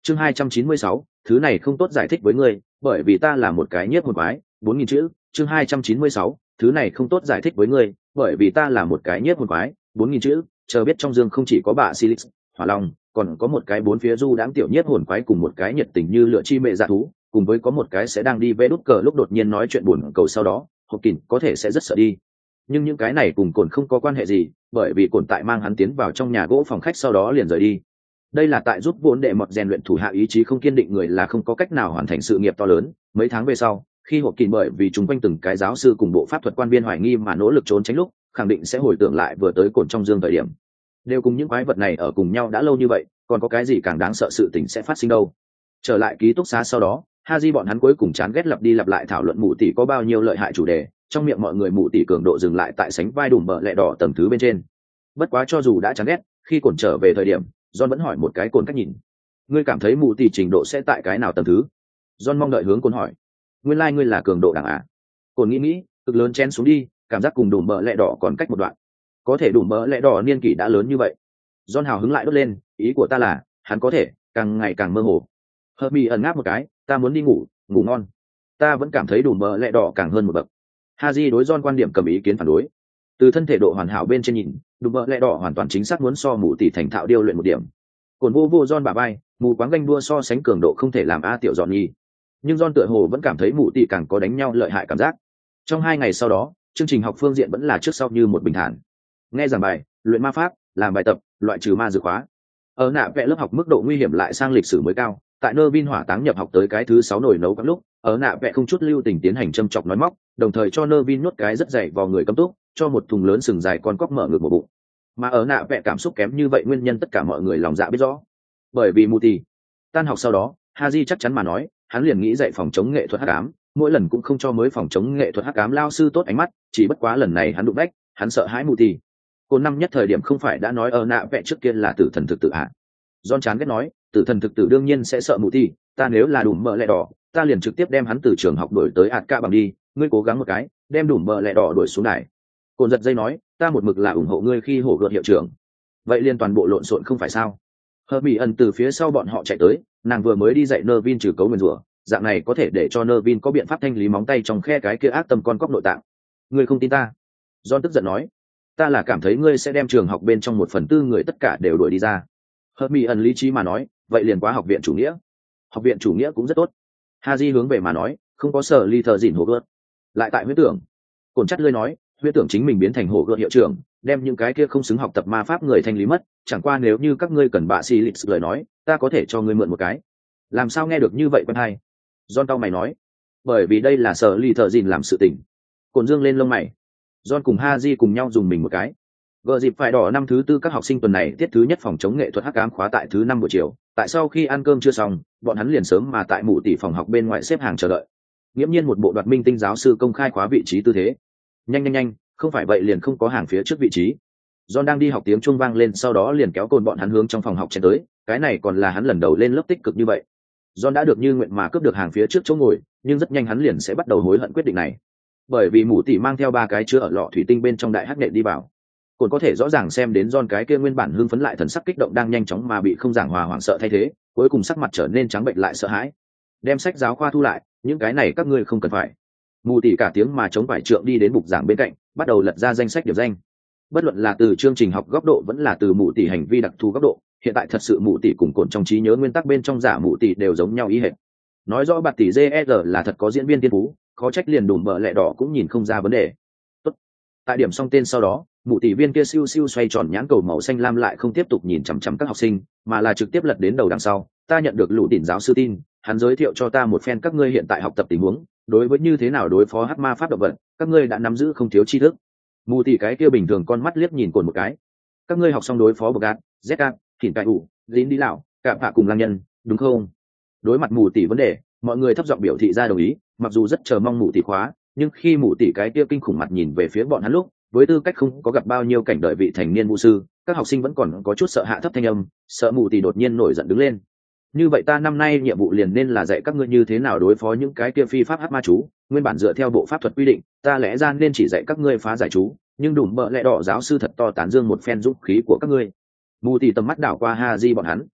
chương 296, thứ này không tốt giải thích với ngươi, bởi vì ta là một cái nhiếp hồn quái, 4.000 chữ. Chương 296, thứ này không tốt giải thích với ngươi, bởi vì ta là một cái nhiếp hồn quái, 4.000 chữ. Chờ biết trong dương không chỉ có bà Silix, Hỏa Long, còn có một cái bốn phía du đãng tiểu nhiếp hồn quái cùng một cái nhiệt tình như lửa chi mẹ dạ thú, cùng với có một cái sẽ đang đi vẽ đút cờ lúc đột nhiên nói chuyện buồn cầu sau đó, Hộp Kình có thể sẽ rất sợ đi. Nhưng những cái này cùng Cổn không có quan hệ gì, bởi vì Cổn tại mang hắn tiến vào trong nhà gỗ phòng khách sau đó liền rời đi. Đây là tại giúp vốn đệ mọt rèn luyện thủ hạ ý chí không kiên định người là không có cách nào hoàn thành sự nghiệp to lớn. Mấy tháng về sau, khi Hộp Kình bởi vì chúng quanh từng cái giáo sư cùng bộ pháp thuật quan viên hoài nghi mà nỗ lực trốn tránh lúc, khẳng định sẽ hồi tưởng lại vừa tới Cổn trong dương thời điểm. Đều cùng những quái vật này ở cùng nhau đã lâu như vậy, còn có cái gì càng đáng sợ sự tình sẽ phát sinh đâu. Trở lại ký túc xá sau đó, Haji bọn hắn cuối cùng chán ghét lặp đi lặp lại thảo luận mụ tỷ có bao nhiêu lợi hại chủ đề, trong miệng mọi người mụ tỷ cường độ dừng lại tại sánh vai đùm bờ lẹ đỏ tầng thứ bên trên. Bất quá cho dù đã chán ghét, khi Cổn trở về thời điểm, John vẫn hỏi một cái Cổn cách nhìn. Ngươi cảm thấy mụ tỷ trình độ sẽ tại cái nào tầng thứ? John mong đợi hướng Cổn hỏi. Nguyên lai ngươi là cường độ đẳng à? Cổn nghĩ, cực lớn chen xuống đi, cảm giác cùng đùm bờ lẹ đỏ còn cách một đoạn. Có thể đùm bờ lẹ đỏ niên kỷ đã lớn như vậy. John hào hứng lại đốt lên, ý của ta là, hắn có thể càng ngày càng mơ hồ. Hermione ẩn ngáp một cái, ta muốn đi ngủ, ngủ ngon. Ta vẫn cảm thấy đùm bờ lẹ đỏ càng hơn một bậc. Haji đối John quan điểm cầm ý kiến phản đối. Từ thân thể độ hoàn hảo bên trên nhìn, đùm bờ lẹ đỏ hoàn toàn chính xác muốn so mụ tỷ thành thạo điêu luyện một điểm. Cồn vô John bả vai, mù quáng ganh đua so sánh cường độ không thể làm a tiểu dọn nhi. Nhưng John tựa hồ vẫn cảm thấy mụ tỷ càng có đánh nhau lợi hại cảm giác. Trong 2 ngày sau đó, chương trình học phương diện vẫn là trước sau như một bình thản. Nghe giảng bài, luyện ma pháp, làm bài tập, loại trừ ma dược khóa. Ở nạ vẽ lớp học mức độ nguy hiểm lại sang lịch sử mới cao. Tại nơ vin hỏa táng nhập học tới cái thứ 6 nồi nấu các lúc, ở nạ vẽ không chút lưu tình tiến hành châm chọc nói móc, đồng thời cho nơ vin nuốt cái rất dày vào người cấm túc, cho một thùng lớn sừng dài con cóc mở ngực một bụng. Mà ở nạ vẽ cảm xúc kém như vậy nguyên nhân tất cả mọi người lòng dạ biết rõ. Bởi vì mù tì. Tan học sau đó, Haji chắc chắn mà nói, hắn liền nghĩ dạy phòng chống nghệ thuật hắc ám, mỗi lần cũng không cho mới phòng chống nghệ thuật hắc ám lao sư tốt ánh mắt, chỉ bất quá lần này hắn đụng bách, hắn sợ hãi mù tì. Cô năm nhất thời điểm không phải đã nói ở nạ vẽ trước kia là tử thần thực tử à? John chán ghét nói, tử thần thực tử đương nhiên sẽ sợ mù tì, ta nếu là đùm bờ lẹ đỏ, ta liền trực tiếp đem hắn từ trường học đuổi tới ạt ca bằng đi, ngươi cố gắng một cái, đem đùm bờ lẹ đỏ đuổi xuống đài. Cồn giật dây nói, ta một mực là ủng hộ ngươi khi hổ gợt hiệu trưởng. Vậy liên toàn bộ lộn xộn không phải sao? Hermione từ phía sau bọn họ chạy tới, nàng vừa mới đi dạy Nervin trừ cấu nguyên rủa, dạng này có thể để cho Nervin có biện pháp thanh lý móng tay trong khe cái kia ác tâm con cóc nội tạng. Ngươi không tin ta? John tức giận nói, ta là cảm thấy ngươi sẽ đem trường học bên trong 1/4 người tất cả đều đuổi đi ra. Hermione lý trí mà nói, vậy liền quá học viện chủ nghĩa. Học viện chủ nghĩa cũng rất tốt. Haji hướng về mà nói, không có sở ly thờ dỉn hổ gợt. Lại tại huyết tưởng, Cổn chắt lưỡi nói, huyết tưởng chính mình biến thành hổ gợt hiệu trưởng, đem những cái kia không xứng học tập ma pháp người thanh lý mất. Chẳng qua nếu như các ngươi cần bạ xì lịch lời nói, ta có thể cho ngươi mượn một cái. Làm sao nghe được như vậy quen hay? John tao mày nói, bởi vì đây là sở ly thờ dỉn làm sự tình. Cổn dương lên lông mày. John cùng Haji cùng nhau dùng mình một cái. Gờ dịp phải đỏ năm thứ 4 các học sinh tuần này tiết thứ nhất phòng chống nghệ thuật hắc ám khóa tại thứ 5 buổi chiều. Tại sau khi ăn cơm chưa xong, bọn hắn liền sớm mà tại mụ tỷ phòng học bên ngoài xếp hàng chờ đợi. Nghiễm nhiên một bộ đoạt minh tinh giáo sư công khai khóa vị trí tư thế. Nhanh, không phải vậy liền không có hàng phía trước vị trí. John đang đi học tiếng chuông vang lên, sau đó liền kéo cồn bọn hắn hướng trong phòng học chen tới. Cái này còn là hắn lần đầu lên lớp tích cực như vậy. John đã được như nguyện mà cướp được hàng phía trước chỗ ngồi, nhưng rất nhanh hắn liền sẽ bắt đầu hối hận quyết định này. Bởi vì mụ tỷ mang theo 3 cái chứa ở lọ thủy tinh bên trong đại hắc nện đi vào. Cồn có thể rõ ràng xem đến John cái kia nguyên bản hưng phấn lại thần sắc kích động đang nhanh chóng mà bị không giảng hòa hoảng sợ thay thế, cuối cùng sắc mặt trở nên trắng bệnh lại sợ hãi. Đem sách giáo khoa thu lại, những cái này các ngươi không cần phải. Mù tỉ cả tiếng mà chống vải trượng đi đến bục giảng bên cạnh, bắt đầu lật ra danh sách điểm danh. Bất luận là từ chương trình học góc độ vẫn là từ mù tỉ hành vi đặc thù góc độ, hiện tại thật sự mù tỉ cùng Cồn trong trí nhớ nguyên tắc bên trong giả mù tỉ đều giống nhau ý hệt. Nói rõ bạt tỷ JR là thật có diễn viên tiên phú, khó trách liền đùm bờ lẹ đỏ cũng nhìn không ra vấn đề. Tốt. Tại điểm xong tên sau đó, mụ tỷ viên kia siêu siêu xoay tròn nhãn cầu màu xanh lam lại không tiếp tục nhìn chằm chằm các học sinh, mà là trực tiếp lật đến đầu đằng sau. Ta nhận được lũ tỉn giáo sư tin, hắn giới thiệu cho ta một phen các ngươi hiện tại học tập tình huống, đối với như thế nào đối phó hắc ma pháp động vật, các ngươi đã nắm giữ không thiếu tri thức. Mụ tỷ cái kia bình thường con mắt liếc nhìn Cồn một cái. Các ngươi học xong đối phó bậc gạt, zk, thỉn cai ủ, dín đi lão, cạm phạ cùng lang nhân, đúng không? Đối mặt mụ tỷ vấn đề, mọi người thấp giọng biểu thị ra đồng ý, mặc dù rất chờ mong mụ tỷ khóa, nhưng khi mụ tỷ cái kia kinh khủng mặt nhìn về phía bọn hắn lúc, với tư cách không có gặp bao nhiêu cảnh đợi vị thành niên vũ sư, các học sinh vẫn còn có chút sợ hạ thấp thanh âm, sợ mụ tỷ đột nhiên nổi giận đứng lên. Như vậy ta năm nay nhiệm vụ liền nên là dạy các ngươi như thế nào đối phó những cái kia phi pháp hắc ma chú, nguyên bản dựa theo bộ pháp thuật quy định, ta lẽ ra nên chỉ dạy các ngươi phá giải chú, nhưng đùm bợ lẽ đỏ giáo sư thật to tán dương một phen dũng khí của các ngươi. Mụ tỷ tầm mắt đảo qua Haji bọn hắn.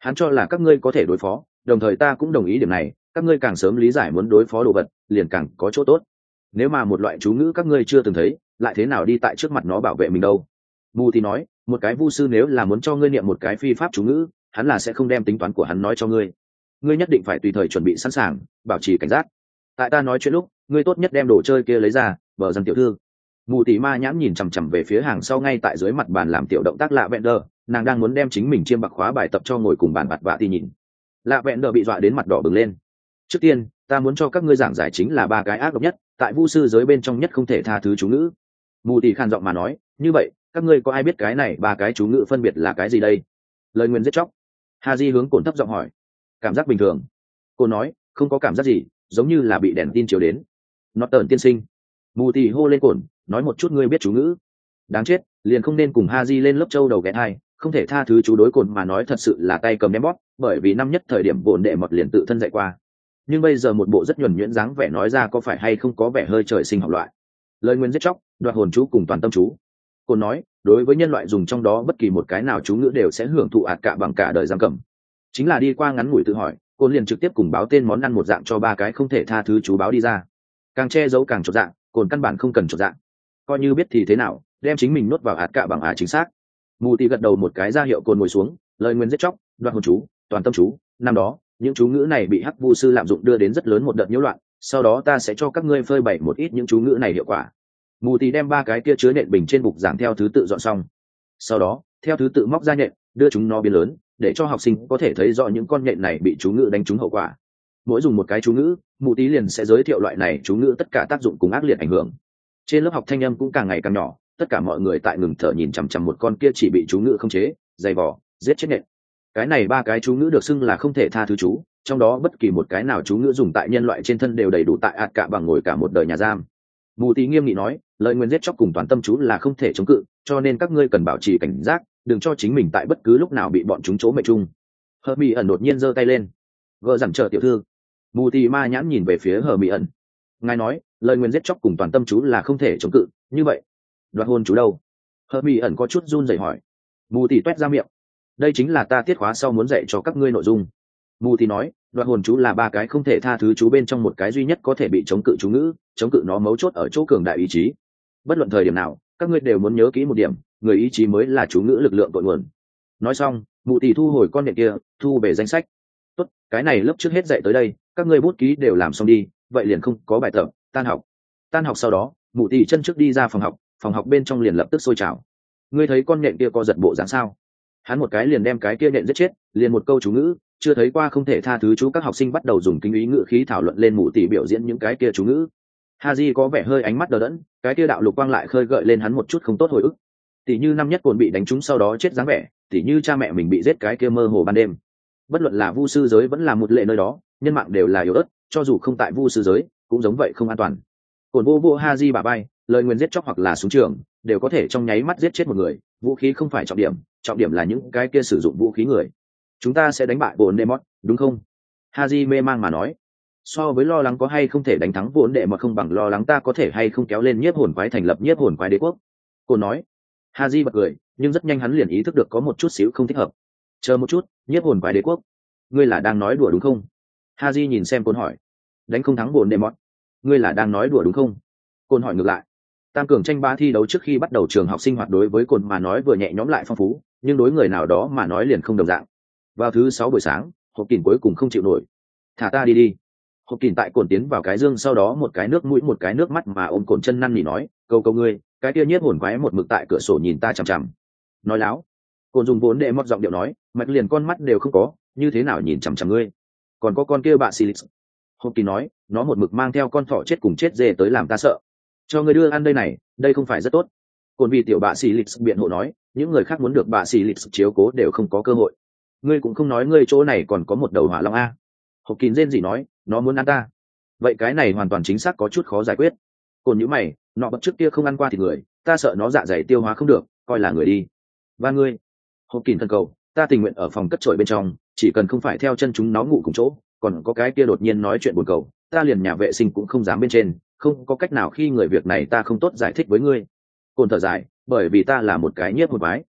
hắn cho là các ngươi có thể đối phó, đồng thời ta cũng đồng ý điểm này, các ngươi càng sớm lý giải muốn đối phó đồ vật liền càng có chỗ tốt. Nếu mà một loại chú ngữ các ngươi chưa từng thấy, lại thế nào đi tại trước mặt nó bảo vệ mình đâu? Mù thì nói, một cái vu sư nếu là muốn cho ngươi niệm một cái phi pháp chú ngữ, hắn là sẽ không đem tính toán của hắn nói cho ngươi. Ngươi nhất định phải tùy thời chuẩn bị sẵn sàng, bảo trì cảnh giác. Tại ta nói chuyện lúc, ngươi tốt nhất đem đồ chơi kia lấy ra, bờ dân tiểu thư. Mù tỷ ma nhãn nhìn chằm chằm về phía hàng sau ngay tại dưới mặt bàn làm tiểu động tác lạ vẹn đờ, nàng đang muốn đem chính mình chiêm bạc khóa bài tập cho ngồi cùng bàn bạt vạ thì nhìn. Lạ vẹn đờ bị dọa đến mặt đỏ bừng lên. Trước tiên, ta muốn cho các ngươi giảng giải chính là ba cái ác độc nhất, tại vu sư giới bên trong nhất không thể tha thứ chú ngữ. Mù tỷ khan giọng mà nói, như vậy, các ngươi có ai biết cái này ba cái chú ngữ phân biệt là cái gì đây? Lời nguyên giết chóc. Haji hướng Cổn thấp giọng hỏi. Cảm giác bình thường. Cô nói, không có cảm giác gì, giống như là bị đèn tin chiếu đến. Nó tờn tiên sinh. Mù tỷ hô lên Cổn, nói một chút ngươi biết chú ngữ. Đáng chết, liền không nên cùng Haji lên lớp châu đầu ghé thai, không thể tha thứ chú đối Cổn mà nói thật sự là tay cầm ném bóp, bởi vì năm nhất thời điểm bổn đệ mọt liền tự thân dạy qua. Nhưng bây giờ một bộ rất nhuần nhuyễn dáng vẻ nói ra có phải hay không có vẻ hơi trời sinh học loại. Lời nguyên giết chóc, đoạt hồn chú cùng toàn tâm chú. Cổn nói, đối với nhân loại dùng trong đó bất kỳ một cái nào chú ngữ đều sẽ hưởng thụ ạt cả bằng cả đời giam cầm. Chính là đi qua ngắn ngủi tự hỏi, Cổn liền trực tiếp cùng báo tên món ăn một dạng cho ba cái không thể tha thứ chú báo đi ra. Càng che giấu càng chột dạng, Cổn căn bản không cần chột dạng. Coi như biết thì thế nào, đem chính mình nuốt vào ạt cả bằng chính xác. Mù Tì gật đầu một cái ra hiệu Cổn ngồi xuống, lời nguyên giết chóc, đoạt hồn chú, toàn tâm chú, năm đó, những chú ngữ này bị hắc vu sư lạm dụng đưa đến rất lớn một đợt nhiễu loạn, sau đó ta sẽ cho các ngươi phơi bày một ít những chú ngữ này hiệu quả. Mù Tì đem ba cái kia chứa nện bình trên bục giảng theo thứ tự dọn xong, sau đó theo thứ tự móc ra nhện, đưa chúng nó biến lớn, để cho học sinh có thể thấy rõ những con nhện này bị chú ngữ đánh trúng hậu quả. Mỗi dùng một cái chú ngữ, Mù Tì liền sẽ giới thiệu loại này chú ngữ tất cả tác dụng cùng ác liệt ảnh hưởng. Trên lớp học thanh âm cũng càng ngày càng nhỏ, tất cả mọi người tại ngừng thở nhìn chằm chằm một con kia chỉ bị chú ngữ không chế, dày vò, giết chết nhện. Cái này ba cái chú ngữ được xưng là không thể tha thứ chú, trong đó bất kỳ một cái nào chú ngữ dùng tại nhân loại trên thân đều đầy đủ tại ạt cả bằng ngồi cả một đời nhà giam. Mù Tì nghiêm nghị nói, lời nguyên giết chóc cùng toàn tâm chú là không thể chống cự, cho nên các ngươi cần bảo trì cảnh giác, đừng cho chính mình tại bất cứ lúc nào bị bọn chúng chỗ mệnh chung. Hermi ẩn đột nhiên giơ tay lên. Gỡ dặn trợ tiểu thư. Mù Tì ma nhãn nhìn về phía Hermi ẩn. Ngài nói, lời nguyên giết chóc cùng toàn tâm chú là không thể chống cự, như vậy, đoạt hồn chú đâu? Hermi ẩn có chút run rẩy hỏi. Mù Tì toét ra miệng. Đây chính là ta tiết khóa sau muốn dạy cho các ngươi nội dung. Mù Tì nói, đoạt hồn chú là ba cái không thể tha thứ chú bên trong một cái duy nhất có thể bị chống cự chú ngữ, chống cự nó mấu chốt ở chỗ cường đại ý chí. Bất luận thời điểm nào, các ngươi đều muốn nhớ kỹ một điểm, người ý chí mới là chú ngữ lực lượng cội nguồn. Nói xong, Mù Tì thu hồi con nhện kia, thu về danh sách. Tốt, cái này lớp trước hết dạy tới đây, các ngươi bút ký đều làm xong đi, vậy liền không có bài tập, tan học. Tan học sau đó, Mù Tì chân trước đi ra phòng học bên trong liền lập tức sôi trào. Ngươi thấy con nhện kia co giật bộ dáng sao? Hắn một cái liền đem cái kia nhện giết chết, liền một câu chú ngữ, chưa thấy qua không thể tha thứ chú. Các học sinh bắt đầu dùng kinh ý ngữ khí thảo luận lên Mù Tì biểu diễn những cái kia chú ngữ. Haji có vẻ hơi ánh mắt đờ đẫn, cái kia đạo lục quang lại khơi gợi lên hắn một chút không tốt hồi ức. Tỷ như năm nhất Cồn bị đánh trúng sau đó chết dáng vẻ, tỷ như cha mẹ mình bị giết cái kia mơ hồ ban đêm. Bất luận là vu sư giới vẫn là một lệ nơi đó, nhân mạng đều là yếu ớt, cho dù không tại vu sư giới, cũng giống vậy không an toàn. Cồn vô Haji bà bay, lời nguyền giết chóc hoặc là súng trường, đều có thể trong nháy mắt giết chết một người, vũ khí không phải trọng điểm là những cái kia sử dụng vũ khí người. Chúng ta sẽ đánh bại Vốn Đệ Mọt, đúng không? Haji mê mang mà nói. So với lo lắng có hay không thể đánh thắng Vốn Đệ Mọt không bằng lo lắng ta có thể hay không kéo lên nhiếp hồn quái thành lập nhiếp hồn quái đế quốc. Cô nói. Haji bật cười, nhưng rất nhanh hắn liền ý thức được có một chút xíu không thích hợp. Chờ một chút, nhiếp hồn quái đế quốc, ngươi là đang nói đùa đúng không? Haji nhìn xem Côn hỏi. Đánh không thắng Vốn Đệ Mọt, ngươi là đang nói đùa đúng không? Côn hỏi ngược lại. Tam cường tranh ba thi đấu trước khi bắt đầu trường học sinh hoạt đối với Côn mà nói vừa nhẹ nhõm lại phong phú, nhưng đối người nào đó mà nói liền không đồng dạng. Vào thứ 6 buổi sáng, Hộp Kình cuối cùng không chịu nổi. Thả ta đi. Hộp Kình tại Côn tiến vào cái dương sau đó một cái nước mũi một cái nước mắt mà ôm Côn chân năn nỉ nói, cầu ngươi, cái kia nhiếp hồn quái một mực tại cửa sổ nhìn ta chằm chằm. Nói láo. Côn dùng Vốn Đệ Mọt giọng điệu nói, mạch liền con mắt đều không có, như thế nào nhìn chằm chằm ngươi? Còn có con kia bạ Silix. Hộp Kình nói, nó một mực mang theo con thỏ chết cùng chết dê tới làm ta sợ. Cho ngươi đưa ăn đây này, đây không phải rất tốt. Côn vì tiểu bạ Silix biện hộ nói, những người khác muốn được bạ Silix chiếu cố đều không có cơ hội. Ngươi cũng không nói ngươi chỗ này còn có một đầu hỏa long a. Hộp Kình rên gì nói, nó muốn ăn ta. Vậy cái này hoàn toàn chính xác có chút khó giải quyết. Côn nhíu mày, nọ bật trước kia không ăn qua thịt người, ta sợ nó dạ dày tiêu hóa không được, coi là người đi. Và ngươi, Hộp Kình thân cầu, ta tình nguyện ở phòng cất trội bên trong, chỉ cần không phải theo chân chúng nó ngủ cùng chỗ, còn có cái kia đột nhiên nói chuyện buồn cầu, ta liền nhà vệ sinh cũng không dám bên trên, không có cách nào khi người việc này ta không tốt giải thích với ngươi. Côn thở dài, bởi vì ta là một cái nhiếp hồn quái.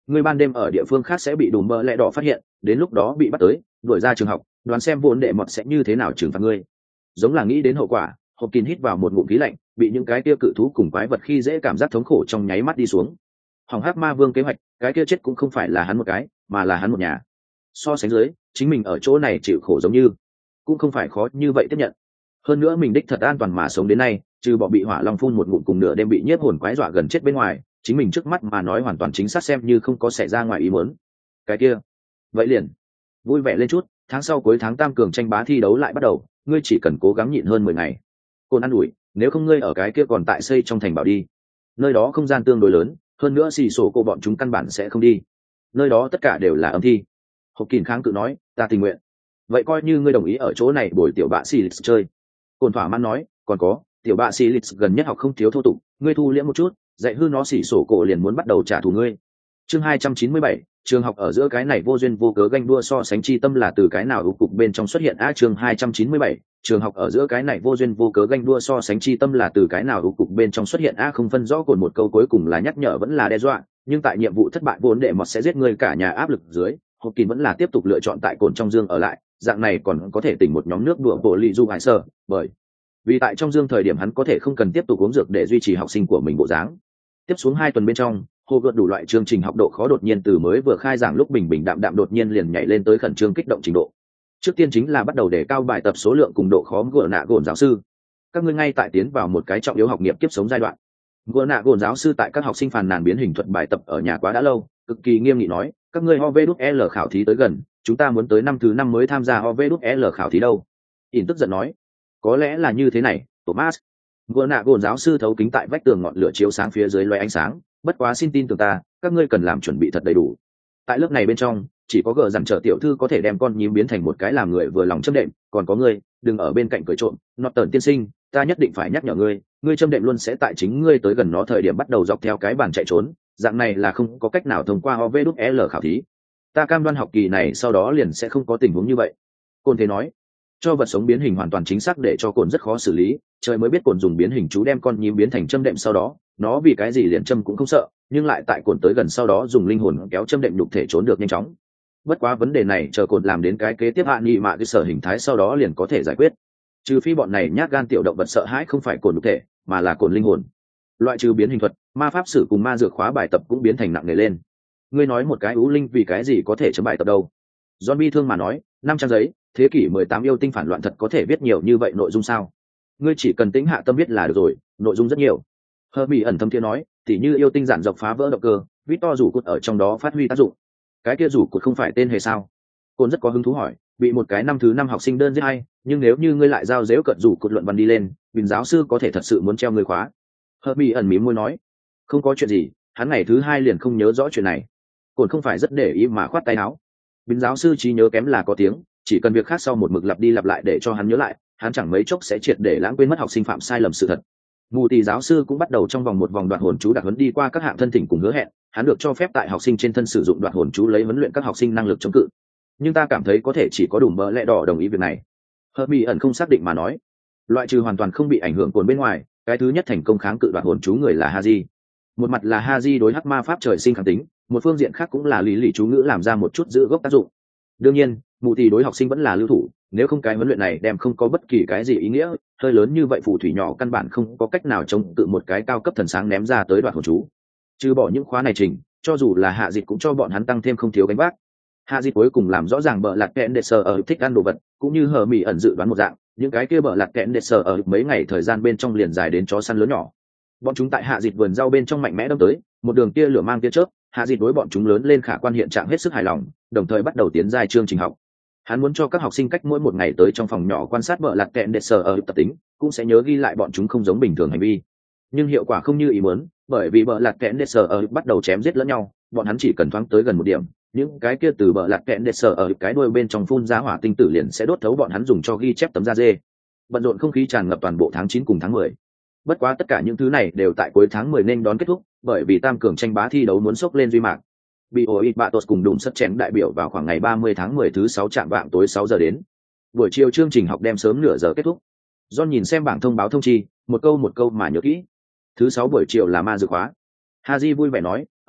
Ngươi ban đêm ở địa phương khác sẽ bị đùm bơ lẹ đỏ phát hiện, đến lúc đó bị bắt tới đuổi ra trường học, đoán xem vốn đệ mọt sẽ như thế nào trừng phạt ngươi. Giống là nghĩ đến hậu quả, Hopkins hít vào một ngụm khí lạnh, bị những cái kia cự thú cùng quái vật khi dễ cảm giác thống khổ trong nháy mắt đi xuống. Hỏng Hắc Ma Vương kế hoạch, cái kia chết cũng không phải là hắn một cái, mà là hắn một nhà. So sánh dưới, chính mình ở chỗ này chịu khổ giống như cũng không phải khó như vậy tiếp nhận. Hơn nữa mình đích thật an toàn mà sống đến nay, trừ bỏ bị hỏa long phun một ngụm cùng nửa đêm bị nhiếp hồn quái dọa gần chết bên ngoài, chính mình trước mắt mà nói hoàn toàn chính xác xem như không có xảy ra ngoài ý muốn. Cái kia, vậy liền vui vẻ lên chút, tháng sau cuối tháng tam cường tranh bá thi đấu lại bắt đầu, ngươi chỉ cần cố gắng nhịn hơn 10 ngày. Côn ăn ủi, nếu không ngươi ở cái kia còn tại xây trong thành bảo đi. Nơi đó không gian tương đối lớn, hơn nữa xì sổ cô bọn chúng căn bản sẽ không đi. Nơi đó tất cả đều là âm thi. Hộp Kình kháng cự nói, ta tình nguyện. Vậy coi như ngươi đồng ý ở chỗ này bồi tiểu bạ xì lịch chơi. Côn thỏa mãn nói, còn có, tiểu bạ xì lịch gần nhất học không thiếu thô tục, ngươi thu liễm một chút, dạy hư nó xì sổ cổ liền muốn bắt đầu trả thù ngươi. Chương 297, trường học ở giữa cái này vô duyên vô cớ ganh đua so sánh chi tâm là từ cái nào ưu cục bên trong xuất hiện a chương 297, trường học ở giữa cái này vô duyên vô cớ ganh đua so sánh chi tâm là từ cái nào ưu cục bên trong xuất hiện a không phân rõ cồn một câu cuối cùng là nhắc nhở vẫn là đe dọa, nhưng tại nhiệm vụ thất bại vốn đệ mọt sẽ giết người cả nhà áp lực dưới, Hộp Kình vẫn là tiếp tục lựa chọn tại cồn trong dương ở lại, dạng này còn có thể tỉnh một nhóm nước đùa bộ lì du hải sơ, bởi vì tại trong dương thời điểm hắn có thể không cần tiếp tục uống dược để duy trì học sinh của mình bộ dáng. Tiếp xuống 2 tuần bên trong, hồ gợt đủ loại chương trình học độ khó đột nhiên từ mới vừa khai giảng lúc bình bình đạm đạm đột nhiên liền nhảy lên tới khẩn trương kích động trình độ. Trước tiên chính là bắt đầu đề cao bài tập số lượng cùng độ khó gỡ nạ gồn giáo sư. Các ngươi ngay tại tiến vào một cái trọng yếu học nghiệp kiếp sống giai đoạn. Gỡ nạ gồn giáo sư tại các học sinh phàn nàn biến hình thuật bài tập ở nhà quá đã lâu, cực kỳ nghiêm nghị nói, các ngươi OVL khảo thí tới gần, chúng ta muốn tới năm thứ 5 mới tham gia OVL khảo thí đâu. In tức giận nói, có lẽ là như thế này, Thomas. Gỡ nạ gồn giáo sư thấu kính tại vách tường ngọn lửa chiếu sáng phía dưới loé ánh sáng, bất quá xin tin tưởng ta, các ngươi cần làm chuẩn bị thật đầy đủ. Tại lớp này bên trong, chỉ có gờ dằn trở tiểu thư có thể đem con nhím biến thành một cái làm người vừa lòng châm đệm, còn có ngươi, đừng ở bên cạnh cười trộm, nọt tờn tiên sinh, ta nhất định phải nhắc nhở ngươi, ngươi châm đệm luôn sẽ tại chính ngươi tới gần nó thời điểm bắt đầu dọc theo cái bàn chạy trốn, dạng này là không có cách nào thông qua OVL khảo thí. Ta cam đoan học kỳ này sau đó liền sẽ không có tình huống như vậy. Côn thế nói, cho vật sống biến hình hoàn toàn chính xác để cho cồn rất khó xử lý, trời mới biết cồn dùng biến hình chú đem con nhím biến thành châm đệm sau đó, nó vì cái gì liền châm cũng không sợ, nhưng lại tại cồn tới gần sau đó dùng linh hồn kéo châm đệm nhục thể trốn được nhanh chóng. Bất quá vấn đề này chờ cồn làm đến cái kế tiếp hạ nghị mạ cái sở hình thái sau đó liền có thể giải quyết. Trừ phi bọn này nhát gan tiểu động vật sợ hãi không phải cồn nhục thể, mà là cồn linh hồn. Loại trừ biến hình thuật, ma pháp sử cùng ma dược khóa bài tập cũng biến thành nặng nề lên. Ngươi nói một cái ú linh vì cái gì có thể chấm bài tập đâu? Zombie thương mà nói, 500 giấy, thế kỷ 18 yêu tinh phản loạn thật có thể viết nhiều như vậy nội dung sao? Ngươi chỉ cần tĩnh hạ tâm viết là được rồi, nội dung rất nhiều. Herbie ẩn thâm thiên nói, tỉ như yêu tinh giản dọc phá vỡ động cơ, Victor rủ cột ở trong đó phát huy tác dụng. Cái kia rủ cột không phải tên hề sao? Côn rất có hứng thú hỏi, bị một cái năm thứ 5 học sinh đơn giết hay, nhưng nếu như ngươi lại giao dễu cận rủ cột luận văn đi lên, bình giáo sư có thể thật sự muốn treo ngươi khóa. Herbie ẩn mím môi nói, không có chuyện gì, hắn ngày thứ 2 liền không nhớ rõ chuyện này. Côn không phải rất để ý mà khoát tay áo. Bình giáo sư trí nhớ kém là có tiếng, chỉ cần việc khác sau một mực lặp đi lặp lại để cho hắn nhớ lại, hắn chẳng mấy chốc sẽ triệt để lãng quên mất học sinh phạm sai lầm sự thật. Mù Tì giáo sư cũng bắt đầu trong vòng một vòng đoạt hồn chú đặc huấn đi qua các hạng thân thỉnh cùng hứa hẹn, hắn được cho phép tại học sinh trên thân sử dụng đoạt hồn chú lấy huấn luyện các học sinh năng lực chống cự. Nhưng ta cảm thấy có thể chỉ có đủ mỡ lẽ đỏ đồng ý việc này. Herbie ẩn không xác định mà nói, loại trừ hoàn toàn không bị ảnh hưởng cuốn bên ngoài, cái thứ nhất thành công kháng cự đoạt hồn chú người là Haji. Một mặt là Haji đối hắc ma pháp trời sinh kháng tính, một phương diện khác cũng là lý lì chú ngữ làm ra một chút giữ gốc tác dụng. Đương nhiên, Mù Tì đối học sinh vẫn là lưu thủ, nếu không cái huấn luyện này đem không có bất kỳ cái gì ý nghĩa, hơi lớn như vậy phù thủy nhỏ căn bản không có cách nào chống tự một cái cao cấp thần sáng ném ra tới đoạt hồn chú. Trừ bỏ những khóa này trình, cho dù là hạ dịch cũng cho bọn hắn tăng thêm không thiếu gánh vác. Hạ dịch cuối cùng làm rõ ràng bợ lạt kẽn đệ sờ ở thích ăn đồ vật, cũng như hờ mỉ ẩn dự đoán một dạng, những cái kia bợ lạt kẽn đệ sờ ở mấy ngày thời gian bên trong liền dài đến chó săn lớn nhỏ. Bọn chúng tại hạ dịch vườn rau bên trong mạnh mẽ đâm tới, một đường tia lửa mang tia chớp, hạ dịch đối bọn chúng lớn lên khả quan hiện trạng hết sức hài lòng, đồng thời bắt đầu tiến giai chương trình học. Hắn muốn cho các học sinh cách mỗi một ngày tới trong phòng nhỏ quan sát bợ lạt kẽn đệ sờ ở tập tính, cũng sẽ nhớ ghi lại bọn chúng không giống bình thường hành vi. Nhưng hiệu quả không như ý muốn, bởi vì bợ lạt kẽn đệ sờ ở bắt đầu chém giết lẫn nhau, bọn hắn chỉ cần thoáng tới gần một điểm, những cái kia từ bợ lạt kẽn đệ sờ ở cái đuôi bên trong phun ra hỏa tinh tử liền sẽ đốt thấu bọn hắn dùng cho ghi chép tấm da dê. Bận rộn không khí tràn ngập toàn bộ tháng 9 cùng tháng 10. Bất quá tất cả những thứ này đều tại cuối tháng 10 nên đón kết thúc, bởi vì tam cường tranh bá thi đấu muốn sốc lên duy mạc. BOI Batos cùng đụng sất chén đại biểu vào khoảng ngày 30 tháng 10 thứ 6 trạm vạng tối 6 giờ đến. Buổi chiều chương trình học đem sớm nửa giờ kết thúc. John nhìn xem bảng thông báo thông chi, một câu mà nhớ kỹ. Thứ 6 buổi chiều là ma dược khóa. Haji vui vẻ nói,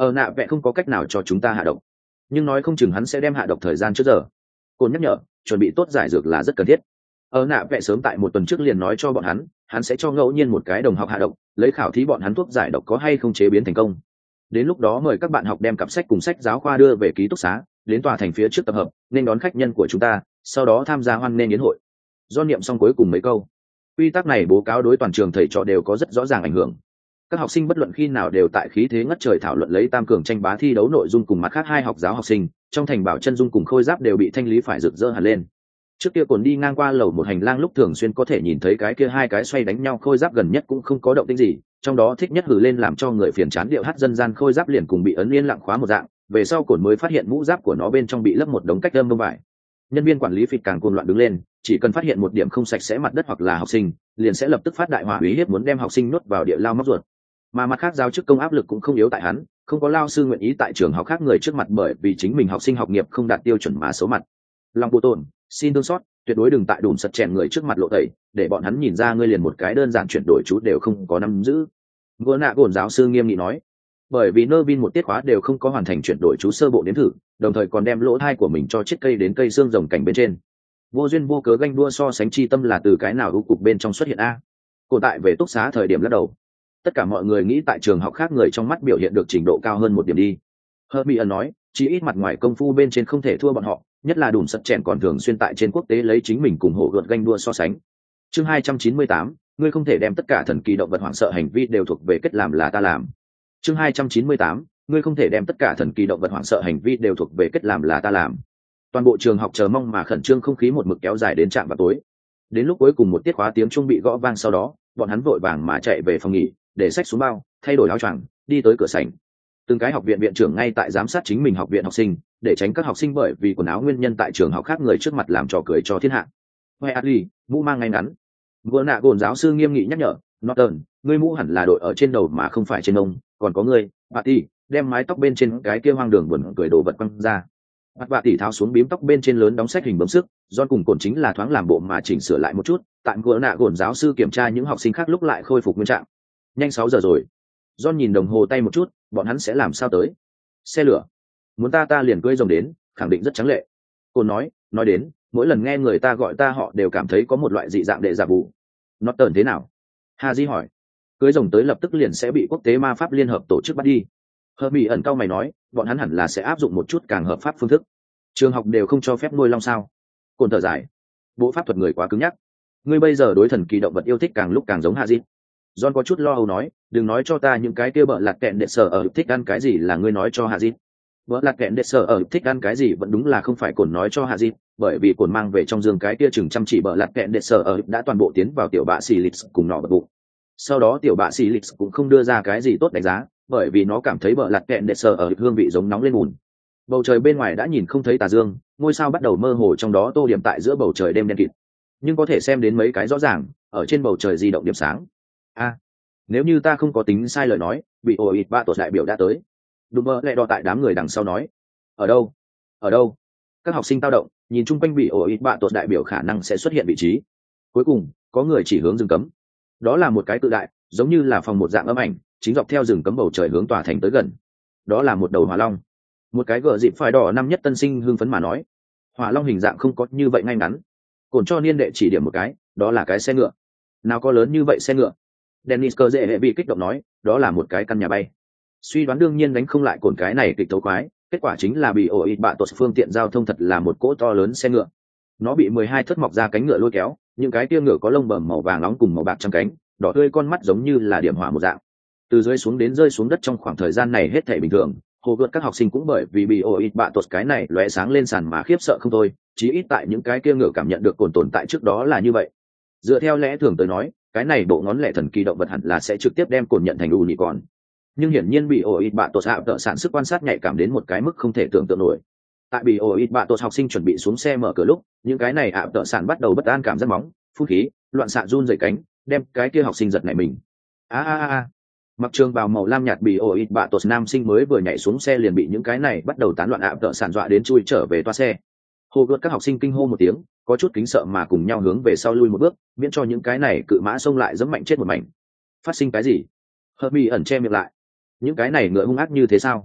Nạ vẽ không có cách nào cho chúng ta hạ độc, nhưng nói không chừng hắn sẽ đem hạ độc thời gian trước giờ. Cồn nhắc nhở, chuẩn bị tốt giải dược là rất cần thiết. Nạ vẽ sớm tại một tuần trước liền nói cho bọn hắn sẽ cho ngẫu nhiên một cái đồng học hạ độc, lấy khảo thí bọn hắn thuốc giải độc có hay không chế biến thành công. Đến lúc đó mời các bạn học đem cặp sách cùng sách giáo khoa đưa về ký túc xá, đến tòa thành phía trước tập hợp, nên đón khách nhân của chúng ta, sau đó tham gia hoan nghênh yến hội. Do niệm xong cuối cùng mấy câu, quy tắc này bố cáo đối toàn trường thầy trò đều có rất rõ ràng ảnh hưởng. Các học sinh bất luận khi nào đều tại khí thế ngất trời thảo luận lấy tam cường tranh bá thi đấu nội dung, cùng mặt khác hai học giáo học sinh trong thành bảo chân dung cùng khôi giáp đều bị thanh lý phải rực rỡ hẳn lên. Trước kia Cồn đi ngang qua lầu một hành lang lúc thường xuyên có thể nhìn thấy cái kia hai cái xoay đánh nhau khôi giáp gần nhất cũng không có động tĩnh gì, trong đó thích nhất hử lên làm cho người phiền chán điệu hát dân gian khôi giáp liền cùng bị ấn yên lặng khóa một dạng, về sau Cồn mới phát hiện mũ giáp của nó bên trong bị lấp một đống cách âm bông vải. Nhân viên quản lý phịt càng cuồng loạn đứng lên, chỉ cần phát hiện một điểm không sạch sẽ mặt đất hoặc là học sinh, liền sẽ lập tức phát đại hỏa uy hiếp muốn đem học sinh nuốt vào địa lao móc ruột. Mà mặt khác giáo chức công áp lực cũng không yếu tại hắn, không có lao sư nguyện ý tại trường học khác người trước mặt bởi vì chính mình học sinh học nghiệp không đạt tiêu chuẩn mà xấu mặt. Lòng bộ tồn, xin thương xót, tuyệt đối đừng tại đùm sật chèn người trước mặt lộ tẩy, để bọn hắn nhìn ra ngươi liền một cái đơn giản chuyển đổi chú đều không có nắm giữ. Ngô nạ gồn giáo sư nghiêm nghị nói, bởi vì nơ vin một tiết khóa đều không có hoàn thành chuyển đổi chú sơ bộ nếm thử, đồng thời còn đem lỗ thai của mình cho chiếc cây đến cây xương rồng cảnh bên trên. Vô duyên vô cớ ganh đua so sánh chi tâm là từ cái nào ưu cục bên trong xuất hiện a? Cổ tại về túc xá thời điểm lắc đầu. Tất cả mọi người nghĩ tại trường học khác người trong mắt biểu hiện được trình độ cao hơn một điểm đi. Hermione nói, chỉ ít mặt ngoài công phu bên trên không thể thua bọn họ, nhất là đùm sật chèn còn thường xuyên tại trên quốc tế lấy chính mình cùng hổ gợt ganh đua so sánh. Chương 298, ngươi không thể đem tất cả thần kỳ động vật hoảng sợ hành vi đều thuộc về kết làm là ta làm. Chương 298, ngươi không thể đem tất cả thần kỳ động vật hoảng sợ hành vi đều thuộc về kết làm là ta làm. Toàn bộ trường học chờ mong mà khẩn trương không khí một mực kéo dài đến trạm vào tối. Đến lúc cuối cùng một tiết khóa tiếng chuông bị gõ vang, sau đó bọn hắn vội vàng mà chạy về phòng nghỉ, để sách xuống bao, thay đổi áo choàng, đi tới cửa sảnh. Từng cái học viện viện trưởng ngay tại giám sát chính mình học viện học sinh, để tránh các học sinh bởi vì quần áo nguyên nhân tại trường học khác người trước mặt làm trò cười cho thiên hạ. Hoè Adli, mũ mang ngay ngắn. Vừa nạ gồn giáo sư nghiêm nghị nhắc nhở, Norton, ngươi mũ hẳn là đội ở trên đầu mà không phải trên ông, còn có ngươi, Patty, đem mái tóc bên trên cái kia hoang đường buồn cười đồ vật quăng ra. Bà tỷ tháo xuống bím tóc bên trên lớn đóng sách hình bấm sức, John cùng Cồn chính là thoáng làm bộ mà chỉnh sửa lại một chút, tại vừa nạ gồn giáo sư kiểm tra những học sinh khác lúc lại khôi phục nguyên trạng. Nhanh 6 giờ rồi. John nhìn đồng hồ tay một chút, bọn hắn sẽ làm sao tới? Xe lửa. Muốn ta liền cưỡi rồng đến, khẳng định rất trắng lệ. Cồn nói đến, mỗi lần nghe người ta gọi ta họ đều cảm thấy có một loại dị dạng đệ giả vụ. Nó tởn thế nào? Haji hỏi. Cưỡi rồng tới lập tức liền sẽ bị quốc tế ma pháp liên hợp tổ chức bắt đi. Hermione ẩn cau mày nói, bọn hắn hẳn là sẽ áp dụng một chút càng hợp pháp phương thức. Trường học đều không cho phép nuôi long sao? Cồn thở dài. Bộ pháp thuật người quá cứng nhắc. Ngươi bây giờ đối thần kỳ động vật yêu thích càng lúc càng giống Haji. John có chút lo âu nói, đừng nói cho ta những cái kia bợ lạt kẹn đệ sở ở thích ăn cái gì là ngươi nói cho Haji. Bợ lạt kẹn đệ sở ở thích ăn cái gì vẫn đúng là không phải Cồn nói cho Haji, bởi vì Cồn mang về trong giường cái kia chừng chăm chỉ bợ lạt kẹn đệ sở ở đã toàn bộ tiến vào tiểu bạ xì lịch cùng nọ bật bụng. Sau đó tiểu bạ xì lịch cũng không đưa ra cái gì tốt đánh giá, bởi vì nó cảm thấy bợ lạt kẹn đệ sở ở hương vị giống nóng lên bùn. Bầu trời bên ngoài đã nhìn không thấy tà dương, ngôi sao bắt đầu mơ hồ trong đó tô điểm tại giữa bầu trời đêm đen kịt, nhưng có thể xem đến mấy cái rõ ràng ở trên bầu trời di động điểm sáng. Nếu như ta không có tính sai lời nói, bị ổ ịt ba tổ đại biểu đã tới. Đùm mơ lại đo tại đám người đằng sau nói, ở đâu? Các học sinh tao động, nhìn chung quanh bị ổ ịt ba tổ đại biểu khả năng sẽ xuất hiện vị trí. Cuối cùng có người chỉ hướng rừng cấm. Đó là một cái tự đại, giống như là phòng một dạng âm ảnh, chính dọc theo rừng cấm bầu trời hướng tòa thành tới gần. Đó là một đầu hỏa long. Một cái gờ dịp phải đỏ năm nhất tân sinh hưng phấn mà nói, hỏa long hình dạng không có như vậy ngay ngắn. Cồn cho niên đệ chỉ điểm một cái, đó là cái xe ngựa. Nào có lớn như vậy xe ngựa? Dennis cơ dễ hệ bị kích động nói, đó là một cái căn nhà bay. Suy đoán đương nhiên đánh không lại Cồn cái này kịch tấu quái, kết quả chính là bị ổ ịt bạ tột phương tiện giao thông thật là một cỗ to lớn xe ngựa. Nó bị 12 thất mọc ra cánh ngựa lôi kéo, những cái kia ngựa có lông bẩm màu vàng nóng cùng màu bạc trong cánh, đỏ tươi con mắt giống như là điểm hỏa một dạng. Từ dưới xuống đến rơi xuống đất trong khoảng thời gian này hết thảy bình thường, hồ gợt các học sinh cũng bởi vì bị ổ ịt bạ tột cái này lóe sáng lên sàn mà khiếp sợ không thôi, chí ít tại những cái kia ngựa cảm nhận được Cồn tồn tại trước đó là như vậy. Dựa theo lẽ thường tới nói, cái này bộ ngón lẻ thần kỳ động vật hẳn là sẽ trực tiếp đem Cồn nhận thành u nhị còn, nhưng hiển nhiên bị ổ ịt bạ tột hạ tợ sản sức quan sát nhạy cảm đến một cái mức không thể tưởng tượng nổi. Tại bị ổ ịt bạ tột học sinh chuẩn bị xuống xe mở cửa lúc, những cái này ạ tợ sản bắt đầu bất an cảm giác móng phun khí loạn xạ run rẩy cánh, đem cái kia học sinh giật nảy mình. Mặc trường bào màu lam nhạt bị ổ ịt bạ tột nam sinh mới vừa nhảy xuống xe liền bị những cái này bắt đầu tán loạn ạ tợ sản dọa đến chui trở về toa xe. Hồ gợt các học sinh kinh hô một tiếng, có chút kính sợ mà cùng nhau hướng về sau lui một bước, miễn cho những cái này cự mã xông lại giẫm mạnh chết một mảnh. Phát sinh cái gì? Hermione ẩn che miệng lại. Những cái này ngựa hung ác như thế sao?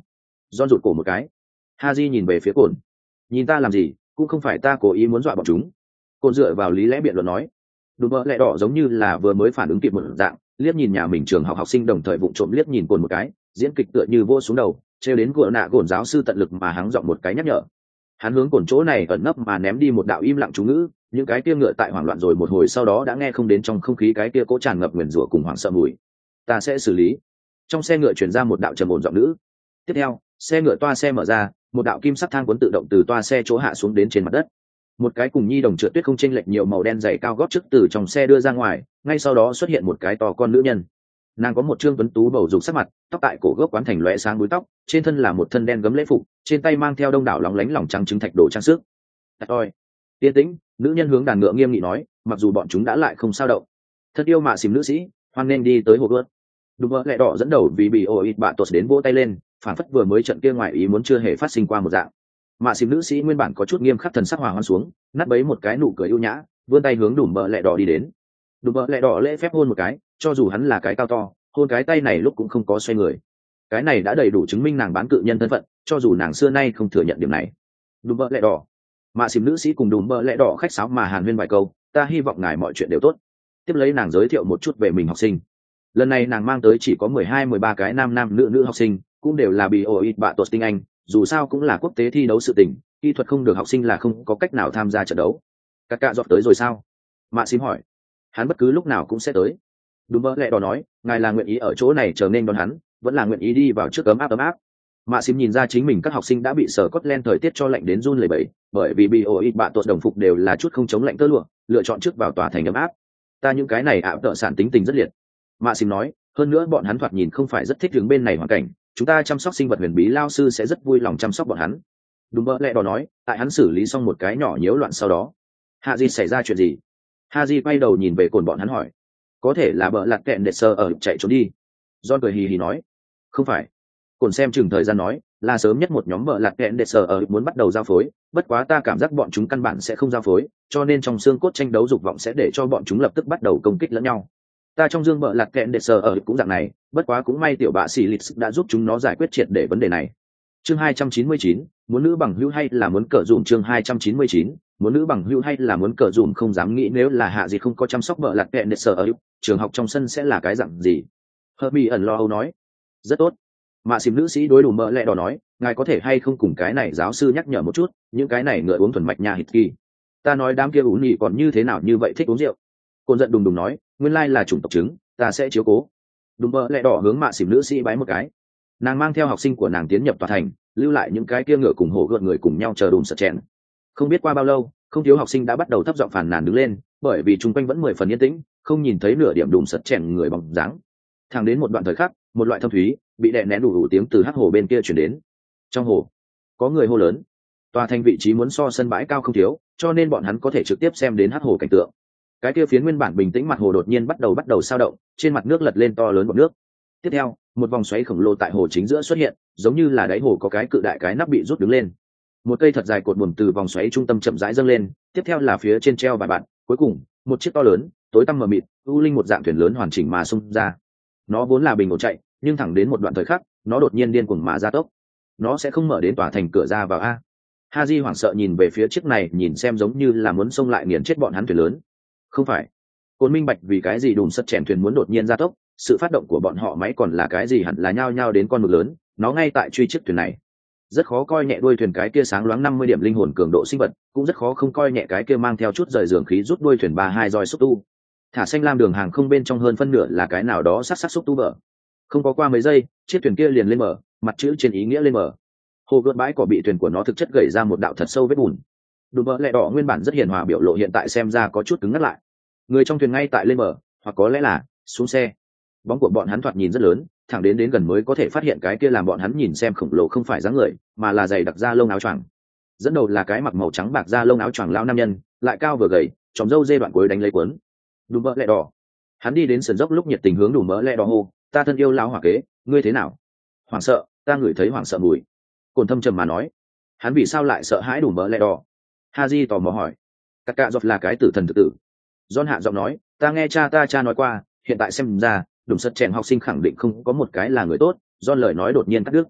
John rụt cổ một cái. Haji nhìn về phía cồn. Nhìn ta làm gì, cũng không phải ta cố ý muốn dọa bọn chúng. Cồn dựa vào lý lẽ biện luận nói. Đùm bợ lẹ đỏ giống như là vừa mới phản ứng kịp một dạng, liếc nhìn nhà mình trường học học sinh đồng thời vụng trộm liếc nhìn cồn một cái, diễn kịch tựa như vô xuống đầu, trêu đến cồn nạ cồn giáo sư tận lực mà hắng giọng một cái nhắc nhở. Hắn hướng cồn chỗ này ẩn nấp mà ném đi một đạo im lặng chú ngữ, những cái kia ngựa tại hoảng loạn rồi một hồi sau đó đã nghe không đến trong không khí cái kia cố tràn ngập nguyền rủa cùng hoảng sợ mùi. Ta sẽ xử lý. Trong xe ngựa truyền ra một đạo trầm ổn giọng nữ. Tiếp theo, xe ngựa toa xe mở ra, một đạo kim sắc thang cuốn tự động từ toa xe chỗ hạ xuống đến trên mặt đất. Một cái cùng nhi đồng trượt tuyết không chênh lệch nhiều màu đen dày cao gót trước từ trong xe đưa ra ngoài, ngay sau đó xuất hiện một cái to con nữ nhân. Nàng có một trương tuấn tú bầu dục sắc mặt, tóc tại cổ gốc quán thành lóe sáng búi tóc, trên thân là một thân đen gấm lễ phục, trên tay mang theo đông đảo lóng lánh lỏng trắng trứng thạch đồ trang sức. Ôi, yên tĩnh, nữ nhân hướng đàn ngựa nghiêm nghị nói, mặc dù bọn chúng đã lại không sao động. Thân yêu mạ xìm nữ sĩ, hoan nên đi tới hồ gươm. Đúng vợ lẹ đỏ dẫn đầu vì bị ổ ít bạ tuột đến vỗ tay lên, phản phất vừa mới trận kia ngoài ý muốn chưa hề phát sinh qua một dạng. Mạ xìm nữ sĩ nguyên bản có chút nghiêm khắc thần sắc hòa hoan xuống, nát bấy một cái nụ cười ưu nhã, vươn tay hướng đùm bợ lẹ đỏ đi đến. Đùm bợ lẹ đỏ lễ phép hôn một cái, cho dù hắn là cái cao to, hôn cái tay này lúc cũng không có xoay người. Cái này đã đầy đủ chứng minh nàng bán cự nhân thân phận, cho dù nàng xưa nay không thừa nhận điểm này. Đùm bợ lẹ đỏ. Mạ xìm nữ sĩ cùng đùm bợ lẹ đỏ khách sáo mà hàn huyên vài câu, ta hy vọng ngài mọi chuyện đều tốt. Tiếp lấy nàng giới thiệu một chút về mình học sinh. Lần này nàng mang tới chỉ có 12-13 cái nam nữ học sinh, cũng đều là bị ổ ít bạ tuột tinh anh, dù sao cũng là quốc tế thi đấu sự tình, kỹ thuật không được học sinh là không có cách nào tham gia trận đấu. Các cạ dọn tới rồi sao? Mạ xím hỏi. Hắn bất cứ lúc nào cũng sẽ tới. Đúng vợ lẹ đỏ nói, ngài là nguyện ý ở chỗ này chờ nên đón hắn, vẫn là nguyện ý đi vào trước ấm áp. Mạ xím nhìn ra chính mình các học sinh đã bị sở Scotland thời tiết cho lạnh đến run lẩy bẩy, bởi vì bị ổ ít bạ tuột đồng phục đều là chút không chống lạnh tơ lụa, lựa chọn trước vào tòa thành ấm áp. Ta những cái này tợ sản tính tình rất liệt. Mạ xím nói, hơn nữa bọn hắn thoạt nhìn không phải rất thích hướng bên này hoàn cảnh, chúng ta chăm sóc sinh vật huyền bí lao sư sẽ rất vui lòng chăm sóc bọn hắn. Đúng vợ lẹ đỏ nói, tại hắn xử lý xong một cái nhỏ nhiễu loạn sau đó. Hạ Di xảy ra chuyện gì? Hạ Di quay đầu nhìn về cồn bọn hắn hỏi. Có thể là bợ lặt kẹn để sơ ở chạy trốn đi. John cười hì hì nói. Không phải. Cồn xem chừng thời gian nói, là sớm nhất một nhóm bợ lặt kẹn để sơ ở muốn bắt đầu giao phối, bất quá ta cảm giác bọn chúng căn bản sẽ không giao phối, cho nên trong xương cốt tranh đấu dục vọng sẽ để cho bọn chúng lập tức bắt đầu công kích lẫn nhau. Ta trong dương bợ lặt kẹn để sờ ở cũng dạng này, bất quá cũng may tiểu bạ xì lịch đã giúp chúng nó giải quyết triệt để vấn đề này. Chương 299, muốn nữ bằng hữu hay là muốn cờ dùm? Chương 299, muốn nữ bằng hữu hay là muốn cờ dùm? Không dám nghĩ nếu là Hạ Gì không có chăm sóc bợ lặt kẹn để sờ ở, trường học trong sân sẽ là cái dạng gì. Herbie ẩn lo âu nói. Rất tốt. Mạ xìm nữ sĩ đối đủ mỡ lẹ đỏ nói, ngài có thể hay không cùng cái này giáo sư nhắc nhở một chút, những cái này ngựa uống thuần mạch nhà hít kỳ. Ta nói đám kia uống nhị còn như thế nào như vậy thích uống rượu. Côn giận đùng đùng nói, nguyên lai là chủng tộc trứng, ta sẽ chiếu cố. Đúng vợ lẹ đỏ hướng mạ xỉm nữ sĩ bái một cái. Nàng mang theo học sinh của nàng tiến nhập tòa thành, lưu lại những cái kia ngựa cùng hổ gợn người cùng nhau chờ đùm sật chèn. Không biết qua bao lâu, không thiếu học sinh đã bắt đầu thấp giọng phàn nàn đứng lên, bởi vì chung quanh vẫn 10 phần yên tĩnh, không nhìn thấy nửa điểm đùm sật chèn người bóng dáng. Thẳng đến một đoạn thời khắc, một loại thâm thúy bị đè nén đủ tiếng từ hắc hồ bên kia truyền đến. Trong hồ có người hô lớn. Tòa thành vị trí muốn so sân bãi cao không thiếu, cho nên bọn hắn có thể trực tiếp xem đến hắc hồ cảnh tượng. Cái kia phiến nguyên bản bình tĩnh mặt hồ đột nhiên bắt đầu sao động, trên mặt nước lật lên to lớn bọt nước. Tiếp theo, một vòng xoáy khổng lồ tại hồ chính giữa xuất hiện, giống như là đáy hồ có cái cự đại cái nắp bị rút đứng lên. Một cây thật dài cột buồm từ vòng xoáy trung tâm chậm rãi dâng lên, tiếp theo là phía trên treo vài bạn, cuối cùng, một chiếc to lớn, tối tăm mờ mịt, u linh một dạng thuyền lớn hoàn chỉnh mà xung ra. Nó vốn là bình ổn chạy, nhưng thẳng đến một đoạn thời khắc, nó đột nhiên điên cuồng mà gia tốc. Nó sẽ không mở đến tòa thành cửa ra vào a. Haji hoảng sợ nhìn về phía chiếc này, nhìn xem giống như là muốn xông lại nghiền chết bọn hắn thuyền lớn. Không phải. Côn minh bạch vì cái gì đùm sắt chèn thuyền muốn đột nhiên gia tốc, sự phát động của bọn họ máy còn là cái gì hẳn là nhao nhao đến con mực lớn, nó ngay tại truy chiếc thuyền này. Rất khó coi nhẹ đuôi thuyền cái kia sáng loáng 50 điểm linh hồn cường độ sinh vật, cũng rất khó không coi nhẹ cái kia mang theo chút rời giường khí rút đuôi thuyền 32 roi xúc tu. Thả xanh lam đường hàng không bên trong hơn phân nửa là cái nào đó sắc xúc tu bờ. Không có qua mấy giây, chiếc thuyền kia liền lên mở, mặt chữ trên ý nghĩa lên mở. Hồ gợt bãi cỏ bị thuyền của nó thực chất gầy ra một đạo thật sâu vết bùn. Đùm bợ lẹ đỏ nguyên bản rất hiền hòa biểu lộ hiện tại xem ra có chút cứng ngắt lại. Người trong thuyền ngay tại lên mở, hoặc có lẽ là xuống xe. Bóng của bọn hắn thoạt nhìn rất lớn, thẳng đến gần mới có thể phát hiện cái kia làm bọn hắn nhìn xem khổng lồ không phải dáng người, mà là giày đặc da lông áo choàng. Dẫn đầu là cái mặc màu trắng bạc da lông áo choàng lão nam nhân, lại cao vừa gầy, tròm râu dê đoạn cuối đánh lấy cuốn. Đùm bợ lẹ đỏ. Hắn đi đến sườn dốc lúc nhiệt tình hướng đùm bợ lẹ đỏ hô, ta thân yêu lão hỏa kế, ngươi thế nào? Hoảng sợ, ta ngửi thấy hoảng sợ mùi. Cồn thâm trầm mà nói, hắn vì sao lại sợ hãi đùm bợ lẹ đỏ? Haji tò mò hỏi. Các cạ dọc là cái tử thần tự tử. John hạ giọng nói, ta nghe cha nói qua, hiện tại xem ra, đùm sật chèn học sinh khẳng định không có một cái là người tốt. John lời nói đột nhiên cắt đứt.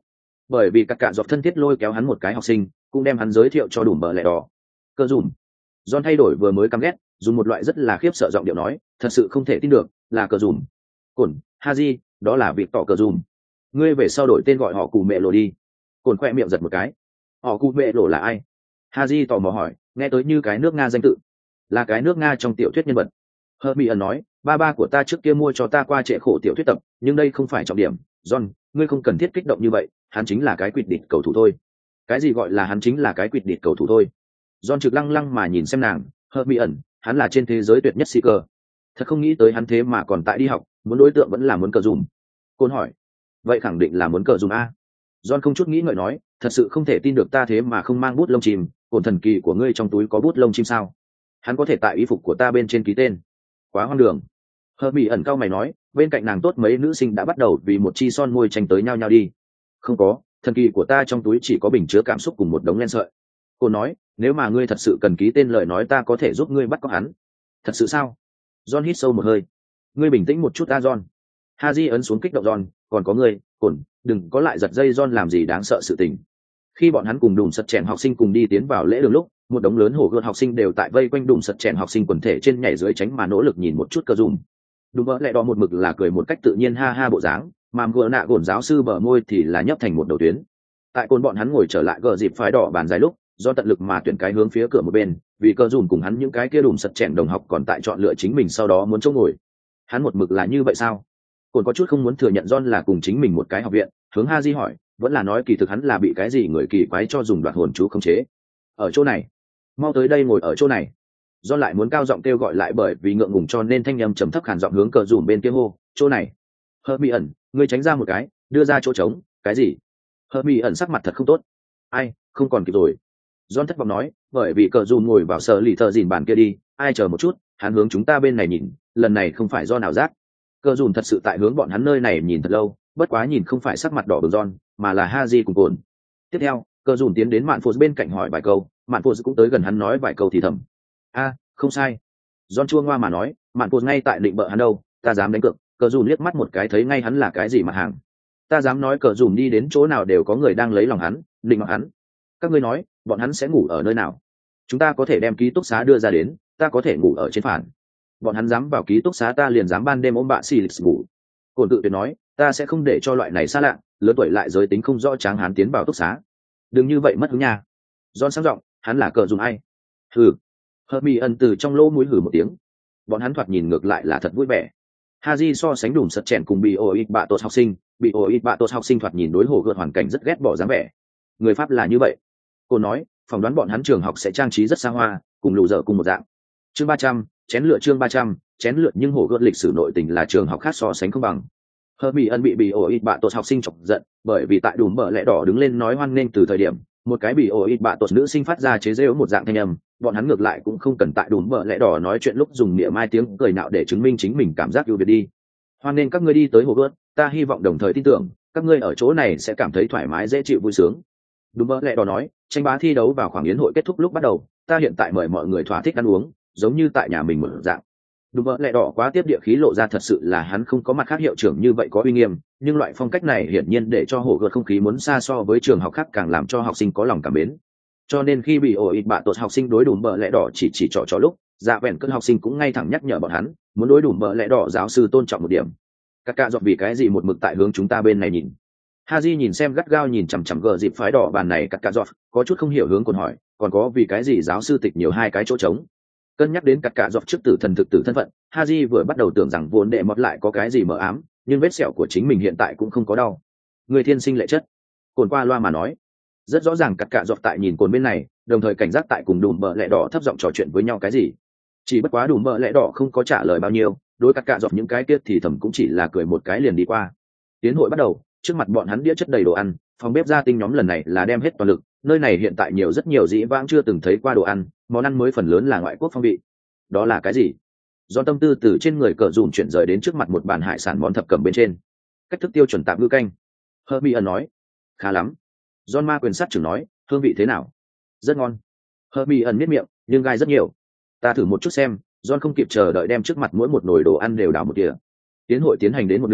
bởi vì các cạ dọc thân thiết lôi kéo hắn một cái học sinh cũng đem hắn giới thiệu cho đủ bờ lẹ đỏ. Cờ dùm. John thay đổi vừa mới căm ghét, dùng một loại rất là khiếp sợ giọng điệu nói, thật sự không thể tin được, là cờ dùm. Cồn, Haji, đó là việc tỏ cờ dùm. Ngươi về sau đổi tên gọi họ Cù Mẹ Lộ đi. Cồn khoe miệng giật một cái. Họ Cù Mẹ Lộ là ai? Haji tò mò hỏi, nghe tới như cái nước Nga danh tự, là cái nước Nga trong tiểu thuyết nhân vật. Hermione nói, ba của ta trước kia mua cho ta qua trệ khổ tiểu thuyết tập, nhưng đây không phải trọng điểm. John, ngươi không cần thiết kích động như vậy, hắn chính là cái quỵt địch cầu thủ thôi. Cái gì gọi là hắn chính là cái quỵt địch cầu thủ thôi? John trực lăng lăng mà nhìn xem nàng. Hermione, hắn là trên thế giới tuyệt nhất seeker. Thật không nghĩ tới hắn thế mà còn tại đi học, muốn đối tượng vẫn là muốn cờ dùm. Côn hỏi, vậy khẳng định là muốn cờ dùm a? John không chút nghĩ ngợi nói, thật sự không thể tin được ta thế mà không mang bút lông chim. Cồn thần kỳ của ngươi trong túi có bút lông chim sao? Hắn có thể tại y phục của ta bên trên ký tên. Quá hoang đường. Hermione cau mày nói, bên cạnh nàng tốt mấy nữ sinh đã bắt đầu vì một chi son môi tranh tới nhau nhau đi. Không có, thần kỳ của ta trong túi chỉ có bình chứa cảm xúc cùng một đống len sợi. Cô nói, nếu mà ngươi thật sự cần ký tên lời nói ta có thể giúp ngươi bắt cóc hắn. Thật sự sao? John hít sâu một hơi. Ngươi bình tĩnh một chút ta John. Haji ấn xuống kích động John, còn có ngươi, Cồn, đừng có lại giật dây John làm gì đáng sợ sự tình. Khi bọn hắn cùng đùm sật chèn học sinh cùng đi tiến vào lễ đường lúc, một đống lớn hổ gợt học sinh đều tại vây quanh đùm sật chèn học sinh quần thể trên nhảy dưới tránh mà nỗ lực nhìn một chút cơ dùm. Đùm bỡ lẹ đỏ một mực là cười một cách tự nhiên ha ha bộ dáng, mà gỡ nạ gồn giáo sư bờ môi thì là nhấp thành một đầu tuyến. Tại cồn bọn hắn ngồi trở lại gờ dịp phái đỏ bàn dài lúc, do tận lực mà tuyển cái hướng phía cửa một bên, vì cơ dùm cùng hắn những cái kia đùm sật chèn đồng học còn tại chọn lựa chính mình sau đó muốn chỗ ngồi. Hắn một mực là như vậy sao? Cồn có chút không muốn thừa nhận John là cùng chính mình một cái học viện, hướng Haji hỏi, vẫn là nói kỳ thực hắn là bị cái gì người kỳ quái cho dùng đoạt hồn chú khống chế. Ở chỗ này, mau tới đây ngồi ở chỗ này. John lại muốn cao giọng kêu gọi lại bởi vì ngượng ngùng cho nên thanh âm trầm thấp khàn giọng hướng cờ dùm bên kia hô, chỗ này. Hermione, ngươi tránh ra một cái, đưa ra chỗ trống, cái gì? Hermione sắc mặt thật không tốt. Ai, không còn kịp rồi. John thất vọng nói, bởi vì cờ dùm ngồi vào sở lì thợ dìn bàn kia đi, ai chờ một chút, hắn hướng chúng ta bên này nhìn, lần này không phải do nào giác. Cờ dùm thật sự tại hướng bọn hắn nơi này nhìn thật lâu, bất quá nhìn không phải sắc mặt đỏ bừng John, mà là Haji cùng Cồn. Tiếp theo, cờ dùm tiến đến mạn phô bên cạnh hỏi vài câu, mạn phô cũng tới gần hắn nói vài câu thì thầm. Không sai. John chua ngoa mà nói, mạn phô ngay tại định bợ hắn đâu, ta dám đánh cược. Cờ dùm liếc mắt một cái thấy ngay hắn là cái gì mà hàng. Ta dám nói cờ dùm đi đến chỗ nào đều có người đang lấy lòng hắn, định mặc hắn. Các ngươi nói, bọn hắn sẽ ngủ ở nơi nào? Chúng ta có thể đem ký túc xá đưa ra đến, ta có thể ngủ ở trên phản. Bọn hắn dám vào ký túc xá ta liền dám ban đêm ôm bạ xì lịch ngủ. Cồn tự tuyệt nói, ta sẽ không để cho loại này xa lạ, lớn tuổi lại giới tính không rõ tráng hán tiến vào túc xá. Đừng như vậy mất hứng nha. John sáng giọng, hắn là cờ dùm ai? Hừ. Hermione từ trong lỗ mũi hừ một tiếng. Bọn hắn thoạt nhìn ngược lại là thật vui vẻ. Haji so sánh đùm sật chèn cùng bị oit bạ tốt học sinh, bị oit bạ tốt học sinh thoạt nhìn đối hồ gợt hoàn cảnh rất ghét bỏ dáng vẻ. Người Pháp là như vậy. Cô nói, phỏng đoán bọn hắn trường học sẽ trang trí rất xa hoa, cùng lù dở cùng một dạng. Chương 300, chén lựa chương 300, chén lựa nhưng hồ gợt lịch sử nội tình là trường học khác so sánh không bằng. Hermione bị oit bạ tốt học sinh chọc giận, bởi vì tại đùm bờ lẽ đỏ đứng lên nói hoan nghênh từ thời điểm, một cái bị oit bạ tốt nữ sinh phát ra chế giễu một dạng thanh âm, bọn hắn ngược lại cũng không cần tại đùm bờ lẽ đỏ nói chuyện lúc dùng niệm mai tiếng cười nạo để chứng minh chính mình cảm giác ưu việt đi. Hoan nên các ngươi đi tới hồ gợt, ta hy vọng đồng thời tin tưởng các ngươi ở chỗ này sẽ cảm thấy thoải mái dễ chịu vui sướng. Đùm bờ lẽ đỏ nói, tranh bá thi đấu vào khoảng yến hội kết thúc lúc bắt đầu, ta hiện tại mời mọi người thỏa thích ăn uống, giống như tại nhà mình một dạng. Đùm bờ lẽ đỏ quá tiếp địa khí lộ ra thật sự là hắn không có mặt khác hiệu trưởng như vậy có uy nghiêm, nhưng loại phong cách này hiển nhiên để cho hồ gợt không khí muốn xa so với trường học khác càng làm cho học sinh có lòng cảm mến. Cho nên khi bị ổ ít bạ tột học sinh đối đùm bờ lẽ đỏ chỉ trò lúc, dạ vẹn cơn học sinh cũng ngay thẳng nhắc nhở bọn hắn muốn đối đùm bờ lẽ đỏ giáo sư tôn trọng một điểm. Các cạ dọn vì cái gì một mực tại hướng chúng ta bên này nhìn. Haji nhìn xem gắt gao nhìn chằm chằm gờ dịp phái đỏ bàn này các cạ dọn có chút không hiểu hướng còn hỏi, còn có vì cái gì giáo sư tịch nhiều hai cái chỗ trống. Cân nhắc đến các cạ dọn trước tử thần thực tử thân phận, Haji vừa bắt đầu tưởng rằng vốn đệ mọt lại có cái gì mờ ám, nhưng vết sẹo của chính mình hiện tại cũng không có đau. Người thiên sinh lệ chất. Cồn qua loa mà nói. Rất rõ ràng cắt cạ dọc tại nhìn cồn bên này, đồng thời cảnh giác tại cùng đùm bờ lẽ đỏ thấp giọng trò chuyện với nhau cái gì. Chỉ bất quá đùm bờ lẽ đỏ không có trả lời bao nhiêu, đối cắt cạ dọc những cái kia thì thầm cũng chỉ là cười một cái liền đi qua. Tiến hội bắt đầu, trước mặt bọn hắn đĩa chất đầy đồ ăn, phòng bếp gia tinh nhóm lần này là đem hết toàn lực, nơi này hiện tại nhiều rất nhiều dĩ vãng chưa từng thấy qua đồ ăn, món ăn mới phần lớn là ngoại quốc phong vị. Đó là cái gì? Do tâm tư từ trên người cờ dùm chuyển rời đến trước mặt một bàn hải sản món thập cẩm bên trên. Cách thức tiêu chuẩn tạm ngư canh. Hermione nói, khá lắm. John ma quyền sát trưởng nói, hương vị thế nào? Rất ngon. Hermione miết miệng, nhưng gai rất nhiều. Ta thử một chút xem. John không kịp chờ đợi đem trước mặt mỗi một nồi đồ ăn đều đảo một đĩa. Tiến hội tiến hành đến một nửa,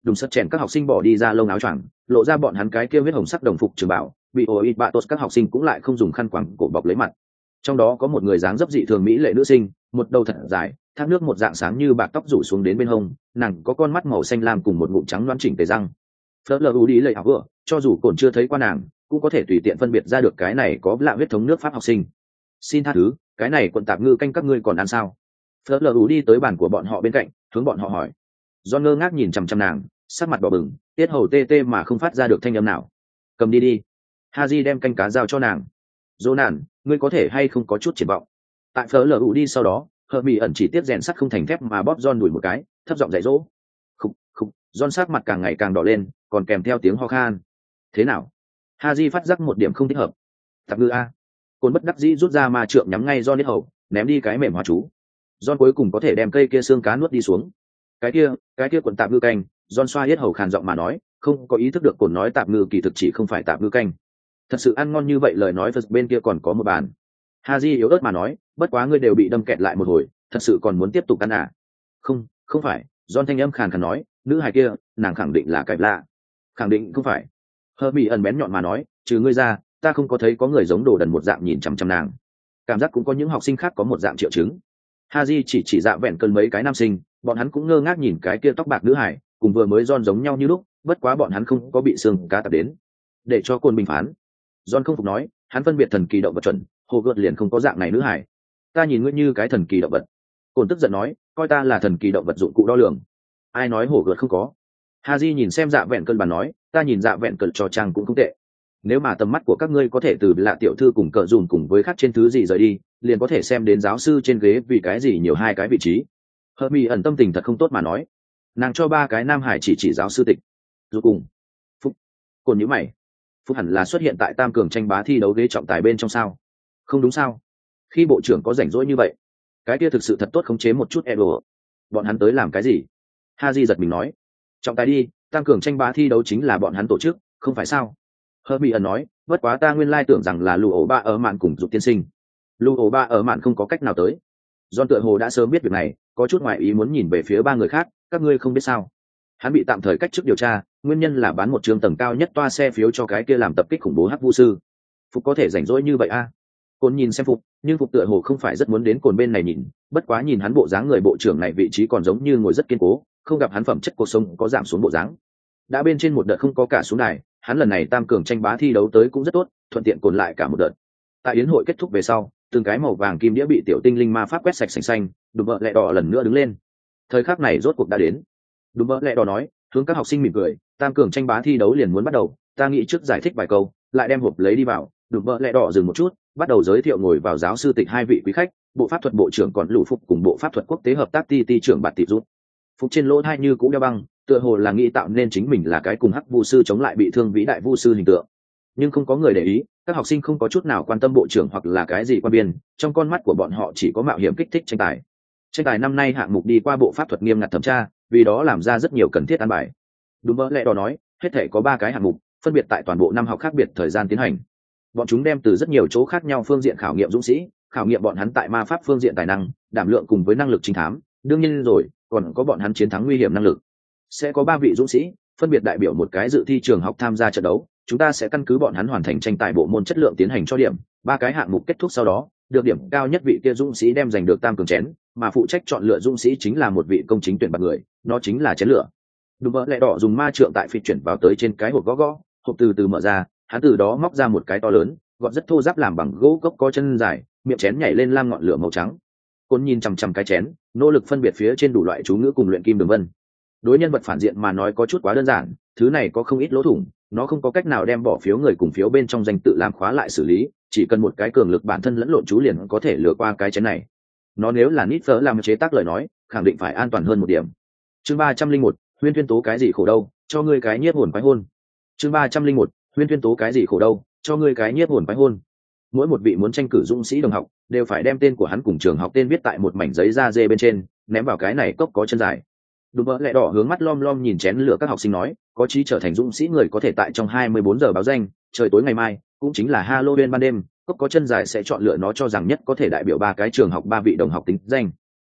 đùng sắt chèn các học sinh bỏ đi ra lông áo choàng, lộ ra bọn hắn cái kia huyết hồng sắc đồng phục trường bảo, bị ôi bạ tốt các học sinh cũng lại không dùng khăn quàng cổ bọc lấy mặt. Trong đó có một người dáng dấp dị thường mỹ lệ nữ sinh, một đầu thật dài, thác nước một dạng sáng như bạc tóc rủ xuống đến bên hông, nàng có con mắt màu xanh lam cùng một ngụm trắng loáng chỉnh tề răng. Fleur lờ đi lầy ảo vừa, cho dù cồn chưa thấy qua nàng, cũng có thể tùy tiện phân biệt ra được cái này có lạ huyết thống nước Pháp học sinh. Xin tha thứ, cái này quần tạp ngư canh các ngươi còn ăn sao? Fleur lờ đi tới bàn của bọn họ bên cạnh, hướng bọn họ hỏi. Do ngơ ngác nhìn chằm chằm nàng, sắc mặt đỏ bừng, tiết hầu tê tê mà không phát ra được thanh âm nào. Cầm đi đi. Haji đem canh cá giao cho nàng. Jonan, ngươi có thể hay không có chút triển vọng? Tại Fleur lờ đi sau đó, Hợp Mỹ ẩn chỉ tiếp rèn sắt không thành thép mà bóp John đùi một cái, thấp giọng dạy dỗ. Khục, khục, John sắc mặt càng ngày càng đỏ lên, còn kèm theo tiếng ho khan. Thế nào? Haji phát giác một điểm không thích hợp. Tạp ngư a. Côn bất đắc dĩ rút ra ma trượng nhắm ngay John hết hầu, ném đi cái mềm hóa chú. John cuối cùng có thể đem cây kia xương cá nuốt đi xuống. Cái kia quần tạp ngư canh. John xoa hết hầu khàn giọng mà nói, không có ý thức được cồn nói tạp ngư kỳ thực chỉ không phải tạp ngư canh. Thật sự ăn ngon như vậy lời nói phật bên kia còn có một bàn. Haji yếu ớt mà nói, bất quá ngươi đều bị đâm kẹt lại một hồi, thật sự còn muốn tiếp tục ăn à? Không, không phải. John thanh âm khàn khàn nói, nữ hài kia, nàng khẳng định là cải lạ. Khẳng định không phải. Hơ Mỹ ẩn bén nhọn mà nói, trừ ngươi ra, ta không có thấy có người giống đồ đần một dạng nhìn chằm chằm nàng. Cảm giác cũng có những học sinh khác có một dạng triệu chứng. Haji chỉ dạ vẹn cơn mấy cái nam sinh, bọn hắn cũng ngơ ngác nhìn cái kia tóc bạc nữ hài, cùng vừa mới John giống nhau như lúc, bất quá bọn hắn không có bị xương cá tập đến. Để cho côn bình phán. John không phục nói, hắn phân biệt thần kỳ động vật chuẩn, hồ gợt liền không có dạng này nữ hài. Ta nhìn ngươi như cái thần kỳ động vật. Côn tức giận nói, coi ta là thần kỳ động vật dụng cụ đo lường. Ai nói hổ gợt không có? Haji nhìn xem dạ vẹn cơn bàn nói, ta nhìn dạ vẹn cơn cho trang cũng không tệ. Nếu mà tầm mắt của các ngươi có thể từ lạ tiểu thư cùng cờ dùn cùng với khác trên thứ gì rời đi, liền có thể xem đến giáo sư trên ghế vì cái gì nhiều hai cái vị trí. Hợp Mỹ ẩn tâm tình thật không tốt mà nói, nàng cho ba cái nam hải chỉ giáo sư tịch. Dù cùng, Phúc, cồn nhíu mày. Phúc hẳn là xuất hiện tại tam cường tranh bá thi đấu ghế trọng tài bên trong sao? Không đúng sao? Khi bộ trưởng có rảnh rỗi như vậy, cái kia thực sự thật tốt khống chế một chút ego. Bọn hắn tới làm cái gì? Haji giật mình nói, trọng tài đi, tam cường tranh bá thi đấu chính là bọn hắn tổ chức, không phải sao? Hợp Mỹ ẩn nói, bất quá ta nguyên lai tưởng rằng là lù ổ ba ở mạn cùng dục tiên sinh. Lù ổ ba ở mạn không có cách nào tới. John tựa hồ đã sớm biết việc này, có chút ngoại ý muốn nhìn về phía ba người khác, các ngươi không biết sao? Hắn bị tạm thời cách chức điều tra, nguyên nhân là bán một trường tầng cao nhất toa xe phiếu cho cái kia làm tập kích khủng bố hắc vu sư. Phục có thể rảnh rỗi như vậy a? Cồn nhìn xem Phục, nhưng Phục tựa hồ không phải rất muốn đến cồn bên này nhìn, bất quá nhìn hắn bộ dáng người bộ trưởng này vị trí còn giống như ngồi rất kiên cố, không gặp hắn phẩm chất cuộc sống có giảm xuống bộ dáng. Đã bên trên một đợt không có cả xuống này, hắn lần này tam cường tranh bá thi đấu tới cũng rất tốt, thuận tiện cồn lại cả một đợt. Tại yến hội kết thúc về sau, từng cái màu vàng kim đĩa bị tiểu tinh linh ma pháp quét sạch sành xanh, đùm bợ lẹ đỏ lần nữa đứng lên. Thời khắc này rốt cuộc đã đến. Đùm bợ lẹ đỏ nói, hướng các học sinh mỉm cười, tam cường tranh bá thi đấu liền muốn bắt đầu, ta nghĩ trước giải thích vài câu, lại đem hộp lấy đi vào. Đùm bợ lẹ đỏ dừng một chút, bắt đầu giới thiệu ngồi vào giáo sư tịch hai vị quý khách, bộ pháp thuật bộ trưởng còn lũ Phục cùng bộ pháp thuật quốc tế hợp tác ti trưởng Bạt Tị Rút. Phục trên lỗ hai như cũ đeo băng, tựa hồ là nghĩ tạo nên chính mình là cái cùng hắc vu sư chống lại bị thương vĩ đại vu sư hình tượng, nhưng không có người để ý, các học sinh không có chút nào quan tâm bộ trưởng hoặc là cái gì quan biên, trong con mắt của bọn họ chỉ có mạo hiểm kích thích tranh tài năm nay hạng mục đi qua bộ pháp thuật nghiêm ngặt thẩm tra, vì đó làm ra rất nhiều cần thiết an bài. Đúng mơ lẽ đó nói, hết thể có 3 cái hạng mục, phân biệt tại toàn bộ năm học khác biệt thời gian tiến hành. Bọn chúng đem từ rất nhiều chỗ khác nhau phương diện khảo nghiệm dũng sĩ, khảo nghiệm bọn hắn tại ma pháp phương diện tài năng, đảm lượng cùng với năng lực trinh thám, đương nhiên rồi, còn có bọn hắn chiến thắng nguy hiểm năng lực. Sẽ có 3 vị dũng sĩ, phân biệt đại biểu một cái dự thi trường học tham gia trận đấu, chúng ta sẽ căn cứ bọn hắn hoàn thành tranh tài bộ môn chất lượng tiến hành cho điểm. 3 cái hạng mục kết thúc sau đó, được điểm cao nhất vị kia dũng sĩ đem giành được tam cường chén, mà phụ trách chọn lựa dũng sĩ chính là một vị công chính tuyển bạt người, nó chính là chén lửa. Đúng vậy, lẹ đỏ dùng ma trượng tại phi chuyển vào tới trên cái hộp gõ, hộp từ từ mở ra, hắn từ đó móc ra một cái to lớn, gọt rất thô ráp làm bằng gỗ cốc có chân dài, miệng chén nhảy lên lam ngọn lửa màu trắng. Côn nhìn chằm chằm cái chén, nỗ lực phân biệt phía trên đủ loại chú ngữ cùng luyện kim đường vân. Đối nhân vật phản diện mà nói có chút quá đơn giản, thứ này có không ít lỗ thủng, nó không có cách nào đem bỏ phiếu người cùng phiếu bên trong danh tự làm khóa lại xử lý, chỉ cần một cái cường lực bản thân lẫn lộn chú liền có thể lừa qua cái chén này. Nó nếu là nít phở làm chế tác lời nói, khẳng định phải an toàn hơn một điểm. Chương 301, huyên tuyên tố cái gì khổ đâu, cho ngươi cái nhiếp hồn quái hôn. Chương 301, huyên tuyên tố cái gì khổ đâu, cho ngươi cái nhiếp hồn quái hôn. Mỗi một vị muốn tranh cử dũng sĩ đồng học đều phải đem tên của hắn cùng trường học tên viết tại một mảnh giấy da dê bên trên, ném vào cái này cốc có chân dài. Đúng mơ lẹ đỏ hướng mắt lom lom nhìn chén lửa các học sinh nói, có chí trở thành dũng sĩ người có thể tại trong 24 giờ báo danh, trời tối ngày mai cũng chính là Halloween ban đêm, cốc có chân dài sẽ chọn lựa nó cho rằng nhất có thể đại biểu 3 cái trường học 3 vị đồng học tính danh.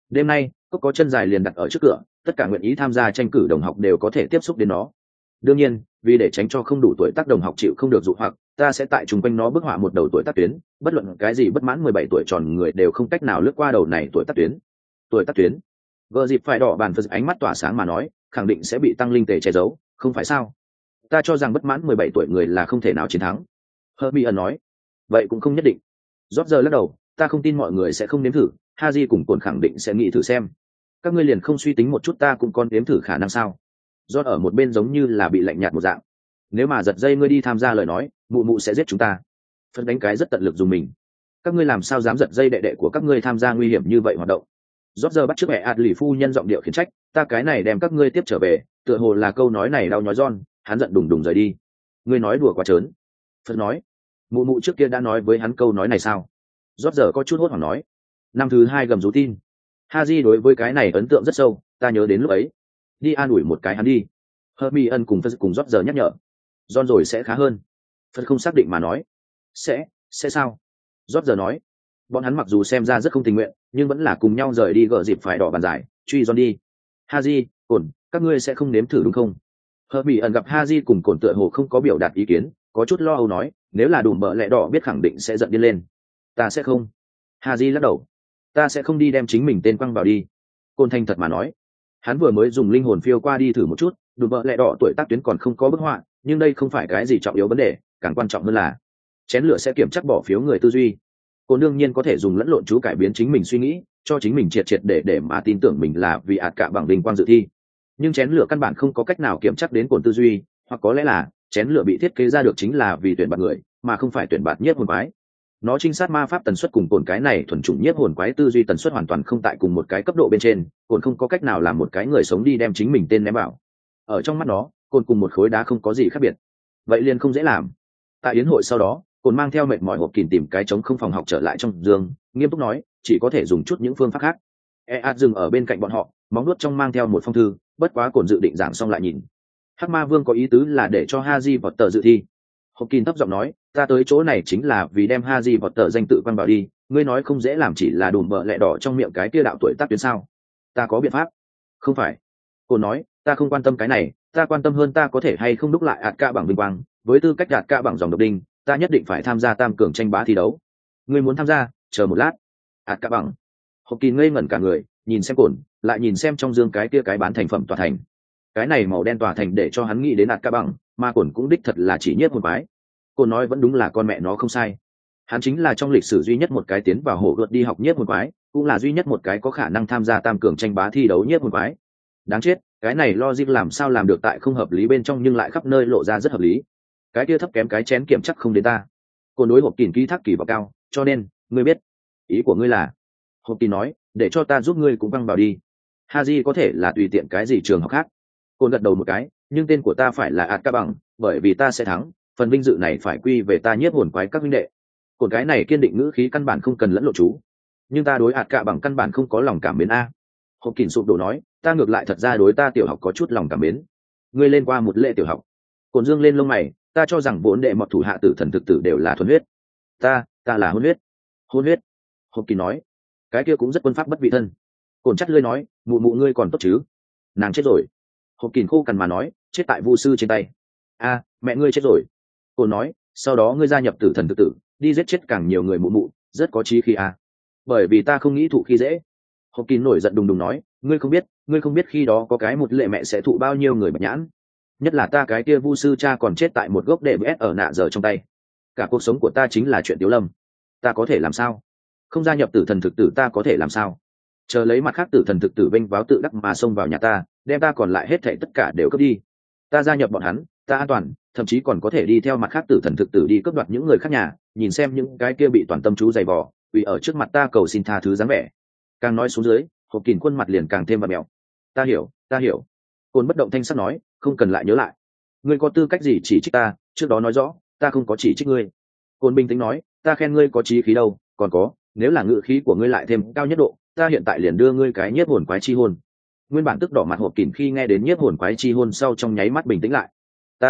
Đêm nay cốc có chân dài liền đặt ở trước cửa, tất cả nguyện ý tham gia tranh cử đồng học đều có thể tiếp xúc đến nó. Đương nhiên, vì để tránh cho không đủ tuổi tác đồng học chịu không được dụ hoặc, ta sẽ tại chung quanh nó bức họa một đầu tuổi tác tuyến, bất luận cái gì bất mãn 17 tuổi tròn người đều không cách nào lướt qua đầu này tuổi tác tuyến. Tuổi tác tuyến. Gờ dịp phải đỏ bàn phật ánh mắt tỏa sáng mà nói, khẳng định sẽ bị tăng linh tề che giấu, không phải sao? Ta cho rằng bất mãn 17 tuổi người là không thể nào chiến thắng. Hermione nói. Vậy cũng không nhất định. Roger lắc đầu, ta không tin mọi người sẽ không nếm thử, Haji cùng Cồn khẳng định sẽ nghĩ thử xem. Các ngươi liền không suy tính một chút ta cũng còn nếm thử khả năng sao? John ở một bên giống như là bị lạnh nhạt một dạng. Nếu mà giật dây ngươi đi tham gia lời nói, mụ mụ sẽ giết chúng ta. Phân đánh cái rất tận lực dùng mình. Các ngươi làm sao dám giật dây đệ đệ của các ngươi tham gia nguy hiểm như vậy hoạt động? Roger bắt trước mẹ ạt lì phu nhân giọng điệu khiển trách, ta cái này đem các ngươi tiếp trở về, tựa hồ là câu nói này đau nhói John, hắn giận đùng đùng rời đi. Ngươi nói đùa quá trớn. Phân nói, mụ mụ trước kia đã nói với hắn câu nói này sao? Roger có chút hốt hoảng nói. Năm thứ 2 gầm rú tin. Haji đối với cái này ấn tượng rất sâu, ta nhớ đến lúc ấy. Đi an ủi một cái hắn đi. Hermione cùng Phật cùng Roger nhắc nhở. John rồi sẽ khá hơn. Phật không xác định mà nói. Sẽ sao? Roger nói. Bọn hắn mặc dù xem ra rất không tình nguyện, nhưng vẫn là cùng nhau rời đi gỡ dịp phải đỏ bàn giải, truy John đi. Haji, Cồn, các ngươi sẽ không nếm thử đúng không? Hermione gặp Haji cùng Cồn tựa hồ không có biểu đạt ý kiến, có chút lo âu nói, nếu là đùm bợ lẹ đỏ biết khẳng định sẽ giận điên lên. Ta sẽ không. Haji lắc đầu. Ta sẽ không đi đem chính mình tên quăng vào đi. Cồn thành thật mà nói. Hắn vừa mới dùng linh hồn phiêu qua đi thử một chút, đùm bợ lẹ đỏ tuổi tác tuyến còn không có bức họa, nhưng đây không phải cái gì trọng yếu vấn đề, càng quan trọng hơn là chén lửa sẽ kiểm chắc bỏ phiếu người tư duy. Cồn đương nhiên có thể dùng lẫn lộn chú cải biến chính mình suy nghĩ, cho chính mình triệt để mà tin tưởng mình là vì ạt cả bằng vinh quang dự thi. Nhưng chén lửa căn bản không có cách nào kiểm chắc đến Cồn tư duy, hoặc có lẽ là chén lửa bị thiết kế ra được chính là vì tuyển bạt người, mà không phải tuyển bạt nhiếp hồn quái. Nó trinh sát ma pháp tần suất cùng Cồn cái này thuần chủng nhiếp hồn quái tư duy tần suất hoàn toàn không tại cùng một cái cấp độ bên trên, Cồn không có cách nào làm một cái người sống đi đem chính mình tên ném vào. Ở trong mắt nó, Cồn cùng một khối đá không có gì khác biệt. Vậy liền không dễ làm. Tại yến hội sau đó, Cồn mang theo mệt mỏi hộp kìm tìm cái trống không phòng học trở lại trong giường, nghiêm túc nói, chỉ có thể dùng chút những phương pháp khác. Dừng ở bên cạnh bọn họ, móng nuốt trong mang theo một phong thư, bất quá Cồn dự định giảng xong lại nhìn. Hắc Ma Vương có ý tứ là để cho Haji vào tờ dự thi. Hộp kìm thấp giọng nói, ta tới chỗ này chính là vì đem Haji vào tờ danh tự quăng vào đi, ngươi nói không dễ làm chỉ là đùm bợ lẹ đỏ trong miệng cái kia đạo tuổi tác tuyến sao? Ta có biện pháp. Không phải. Cồn nói, ta không quan tâm cái này, ta quan tâm hơn ta có thể hay không đúc lại ạt ca bằng vinh quang, với tư cách ạt ca bằng dòng độc đinh, ta nhất định phải tham gia tam cường tranh bá thi đấu. Ngươi muốn tham gia, chờ một lát. Ạt ca bằng. Hộp kỳ ngây ngẩn cả người, nhìn xem Cồn, lại nhìn xem trong dương cái kia cái bán thành phẩm tòa thành. Cái này màu đen tòa thành để cho hắn nghĩ đến ạt ca bằng, mà Cồn cũng đích thật là chỉ nhiếp một cái. Cồn nói vẫn đúng là con mẹ nó không sai. Hắn chính là trong lịch sử duy nhất một cái tiến vào hồ gợt đi học nhiếp một quái, cũng là duy nhất một cái có khả năng tham gia tam cường tranh bá thi đấu nhiếp một quái. Đáng chết, cái này logic làm sao làm được tại không hợp lý bên trong nhưng lại khắp nơi lộ ra rất hợp lý. Cái kia thấp kém cái chén kiểm chắc không đến ta. Cồn đối hộp kìm ký thác kỳ vọng cao, cho nên ngươi biết ý của ngươi là. Hộp kìm nói, để cho ta giúp ngươi cũng văng vào đi. Haji có thể là tùy tiện cái gì trường học khác. Cồn gật đầu một cái, nhưng tên của ta phải là ạt ca bằng, bởi vì ta sẽ thắng, phần vinh dự này phải quy về ta nhiếp hồn quái các huynh đệ. Cồn cái này kiên định ngữ khí căn bản không cần lẫn lộ chú, nhưng ta đối ạt ca bằng căn bản không có lòng cảm mến a. Hộp kìm sụp đổ nói, ta ngược lại thật ra đối ta tiểu học có chút lòng cảm mến. Ngươi lên qua một lễ tiểu học. Cồn dương lên lông mày, ta cho rằng vốn đệ mọt thủ hạ tử thần thực tử đều là thuần huyết. Ta là hôn huyết. Hôn huyết. Hộp kìm nói, cái kia cũng rất quân pháp bất vị thân. Cồn chắt lưỡi nói, mụ mụ ngươi còn tốt chứ? Nàng chết rồi. Hộp kìm khô cằn mà nói, chết tại vu sư trên tay. A, mẹ ngươi chết rồi. Cồn nói, sau đó ngươi gia nhập tử thần thực tử, đi giết chết càng nhiều người mụ mụ, rất có chí khí a. Bởi vì ta không nghĩ thụ khi dễ. Hộp kín nổi giận đùng đùng nói, ngươi không biết khi đó có cái một lệ mẹ sẽ thụ bao nhiêu người bạch nhãn, nhất là ta cái kia vu sư cha còn chết tại một gốc đệ bs ở nạ giờ trong tay. Cả cuộc sống của ta chính là chuyện tiếu lâm. Ta có thể làm sao? Không gia nhập tử thần thực tử ta có thể làm sao? Chờ lấy mặt khác tử thần thực tử vênh váo tự đắc mà xông vào nhà ta, đem ta còn lại hết thảy tất cả đều cướp đi. Ta gia nhập bọn hắn, ta an toàn, thậm chí còn có thể đi theo mặt khác tử thần thực tử đi cướp đoạt những người khác nhà, nhìn xem những cái kia bị toàn tâm chú dày vò, vì ở trước mặt ta cầu xin tha thứ dáng vẻ. Càng nói xuống dưới, hộp kìm khuôn mặt liền càng thêm vặn mèo. Ta hiểu. Cồn bất động thanh sắc nói, không cần lại nhớ lại. Ngươi có tư cách gì chỉ trích ta, trước đó nói rõ, ta không có chỉ trích ngươi. Cồn bình tĩnh nói, ta khen ngươi có chí khí đâu, còn có, nếu là ngự khí của ngươi lại thêm cao nhất độ, ta hiện tại liền đưa ngươi cái nhiếp hồn quái chi hôn. Nguyên bản tức đỏ mặt hộp kìm khi nghe đến nhiếp hồn quái chi hôn sau trong nháy mắt bình tĩnh lại.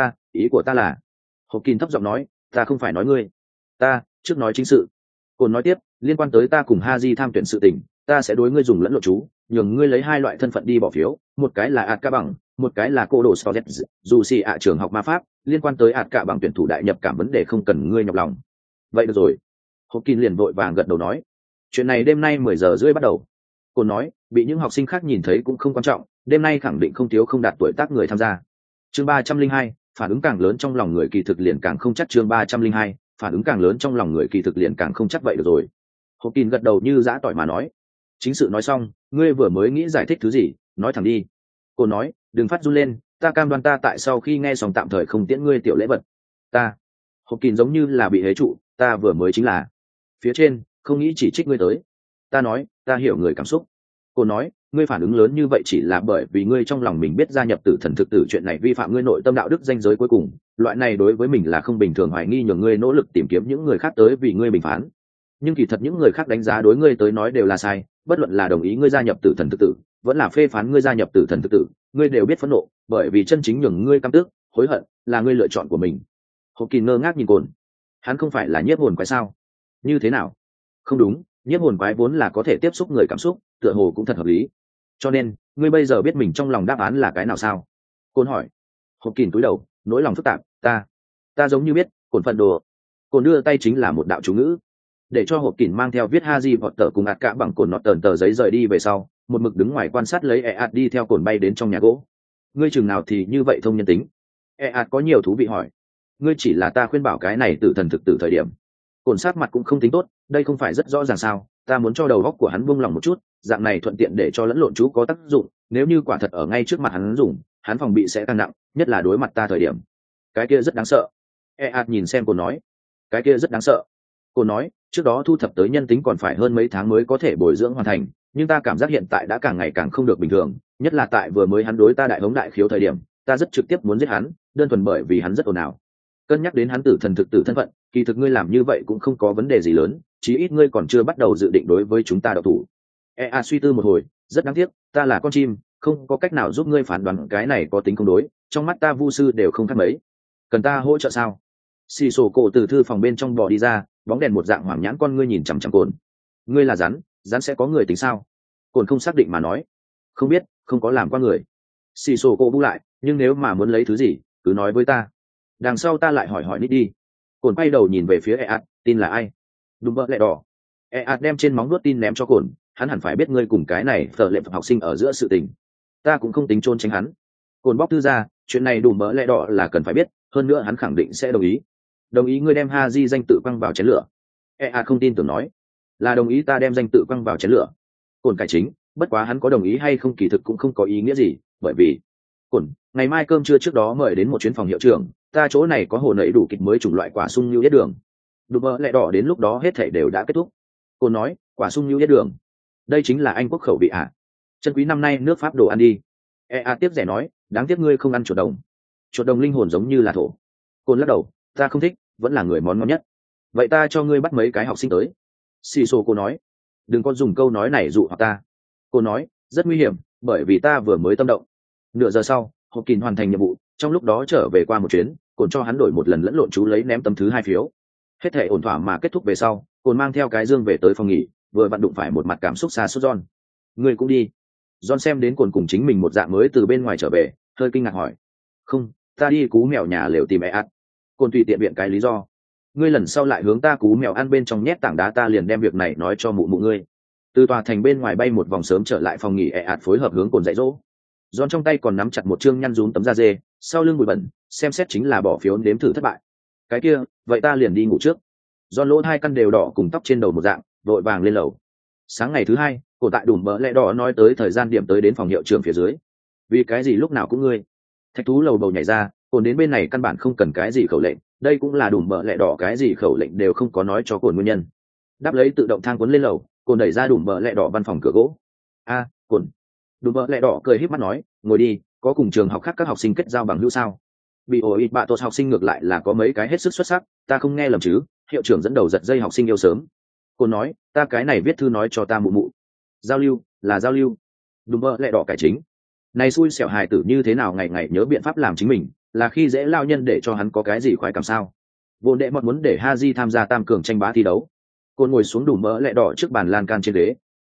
Ý của ta là. Hộp kìm thấp giọng nói, ta không phải nói ngươi. Ta trước nói chính sự. Cồn nói tiếp, liên quan tới ta cùng Haji tham tuyển sự tình, ta sẽ đối ngươi dùng lẫn lộn chú, nhường ngươi lấy hai loại thân phận đi bỏ phiếu, một cái là ạt cả bằng, một cái là cô đồ Stolet. Dù xì ạ trường học ma pháp liên quan tới ạt cả bằng tuyển thủ đại nhập cảm vấn đề không cần ngươi nhọc lòng. Vậy được rồi. Hopkins liền vội vàng gật đầu nói, chuyện này đêm nay 10 giờ rưỡi bắt đầu. Cô nói, bị những học sinh khác nhìn thấy cũng không quan trọng, đêm nay khẳng định không thiếu không đạt tuổi tác người tham gia. Chương 302, phản ứng càng lớn trong lòng người kỳ thực liền càng không chắc. Chương 302, phản ứng càng lớn trong lòng người kỳ thực liền càng không chắc. Vậy được rồi. Hopkins gật đầu như dã tỏi mà nói, chính sự nói xong, ngươi vừa mới nghĩ giải thích thứ gì, nói thẳng đi. Cô nói, đừng phát run lên, ta cam đoan ta tại sau khi nghe xong tạm thời không tiễn ngươi tiểu lễ vật. Ta. Hopkins giống như là bị hế trụ, ta vừa mới chính là phía trên không nghĩ chỉ trích ngươi tới. Ta nói, ta hiểu người cảm xúc. Cô nói, ngươi phản ứng lớn như vậy chỉ là bởi vì ngươi trong lòng mình biết gia nhập tử thần thực tử chuyện này vi phạm ngươi nội tâm đạo đức ranh giới cuối cùng, loại này đối với mình là không bình thường, hoài nghi nhường ngươi nỗ lực tìm kiếm những người khác tới vì ngươi bình phán. Nhưng kỳ thật những người khác đánh giá đối ngươi tới nói đều là sai, bất luận là đồng ý ngươi gia nhập tử thần thực tử vẫn là phê phán ngươi gia nhập tử thần thực tử, ngươi đều biết phẫn nộ, bởi vì chân chính nhường ngươi căm tức hối hận là ngươi lựa chọn của mình. Hopkins ngơ ngác nhìn Cồn, hắn không phải là nhiếp hồn quái sao? Như thế nào? Không đúng, nhiếp hồn quái vốn là có thể tiếp xúc người cảm xúc, tựa hồ cũng thật hợp lý. Cho nên ngươi bây giờ biết mình trong lòng đáp án là cái nào sao? Cồn hỏi. Hopkins cúi đầu, nỗi lòng phức tạp. Ta giống như biết. Cồn phận đồ. Cồn đưa tay chính là một đạo chú ngữ, để cho Hopkins mang theo viết Harry Potter cùng ạt cả bằng Cồn nọt tờ giấy rời đi về sau, một mực đứng ngoài quan sát lấy Ead đi theo Cồn bay đến trong nhà gỗ. Ngươi chừng nào thì như vậy thông nhân tính? Ead có nhiều thú vị hỏi. Ngươi chỉ là ta khuyên bảo cái này tử thần thực tử thời điểm. Cồn sát mặt cũng không tính tốt, đây không phải rất rõ ràng sao? Ta muốn cho đầu óc của hắn buông lỏng một chút, dạng này thuận tiện để cho lẫn lộn chú có tác dụng, nếu như quả thật ở ngay trước mặt hắn dùng, hắn phòng bị sẽ càng nặng, nhất là đối mặt ta thời điểm. Cái kia rất đáng sợ. Ead nhìn xem Cồn nói. Cái kia rất đáng sợ. Cồn nói, trước đó thu thập tới nhân tính còn phải hơn mấy tháng mới có thể bồi dưỡng hoàn thành, nhưng ta cảm giác hiện tại đã càng ngày càng không được bình thường, nhất là tại vừa mới hắn đối ta đại hống đại khiếu thời điểm, ta rất trực tiếp muốn giết hắn, đơn thuần bởi vì hắn rất ồn ào. Cân nhắc đến hắn tử thần thực tử thân phận, kỳ thực ngươi làm như vậy cũng không có vấn đề gì lớn, chí ít ngươi còn chưa bắt đầu dự định đối với chúng ta độc thủ. Suy tư một hồi, rất đáng tiếc, ta là con chim, không có cách nào giúp ngươi phán đoán cái này có tính không đối, trong mắt ta vu sư đều không khác mấy. Cần ta hỗ trợ sao? Xì sổ cổ từ thư phòng bên trong bò đi ra, bóng đèn một dạng hoảng nhãn con ngươi nhìn chằm chằm Cồn. Ngươi là rắn sẽ có người tính sao? Cồn không xác định mà nói. Không biết, không có làm qua người. Xì sổ cổ bu lại, nhưng nếu mà muốn lấy thứ gì, cứ nói với ta. Đằng sau ta lại hỏi nít đi. Cồn quay đầu nhìn về phía Ead, tin là ai? Đúng vợ lẹ đỏ. Ead đem trên móng nuốt tin ném cho Cồn, hắn hẳn phải biết ngươi cùng cái này phở lệ học sinh ở giữa sự tình. Ta cũng không tính trốn tránh hắn. Cồn bóc thư ra, chuyện này đủ mỡ lẹ đỏ là cần phải biết, hơn nữa hắn khẳng định sẽ đồng ý ngươi đem Haji danh tự quăng vào chén lửa. Ead không tin tưởng nói, là đồng ý ta đem danh tự quăng vào chén lửa. Cồn cải chính, bất quá hắn có đồng ý hay không kỳ thực cũng không có ý nghĩa gì, bởi vì Cồn, ngày mai cơm trưa trước đó mời đến một chuyến phòng hiệu trưởng, ta chỗ này có hồ nẫy đủ kịch mới chủng loại quả sung như yết đường. Đùm mỡ lẹ đỏ đến lúc đó hết thảy đều đã kết thúc. Cồn nói, quả sung như yết đường, đây chính là Anh quốc khẩu vị à? Chân quý năm nay nước Pháp đồ ăn đi. Ead tiếp rẻ nói, đáng tiếc ngươi không ăn chuột đồng. Chuột đồng linh hồn giống như là thổ. Cồn lắc đầu, ta không thích, vẫn là người món ngon nhất. Vậy ta cho ngươi bắt mấy cái học sinh tới. Xì xô cô nói, đừng có dùng câu nói này dụ hoặc ta. Cô nói, rất nguy hiểm, bởi vì ta vừa mới tâm động. Nửa giờ sau, Hopkins hoàn thành nhiệm vụ, trong lúc đó trở về qua một chuyến, Cồn cho hắn đổi một lần lẫn lộn chú lấy ném tấm thứ 2 phiếu. Hết thể ổn thỏa mà kết thúc về sau, Cồn mang theo cái dương về tới phòng nghỉ, vừa vặn đụng phải một mặt cảm xúc xa suốt John. Ngươi cũng đi. John xem đến Cồn cùng chính mình một dạng mới từ bên ngoài trở về, hơi kinh ngạc hỏi. Không, ta đi cú mèo nhà lều tìm Ead. Cồn tùy tiện viện cái lý do. Ngươi lần sau lại hướng ta cú mèo ăn bên trong nhét tảng đá, ta liền đem việc này nói cho mụ ngươi. Từ tòa thành bên ngoài bay một vòng sớm trở lại phòng nghỉ, Ead phối hợp hướng Cồn dạy dỗ. John trong tay còn nắm chặt một chương nhăn rúm tấm da dê, sau lưng bụi bẩn, xem xét chính là bỏ phiếu nếm thử thất bại. Cái kia, vậy ta liền đi ngủ trước. John lỗ 2 căn đều đỏ cùng tóc trên đầu một dạng, vội vàng lên lầu. Sáng ngày thứ 2, Cổ tại Đùm Bỡ Lẽ Đỏ nói tới thời gian điểm tới đến phòng hiệu trưởng phía dưới. Vì cái gì lúc nào cũng ngươi? Thạch thú lầu bầu nhảy ra, Cồn đến bên này căn bản không cần cái gì khẩu lệnh, đây cũng là Đùm Bỡ Lẽ Đỏ cái gì khẩu lệnh đều không có nói cho Cồn nguyên nhân. Đáp lấy tự động thang cuốn lên lầu, Cồn đẩy ra Đùm Bỡ Lẽ Đỏ văn phòng cửa gỗ. Cồn. Đùm Bỡ Lẽ Đỏ cười híp mắt nói, ngồi đi, có cùng trường học khác các học sinh kết giao bằng hữu sao? Bị ổi bạ tốt học sinh ngược lại là có mấy cái hết sức xuất sắc, ta không nghe lầm chứ? Hiệu trưởng dẫn đầu giật dây học sinh yêu sớm. Cồn nói, ta cái này viết thư nói cho ta mụ. Giao lưu là giao lưu. Đùm Bỡ Lẽ Đỏ cải chính. Này xui xẻo hài tử như thế nào ngày ngày nhớ biện pháp làm chính mình, là khi dễ lao nhân để cho hắn có cái gì khoái cảm sao? Vô đệ mọt muốn để Haji tham gia tam cường tranh bá thi đấu. Cồn ngồi xuống Đùm Bỡ Lẽ Đỏ trước bàn lan can trên ghế.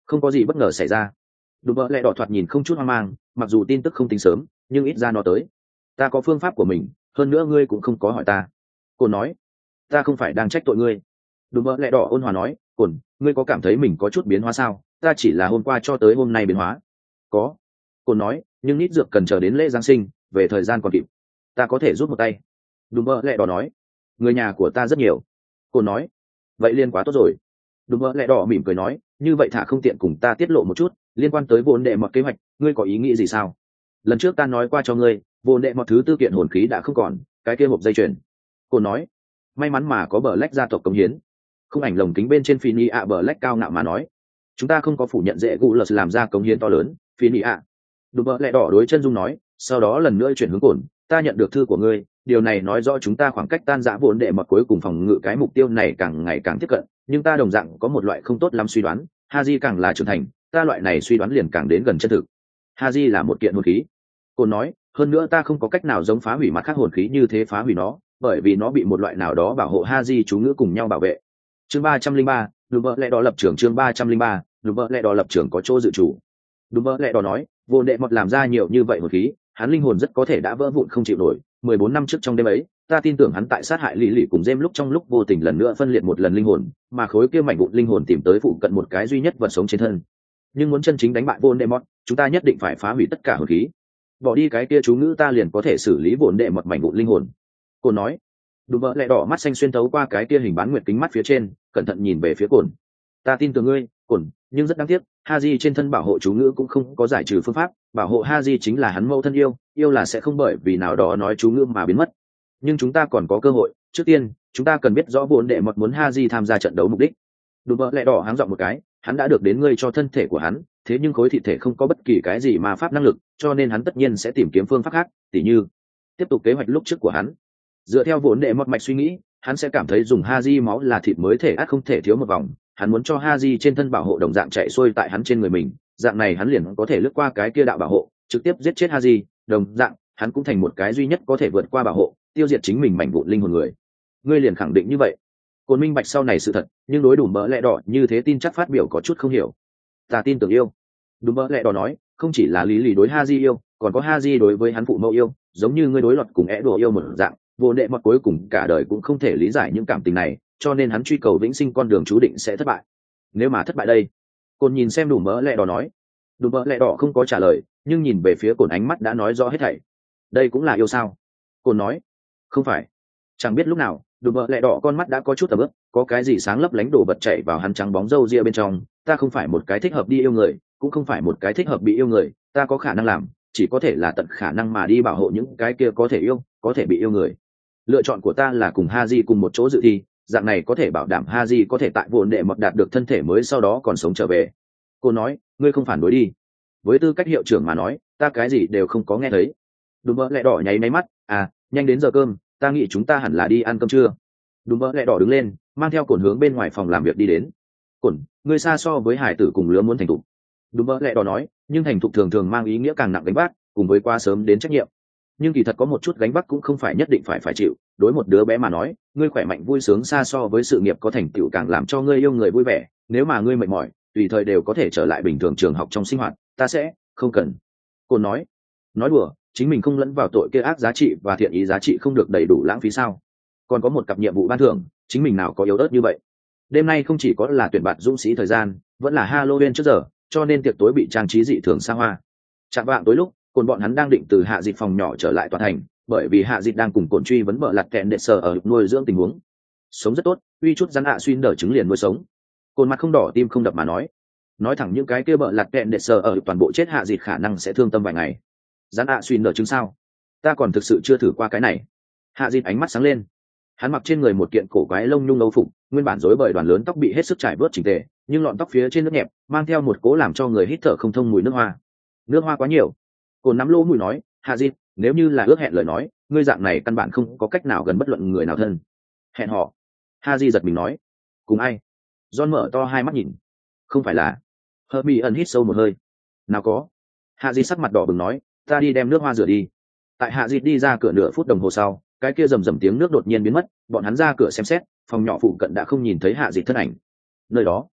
Không có gì bất ngờ xảy ra. Đùm bợ lẹ đỏ thoạt nhìn không chút hoang mang, mặc dù tin tức không tính sớm nhưng ít ra nó tới. Ta có phương pháp của mình, hơn nữa ngươi cũng không có hỏi ta. Cồn nói. Ta không phải đang trách tội ngươi. Đùm bợ lẹ đỏ ôn hòa nói. Cồn, ngươi có cảm thấy mình có chút biến hóa sao? Ta chỉ là hôm qua cho tới hôm nay biến hóa. Có. Cồn nói, nhưng nít dược cần chờ đến lễ giáng sinh, về thời gian còn kịp. Ta có thể rút một tay. Đùm bợ lẹ đỏ nói. Người nhà của ta rất nhiều. Cồn nói. Vậy liên quá tốt rồi. Đùm bợ lẹ đỏ mỉm cười nói, như vậy thả không tiện cùng ta tiết lộ một chút liên quan tới vốn đệ mọt kế hoạch, ngươi có ý nghĩ gì sao? Lần trước ta nói qua cho ngươi, vốn đệ mọt thứ tư kiện hồn khí đã không còn, cái kia hộp dây chuyền. Cô nói, may mắn mà có bờ lách gia tộc công hiến. Không ảnh lồng kính bên trên Phi Nị ạ bờ lách cao ngạo mà nói, chúng ta không có phủ nhận dễ gù lật làm ra công hiến to lớn. Phi Nị ạ. Đùm bợ lẹ đỏ đối chân dung nói, sau đó lần nữa chuyển hướng Cồn, ta nhận được thư của ngươi, điều này nói rõ chúng ta khoảng cách tan rã vốn đệ mọt cuối cùng phòng ngự cái mục tiêu này càng ngày càng tiếp cận, nhưng ta đồng dạng có một loại không tốt lắm suy đoán, Haji càng là trưởng thành, ta loại này suy đoán liền càng đến gần chân thực. Haji là một kiện hồn khí. Cồn nói, hơn nữa ta không có cách nào giống phá hủy mặt khác hồn khí như thế phá hủy nó, bởi vì nó bị một loại nào đó bảo hộ Haji chú ngữ cùng nhau bảo vệ. Chương 303, Đùm bợ lẹ đỏ lập trường. Chương 303, Đùm bợ lẹ đỏ lập trường có chỗ dự chủ. Đùm bợ lẹ đỏ nói, vô đệ mọt làm ra nhiều như vậy hồn khí, hắn linh hồn rất có thể đã vỡ vụn không chịu nổi. 14 năm trước trong đêm ấy, ta tin tưởng hắn tại sát hại Lý Lị cùng Gem lúc trong lúc vô tình lần nữa phân liệt một lần linh hồn, mà khối kia mảnh vụn linh hồn tìm tới phụ cận một cái duy nhất vật sống trên thân. Nhưng muốn chân chính đánh bại Voldemort, chúng ta nhất định phải phá hủy tất cả hồn khí. Bỏ đi cái kia chú ngữ ta liền có thể xử lý Voldemort mảnh vụn linh hồn. Cô nói. Đùm bợ lẹ đỏ mắt xanh xuyên thấu qua cái kia hình bán nguyệt kính mắt phía trên, cẩn thận nhìn về phía Cồn. Ta tin tưởng ngươi, Cồn, nhưng rất đáng tiếc, Haji trên thân bảo hộ chú ngữ cũng không có giải trừ phương pháp, bảo hộ Haji chính là hắn mẫu thân yêu là sẽ không bởi vì nào đó nói chú ngữ mà biến mất. Nhưng chúng ta còn có cơ hội, trước tiên, chúng ta cần biết rõ vốn đệ mọt muốn Haji tham gia trận đấu mục đích. Đùm bợ lẹ đỏ háng giọng một cái, hắn đã được đến ngươi cho thân thể của hắn, thế nhưng khối thị thể không có bất kỳ cái gì mà pháp năng lực, cho nên hắn tất nhiên sẽ tìm kiếm phương pháp khác, tỉ như tiếp tục kế hoạch lúc trước của hắn. Dựa theo vốn đệ mọt mạch suy nghĩ, hắn sẽ cảm thấy dùng Haji máu là thịt mới thể ắt không thể thiếu một vòng, hắn muốn cho Haji trên thân bảo hộ đồng dạng chạy xuôi tại hắn trên người mình, dạng này hắn liền có thể lướt qua cái kia đạo bảo hộ, trực tiếp giết chết Haji, đồng dạng, hắn cũng thành một cái duy nhất có thể vượt qua bảo hộ, tiêu diệt chính mình mảnh vụn linh hồn người. Ngươi liền khẳng định như vậy. Cồn minh bạch sau này sự thật, nhưng đối Đùm bợ lẹ đỏ như thế tin chắc phát biểu có chút không hiểu. Ta tin tưởng yêu. Đùm bợ lẹ đỏ nói, không chỉ là Lý Lì đối Haji yêu, còn có Haji đối với hắn phụ mẫu yêu, giống như ngươi đối Lọt cùng É Đồ yêu một dạng, vô đệ mọt cuối cùng cả đời cũng không thể lý giải những cảm tình này, cho nên hắn truy cầu vĩnh sinh con đường chú định sẽ thất bại. Nếu mà thất bại đây? Cồn nhìn xem Đùm bợ lẹ đỏ nói. Đùm bợ lẹ đỏ không có trả lời, nhưng nhìn về phía Cồn ánh mắt đã nói rõ hết thảy. Đây cũng là yêu sao? Cồn nói. Không phải. Chẳng biết lúc nào, Đùm bợ lẹ đỏ con mắt đã có chút tầm ướp, có cái gì sáng lấp lánh đổ bật chạy vào hắn trắng bóng râu ria bên trong. Ta không phải một cái thích hợp đi yêu người, cũng không phải một cái thích hợp bị yêu người, ta có khả năng làm, chỉ có thể là tận khả năng mà đi bảo hộ những cái kia có thể yêu, có thể bị yêu người. Lựa chọn của ta là cùng Haji cùng một chỗ dự thi, dạng này có thể bảo đảm Haji có thể tại vốn đệ mọt đạt được thân thể mới sau đó còn sống trở về. Cô nói, ngươi không phản đối đi. Với tư cách hiệu trưởng mà nói, ta cái gì đều không có nghe thấy. Đùm bợ lẹ đỏ nháy máy mắt, nhanh đến giờ cơm, ta nghĩ chúng ta hẳn là đi ăn cơm trưa. Đùm bợ lẹ đỏ đứng lên, mang theo Cồn hướng bên ngoài phòng làm việc đi đến. Cồn, ngươi xa so với hải tử cùng lứa muốn thành thục. Đùm bợ lẹ đỏ nói, nhưng thành thục thường thường mang ý nghĩa càng nặng gánh vác, cùng với quá sớm đến trách nhiệm. Nhưng kỳ thật có một chút gánh vác cũng không phải nhất định phải chịu. Đối một đứa bé mà nói, ngươi khỏe mạnh vui sướng xa so với sự nghiệp có thành tựu càng làm cho ngươi yêu người vui vẻ. Nếu mà ngươi mệt mỏi, tùy thời đều có thể trở lại bình thường trường học trong sinh hoạt, ta sẽ không cần. Cồn nói đùa, chính mình không lẫn vào tội kia ác giá trị và thiện ý giá trị không được đầy đủ lãng phí sao? Còn có một cặp nhiệm vụ ban thưởng, chính mình nào có yếu ớt như vậy? Đêm nay không chỉ có là tuyển bạt dũng sĩ thời gian, vẫn là Halloween trước giờ, cho nên tiệc tối bị trang trí dị thường xa hoa. Chạm vạng tối lúc, Cồn bọn hắn đang định từ hạ dịch phòng nhỏ trở lại tòa thành, bởi vì hạ dịch đang cùng Cồn truy vấn bợ lặt kẹn đệ sở ở nuôi dưỡng tình huống. Sống rất tốt, uy chút rắn xuyên đỡ trứng liền nuôi sống. Cồn mặt không đỏ tim không đập mà nói thẳng những cái kia bợ lặt kẹn đệ sở ở toàn bộ chết hạ dịch khả năng sẽ thương tâm vài ngày. Rắn xuyên đỡ trứng sao? Ta còn thực sự chưa thử qua cái này. Hạ dịch ánh mắt sáng lên. Hắn mặc trên người một kiện cổ quái lông nhung âu phục, nguyên bản rối bời đoàn lớn tóc bị hết sức trải bớt chỉnh tề, nhưng lọn tóc phía trên nước nhẹp, mang theo một cố làm cho người hít thở không thông mùi nước hoa. Nước hoa quá nhiều. Cồn nắm lỗ mũi nói, Hạ Dịch, nếu như là ước hẹn lời nói, ngươi dạng này căn bản không có cách nào gần bất luận người nào thân. Hẹn họ. Haji giật mình nói, cùng ai? John mở to hai mắt nhìn. Không phải là? Hermione hít sâu một hơi. Nào có. Haji sắc mặt đỏ bừng nói, ta đi đem nước hoa rửa đi. Tại Haji đi ra cửa nửa phút đồng hồ sau, cái kia rầm rầm tiếng nước đột nhiên biến mất, bọn hắn ra cửa xem xét, phòng nhỏ phụ cận đã không nhìn thấy Hạ Dịch thân ảnh. Nơi đó,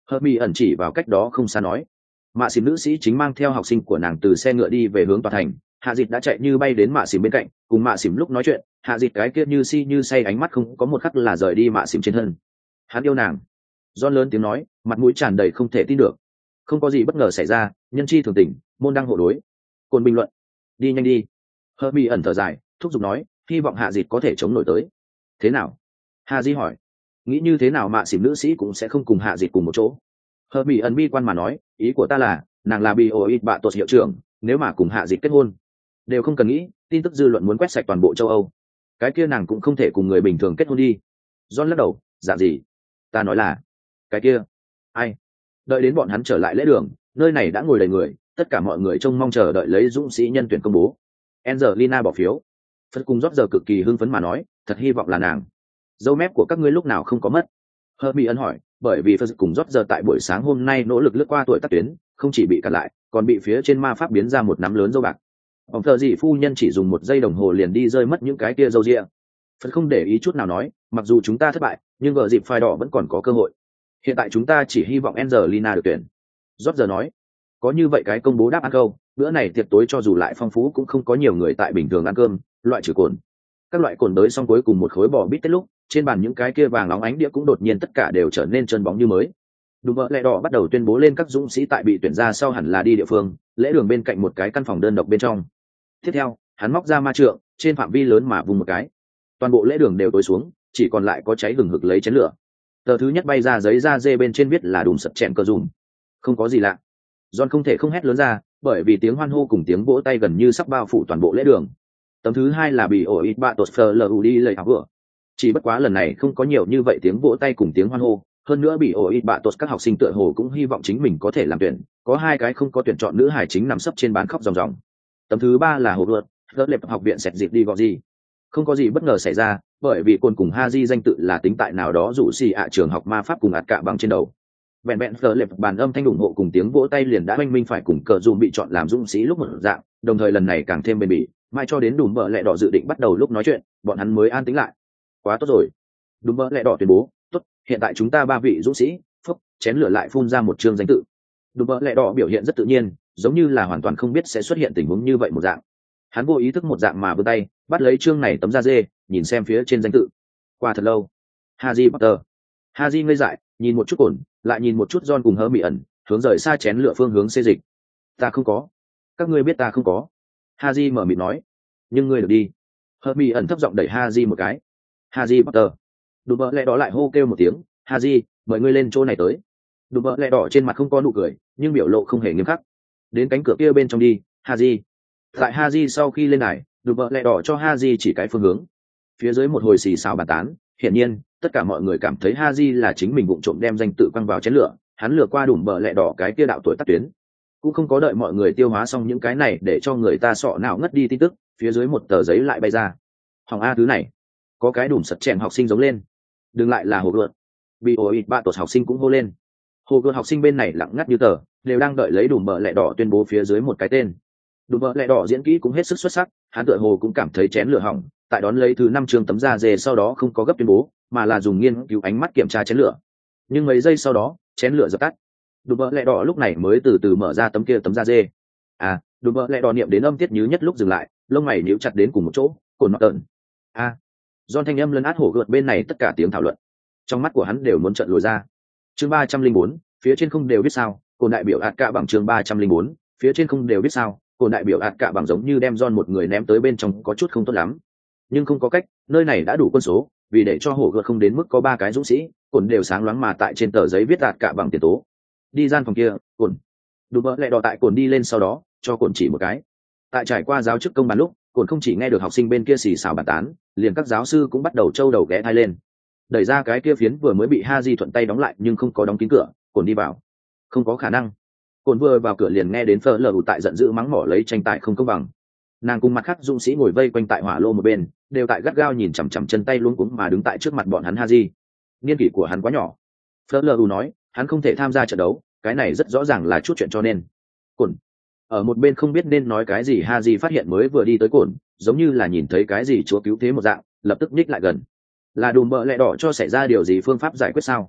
Hợp mỹ ẩn chỉ vào cách đó không xa nói. Mạ xỉm nữ sĩ chính mang theo học sinh của nàng từ xe ngựa đi về hướng tòa thành. Hạ Dịch đã chạy như bay đến Mạ xỉm bên cạnh, cùng Mạ xỉm lúc nói chuyện. Hạ Dịch cái kia như si như say ánh mắt không có một khắc là rời đi Mạ xỉm trên thân. Hắn yêu nàng. John lớn tiếng nói, mặt mũi tràn đầy không thể tin được. Không có gì bất ngờ xảy ra, nhân chi thường tình, môn đăng hộ đối. Côn bình luận, đi nhanh đi. Hợp mỹ ẩn thở dài, thúc giục nói, hy vọng Hạ Dịch có thể chống nổi tới. Thế nào? Hạ Di hỏi. Nghĩ như thế nào Mạ xỉm nữ sĩ cũng sẽ không cùng Hạ Dịch cùng một chỗ. Hợp mỹ ẩn bi quan mà nói, ý của ta là nàng là bị ổi bạ tột hiệu trưởng, nếu mà cùng Hạ Dịch kết hôn đều không cần nghĩ, tin tức dư luận muốn quét sạch toàn bộ châu Âu, cái kia nàng cũng không thể cùng người bình thường kết hôn đi. John lắc đầu, dạng gì? Ta nói là cái kia ai? Đợi đến bọn hắn trở lại lễ đường, nơi này đã ngồi đầy người, tất cả mọi người trông mong chờ đợi lấy dũng sĩ nhân tuyển công bố. Angelina bỏ phiếu. Phật cùng rót giờ cực kỳ hưng phấn mà nói, thật hy vọng là nàng. Dâu mép của các ngươi lúc nào không có mất? Hermione hỏi, bởi vì Phật cùng rót giờ tại buổi sáng hôm nay nỗ lực lướt qua tuổi tác tuyến, không chỉ bị cản lại, còn bị phía trên ma pháp biến ra một nắm lớn dâu bạc. Ông thợ dị phu nhân chỉ dùng 1 giây đồng hồ liền đi rơi mất những cái kia dâu ria. Phật không để ý chút nào nói, mặc dù chúng ta thất bại, nhưng vợ dịp phai đỏ vẫn còn có cơ hội. Hiện tại chúng ta chỉ hy vọng Angelina được tuyển. Rót giờ nói, có như vậy cái công bố đáp án câu, bữa này tiệc tối cho dù lại phong phú cũng không có nhiều người tại bình thường ăn cơm, loại trừ cồn. Các loại cồn tới xong cuối cùng một khối bò bít tết lúc, trên bàn những cái kia vàng óng ánh đĩa cũng đột nhiên tất cả đều trở nên trơn bóng như mới. Đúng vợ lẹ đỏ bắt đầu tuyên bố lên các dũng sĩ tại bị tuyển ra sau hẳn là đi địa phương, lễ đường bên cạnh một cái căn phòng đơn độc bên trong. Tiếp theo, hắn móc ra ma trượng, trên phạm vi lớn mà vùng một cái. Toàn bộ lễ đường đều tối xuống, chỉ còn lại có cháy hừng hực lấy chén lửa. Tờ thứ nhất bay ra giấy da dê bên trên viết là đùm sập chèn cơ dùm. Không có gì lạ. John không thể không hét lớn ra, bởi vì tiếng hoan hô cùng tiếng vỗ tay gần như sắp bao phủ toàn bộ lễ đường. Tấm thứ hai là bị ổ ít bạ tột phờ lù đi lời học vừa. Chỉ bất quá lần này không có nhiều như vậy tiếng vỗ tay cùng tiếng hoan hô, hơn nữa bị ổ ít bạ tột các học sinh tựa hồ cũng hy vọng chính mình có thể làm tuyển, có 2 cái không có tuyển chọn nữ hài chính nằm sấp trên bàn khóc ròng ròng. Tấm thứ ba là hồ luật, lớp lệp học viện sẹt dịp đi gọi gì. Không có gì bất ngờ xảy ra, bởi vì côn cùng Haji danh tự là tính tại nào đó rủ xì ạ trường học ma pháp cùng ạt cạ bằng trên đầu. Vẹn vẹn phở lệp bàn âm thanh ủng hộ cùng tiếng vỗ tay liền đã oanh minh phải cùng cờ dùm bị chọn làm dũng sĩ lúc một dạng, đồng thời lần này càng thêm bền bỉ, mai cho đến đùm bợ lẹ đỏ dự định bắt đầu lúc nói chuyện, bọn hắn mới an tĩnh lại. Quá tốt rồi. Đùm bợ lẹ đỏ tuyên bố, tốt, hiện tại chúng ta 3 vị dũng sĩ, phúc, chén lửa lại phun ra một chương danh tự. Đùm bợ lẹ đỏ biểu hiện rất tự nhiên, giống như là hoàn toàn không biết sẽ xuất hiện tình huống như vậy một dạng. Hắn vô ý thức một dạng mà vươn tay, bắt lấy chương này tấm da dê, nhìn xem phía trên danh tự. Qua thật lâu. Harry Potter. Harry ngây dại, nhìn một chút cồn, lại nhìn một chút John cùng hớ mị ẩn, hướng rời xa chén lửa phương hướng xê dịch. Ta không có. Các ngươi biết ta không có. Harry mở mịt nói. Nhưng ngươi được đi. Hớ mị ẩn thấp giọng đẩy Harry một cái. Harry Potter. Đùm bợ lẹ đỏ lại hô kêu một tiếng. Harry, mời ngươi lên chỗ này tới. Đùm bợ lẹ đỏ trên mặt không có nụ cười, nhưng biểu lộ không hề nghiêm khắc. Đến cánh cửa kia bên trong đi, Harry. Tại Haji sau khi lên đài, đùm bợ lẹ đỏ cho Haji chỉ cái phương hướng. Phía dưới một hồi xì xào bàn tán, hiển nhiên tất cả mọi người cảm thấy Haji là chính mình vụng trộm đem danh tự quăng vào chén lửa, hắn lừa qua đùm bợ lẹ đỏ cái kia đạo tuổi tác tuyến. Cũng không có đợi mọi người tiêu hóa xong những cái này để cho người ta sọ não ngất đi tin tức, phía dưới một tờ giấy lại bay ra. Hỏng a thứ này, có cái đùm sật chèn học sinh giống lên. Đừng lại là hồ gợt. Bị ổi ba tổ học sinh cũng hô lên. Hồ gợt học sinh bên này lặng ngắt như tờ, đều đang đợi lấy đùm bợ lẹ đỏ tuyên bố phía dưới một cái tên. Đùm bợ lẹ đỏ diễn kỹ cũng hết sức xuất sắc, hắn tựa hồ cũng cảm thấy chén lửa hỏng, tại đón lấy thứ 5 chương tấm da dê sau đó không có gấp tuyên bố, mà là dùng nghiên cứu ánh mắt kiểm tra chén lửa. Nhưng mấy giây sau đó, chén lửa dập tắt. Đùm bợ lẹ đỏ lúc này mới từ từ mở ra tấm kia tấm da dê. Đùm bợ lẹ đỏ niệm đến âm tiết nhứ nhất lúc dừng lại, lông mày nhíu chặt đến cùng một chỗ, cồn mặt tợn. John thanh âm lấn át hổ gợt bên này tất cả tiếng thảo luận. Trong mắt của hắn đều muốn trợn lồi ra. Chương 304, phía trên không đều biết sao, cồn đại biểu ạt cả bằng chương 304, phía trên không đều biết sao, cồn đại biểu ạt cả bằng giống như đem John một người ném tới bên trong có chút không tốt lắm. Nhưng không có cách, nơi này đã đủ quân số, vì để cho hổ gợt không đến mức có 3 cái dũng sĩ, cồn đều sáng loáng mà tại trên tờ giấy viết ạt cả bằng tiền tố. Đi gian phòng kia, cồn. Đùm bợ lẹ đỏ tại cồn đi lên sau đó, cho cồn chỉ một cái. Tại trải qua giáo chức công bàn lúc, cồn không chỉ nghe được học sinh bên kia xì xào bàn tán, liền các giáo sư cũng bắt đầu trâu đầu ghé thai lên. Đẩy ra cái kia phiến vừa mới bị Haji thuận tay đóng lại nhưng không có đóng kín cửa, cồn đi vào. Không có khả năng. Cồn vừa vào cửa liền nghe đến Phở Lở tại giận dữ mắng mỏ lấy tranh tài không công bằng. Nàng cùng mặt khác dũng sĩ ngồi vây quanh tại hỏa lô một bên, đều tại gắt gao nhìn chằm chằm chân tay luống cuống mà đứng tại trước mặt bọn hắn Haji. Niên kỷ của hắn quá nhỏ. Phở Lở nói, hắn không thể tham gia trận đấu, cái này rất rõ ràng là chút chuyện cho nên. Cồn ở một bên không biết nên nói cái gì, Haji phát hiện mới vừa đi tới cồn, giống như là nhìn thấy cái gì chúa cứu thế một dạng, lập tức nhích lại gần. Là đùm bợ lẹ đỏ cho xảy ra điều gì phương pháp giải quyết sao?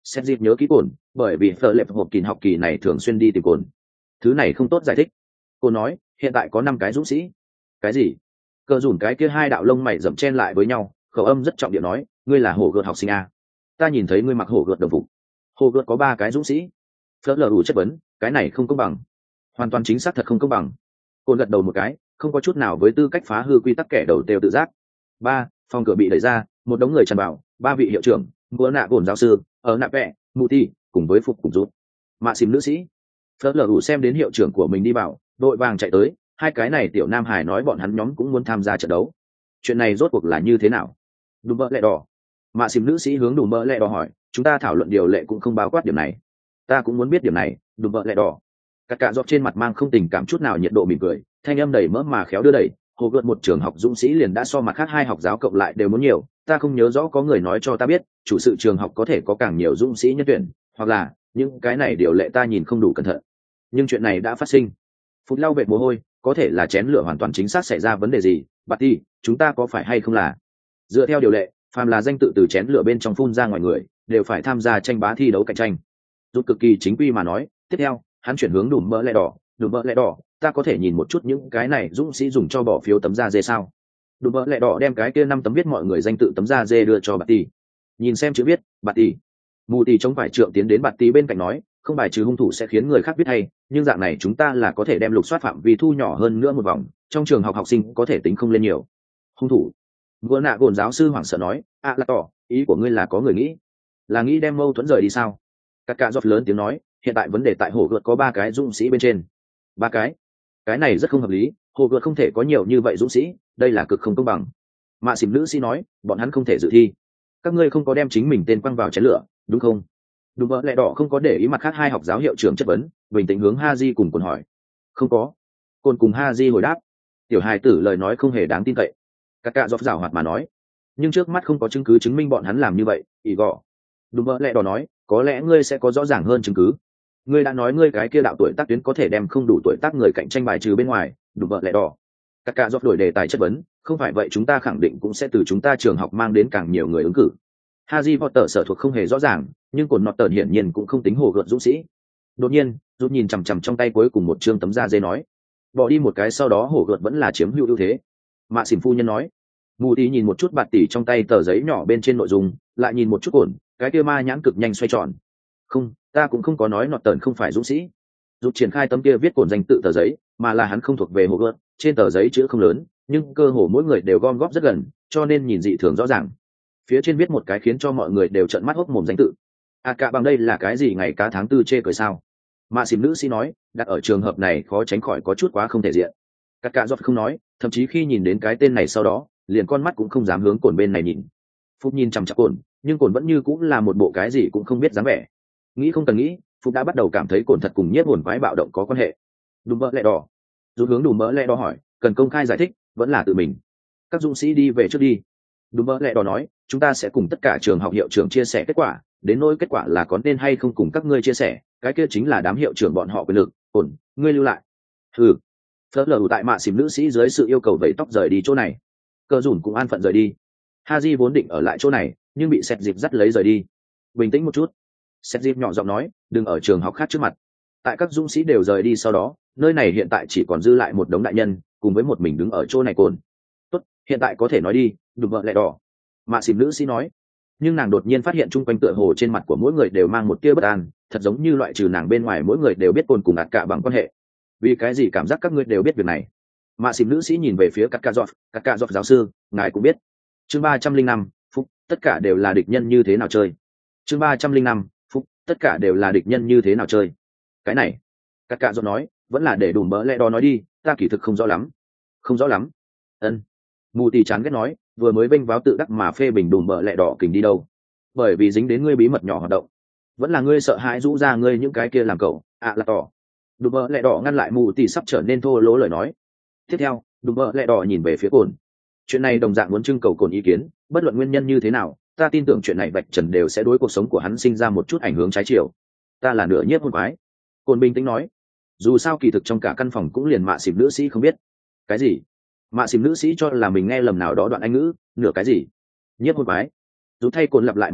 Xét dịp nhớ kỹ cồn, bởi vì phở lệp hộp kỳ học kỳ này thường xuyên đi tìm cồn. Thứ này không tốt giải thích. Cô nói, hiện tại có 5 cái dũng sĩ. Cái gì? Cờ dùn cái kia 2 đạo lông mày rậm chen lại với nhau, khẩu âm rất trọng điệu nói, ngươi là hổ gợt học sinh à? Ta nhìn thấy ngươi mặc hổ gợt đồng phục. Hổ gợt có 3 cái dũng sĩ. Phớt lờ đủ chất vấn, cái này không công bằng. Hoàn toàn chính xác thật không công bằng. Cồn gật đầu một cái, không có chút nào với tư cách phá hư quy tắc kẻ đầu tiêu tự giác. 3, phòng cửa bị đẩy ra, một đống người tràn vào, 3 vị hiệu trưởng, bữa nạ gồn giáo sư, ở nạ vẹ, mù ti, cùng với phục cùng rút. Mạ xìm nữ sĩ. Phớt lờ đủ xem đến hiệu trưởng của mình đi vào, đội vàng chạy tới, 2 cái này tiểu nam hải nói bọn hắn nhóm cũng muốn tham gia trận đấu. Chuyện này rốt cuộc là như thế nào? Đùm bơ lẹ đỏ. Mạ xìm nữ sĩ hướng đùm bơ lẹ đỏ hỏi, chúng ta thảo luận điều lệ cũng không bao quát điểm này. Ta cũng muốn biết điểm này, đùm bơ lẹ đỏ. Cắt cạ dọc trên mặt mang không tình cảm chút nào, nhiệt độ mỉm cười, thanh âm đầy mỡ mà khéo đưa đẩy. Hồ gợt một trường học dũng sĩ liền đã so mặt khác 2 học giáo cộng lại đều muốn nhiều, ta không nhớ rõ có người nói cho ta biết chủ sự trường học có thể có càng nhiều dũng sĩ nhân tuyển, hoặc là những cái này điều lệ ta nhìn không đủ cẩn thận. Nhưng chuyện này đã phát sinh. Phút lau vệt mồ hôi, có thể là chén lửa hoàn toàn chính xác xảy ra vấn đề gì. Bạt ti, chúng ta có phải hay không là dựa theo điều lệ, phàm là danh tự từ chén lửa bên trong phun ra ngoài người đều phải tham gia tranh bá thi đấu cạnh tranh. Rút cực kỳ chính quy mà nói. Tiếp theo hắn chuyển hướng đùm mỡ lẹ đỏ. Đùm mỡ lẹ đỏ, ta có thể nhìn một chút những cái này dũng sĩ dùng cho bỏ phiếu tấm da dê sao? Đùm mỡ lẹ đỏ đem cái kia 5 tấm viết mọi người danh tự tấm da dê đưa cho Bạt ti. Nhìn xem chữ viết. Bạt ti. Mù tì chống phải trượng tiến đến Bạt ti bên cạnh nói, không bài trừ hung thủ sẽ khiến người khác biết hay, nhưng dạng này chúng ta là có thể đem lục soát phạm vi thu nhỏ hơn nữa một vòng, trong trường học học sinh có thể tính không lên nhiều. Hung thủ? Vừa nạ gồn giáo sư hoảng sợ nói, là tỏ, ý của ngươi là có người nghĩ là nghĩ đem mâu thuẫn rời đi sao? Các cạ giọt lớn tiếng nói, hiện tại vấn đề tại hồ gợt có 3 cái dũng sĩ bên trên. 3 cái này rất không hợp lý, hồ gợt không thể có nhiều như vậy dũng sĩ, đây là cực không công bằng. Mạ xỉm nữ sĩ nói, bọn hắn không thể dự thi. Các ngươi không có đem chính mình tên quăng vào chén lửa, đúng không? Đùm bợ lẹ đỏ không có để ý mặt khác 2 học giáo hiệu trưởng chất vấn, bình tĩnh hướng Haji cùng Cồn hỏi. Không có. Cồn cùng Haji hồi đáp. Tiểu hài tử lời nói không hề đáng tin cậy. Các cạ giọt giảo hoạt mà nói. Nhưng trước mắt không có chứng cứ chứng minh bọn hắn làm như vậy, ý gọ. Đùm bợ lẹ đỏ nói, có lẽ ngươi sẽ có rõ ràng hơn chứng cứ. Ngươi đã nói ngươi cái kia đạo tuổi tác tuyến có thể đem không đủ tuổi tác người cạnh tranh bài trừ bên ngoài, đùm bợ lẹ đỏ. Các cạ giọt đổi đề tài chất vấn, không phải vậy chúng ta khẳng định cũng sẽ từ chúng ta trường học mang đến càng nhiều người ứng cử. Harry Potter sở thuộc không hề rõ ràng, nhưng Cồn Nọt Tờn hiển nhiên cũng không tính hồ gợt dũng sĩ. Đột nhiên, rút nhìn chằm chằm trong tay cuối cùng một chương tấm da dê nói, bỏ đi một cái sau đó hồ gợt vẫn là chiếm hữu ưu thế. Mạ xỉn phu nhân nói. Mù tí nhìn một chút Bạt tỷ trong tay tờ giấy nhỏ bên trên nội dung, lại nhìn một chút Cồn, cái kia ma nhãn cực nhanh xoay tròn. Không, ta cũng không có nói Nọt Tờn không phải dũng sĩ. Rút triển khai tấm kia viết Cồn danh tự tờ giấy, mà là hắn không thuộc về hồ gợt, trên tờ giấy chữ không lớn, nhưng cơ hồ mỗi người đều gom góp rất gần, cho nên nhìn dị thường rõ ràng. Phía trên viết một cái khiến cho mọi người đều trợn mắt hốc mồm danh tự. Cả bằng đây là cái gì ngày cá tháng 4 chê cười sao? Mạ xỉm nữ sĩ nói, đặt ở trường hợp này khó tránh khỏi có chút quá không thể diện. Các cạ giọt không nói, thậm chí khi nhìn đến cái tên này sau đó, liền con mắt cũng không dám hướng Cồn bên này nhìn. Phúc nhìn chằm chằm Cồn, nhưng Cồn vẫn như cũng là một bộ cái gì cũng không biết dáng vẻ. Nghĩ không cần nghĩ, Phúc đã bắt đầu cảm thấy Cồn thật cùng nhiếp hồn quái bạo động có quan hệ. Đùm mỡ lẹ đỏ. Dù hướng đùm mỡ lẹ đỏ hỏi, cần công khai giải thích, vẫn là tự mình. Các dũng sĩ đi về trước đi. Đùm mỡ lẹ đỏ nói, chúng ta sẽ cùng tất cả trường học hiệu trưởng chia sẻ kết quả, đến nỗi kết quả là có nên hay không cùng các ngươi chia sẻ, cái kia chính là đám hiệu trưởng bọn họ quyền lực. Ổn, ngươi lưu lại. Ừ. Phớt lờ tại mạ xỉm nữ sĩ dưới sự yêu cầu vẫy tóc rời đi chỗ này. Cờ dùn cũng an phận rời đi. Haji vốn định ở lại chỗ này, nhưng bị Sét dịp dắt lấy rời đi. Bình tĩnh một chút. Sét dịp nhỏ giọng nói, đừng ở trường học khác trước mặt. Tại các dũng sĩ đều rời đi sau đó, nơi này hiện tại chỉ còn dư lại một đống đại nhân, cùng với một mình đứng ở chỗ này Cồn. Tốt, hiện tại có thể nói đi, đùm vợ lẹ đỏ. Mạ xỉm nữ sĩ nói. Nhưng nàng đột nhiên phát hiện chung quanh tựa hồ trên mặt của mỗi người đều mang một tia bất an, thật giống như loại trừ nàng bên ngoài mỗi người đều biết Cồn cùng cả bằng quan hệ. Vì cái gì cảm giác các ngươi đều biết việc này? Mạ xỉm nữ sĩ nhìn về phía các cạ giọt giáo sư, ngài cũng biết. Chương 305, Phúc, tất cả đều là địch nhân như thế nào chơi? Chương 305, Phúc, tất cả đều là địch nhân như thế nào chơi? Cái này, các cạ giọt nói, vẫn là để đùm bỡ lẹ đỏ nói đi, ta kỳ thực không rõ lắm. Không rõ lắm? Ân. Mù tì chán ghét nói, vừa mới vênh váo tự đắc mà phê bình đùm bợ lẹ đỏ kình đi đâu? Bởi vì dính đến ngươi bí mật nhỏ hoạt động. Vẫn là ngươi sợ hãi rũ ra ngươi những cái kia làm cậu, là tỏ. Đùm bợ lẹ đỏ ngăn lại mù tì sắp trở nên thô lỗ lời nói. Tiếp theo, đùm bợ lẹ đỏ nhìn về phía Cồn. Chuyện này đồng dạng muốn trưng cầu Cồn ý kiến, bất luận nguyên nhân như thế nào, ta tin tưởng chuyện này vạch trần đều sẽ đối cuộc sống của hắn sinh ra một chút ảnh hưởng trái chiều. Ta là nửa nhiếp hôn quái. Cồn bình tĩnh nói. Dù sao kỳ thực trong cả căn phòng cũng liền mạ xỉm nữ sĩ không biết. Cái gì? Mạ xỉm nữ sĩ cho là mình nghe lầm nào đó đoạn anh ngữ, nửa cái gì? Nhiếp hôn quái. Dù thay Cồn lặp lại một lần,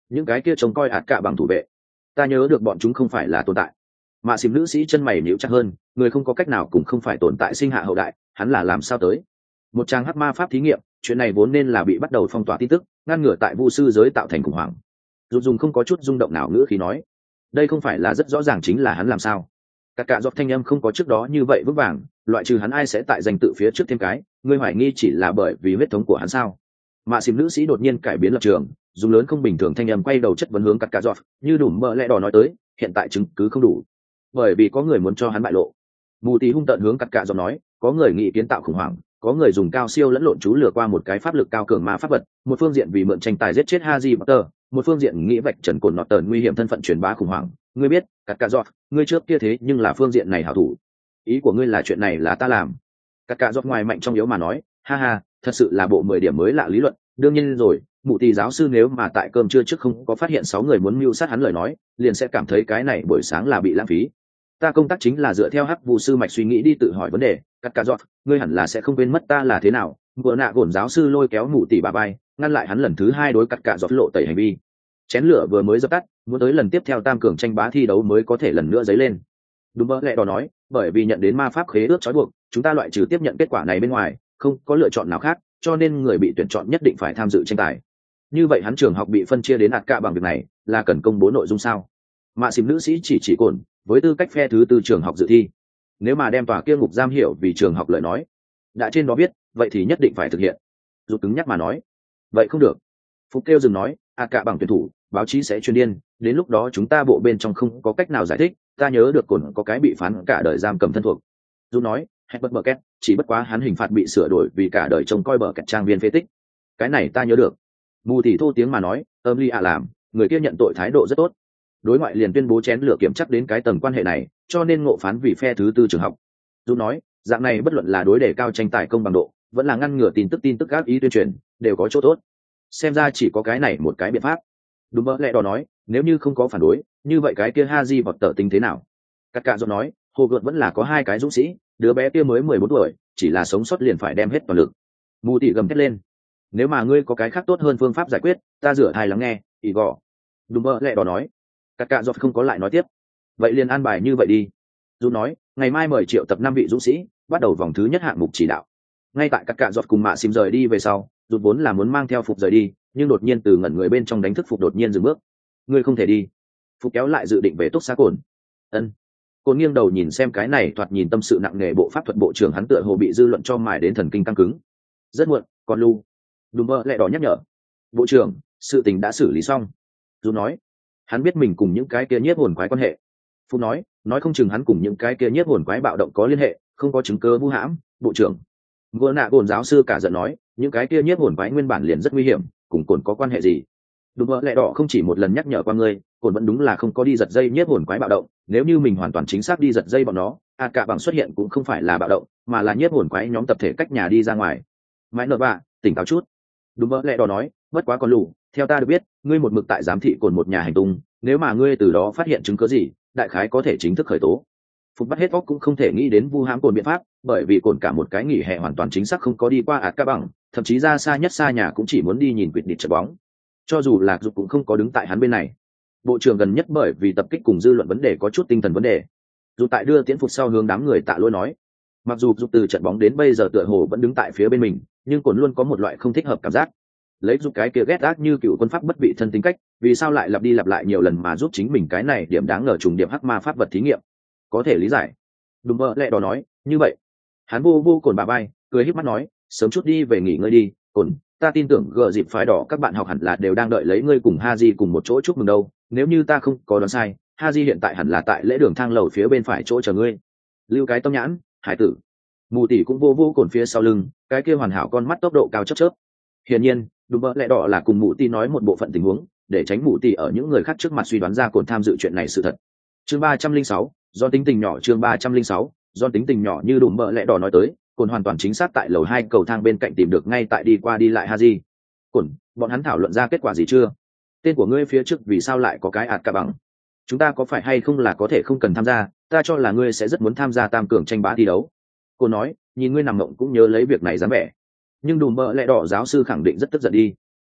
những cái kia trông coi ạt cả bằng thủ vệ, ta nhớ được bọn chúng không phải là tồn tại. Mạ xìm nữ sĩ chân mày nhíu chặt hơn, người không có cách nào cũng không phải tồn tại sinh hạ hậu đại, hắn là làm sao tới? Một trang hắc ma pháp thí nghiệm, chuyện này vốn nên là bị bắt đầu phong tỏa tin tức, ngăn ngừa tại vu sư giới tạo thành khủng hoảng. Dù dùng không có chút rung động nào ngữ khí nói, đây không phải là rất rõ ràng chính là hắn làm sao? Các cạ dọc thanh âm không có trước đó như vậy vững vàng, loại trừ hắn ai sẽ tại danh tự phía trước thêm cái, ngươi hoài nghi chỉ là bởi vì huyết thống của hắn sao? Mạ xìm nữ sĩ đột nhiên cải biến lập trường, dùng lớn không bình thường thanh âm quay đầu chất vấn hướng các cạ dọc, như đủ mỡ lẽ đỏ nói tới, hiện tại chứng cứ không đủ, bởi vì có người muốn cho hắn bại lộ. Mù Tì hung tợn hướng các cạ dọc nói, có người nghĩ kiến tạo khủng hoảng, có người dùng cao siêu lẫn lộn chú lừa qua một cái pháp lực cao cường ma pháp vật, một phương diện vì mượn tranh tài giết chết Harry Potter, một phương diện nghĩ vạch trần cồn nọt tờn nguy hiểm thân phận truyền bá khủng hoảng. Ngươi biết, cắt cạ giọt, ngươi trước kia thế nhưng là phương diện này hảo thủ. Ý của ngươi là chuyện này là ta làm? Cắt cạ giọt ngoài mạnh trong yếu mà nói, ha ha, thật sự là bộ 10 điểm mới lạ lý luận. Đương nhiên rồi, Mụ Tì giáo sư nếu mà tại cơm trưa trước không có phát hiện 6 người muốn mưu sát hắn lời nói, liền sẽ cảm thấy cái này buổi sáng là bị lãng phí. Ta công tác chính là dựa theo hắc vụ sư mạch suy nghĩ đi tự hỏi vấn đề. Cắt cạ giọt, ngươi hẳn là sẽ không quên mất ta là thế nào. Vừa nạ gổn giáo sư lôi kéo Mụ Tì bà bay, ngăn lại hắn lần thứ 2 đối cắt cạ giọt lộ tẩy hành vi. Chén lửa vừa mới dập tắt, muốn tới lần tiếp theo tam cường tranh bá thi đấu mới có thể lần nữa dấy lên. Đúng mơ lẹ đỏ nói, bởi vì nhận đến ma pháp khế ước trói buộc, chúng ta loại trừ tiếp nhận kết quả này bên ngoài, không có lựa chọn nào khác, cho nên người bị tuyển chọn nhất định phải tham dự tranh tài. Như vậy hắn trường học bị phân chia đến ạt cả bằng việc này, là cần công bố nội dung sao? Mạ xìm nữ sĩ chỉ cồn, với tư cách phe thứ tư trường học dự thi. Nếu mà đem tòa kia ngục giam hiểu vì trường học lời nói, đã trên đó biết, vậy thì nhất định phải thực hiện. Dù cứng nhắc mà nói, vậy không được. Phúc kêu dừng nói, ạt cả bằng tuyển thủ, báo chí sẽ truyền điên, đến lúc đó chúng ta bộ bên trong không có cách nào giải thích. Ta nhớ được cồn có cái bị phán cả đời giam cầm thân thuộc. Dù nói, hẹn bật bờ két, chỉ bất quá hắn hình phạt bị sửa đổi vì cả đời trông coi bờ két trang viên phế tích. Cái này ta nhớ được. Mù thì thô tiếng mà nói, âm ly ạ làm, người kia nhận tội thái độ rất tốt. Đối ngoại liền tuyên bố chén lửa kiểm chắc đến cái tầng quan hệ này, cho nên ngộ phán vì phe thứ tư trường học. Dù nói, dạng này bất luận là đối đề cao tranh tài công bằng độ, vẫn là ngăn ngừa tin tức gác ý tuyên truyền, đều có chỗ tốt. Xem ra chỉ có cái này một cái biện pháp. Đúng mơ lẽ đỏ nói, nếu như không có phản đối, như vậy cái kia Haji vọt tở tính thế nào? Các cạ dọn nói, hồ gợt vẫn là có 2 cái dũng sĩ, đứa bé kia mới 14 tuổi, chỉ là sống sót liền phải đem hết toàn lực. Mù Tỉ gầm thét lên, nếu mà ngươi có cái khác tốt hơn phương pháp giải quyết, ta rửa thai lắng nghe. Ý gò. Đúng mơ lẽ đỏ nói. Các cạ dọn không có lại nói tiếp. Vậy liền an bài như vậy đi. Dù nói, ngày mai mời triệu tập 5 vị dũng sĩ, bắt đầu vòng thứ nhất hạng mục chỉ đạo. Ngay tại các cạ dọn cùng Mạ Xìm rời đi về sau, Rụt vốn là muốn mang theo Phục rời đi, nhưng đột nhiên từ ngẩn người bên trong đánh thức Phục đột nhiên dừng bước. Ngươi không thể đi. Phục kéo lại dự định về túc xá cồn. Ân. Cồn nghiêng đầu nhìn xem cái này thoạt nhìn tâm sự nặng nề bộ pháp thuật bộ trưởng, hắn tựa hồ bị dư luận cho mài đến thần kinh căng cứng. Rất muộn, còn lu. Đúng mơ lẹ đỏ nhắc nhở. Bộ trưởng, sự tình đã xử lý xong. Dù nói, hắn biết mình cùng những cái kia nhiếp hồn quái quan hệ. Phục nói không chừng hắn cùng những cái kia nhiếp hồn quái bạo động có liên hệ, không có chứng cứ vu hãm. Bộ trưởng. Vừa nạ gồn giáo sư cả giận nói, những cái kia nhiếp hồn quái nguyên bản liền rất nguy hiểm, cùng cồn có quan hệ gì? Đúng mơ lẹ đỏ không chỉ một lần nhắc nhở qua ngươi, cồn vẫn đúng là không có đi giật dây nhiếp hồn quái bạo động. Nếu như mình hoàn toàn chính xác đi giật dây bọn nó, cả bằng xuất hiện cũng không phải là bạo động, mà là nhiếp hồn quái nhóm tập thể cách nhà đi ra ngoài. Mãi nợ bạ, tỉnh táo chút. Đúng mơ lẹ đỏ nói, bất quá còn lù, theo ta được biết, ngươi một mực tại giám thị cồn một nhà hành tung, nếu mà ngươi từ đó phát hiện chứng cứ gì, đại khái có thể chính thức khởi tố. Phục bắt hết óc cũng không thể nghĩ đến vu hãm cồn biện pháp, bởi vì cồn cả một cái nghỉ hè hoàn toàn chính xác không có đi qua cả bằng, thậm chí ra xa nhất xa nhà cũng chỉ muốn đi nhìn quỵt địch trận bóng. Cho dù Lạc Dục cũng không có đứng tại hắn bên này. Bộ trưởng gần nhất bởi vì tập kích cùng dư luận vấn đề có chút tinh thần vấn đề. Dù tại đưa tiễn Phục sau hướng đám người tạ lỗi nói, mặc dù Dục từ trận bóng đến bây giờ tựa hồ vẫn đứng tại phía bên mình, nhưng cồn luôn có một loại không thích hợp cảm giác. Lấy Dục cái kia ghét ác như cựu quân pháp bất vị thân tính cách, vì sao lại lặp đi lặp lại nhiều lần mà giúp chính mình cái này điểm đáng ngờ trùng điểm hắc ma pháp vật thí nghiệm? Có thể lý giải. Đúng mơ lẹ đỏ nói, như vậy. Hắn vô cồn bà bay, cười híp mắt nói, sớm chút đi về nghỉ ngơi đi, cồn, ta tin tưởng gờ dịp phái đỏ các bạn học hẳn là đều đang đợi lấy ngươi cùng Haji cùng một chỗ chúc mừng đâu, nếu như ta không có đoán sai, Haji hiện tại hẳn là tại lễ đường thang lầu phía bên phải chỗ chờ ngươi. Lưu cái tâm nhãn, hải tử. Mù Tỉ cũng vô cồn phía sau lưng, cái kia hoàn hảo con mắt tốc độ cao chớp. Hiển nhiên, đúng mơ lẹ đỏ là cùng Mù Tỉ nói một bộ phận tình huống, để tránh Mù Tỉ ở những người khác trước mặt suy đoán ra cồn tham dự chuyện này sự thật. Chương 306, do tính tình nhỏ. Chương 306, do tính tình nhỏ như đùm bợ lẹ đỏ nói tới, cồn hoàn toàn chính xác tại lầu 2 cầu thang bên cạnh tìm được ngay tại đi qua đi lại Haji. Cồn, bọn hắn thảo luận ra kết quả gì chưa? Tên của ngươi phía trước vì sao lại có cái ạt cả bằng? Chúng ta có phải hay không là có thể không cần tham gia? Ta cho là ngươi sẽ rất muốn tham gia tam cường tranh bá thi đấu. Cô nói, nhìn ngươi nằm mộng cũng nhớ lấy việc này dám vẻ. Nhưng đùm bợ lẹ đỏ giáo sư khẳng định rất tức giận đi.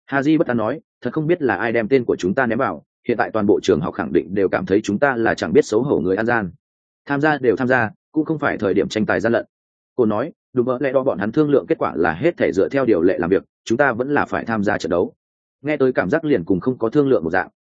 Haji bất an nói, thật không biết là ai đem tên của chúng ta ném vào, hiện tại toàn bộ trường học khẳng định đều cảm thấy chúng ta là chẳng biết xấu hổ người ăn gian. Tham gia đều tham gia, cũng không phải thời điểm tranh tài gian lận. Cô nói, đúng vậy, lẽ đó bọn hắn thương lượng kết quả là hết thể dựa theo điều lệ làm việc, chúng ta vẫn là phải tham gia trận đấu. Nghe tới cảm giác liền cùng không có thương lượng một dạng.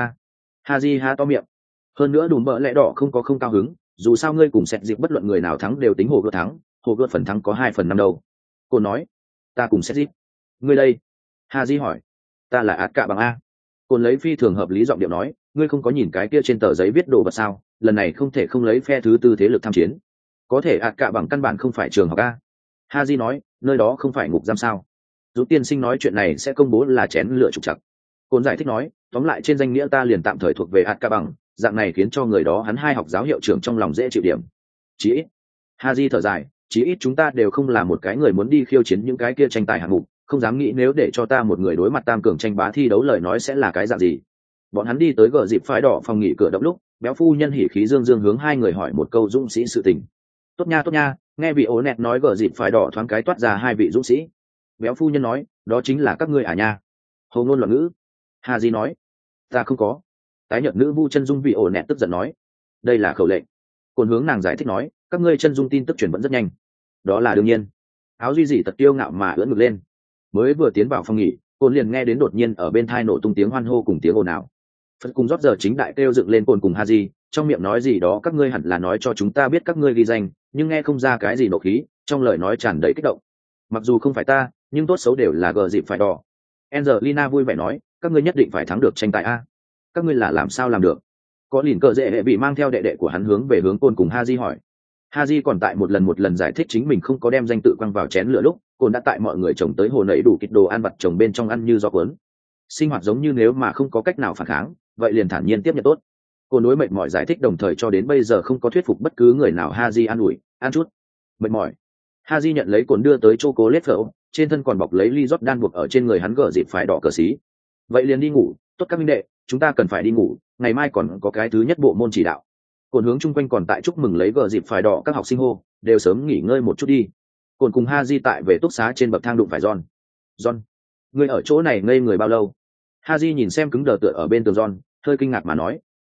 Haji há to miệng. Hơn nữa đùm bợ lẽ đỏ không cao hứng, dù sao ngươi cùng xét dịp bất luận người nào thắng đều tính hồ gươm thắng, hồ gươm phần thắng có 2/5 đâu. Cô nói, ta cùng xét dịp. Ngươi đây? Haji hỏi. Ta là át cả bằng a. Cô lấy phi thường hợp lý giọng điệu nói, ngươi không có nhìn cái kia trên tờ giấy viết đồ vật sao? Lần này không thể không lấy phe thứ tư thế lực tham chiến. Có thể át cả bằng căn bản không phải trường học a. Haji nói, nơi đó không phải ngục giam sao? Dù tiên sinh nói chuyện này sẽ công bố là chén lửa trục trặc. Côn giải thích nói, tóm lại trên danh nghĩa ta liền tạm thời thuộc về át cả bằng, dạng này khiến cho người đó hắn hai học giáo hiệu trưởng trong lòng dễ chịu điểm. Chí ít, Haji thở dài, chí ít chúng ta đều không là một cái người muốn đi khiêu chiến những cái kia tranh tài hạng mục, không dám nghĩ nếu để cho ta một người đối mặt tam cường tranh bá thi đấu lời nói sẽ là cái dạng gì. Bọn hắn đi tới gờ dịp phái đỏ phòng nghỉ cửa động lúc, béo phu nhân hỉ khí dương dương hướng hai người hỏi một câu dũng sĩ sự tình. Tốt nha, nghe vị ố nẹt nói gờ dịp phái đỏ thoáng cái toát ra hai vị dũng sĩ. Béo phu nhân nói, đó chính là các ngươi à nha. Hầu ngôn loạn ngữ. Haji nói, ta không có. Tái nhợt nữ vu chân dung vị ổ nẹt tức giận nói, đây là khẩu lệnh. Cồn hướng nàng giải thích nói, các ngươi chân dung tin tức truyền vẫn rất nhanh. Đó là đương nhiên. Áo duy dị tật tiêu ngạo mà ưỡn ngực lên. Mới vừa tiến vào phòng nghỉ, Cồn liền nghe đến đột nhiên ở bên thai nổ tung tiếng hoan hô cùng tiếng ồn ào. Phật cùng rót giờ chính đại kêu dựng lên Cồn cùng Haji, trong miệng nói gì đó các ngươi hẳn là nói cho chúng ta biết các ngươi ghi danh, nhưng nghe không ra cái gì nộ khí, trong lời nói tràn đầy kích động. Mặc dù không phải ta, nhưng tốt xấu đều là gờ dịp phải đỏ. Angelina vui vẻ nói, các ngươi nhất định phải thắng được tranh tài a. Các ngươi là làm sao làm được? Có lìn cờ dễ hệ bị mang theo đệ đệ của hắn hướng về hướng Côn cùng Haji hỏi. Haji còn tại một lần giải thích chính mình không có đem danh tự quăng vào chén lửa lúc, Côn đã tại mọi người trồng tới hồ nấy đủ kịch đồ ăn vặt trồng bên trong ăn như gió cuốn. Sinh hoạt giống như nếu mà không có cách nào phản kháng, vậy liền thản nhiên tiếp nhận tốt. Côn đối mệt mỏi giải thích đồng thời cho đến bây giờ không có thuyết phục bất cứ người nào. Haji an ủi, ăn chút. Mệt mỏi. Haji nhận lấy Côn đưa tới chocolate phở, trên thân còn bọc lấy ly rót đan buộc ở trên người hắn gờ dịp phải đỏ cờ xí. Vậy liền đi ngủ, tốt các minh đệ, chúng ta cần phải đi ngủ, ngày mai còn có cái thứ nhất bộ môn chỉ đạo. Cồn hướng chung quanh còn tại chúc mừng lấy gờ dịp phải đỏ các học sinh hô, đều sớm nghỉ ngơi một chút đi. Cồn cùng Haji tại về túc xá trên bậc thang đụng phải John, ngươi ở chỗ này ngây người bao lâu? Haji nhìn xem cứng đờ tựa ở bên tường John, hơi kinh ngạc mà nói,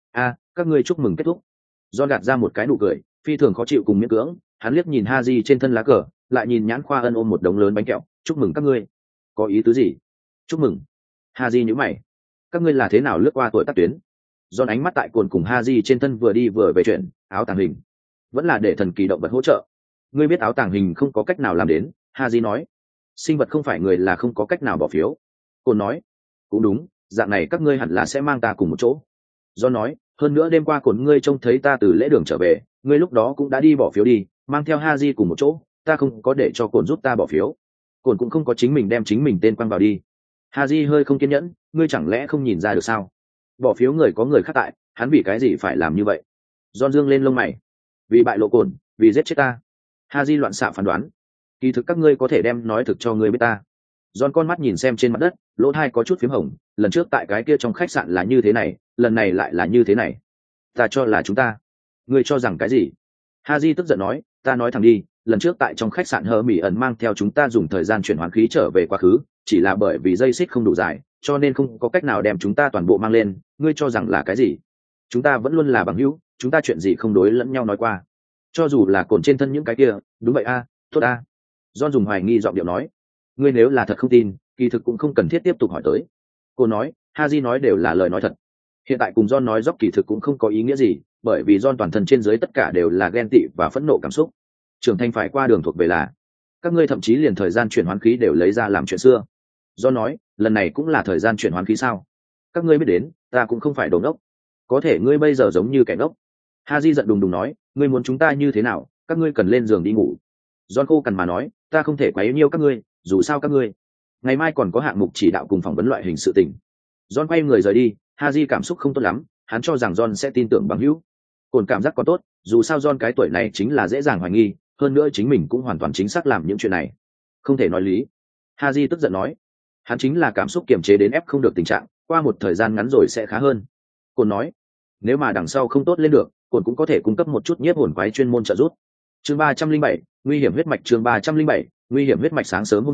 các ngươi chúc mừng kết thúc. John gạt ra một cái nụ cười, phi thường khó chịu cùng miễn cưỡng, hắn liếc nhìn Haji trên thân lá cờ, lại nhìn nhãn khoa ân ôm một đống lớn bánh kẹo, chúc mừng các ngươi. Có ý tứ gì? Chúc mừng. Haji nhíu mày, các ngươi là thế nào lướt qua tuổi tác tuyến? John ánh mắt tại Cồn cùng Haji trên thân vừa đi vừa về chuyện, áo tàng hình, vẫn là để thần kỳ động vật hỗ trợ. Ngươi biết áo tàng hình không có cách nào làm đến, Haji nói. Sinh vật không phải người là không có cách nào bỏ phiếu. Cồn nói, cũng đúng, dạng này các ngươi hẳn là sẽ mang ta cùng một chỗ. John nói, hơn nữa đêm qua Cồn ngươi trông thấy ta từ lễ đường trở về, ngươi lúc đó cũng đã đi bỏ phiếu đi, mang theo Haji cùng một chỗ, ta không có để cho Cồn giúp ta bỏ phiếu. Cồn cũng không có chính mình đem chính mình tên quăng vào đi. Haji hơi không kiên nhẫn, ngươi chẳng lẽ không nhìn ra được sao? Bỏ phiếu người có người khác tại, hắn vì cái gì phải làm như vậy? John dương lên lông mày. Vì bại lộ Cồn, vì giết chết ta. Haji loạn xạ phán đoán. Kỳ thực các ngươi có thể đem nói thực cho ngươi biết ta. John con mắt nhìn xem trên mặt đất, lỗ tai có chút phím hồng, lần trước tại cái kia trong khách sạn là như thế này, lần này lại là như thế này. Ta cho là chúng ta. Ngươi cho rằng cái gì? Haji tức giận nói, ta nói thẳng đi, lần trước tại trong khách sạn hờ mỹ ẩn mang theo chúng ta dùng thời gian chuyển hoán khí trở về quá khứ, chỉ là bởi vì dây xích không đủ dài, cho nên không có cách nào đem chúng ta toàn bộ mang lên. Ngươi cho rằng là cái gì? Chúng ta vẫn luôn là bằng hữu, chúng ta chuyện gì không đối lẫn nhau nói qua, cho dù là cồn trên thân những cái kia. Đúng vậy tốt John dùng hoài nghi giọng điệu nói. Ngươi nếu là thật không tin, kỳ thực cũng không cần thiết tiếp tục hỏi tới. Cô nói, Haji nói đều là lời nói thật. Hiện tại cùng John nói dốc kỳ thực cũng không có ý nghĩa gì, bởi vì John toàn thân trên dưới tất cả đều là ghen tị và phẫn nộ cảm xúc. Trưởng thành phải qua đường thuộc về là, các ngươi thậm chí liền thời gian chuyển hoán khí đều lấy ra làm chuyện xưa. John nói, lần này cũng là thời gian chuyển hoán khí sao? Các ngươi biết đến, ta cũng không phải đồ ngốc. Có thể ngươi bây giờ giống như kẻ ngốc. Haji giận đùng đùng nói, ngươi muốn chúng ta như thế nào? Các ngươi cần lên giường đi ngủ. John khô cằn mà nói, ta không thể quấy nhiêu các ngươi, dù sao các ngươi ngày mai còn có hạng mục chỉ đạo cùng phỏng vấn loại hình sự tình. John quay người rời đi. Haji cảm xúc không tốt lắm, hắn cho rằng John sẽ tin tưởng bằng hữu. Cồn cảm giác có tốt, dù sao John cái tuổi này chính là dễ dàng hoài nghi, hơn nữa chính mình cũng hoàn toàn chính xác làm những chuyện này, không thể nói lý. Haji tức giận nói, hắn chính là cảm xúc kiềm chế đến ép không được tình trạng, qua một thời gian ngắn rồi sẽ khá hơn. Cồn nói, nếu mà đằng sau không tốt lên được, Cồn cũng có thể cung cấp một chút nhiếp hồn quái chuyên môn trợ giúp. Chương 307, nguy hiểm huyết mạch. Chương 307, nguy hiểm huyết mạch. Sáng sớm hôm sau,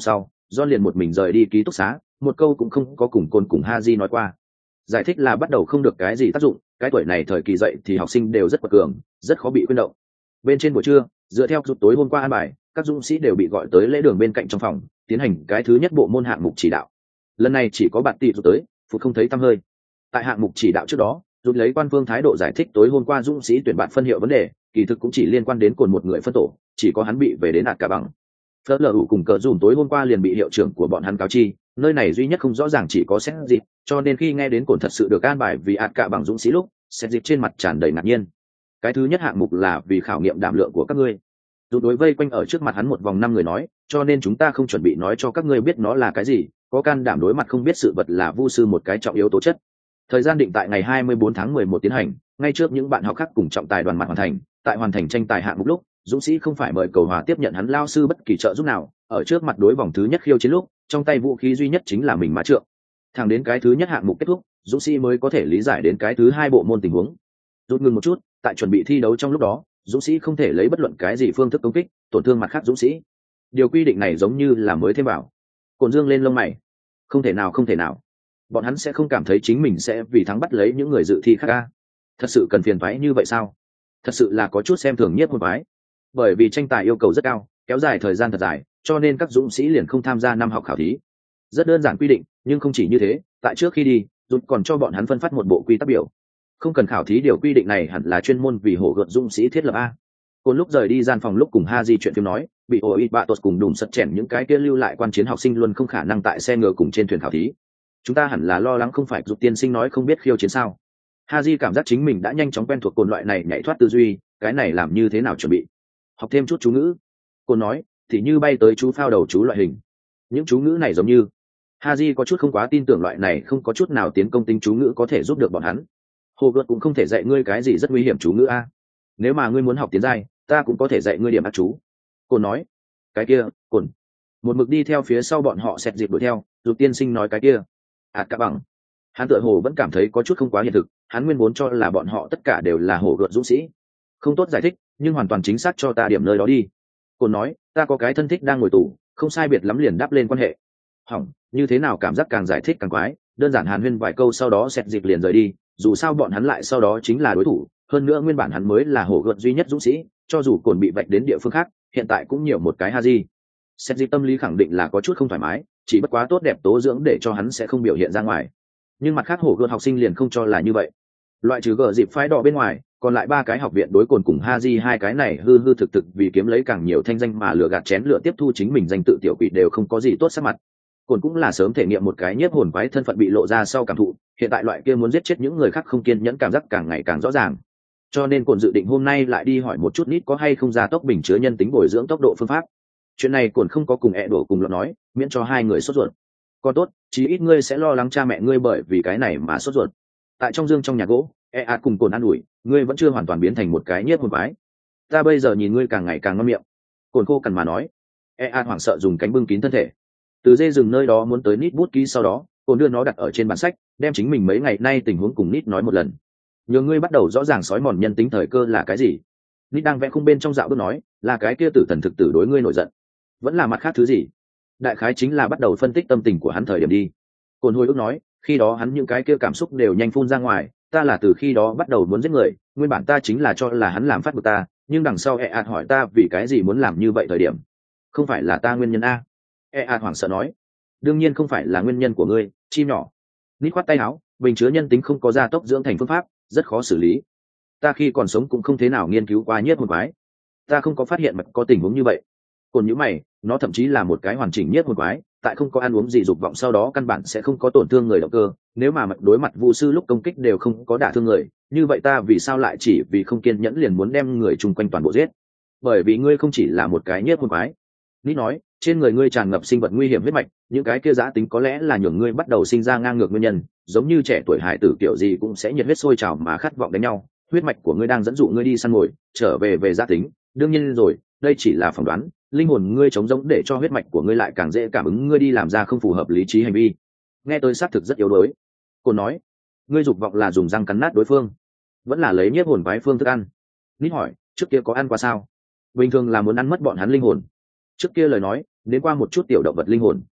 John liền một mình rời đi ký túc xá, một câu cũng không có cùng Côn cùng Haji nói qua. Giải thích là bắt đầu không được cái gì tác dụng, cái tuổi này thời kỳ dậy thì học sinh đều rất quật cường, rất khó bị khuyên động. Bên trên buổi trưa, dựa theo rút tối hôm qua an bài, các dũng sĩ đều bị gọi tới lễ đường bên cạnh trong phòng, tiến hành cái thứ nhất bộ môn hạng mục chỉ đạo. Lần này chỉ có bạn tỷ rút tới, Phụt không thấy tăm hơi. Tại hạng mục chỉ đạo trước đó, rút lấy quan phương thái độ giải thích tối hôm qua dũng sĩ tuyển bạn phân hiệu vấn đề, kỳ thực cũng chỉ liên quan đến Cồn một người phân tổ, chỉ có hắn bị về đến ạt cả bằng. Phớt lờ ủ cùng cờ dùm tối hôm qua liền bị hiệu trưởng của bọn hắn cáo chi, nơi này duy nhất không rõ ràng chỉ có xét dịp, cho nên khi nghe đến Cồn thật sự được an bài vì ạt cả bằng dũng sĩ lúc, xét dịp trên mặt tràn đầy ngạc nhiên. Cái thứ nhất hạng mục là vì khảo nghiệm đảm lượng của các ngươi. Rút đối vây quanh ở trước mặt hắn một vòng 5 người nói, cho nên chúng ta không chuẩn bị nói cho các ngươi biết nó là cái gì, có can đảm đối mặt không biết sự vật là vu sư một cái trọng yếu tố chất. Thời gian định tại ngày 24 tháng 11 tiến hành, ngay trước những bạn học khác cùng trọng tài đoàn mặt hoàn thành, tại hoàn thành tranh tài hạng mục lúc, dũng sĩ không phải mời cầu hòa tiếp nhận hắn lao sư bất kỳ trợ giúp nào, ở trước mặt đối vòng thứ nhất khiêu chiến lúc, trong tay vũ khí duy nhất chính là mình mã trượng. Thẳng đến cái thứ nhất hạng mục kết thúc, dũng sĩ mới có thể lý giải đến cái thứ hai bộ môn tình huống. Rút ngừng một chút, tại chuẩn bị thi đấu trong lúc đó, dũng sĩ không thể lấy bất luận cái gì phương thức công kích tổn thương mặt khác dũng sĩ. Điều quy định này giống như là mới thêm vào. Cồn dương lên lông mày. Không thể nào, không thể nào. Bọn hắn sẽ không cảm thấy chính mình sẽ vì thắng bắt lấy những người dự thi khác ca. Thật sự cần phiền toái như vậy sao? Thật sự là có chút xem thường nhất một phái. Bởi vì tranh tài yêu cầu rất cao, kéo dài thời gian thật dài, cho nên các dũng sĩ liền không tham gia năm học khảo thí. Rất đơn giản quy định, nhưng không chỉ như thế, tại trước khi đi, Rút còn cho bọn hắn phân phát một bộ quy tắc biểu. Không cần khảo thí, điều quy định này hẳn là chuyên môn vì hổ gợt dũng sĩ thiết lập a. Côn lúc rời đi gian phòng lúc cùng Haji chuyện phim nói, bị ổi bạ tột cùng đùm sật chèn những cái kia lưu lại quan chiến học sinh luôn không khả năng tại xe ngựa cùng trên thuyền khảo thí. Chúng ta hẳn là lo lắng không phải Dục tiên sinh nói không biết khiêu chiến sao? Haji cảm giác chính mình đã nhanh chóng quen thuộc Cồn loại này nhảy thoát tư duy, cái này làm như thế nào chuẩn bị? Học thêm chút chú ngữ. Cồn nói, thì như bay tới chú phao đầu chú loại hình. Những chú ngữ này giống như Haji có chút không quá tin tưởng loại này không có chút nào tiến công tính chú ngữ có thể giúp được bọn hắn. Hồ gợt cũng không thể dạy ngươi cái gì rất nguy hiểm chú ngữ a. Nếu mà ngươi muốn học tiến giai, ta cũng có thể dạy ngươi điểm ác chú. Cồn nói, cái kia, Cồn. Một mực đi theo phía sau bọn họ xẹt dịp đuổi theo, Dục tiên sinh nói cái kia. Cả bằng. Hắn tựa hồ vẫn cảm thấy có chút không quá hiện thực, hắn nguyên vốn cho là bọn họ tất cả đều là hổ gợt dũng sĩ. Không tốt giải thích, nhưng hoàn toàn chính xác cho ta điểm nơi đó đi. Cồn nói, ta có cái thân thích đang ngồi tù, không sai biệt lắm liền đáp lên quan hệ. Hỏng, như thế nào cảm giác càng giải thích càng quái, đơn giản hàn huyên vài câu sau đó xẹt dịp liền rời đi, dù sao bọn hắn lại sau đó chính là đối thủ, hơn nữa nguyên bản hắn mới là hổ gợt duy nhất dũng sĩ, cho dù Cồn bị vạch đến địa phương khác, hiện tại cũng nhiều một cái Haji. Xẹt dịp tâm lý khẳng định là có chút không thoải mái, chỉ bất quá tốt đẹp tố dưỡng để cho hắn sẽ không biểu hiện ra ngoài. Nhưng mặt khác hổ gợt học sinh liền không cho là như vậy. Loại trừ gờ dịp phái đỏ bên ngoài, còn lại 3 cái học viện đối Cồn cùng Haji hai cái này hư hư thực thực vì kiếm lấy càng nhiều thanh danh mà lừa gạt chén lựa tiếp thu chính mình danh tự tiểu quỷ đều không có gì tốt sắc mặt. Cồn cũng là sớm thể nghiệm một cái nhiếp hồn quái thân phận bị lộ ra sau cảm thụ, hiện tại loại kia muốn giết chết những người khác không kiên nhẫn cảm giác càng ngày càng rõ ràng. Cho nên Cồn dự định hôm nay lại đi hỏi một chút nít có hay không ra tốc bình chứa nhân tính bồi dưỡng tốc độ phương pháp. Chuyện này Cồn không có cùng đổ cùng luận nói, miễn cho hai người sốt ruột. Còn tốt, chí ít ngươi sẽ lo lắng cha mẹ ngươi bởi vì cái này mà sốt ruột. Tại trong dương trong nhà gỗ, cùng Cồn an ủi, ngươi vẫn chưa hoàn toàn biến thành một cái nhiếp hồn quái. Ta bây giờ nhìn ngươi càng ngày càng ngon miệng. Cồn khô cằn mà nói. Hoảng sợ dùng cánh bưng kín thân thể. Từ dê rừng nơi đó muốn tới nít bút ký sau đó, Cồn đưa nó đặt ở trên bản sách, đem chính mình mấy ngày nay tình huống cùng nít nói một lần. Nhờ ngươi bắt đầu rõ ràng sói mòn nhân tính thời cơ là cái gì. Nít đang vẽ khung bên trong dạo bước nói, là cái kia tử thần thực tử đối ngươi nổi giận. Vẫn là mặt khác thứ gì? Đại khái chính là bắt đầu phân tích tâm tình của hắn thời điểm đi. Cồn hồi ức nói, khi đó hắn những cái kia cảm xúc đều nhanh phun ra ngoài, ta là từ khi đó bắt đầu muốn giết người, nguyên bản ta chính là cho là hắn làm phát bực ta, nhưng đằng sau hỏi ta vì cái gì muốn làm như vậy thời điểm. Không phải là ta nguyên nhân a. Hoảng sợ nói, đương nhiên không phải là nguyên nhân của ngươi, chim nhỏ. Nít khoát tay áo, bình chứa nhân tính không có gia tốc dưỡng thành phương pháp, rất khó xử lý. Ta khi còn sống cũng không thế nào nghiên cứu qua nhiếp hồn quái, ta không có phát hiện mật có tình huống như vậy. Còn những mày, nó thậm chí là một cái hoàn chỉnh nhiếp hồn quái, tại không có ăn uống gì dục vọng sau đó căn bản sẽ không có tổn thương người động cơ, nếu mà đối mặt vu sư lúc công kích đều không có đả thương người, như vậy ta vì sao lại chỉ vì không kiên nhẫn liền muốn đem người chung quanh toàn bộ giết? Bởi vì ngươi không chỉ là một cái nhiếp hồn quái. Nít nói, trên người ngươi tràn ngập sinh vật nguy hiểm huyết mạch, những cái kia giã tính có lẽ là nhường ngươi bắt đầu sinh ra ngang ngược nguyên nhân, giống như trẻ tuổi hải tử kiểu gì cũng sẽ nhiệt huyết sôi trào mà khát vọng đánh nhau, huyết mạch của ngươi đang dẫn dụ ngươi đi săn mồi, trở về giã tính, đương nhiên rồi, đây chỉ là phỏng đoán, linh hồn ngươi trống rỗng để cho huyết mạch của ngươi lại càng dễ cảm ứng ngươi đi làm ra không phù hợp lý trí hành vi. Nghe tôi xác thực rất yếu đuối. Cô nói, ngươi dục vọng là dùng răng cắn nát đối phương, vẫn là lấy nhiếp hồn vái phương thức ăn. Nít hỏi, trước kia có ăn qua sao? Bình thường là muốn ăn mất bọn hắn linh hồn. Trước kia lời nói, đến qua một chút tiểu động vật linh hồn.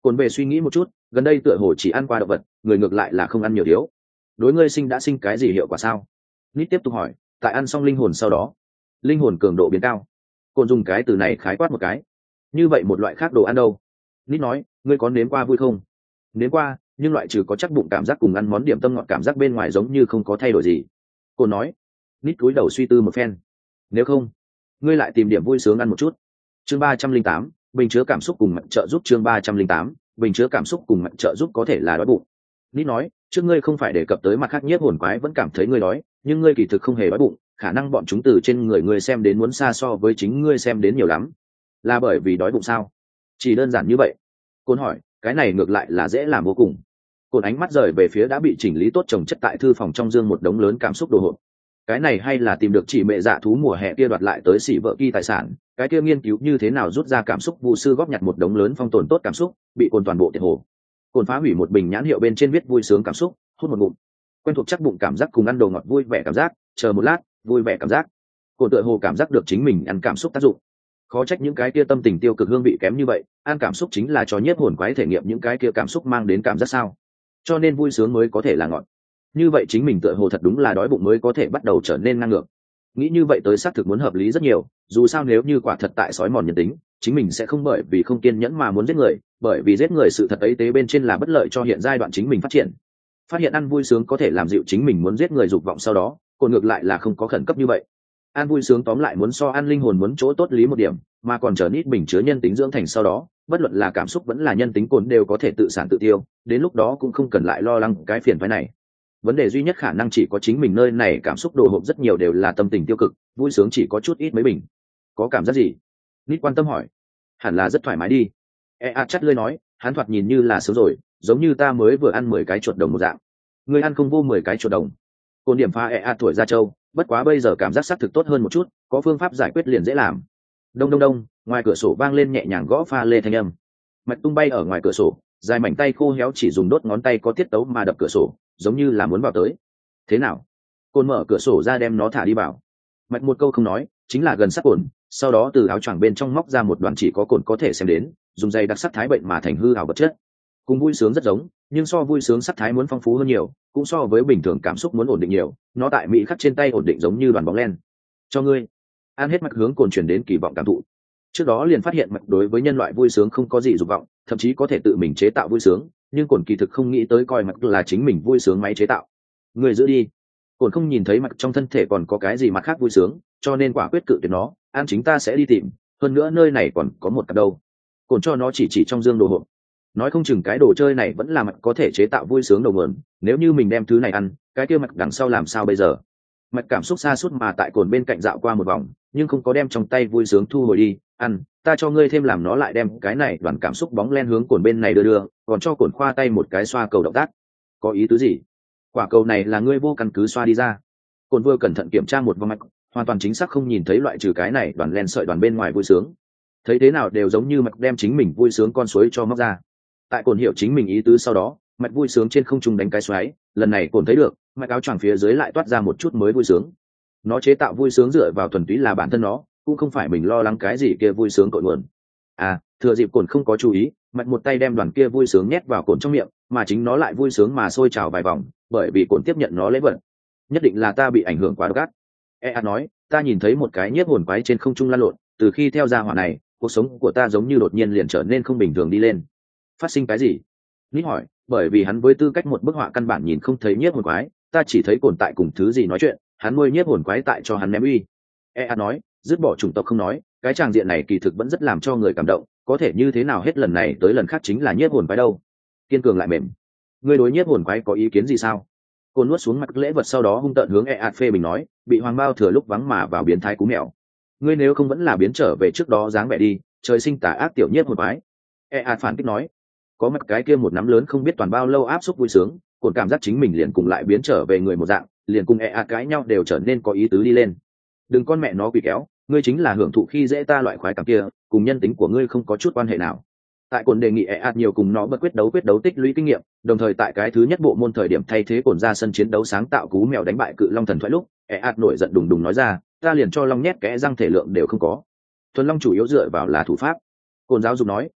Cồn về suy nghĩ một chút, gần đây tựa hồ chỉ ăn qua động vật, người ngược lại là không ăn nhiều thiếu. Đối ngươi đã sinh cái gì hiệu quả sao? Nít tiếp tục hỏi. Tại ăn xong linh hồn sau đó, linh hồn cường độ biến cao. Cồn dùng cái từ này khái quát một cái. Như vậy một loại khác đồ ăn đâu? Nít nói, ngươi có nếm qua vui không? Nếm qua, nhưng loại trừ có chắc bụng cảm giác cùng ăn món điểm tâm ngọt cảm giác bên ngoài giống như không có thay đổi gì. Cồn nói. Nít cúi đầu suy tư một phen. Nếu không, ngươi lại tìm điểm vui sướng ăn một chút. Chương 308, bình chứa cảm xúc cùng mạnh trợ giúp. Chương 308, bình chứa cảm xúc cùng mạnh trợ giúp có thể là đói bụng. Nít nói, trước ngươi không phải đề cập tới mặt khác nhiếp hồn quái vẫn cảm thấy ngươi đói, nhưng ngươi kỳ thực không hề đói bụng, khả năng bọn chúng từ trên người ngươi xem đến muốn xa so với chính ngươi xem đến nhiều lắm. Là bởi vì đói bụng sao? Chỉ đơn giản như vậy. Côn hỏi, cái này ngược lại là dễ làm vô cùng. Côn ánh mắt rời về phía đã bị chỉnh lý tốt trồng chất tại thư phòng trong dương một đống lớn cảm xúc đồ hộp. Cái này hay là tìm được chỉ mẹ dạ thú mùa hè kia đoạt lại tới xỉ vợ kỳ tài sản, cái kia nghiên cứu như thế nào rút ra cảm xúc vụ sư góp nhặt một đống lớn phong tồn tốt cảm xúc, bị Côn toàn bộ tiệt hồ. Côn phá hủy một bình nhãn hiệu bên trên viết vui sướng cảm xúc, hút một ngụm. Quen thuộc chắc bụng cảm giác cùng ăn đồ ngọt vui vẻ cảm giác, chờ một lát, vui vẻ cảm giác. Côn tựa hồ cảm giác được chính mình ăn cảm xúc tác dụng. Khó trách những cái kia tâm tình tiêu cực hương vị kém như vậy, ăn cảm xúc chính là cho nhiếp hồn quái thể nghiệm những cái kia cảm xúc mang đến cảm giác sao? Cho nên vui sướng mới có thể là ngọt. Như vậy chính mình tựa hồ thật đúng là đói bụng mới có thể bắt đầu trở nên ngang ngược. Nghĩ như vậy tới xác thực muốn hợp lý rất nhiều, dù sao nếu như quả thật tại sói mòn nhân tính, chính mình sẽ không bởi vì không kiên nhẫn mà muốn giết người, bởi vì giết người sự thật ấy tế bên trên là bất lợi cho hiện giai đoạn chính mình phát triển. Phát hiện ăn vui sướng có thể làm dịu chính mình muốn giết người dục vọng sau đó, còn ngược lại là không có khẩn cấp như vậy. Ăn vui sướng tóm lại muốn so ăn linh hồn muốn chỗ tốt lý một điểm, mà còn trở nít bình chứa nhân tính dưỡng thành sau đó, bất luận là cảm xúc vẫn là nhân tính cồn đều có thể tự sản tự tiêu, đến lúc đó cũng không cần lại lo lắng cái phiền phức này. Vấn đề duy nhất khả năng chỉ có chính mình nơi này cảm xúc đồ hộp rất nhiều đều là tâm tình tiêu cực, vui sướng chỉ có chút ít mấy bình. Có cảm giác gì? Nít quan tâm hỏi. Hẳn là rất thoải mái đi. Chắt lơi nói, hắn thoạt nhìn như là sớm rồi, giống như ta mới vừa ăn 10 cái chuột đồng một dạng. Người ăn không vô 10 cái chuột đồng. Cồn điểm pha tuổi ra châu, bất quá bây giờ cảm giác xác thực tốt hơn một chút, có phương pháp giải quyết liền dễ làm. Đông đông đông, ngoài cửa sổ vang lên nhẹ nhàng gõ pha lê thanh âm. Mạch tung bay ở ngoài cửa sổ, dài mảnh tay khô héo chỉ dùng đốt ngón tay có tiết tấu mà đập cửa sổ, giống như là muốn vào tới. Thế nào? Cồn mở cửa sổ ra đem nó thả đi vào. Mạch một câu không nói, chính là gần sát Cồn, sau đó từ áo choàng bên trong móc ra một đoạn chỉ có Cồn có thể xem đến, dùng dây đặc sắt thái bệnh mà thành hư ảo vật chất. Cùng vui sướng rất giống, nhưng so vui sướng sắt thái muốn phong phú hơn nhiều, cũng so với bình thường cảm xúc muốn ổn định nhiều, nó tại mỹ khắc trên tay ổn định giống như đoàn bóng len. Cho ngươi. Ăn hết Mạch hướng Cồn chuyển đến kỳ vọng cảm thụ. Trước đó liền phát hiện Mạch đối với nhân loại vui sướng không có gì dục vọng, thậm chí có thể tự mình chế tạo vui sướng, nhưng Cồn kỳ thực không nghĩ tới coi Mạch là chính mình vui sướng máy chế tạo. Người giữ đi. Cồn không nhìn thấy Mạch trong thân thể còn có cái gì mặt khác vui sướng, cho nên quả quyết cự tuyệt nó, ăn chính ta sẽ đi tìm, hơn nữa nơi này còn có một cặp đâu. Cồn cho nó chỉ trong dương đồ hộp. Nói không chừng cái đồ chơi này vẫn là Mạch có thể chế tạo vui sướng đầu nguồn, nếu như mình đem thứ này ăn, cái kia Mạch đằng sau làm sao bây giờ? Mạch cảm xúc xa suốt mà tại Cồn bên cạnh dạo qua một vòng, nhưng không có đem trong tay vui sướng thu hồi đi. Ăn, ta cho ngươi thêm làm nó lại đem cái này đoàn cảm xúc bóng len hướng Cồn bên này đưa, còn cho Cồn khoa tay một cái xoa cầu động tác. Có ý tứ gì? Quả cầu này là ngươi vô căn cứ xoa đi ra. Cồn vừa cẩn thận kiểm tra một vòng Mạch, hoàn toàn chính xác không nhìn thấy loại trừ cái này đoàn len sợi đoàn bên ngoài vui sướng. Thấy thế nào đều giống như Mạch đem chính mình vui sướng con suối cho móc ra. Tại Cồn hiểu chính mình ý tứ sau đó, Mạch vui sướng trên không trung đánh cái xoáy, lần này Cồn thấy được, Mạch áo choàng phía dưới lại toát ra một chút mới vui sướng. Nó chế tạo vui sướng dựa vào thuần túy là bản thân nó, cũng không phải mình lo lắng cái gì kia vui sướng cội nguồn. Thừa dịp Cồn không có chú ý, Mạch một tay đem đoàn kia vui sướng nhét vào Cồn trong miệng, mà chính nó lại vui sướng mà sôi trào vài vòng, bởi vì Cồn tiếp nhận nó lễ vật. Nhất định là ta bị ảnh hưởng quá gắt. Nói, ta nhìn thấy một cái nhiếp hồn quái trên không trung lăn lộn, từ khi theo gia hỏa này, cuộc sống của ta giống như đột nhiên liền trở nên không bình thường đi lên. Phát sinh cái gì? Nít hỏi, bởi vì hắn với tư cách một bức họa căn bản nhìn không thấy nhiếp hồn quái, ta chỉ thấy Cồn tại cùng thứ gì nói chuyện, hắn nuôi nhiếp hồn quái tại cho hắn ném uy. Nói, dứt bỏ chủng tộc không nói, cái tràng diện này kỳ thực vẫn rất làm cho người cảm động, có thể như thế nào hết lần này tới lần khác chính là nhiếp hồn quái đâu. Kiên cường lại mềm. Ngươi đối nhiếp hồn quái có ý kiến gì sao? Cồn nuốt xuống mặt lễ vật sau đó hung tợn hướng phê bình nói, bị hoàng bao thừa lúc vắng mà vào biến thái cú mèo. Ngươi nếu không vẫn là biến trở về trước đó dáng vẻ đi, trời sinh tà ác tiểu nhiếp hồn quái. Phản kích nói, có mặt cái kia một nắm lớn không biết toàn bao lâu áp xúc vui sướng, Cồn cảm giác chính mình liền cùng lại biến trở về người một dạng, liền cùng cãi nhau đều trở nên có ý tứ đi lên. Đừng con mẹ nó quỷ kéo, ngươi chính là hưởng thụ khi dễ ta loại khoái cảm kia, cùng nhân tính của ngươi không có chút quan hệ nào. Tại Cồn đề nghị nhiều cùng nó bất quyết đấu tích lũy kinh nghiệm, đồng thời tại cái thứ nhất bộ môn thời điểm thay thế Cồn ra sân chiến đấu sáng tạo cú mèo đánh bại cự long thần thoại lúc, nổi giận đùng đùng nói ra, ta liền cho long nhét kẽ răng thể lượng đều không có. Thuần long chủ yếu dựa vào là thủ pháp. Cồn giáo dục nói,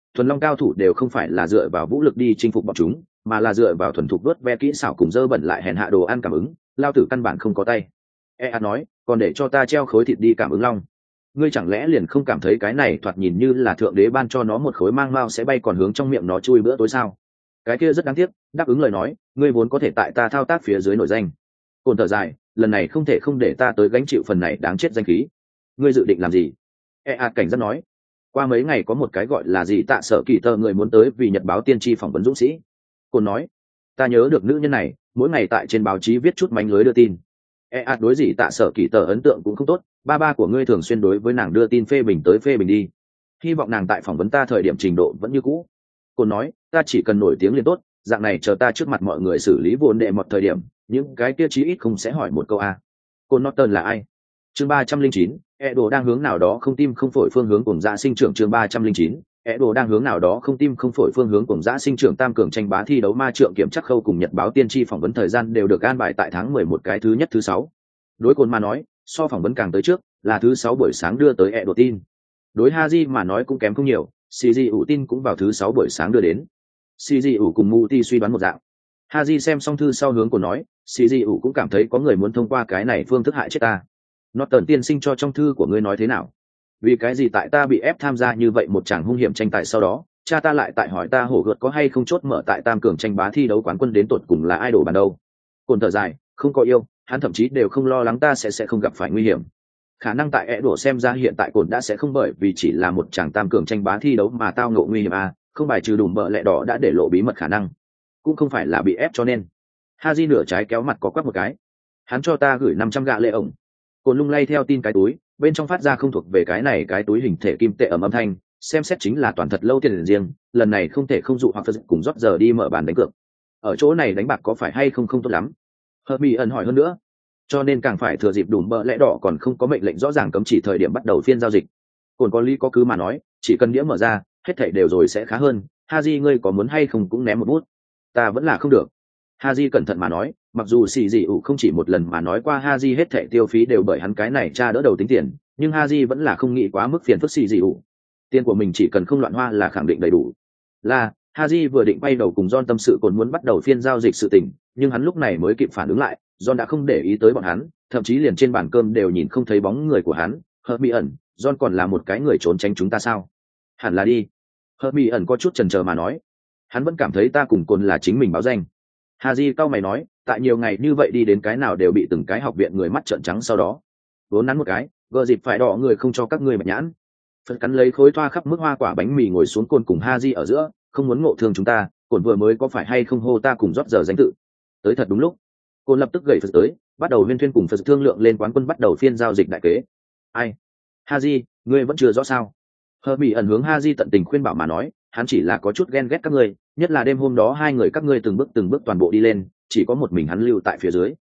thuần long cao thủ đều không phải là dựa vào vũ lực đi chinh phục bọn chúng, mà là dựa vào thuần thục vớt ve kỹ xảo cùng dơ bẩn lại hèn hạ đồ ăn cảm ứng. Lao tử căn bản không có tay. Nói, còn để cho ta treo khối thịt đi cảm ứng long. Ngươi chẳng lẽ liền không cảm thấy cái này thoạt nhìn như là thượng đế ban cho nó một khối mang mao sẽ bay còn hướng trong miệng nó chui bữa tối sao? Cái kia rất đáng tiếc. Đáp ứng lời nói, ngươi vốn có thể tại ta thao tác phía dưới nổi danh. Cồn thở dài, lần này không thể không để ta tới gánh chịu phần này đáng chết danh khí. Ngươi dự định làm gì? Cảnh giác nói. Qua mấy ngày có một cái gọi là gì Tạ Sở Kỳ Tơ người muốn tới vì nhật báo tiên tri phỏng vấn dũng sĩ. Cồn nói, ta nhớ được nữ nhân này mỗi ngày tại trên báo chí viết chút mánh lưới đưa tin. Đối gì Tạ Sở Kỳ Tơ ấn tượng cũng không tốt, ba của ngươi thường xuyên đối với nàng đưa tin phê bình tới phê bình đi. Hy vọng nàng tại phỏng vấn ta thời điểm trình độ vẫn như cũ. Cồn nói, ta chỉ cần nổi tiếng liền tốt, dạng này chờ ta trước mặt mọi người xử lý vốn đệ một thời điểm, những cái kia chí ít không sẽ hỏi một câu a. Cồn Norton là ai? Chương 309, Edo đang hướng nào đó không tim không phổi phương hướng cùng dã sinh trưởng. Chương 309, Edo đang hướng nào đó không tim không phổi phương hướng cùng dã sinh trưởng. Tam cường tranh bá thi đấu ma trượng kiểm chắc khâu cùng nhật báo tiên tri phỏng vấn thời gian đều được an bài tại tháng 11 cái thứ nhất thứ sáu. Đối Cồn mà nói, so phỏng vấn càng tới trước, là thứ sáu buổi sáng đưa tới Edo tin. Đối Haji mà nói cũng kém không nhiều, CG ủ tin cũng vào thứ sáu buổi sáng đưa đến. CG ủ cùng Muti suy đoán một dạng. Haji xem xong thư sau hướng Cồn nói, CG ủ cũng cảm thấy có người muốn thông qua cái này phương thức hại chết ta. Norton tiên sinh cho trong thư của ngươi nói thế nào? Vì cái gì tại ta bị ép tham gia như vậy một tràng hung hiểm tranh tài sau đó, cha ta lại tại hỏi ta hổ gợt có hay không chốt mở tại tam cường tranh bá thi đấu quán quân đến tột cùng là idol bàn đâu? Cồn thở dài, không có yêu, hắn thậm chí đều không lo lắng ta sẽ không gặp phải nguy hiểm. Khả năng tại đổ xem ra hiện tại Cồn đã sẽ không bởi vì chỉ là một tràng tam cường tranh bá thi đấu mà tao ngộ nguy hiểm không bài trừ đùm bợ lẹ đỏ đã để lộ bí mật khả năng, cũng không phải là bị ép cho nên. Haji nửa trái kéo mặt có quắc một cái. Hắn cho ta gửi 500 gạ lệ ổng. Cồn lung lay theo tin cái túi, bên trong phát ra không thuộc về cái này cái túi hình thể kim tệ ầm âm thanh, xem xét chính là toàn thật lâu tiền riêng, lần này không thể không dụ hoặc cùng rót giờ đi mở bàn đánh cược. Ở chỗ này đánh bạc có phải hay không không tốt lắm? Herbie ẩn hỏi hơn nữa, cho nên càng phải thừa dịp đùm bợ lẽ đỏ còn không có mệnh lệnh rõ ràng cấm chỉ thời điểm bắt đầu phiên giao dịch. Cồn có lý có cứ mà nói, chỉ cần đĩa mở ra, hết thảy đều rồi sẽ khá hơn. Haji ngươi có muốn hay không cũng ném một bút. Ta vẫn là không được. Haji cẩn thận mà nói, mặc dù xì dị ủ không chỉ một lần mà nói qua Haji hết thảy tiêu phí đều bởi hắn cái này cha đỡ đầu tính tiền, nhưng Haji vẫn là không nghĩ quá mức phiền phức xì dị ủ. Tiền của mình chỉ cần không loạn hoa là khẳng định đầy đủ. Là, Haji vừa định bay đầu cùng John tâm sự Cồn muốn bắt đầu phiên giao dịch sự tình, nhưng hắn lúc này mới kịp phản ứng lại, John đã không để ý tới bọn hắn, thậm chí liền trên bàn cơm đều nhìn không thấy bóng người của hắn. Herbie ẩn, John còn là một cái người trốn tránh chúng ta sao? Hẳn là đi. Herbie ẩn có chút chần chờ mà nói, hắn vẫn cảm thấy ta cùng Cồn là chính mình báo danh. Haji cau mày nói, tại nhiều ngày như vậy đi đến cái nào đều bị từng cái học viện người mắt trợn trắng sau đó. Vốn nắn một cái, gờ dịp phải đỏ người không cho các ngươi bạch nhãn. Phật cắn lấy khối thoa khắp mức hoa quả bánh mì ngồi xuống Cồn cùng Haji ở giữa, không muốn ngộ thương chúng ta, Cồn vừa mới có phải hay không hô ta cùng rót giờ danh tự. Tới thật đúng lúc. Cồn lập tức gậy Phật tới, bắt đầu huyên thuyên cùng Phật thương lượng lên quán quân bắt đầu phiên giao dịch đại kế. Ai? Haji, ngươi vẫn chưa rõ sao? Herbie ẩn hướng Haji tận tình khuyên bảo mà nói, hắn chỉ là có chút ghen ghét các ngươi, nhất là đêm hôm đó hai người các ngươi từng bước toàn bộ đi lên, chỉ có một mình hắn lưu tại phía dưới.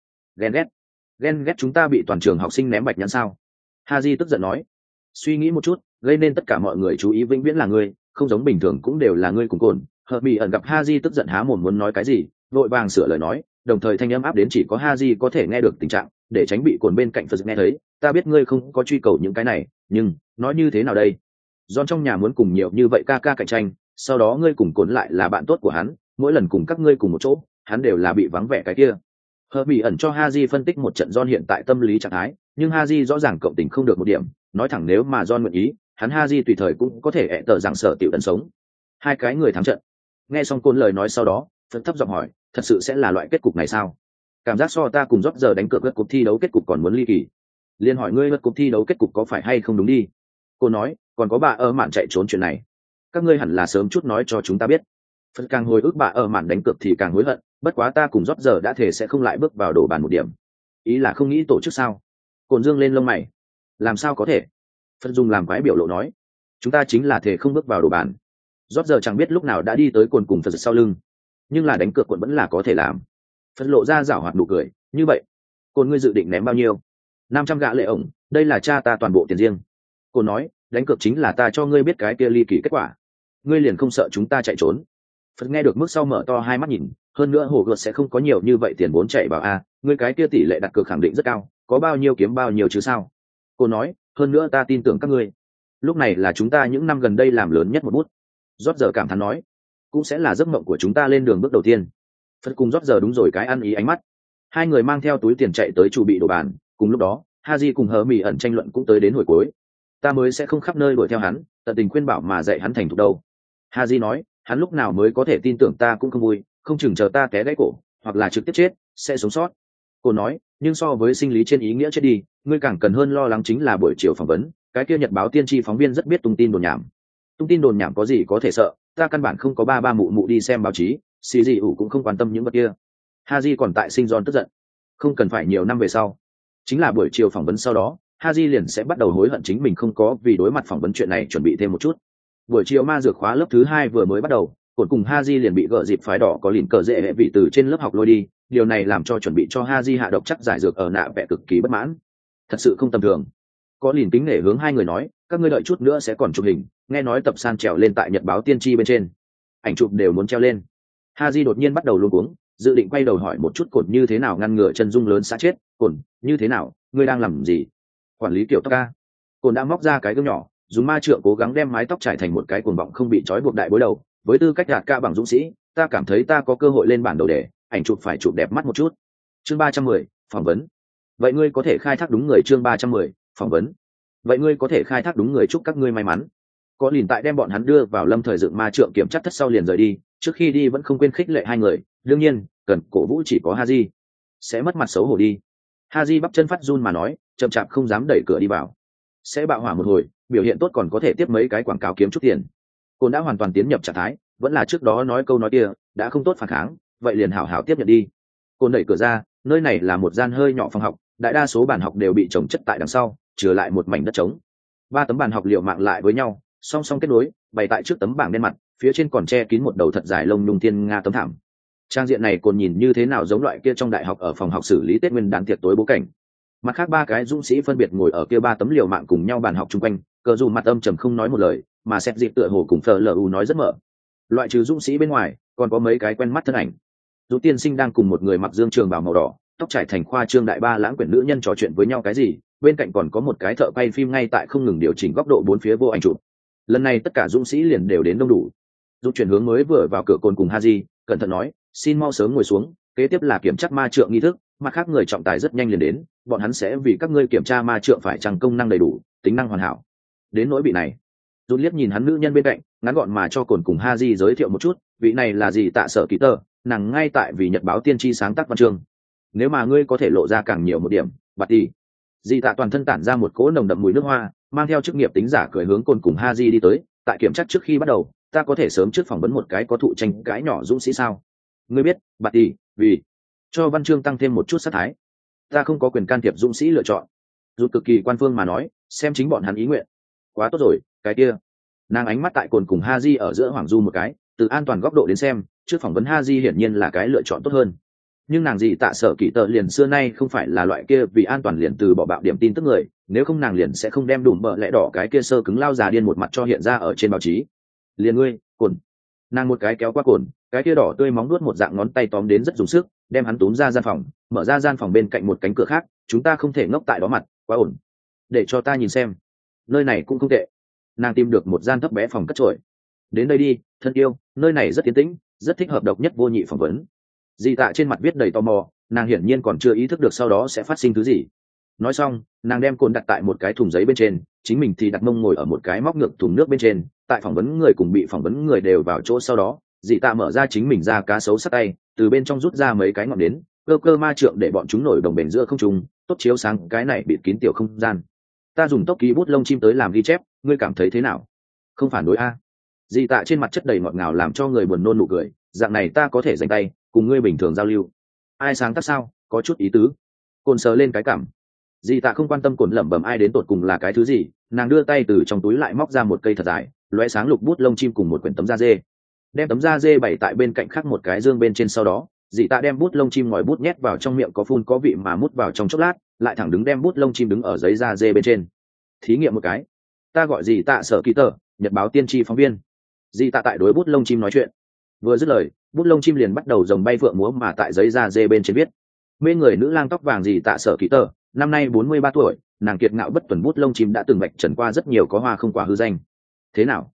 Ghen ghét chúng ta bị toàn trường học sinh ném bạch nhãn sao? Haji tức giận nói. Suy nghĩ một chút, gây nên tất cả mọi người chú ý vĩnh viễn là ngươi, không giống bình thường cũng đều là ngươi cùng Cồn. Herbie ẩn gặp Haji tức giận há mồm muốn nói cái gì, vội vàng sửa lời nói, đồng thời thanh âm áp đến chỉ có Haji có thể nghe được tình trạng, để tránh bị Cồn bên cạnh Phật nghe thấy. Ta biết ngươi không có truy cầu những cái này, nhưng nói như thế nào đây? John trong nhà muốn cùng nhiều như vậy ca cạnh tranh, sau đó ngươi cùng Cồn lại là bạn tốt của hắn, mỗi lần cùng các ngươi cùng một chỗ, hắn đều là bị vắng vẻ cái kia. Herbie ẩn cho Haji phân tích một trận John hiện tại tâm lý trạng thái, nhưng Haji rõ ràng cộng tình không được một điểm, nói thẳng nếu mà John nguyện ý, hắn Haji tùy thời cũng có thể ẹ tờ rằng sở tiểu ẩn sống. Hai cái người thắng trận. Nghe xong Cồn lời nói sau đó, Phật thấp giọng hỏi, thật sự sẽ là loại kết cục này sao? Cảm giác so ta cùng rót giờ đánh cược cuộc thi đấu kết cục còn muốn ly kỳ. Liên hỏi ngươi cuộc thi đấu kết cục có phải hay không đúng đi. Cô nói, còn có bà ở mạn chạy trốn chuyện này, các ngươi hẳn là sớm chút nói cho chúng ta biết. Phật càng hồi ức bà ở mạn đánh cược thì càng hối hận, bất quá ta cùng rót giờ đã thể sẽ không lại bước vào đổ bàn một điểm. Ý là không nghĩ tổ chức sao? Cồn dương lên lông mày. Làm sao có thể? Phật dùng làm quái biểu lộ nói, chúng ta chính là thể không bước vào đổ bàn. Rót giờ chẳng biết lúc nào đã đi tới Cồn cùng Phật sau lưng, nhưng là đánh cược Cồn vẫn là có thể làm. Phật lộ ra giảo hoạt nụ cười, như vậy Cồn ngươi dự định ném bao nhiêu? 500 gạ lệ ổng, đây là cha ta toàn bộ tiền riêng. Cồn nói, đánh cược chính là ta cho ngươi biết cái kia ly kỳ kết quả, ngươi liền không sợ chúng ta chạy trốn? Phật nghe được mức sau mở to hai mắt nhìn, hơn nữa hồ gợt sẽ không có nhiều như vậy tiền vốn chạy vào ngươi cái kia tỷ lệ đặt cược khẳng định rất cao, có bao nhiêu kiếm bao nhiêu chứ sao? Cô nói, hơn nữa ta tin tưởng các ngươi, lúc này là chúng ta những năm gần đây làm lớn nhất một bút. Rót giờ cảm thán nói, cũng sẽ là giấc mộng của chúng ta lên đường bước đầu tiên. Phật cùng rót giờ đúng rồi cái ăn ý ánh mắt. Hai người mang theo túi tiền chạy tới chuẩn bị đồ bàn, cùng lúc đó Haji cùng hờ mỉ ẩn tranh luận cũng tới đến hồi cuối. Ta mới sẽ không khắp nơi đuổi theo hắn, tận tình khuyên bảo mà dạy hắn thành thục đâu. Haji nói, hắn lúc nào mới có thể tin tưởng ta cũng không vui, không chừng chờ ta té gãy cổ hoặc là trực tiếp chết sẽ sống sót. Cô nói, nhưng so với sinh lý trên ý nghĩa chết đi, ngươi càng cần hơn lo lắng chính là buổi chiều phỏng vấn. Cái kia nhật báo tiên tri phóng viên rất biết tung tin đồn nhảm. Tung tin đồn nhảm có gì có thể sợ, ta căn bản không có ba ba mụ mụ đi xem báo chí, xì gì ủ cũng không quan tâm những vật kia. Haji còn tại sinh giòn tức giận, không cần phải nhiều năm về sau, chính là buổi chiều phỏng vấn sau đó, Haji liền sẽ bắt đầu hối hận chính mình không có vì đối mặt phỏng vấn chuyện này chuẩn bị thêm một chút. Buổi chiều ma dược khóa lớp thứ 2 vừa mới bắt đầu, cột cùng Haji liền bị gỡ dịp phái đỏ có lìn cờ dễ hệ vị từ trên lớp học lôi đi, điều này làm cho chuẩn bị cho Haji hạ độc chắc giải dược ở nạ vẽ cực kỳ bất mãn. Thật sự không tầm thường. Có lìn kính nể hướng hai người nói, các ngươi đợi chút nữa sẽ còn chụp hình, nghe nói tập san trèo lên tại nhật báo tiên tri bên trên, ảnh chụp đều muốn treo lên. Haji đột nhiên bắt đầu luống cuống, dự định quay đầu hỏi một chút cột như thế nào ngăn ngừa chân dung lớn xã chết. Cột, như thế nào, ngươi đang làm gì? Quản lý kiểu tóc ca. Cột đã móc ra cái gương nhỏ, dùng ma trượng cố gắng đem mái tóc trải thành một cái cuồng vọng không bị trói buộc đại bối đầu. Với tư cách gạt ca bằng dũng sĩ, ta cảm thấy ta có cơ hội lên bản đầu đề, ảnh chụp phải chụp đẹp mắt một chút. Chương 310, phỏng vấn. Vậy ngươi có thể khai thác đúng người. Chương 310, phỏng vấn. Vậy ngươi có thể khai thác đúng người, chúc các ngươi may mắn. Có lìn tại đem bọn hắn đưa vào lâm thời dựng ma trượng kiểm chắc thất sau liền rời đi, trước khi đi vẫn không quên khích lệ hai người, đương nhiên cần cổ vũ chỉ có Haji, sẽ mất mặt xấu hổ đi. Haji bắp chân phát run mà nói, chậm chạp không dám đẩy cửa đi vào, sẽ bạo hỏa một hồi, biểu hiện tốt còn có thể tiếp mấy cái quảng cáo kiếm chút tiền. Côn đã hoàn toàn tiến nhập trạng thái, vẫn là trước đó nói câu nói kia, đã không tốt phản kháng, vậy liền hảo hảo tiếp nhận đi. Côn đẩy cửa ra, nơi này là một gian hơi nhỏ phòng học, đại đa số bàn học đều bị trồng chất tại đằng sau, trừ lại một mảnh đất trống. 3 tấm bàn học liều mạng lại với nhau, song song kết nối, bày tại trước tấm bảng đen mặt, phía trên còn che kín một đầu thật dài lông nhung thiên nga tấm thảm. Trang diện này còn nhìn như thế nào giống loại kia trong đại học ở phòng học xử lý Tết Nguyên đán tiệc tối bố cảnh. Mặt khác 3 cái dũng sĩ phân biệt ngồi ở kia 3 tấm liều mạng cùng nhau bàn học chung quanh, cờ dù mặt âm trầm không nói một lời, mà xét dịp tựa hồ cùng phờ lu nói rất mở. Loại trừ dũng sĩ bên ngoài, còn có mấy cái quen mắt thân ảnh. Dù tiên sinh đang cùng một người mặc dương trường bào màu đỏ, tóc trải thành khoa trương đại ba lãng quyển nữ nhân trò chuyện với nhau cái gì, bên cạnh còn có một cái thợ quay phim ngay tại không ngừng điều chỉnh góc độ bốn phía vô ảnh chụp. Lần này tất cả dũng sĩ liền đều đến đông đủ. Dù chuyển hướng mới vừa vào cửa Cồn cùng Haji, cẩn thận nói, xin mau sớm ngồi xuống, kế tiếp là kiểm tra ma trượng nghi thức, mặt khác người trọng tài rất nhanh liền đến, bọn hắn sẽ vì các ngươi kiểm tra ma trượng phải chăng công năng đầy đủ, tính năng hoàn hảo. Đến nỗi bị này, dù liếc nhìn hắn nữ nhân bên cạnh, ngắn gọn mà cho Cồn cùng Haji giới thiệu một chút, vị này là gì Tạ Sở Kỳ Tơ, nàng ngay tại vì nhật báo tiên tri sáng tác văn chương. Nếu mà ngươi có thể lộ ra càng nhiều một điểm, bạt đi. Dì Tạ toàn thân tản ra một cỗ nồng đậm mùi nước hoa, mang theo chức nghiệp tính giả cười hướng Cồn cùng Haji đi tới. Tại kiểm tra trước khi bắt đầu, ta có thể sớm trước phỏng vấn một cái có thụ tranh cãi nhỏ dũng sĩ sao? Ngươi biết, bạt đi, vì cho văn chương tăng thêm một chút sát thái, ta không có quyền can thiệp dũng sĩ lựa chọn. Dù cực kỳ quan phương mà nói, xem chính bọn hắn ý nguyện. Quá tốt rồi, cái kia. Nàng ánh mắt tại Cồn cùng Haji ở giữa Hoàng Du một cái, từ an toàn góc độ đến xem, trước phỏng vấn Haji hiển nhiên là cái lựa chọn tốt hơn. Nhưng nàng gì Tạ Sở Kỳ Tơ liền xưa nay không phải là loại kia vì an toàn liền từ bỏ bạo điểm tin tức người, nếu không nàng liền sẽ không đem đùm bợ lẽ đỏ cái kia sơ cứng lao già điên một mặt cho hiện ra ở trên báo chí. Liền ngươi, Cồn. Nàng một cái kéo qua Cồn, cái kia đỏ tươi móng nuốt một dạng ngón tay tóm đến rất dùng sức, đem hắn túm ra gian phòng, mở ra gian phòng bên cạnh một cánh cửa khác, chúng ta không thể ngốc tại đó mặt, quá ổn. Để cho ta nhìn xem. Nơi này cũng không tệ. Nàng tìm được một gian thấp bé phòng cất trội. Đến đây đi, thân yêu, nơi này rất yên tĩnh, rất thích hợp độc nhất vô nhị phỏng vấn. Di Tạ trên mặt viết đầy tò mò, nàng hiển nhiên còn chưa ý thức được sau đó sẽ phát sinh thứ gì. Nói xong, nàng đem Cồn đặt tại một cái thùng giấy bên trên, chính mình thì đặt mông ngồi ở một cái móc ngược thùng nước bên trên. Tại phỏng vấn người cùng bị phỏng vấn người đều vào chỗ sau đó, Di Tạ mở ra chính mình ra cá sấu sắt tay, từ bên trong rút ra mấy cái ngọn nến, cơ cơ ma trượng để bọn chúng nổi đồng bền giữa không trung, tốt chiếu sáng cái này bịt kín tiểu không gian. Ta dùng tốc ký bút lông chim tới làm ghi chép, ngươi cảm thấy thế nào? Không phản đối a? Di Tạ trên mặt chất đầy ngọt ngào làm cho người buồn nôn nụ cười, dạng này ta có thể dành tay cùng ngươi bình thường giao lưu. Ai sáng tác sao, có chút ý tứ. Cồn sờ lên cái cảm. Di Tạ không quan tâm Cồn lẩm bẩm ai đến tột cùng là cái thứ gì, nàng đưa tay từ trong túi lại móc ra một cây thật dài, lóe sáng lục bút lông chim cùng một quyển tấm da dê, đem tấm da dê bày tại bên cạnh khác một cái dương bên trên. Sau đó Di Tạ đem bút lông chim ngòi bút nhét vào trong miệng có phun có vị mà mút vào trong chốc lát, lại thẳng đứng đem bút lông chim đứng ở giấy da dê bên trên. Thí nghiệm một cái. Ta gọi Di Tạ Sở Kỳ Tơ, nhật báo tiên tri phóng viên. Di Tạ tại đối bút lông chim nói chuyện, vừa dứt lời bút lông chim liền bắt đầu rồng bay phượng múa mà tại giấy da dê bên trên viết. Mê người nữ lang tóc vàng Di Tạ Sở Kỳ Tơ, năm nay 43 tuổi, nàng kiệt ngạo bất tuần bút lông chim đã từng vạch trần qua rất nhiều có hoa không quả hư danh. Thế nào,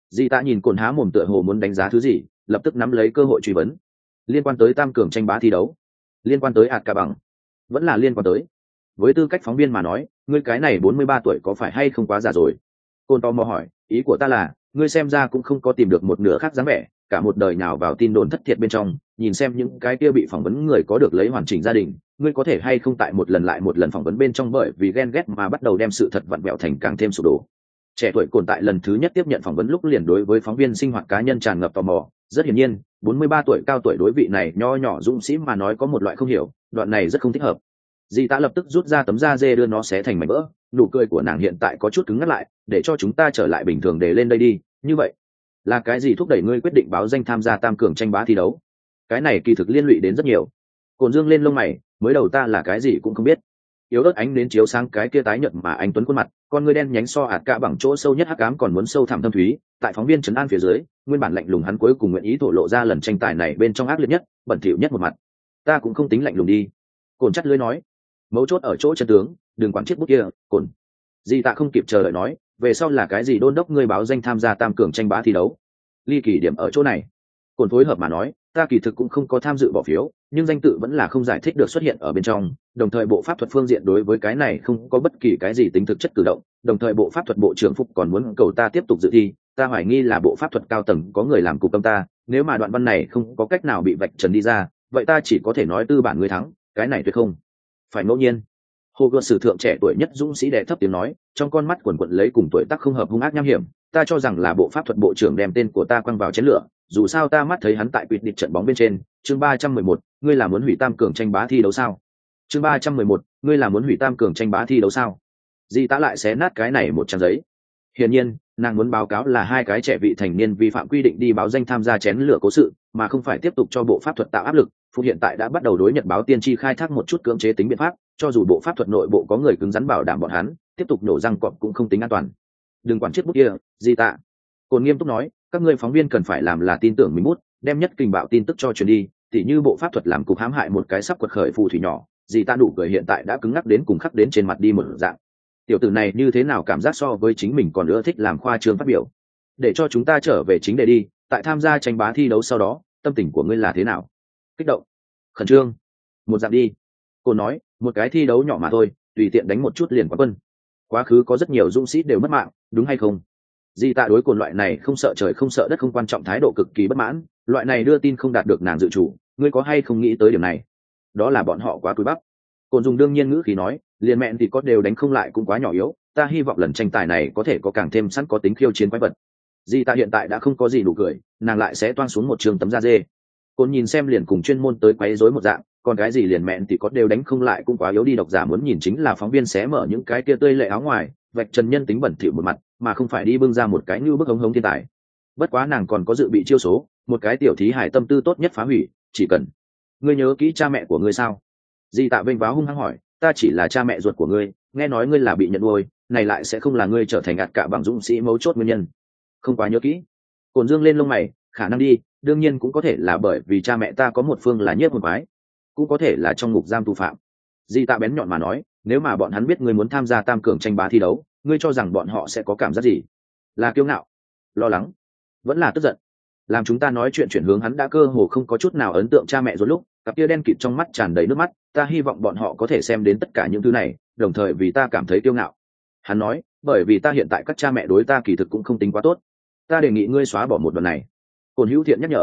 Di Tạ nhìn cồn há mồm tựa hồ muốn đánh giá thứ gì, lập tức nắm lấy cơ hội truy vấn. Liên quan tới tam cường tranh bá thi đấu, liên quan tới ạt cả bằng, vẫn là liên quan tới. Với tư cách phóng viên mà nói, ngươi cái này 43 tuổi có phải hay không quá già rồi? Cồn tò mò hỏi, ý của ta là, ngươi xem ra cũng không có tìm được một nửa khác dáng vẻ, cả một đời nào vào tin đồn thất thiệt bên trong, nhìn xem những cái kia bị phỏng vấn người có được lấy hoàn chỉnh gia đình, ngươi có thể hay không tại một lần lại một lần phỏng vấn bên trong bởi vì ghen ghét mà bắt đầu đem sự thật vặn vẹo thành càng thêm sụp đổ. Trẻ tuổi Cồn tại lần thứ nhất tiếp nhận phỏng vấn lúc liền đối với phóng viên sinh hoạt cá nhân tràn ngập tò mò, rất hiển nhiên 43 tuổi cao tuổi đối vị này nho nhỏ dũng sĩ mà nói có một loại không hiểu, đoạn này rất không thích hợp. Di Tạ lập tức rút ra tấm da dê đưa nó xé thành mảnh vỡ, nụ cười của nàng hiện tại có chút cứng ngắt lại, để cho chúng ta trở lại bình thường để lên đây đi. Như vậy là cái gì thúc đẩy ngươi quyết định báo danh tham gia tam cường tranh bá thi đấu? Cái này kỳ thực liên lụy đến rất nhiều. Cồn dương lên lông mày, mới đầu ta là cái gì cũng không biết. Yếu ớt ánh đến chiếu sáng cái kia tái nhợt mà anh tuấn khuôn mặt, con ngươi đen nhánh so ạt cả bằng chỗ sâu nhất hắc ám còn muốn sâu thẳm thâm thúy. Tại phóng viên trấn an phía dưới, nguyên bản lạnh lùng hắn cuối cùng nguyện ý thổ lộ ra lần tranh tài này bên trong ác liệt nhất, bẩn thỉu nhất một mặt. Ta cũng không tính lạnh lùng đi. Cồn chắt lưỡi nói, mấu chốt ở chỗ chân tướng, đừng quản chiếc bút kia. Cồn. Di Tạ không kịp chờ đợi nói, về sau là cái gì đôn đốc ngươi báo danh tham gia tam cường tranh bá thi đấu? Ly kỳ điểm ở chỗ này. Cồn phối hợp mà nói, ta kỳ thực cũng không có tham dự bỏ phiếu, nhưng danh tự vẫn là không giải thích được xuất hiện ở bên trong, đồng thời bộ pháp thuật phương diện đối với cái này không có bất kỳ cái gì tính thực chất cử động, đồng thời bộ pháp thuật bộ trưởng Phúc còn muốn cầu ta tiếp tục dự thi, ta hoài nghi là bộ pháp thuật cao tầng có người làm cục công ta, nếu mà đoạn văn này không có cách nào bị vạch trần đi ra, vậy ta chỉ có thể nói tư bản người thắng, cái này tuyệt không phải ngẫu nhiên. Hồ Gươm sử thượng trẻ tuổi nhất dũng sĩ đè thấp tiếng nói, trong con mắt quần quật lấy cùng tuổi tác không hợp hung ác nham hiểm, ta cho rằng là bộ pháp thuật bộ trưởng đem tên của ta quăng vào chén lửa, dù sao ta mắt thấy hắn tại quyết định trận bóng bên trên. Chương 311, ngươi là muốn hủy tam cường tranh bá thi đấu sao? Chương 311, ngươi là muốn hủy tam cường tranh bá thi đấu sao? Di Tá lại xé nát cái này một trang giấy. Hiển nhiên, nàng muốn báo cáo là hai cái trẻ vị thành niên vi phạm quy định đi báo danh tham gia chén lửa cố sự, mà không phải tiếp tục cho bộ pháp thuật tạo áp lực. Phụ hiện tại đã bắt đầu đối nhật báo tiên tri khai thác một chút cưỡng chế tính biện pháp, cho dù bộ pháp thuật nội bộ có người cứng rắn bảo đảm bọn hắn tiếp tục nổ răng cọp cũng không tính an toàn. Đừng quản chiếc bút kia, Di Tạ. Cồn nghiêm túc nói, các ngươi phóng viên cần phải làm là tin tưởng mình bút, đem nhất kình bạo tin tức cho truyền đi, tỉ như bộ pháp thuật làm cục hãm hại một cái sắp quật khởi phù thủy nhỏ. Di Tạ nụ cười hiện tại đã cứng ngắc đến cùng khắc đến trên mặt đi một dạng. Tiểu tử này như thế nào cảm giác so với chính mình còn nữa thích làm khoa trương phát biểu. Để cho chúng ta trở về chính đề đi, tại tham gia tranh bá thi đấu sau đó, tâm tình của ngươi là thế nào? Kích động, khẩn trương, một dạng đi. Cô nói, một cái thi đấu nhỏ mà thôi, tùy tiện đánh một chút liền quán quân. Quá khứ có rất nhiều dũng sĩ đều mất mạng, đúng hay không? Di Tạ đối cồn loại này không sợ trời không sợ đất không quan trọng thái độ cực kỳ bất mãn, loại này đưa tin không đạt được nàng dự chủ, ngươi có hay không nghĩ tới điểm này? Đó là bọn họ quá cúi bắp. Cồn dùng đương nhiên ngữ khí nói, liền mẹn thì có đều đánh không lại cũng quá nhỏ yếu, ta hy vọng lần tranh tài này có thể có càng thêm sẵn có tính khiêu chiến quái vật. Di Tạ hiện tại đã không có gì đủ cười, nàng lại sẽ toang xuống một trường tấm da dê. Cồn nhìn xem liền cùng chuyên môn tới quấy rối một dạng, còn cái gì liền mẹn thì có đều đánh không lại cũng quá yếu đi. Độc giả muốn nhìn chính là phóng viên xé mở những cái kia tươi lệ áo ngoài, vạch trần nhân tính bẩn thỉu một mặt, mà không phải đi bưng ra một cái như bức hống hống thiên tài. Bất quá nàng còn có dự bị chiêu số, một cái tiểu thí hải tâm tư tốt nhất phá hủy, chỉ cần ngươi nhớ kỹ cha mẹ của ngươi sao? Di Tạ vênh váo hung hăng hỏi, ta chỉ là cha mẹ ruột của ngươi, nghe nói ngươi là bị nhận nuôi, này lại sẽ không là ngươi trở thành ạt cả bằng dũng sĩ mấu chốt nguyên nhân. Không quá nhớ kỹ. Cồn dương lên lông mày, khả năng đi, đương nhiên cũng có thể là bởi vì cha mẹ ta có một phương là nhiếp hồn quái, cũng có thể là trong ngục giam tù phạm. Di Tạ bén nhọn mà nói, nếu mà bọn hắn biết ngươi muốn tham gia tam cường tranh bá thi đấu, ngươi cho rằng bọn họ sẽ có cảm giác gì? Là kiêu ngạo, lo lắng, vẫn là tức giận? Làm chúng ta nói chuyện chuyển hướng hắn đã cơ hồ không có chút nào ấn tượng cha mẹ rồi lúc, cặp kia đen kịt trong mắt tràn đầy nước mắt, ta hy vọng bọn họ có thể xem đến tất cả những thứ này, đồng thời vì ta cảm thấy kiêu ngạo. Hắn nói, bởi vì ta hiện tại các cha mẹ đối ta kỳ thực cũng không tính quá tốt. Ta đề nghị ngươi xóa bỏ một đoạn này. Cồn Hữu Thiện nhắc nhở.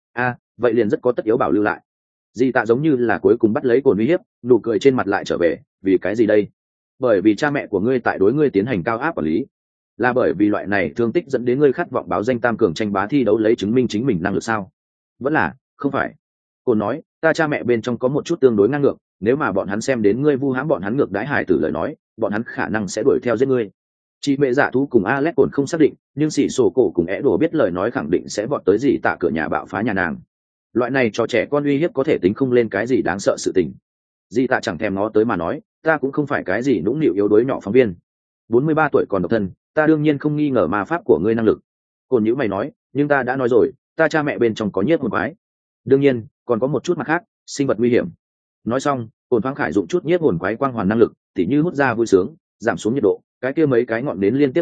Vậy liền rất có tất yếu bảo lưu lại. Di Tạ giống như là cuối cùng bắt lấy Cồn uy hiếp, nụ cười trên mặt lại trở về, vì cái gì đây? Bởi vì cha mẹ của ngươi tại đối ngươi tiến hành cao áp quản lý. Là bởi vì loại này thương tích dẫn đến ngươi khát vọng báo danh tam cường tranh bá thi đấu lấy chứng minh chính mình năng lực sao? Vẫn là, không phải. Cồn nói, ta cha mẹ bên trong có một chút tương đối ngang ngược, nếu mà bọn hắn xem đến ngươi vu hãm bọn hắn ngược đãi hài tử lời nói, bọn hắn khả năng sẽ đuổi theo giết ngươi. Chị mẹ giả thú cùng Alex Cồn không xác định, nhưng xỉ sổ cổ cùng é đồ biết lời nói khẳng định sẽ vọt tới gì tạ cửa nhà bạo phá nhà nàng. Loại này cho trẻ con uy hiếp có thể tính không lên cái gì đáng sợ sự tình. Di Tạ chẳng thèm nó tới mà nói, ta cũng không phải cái gì nũng nịu yếu đuối nhỏ phóng viên. 43 tuổi còn độc thân, ta đương nhiên không nghi ngờ ma pháp của ngươi năng lực. Cồn nhữ mày nói, nhưng ta đã nói rồi, ta cha mẹ bên trong có nhiếp hồn quái. Đương nhiên, còn có một chút mặt khác, sinh vật nguy hiểm. Nói xong, Cồn thoáng khải dụng chút nhiếp hồn quái quang hoàn năng lực, tỉ như hút ra vui sướng, giảm xuống nhiệt độ, cái kia mấy cái ngọn nến liên tiếp dập tắt,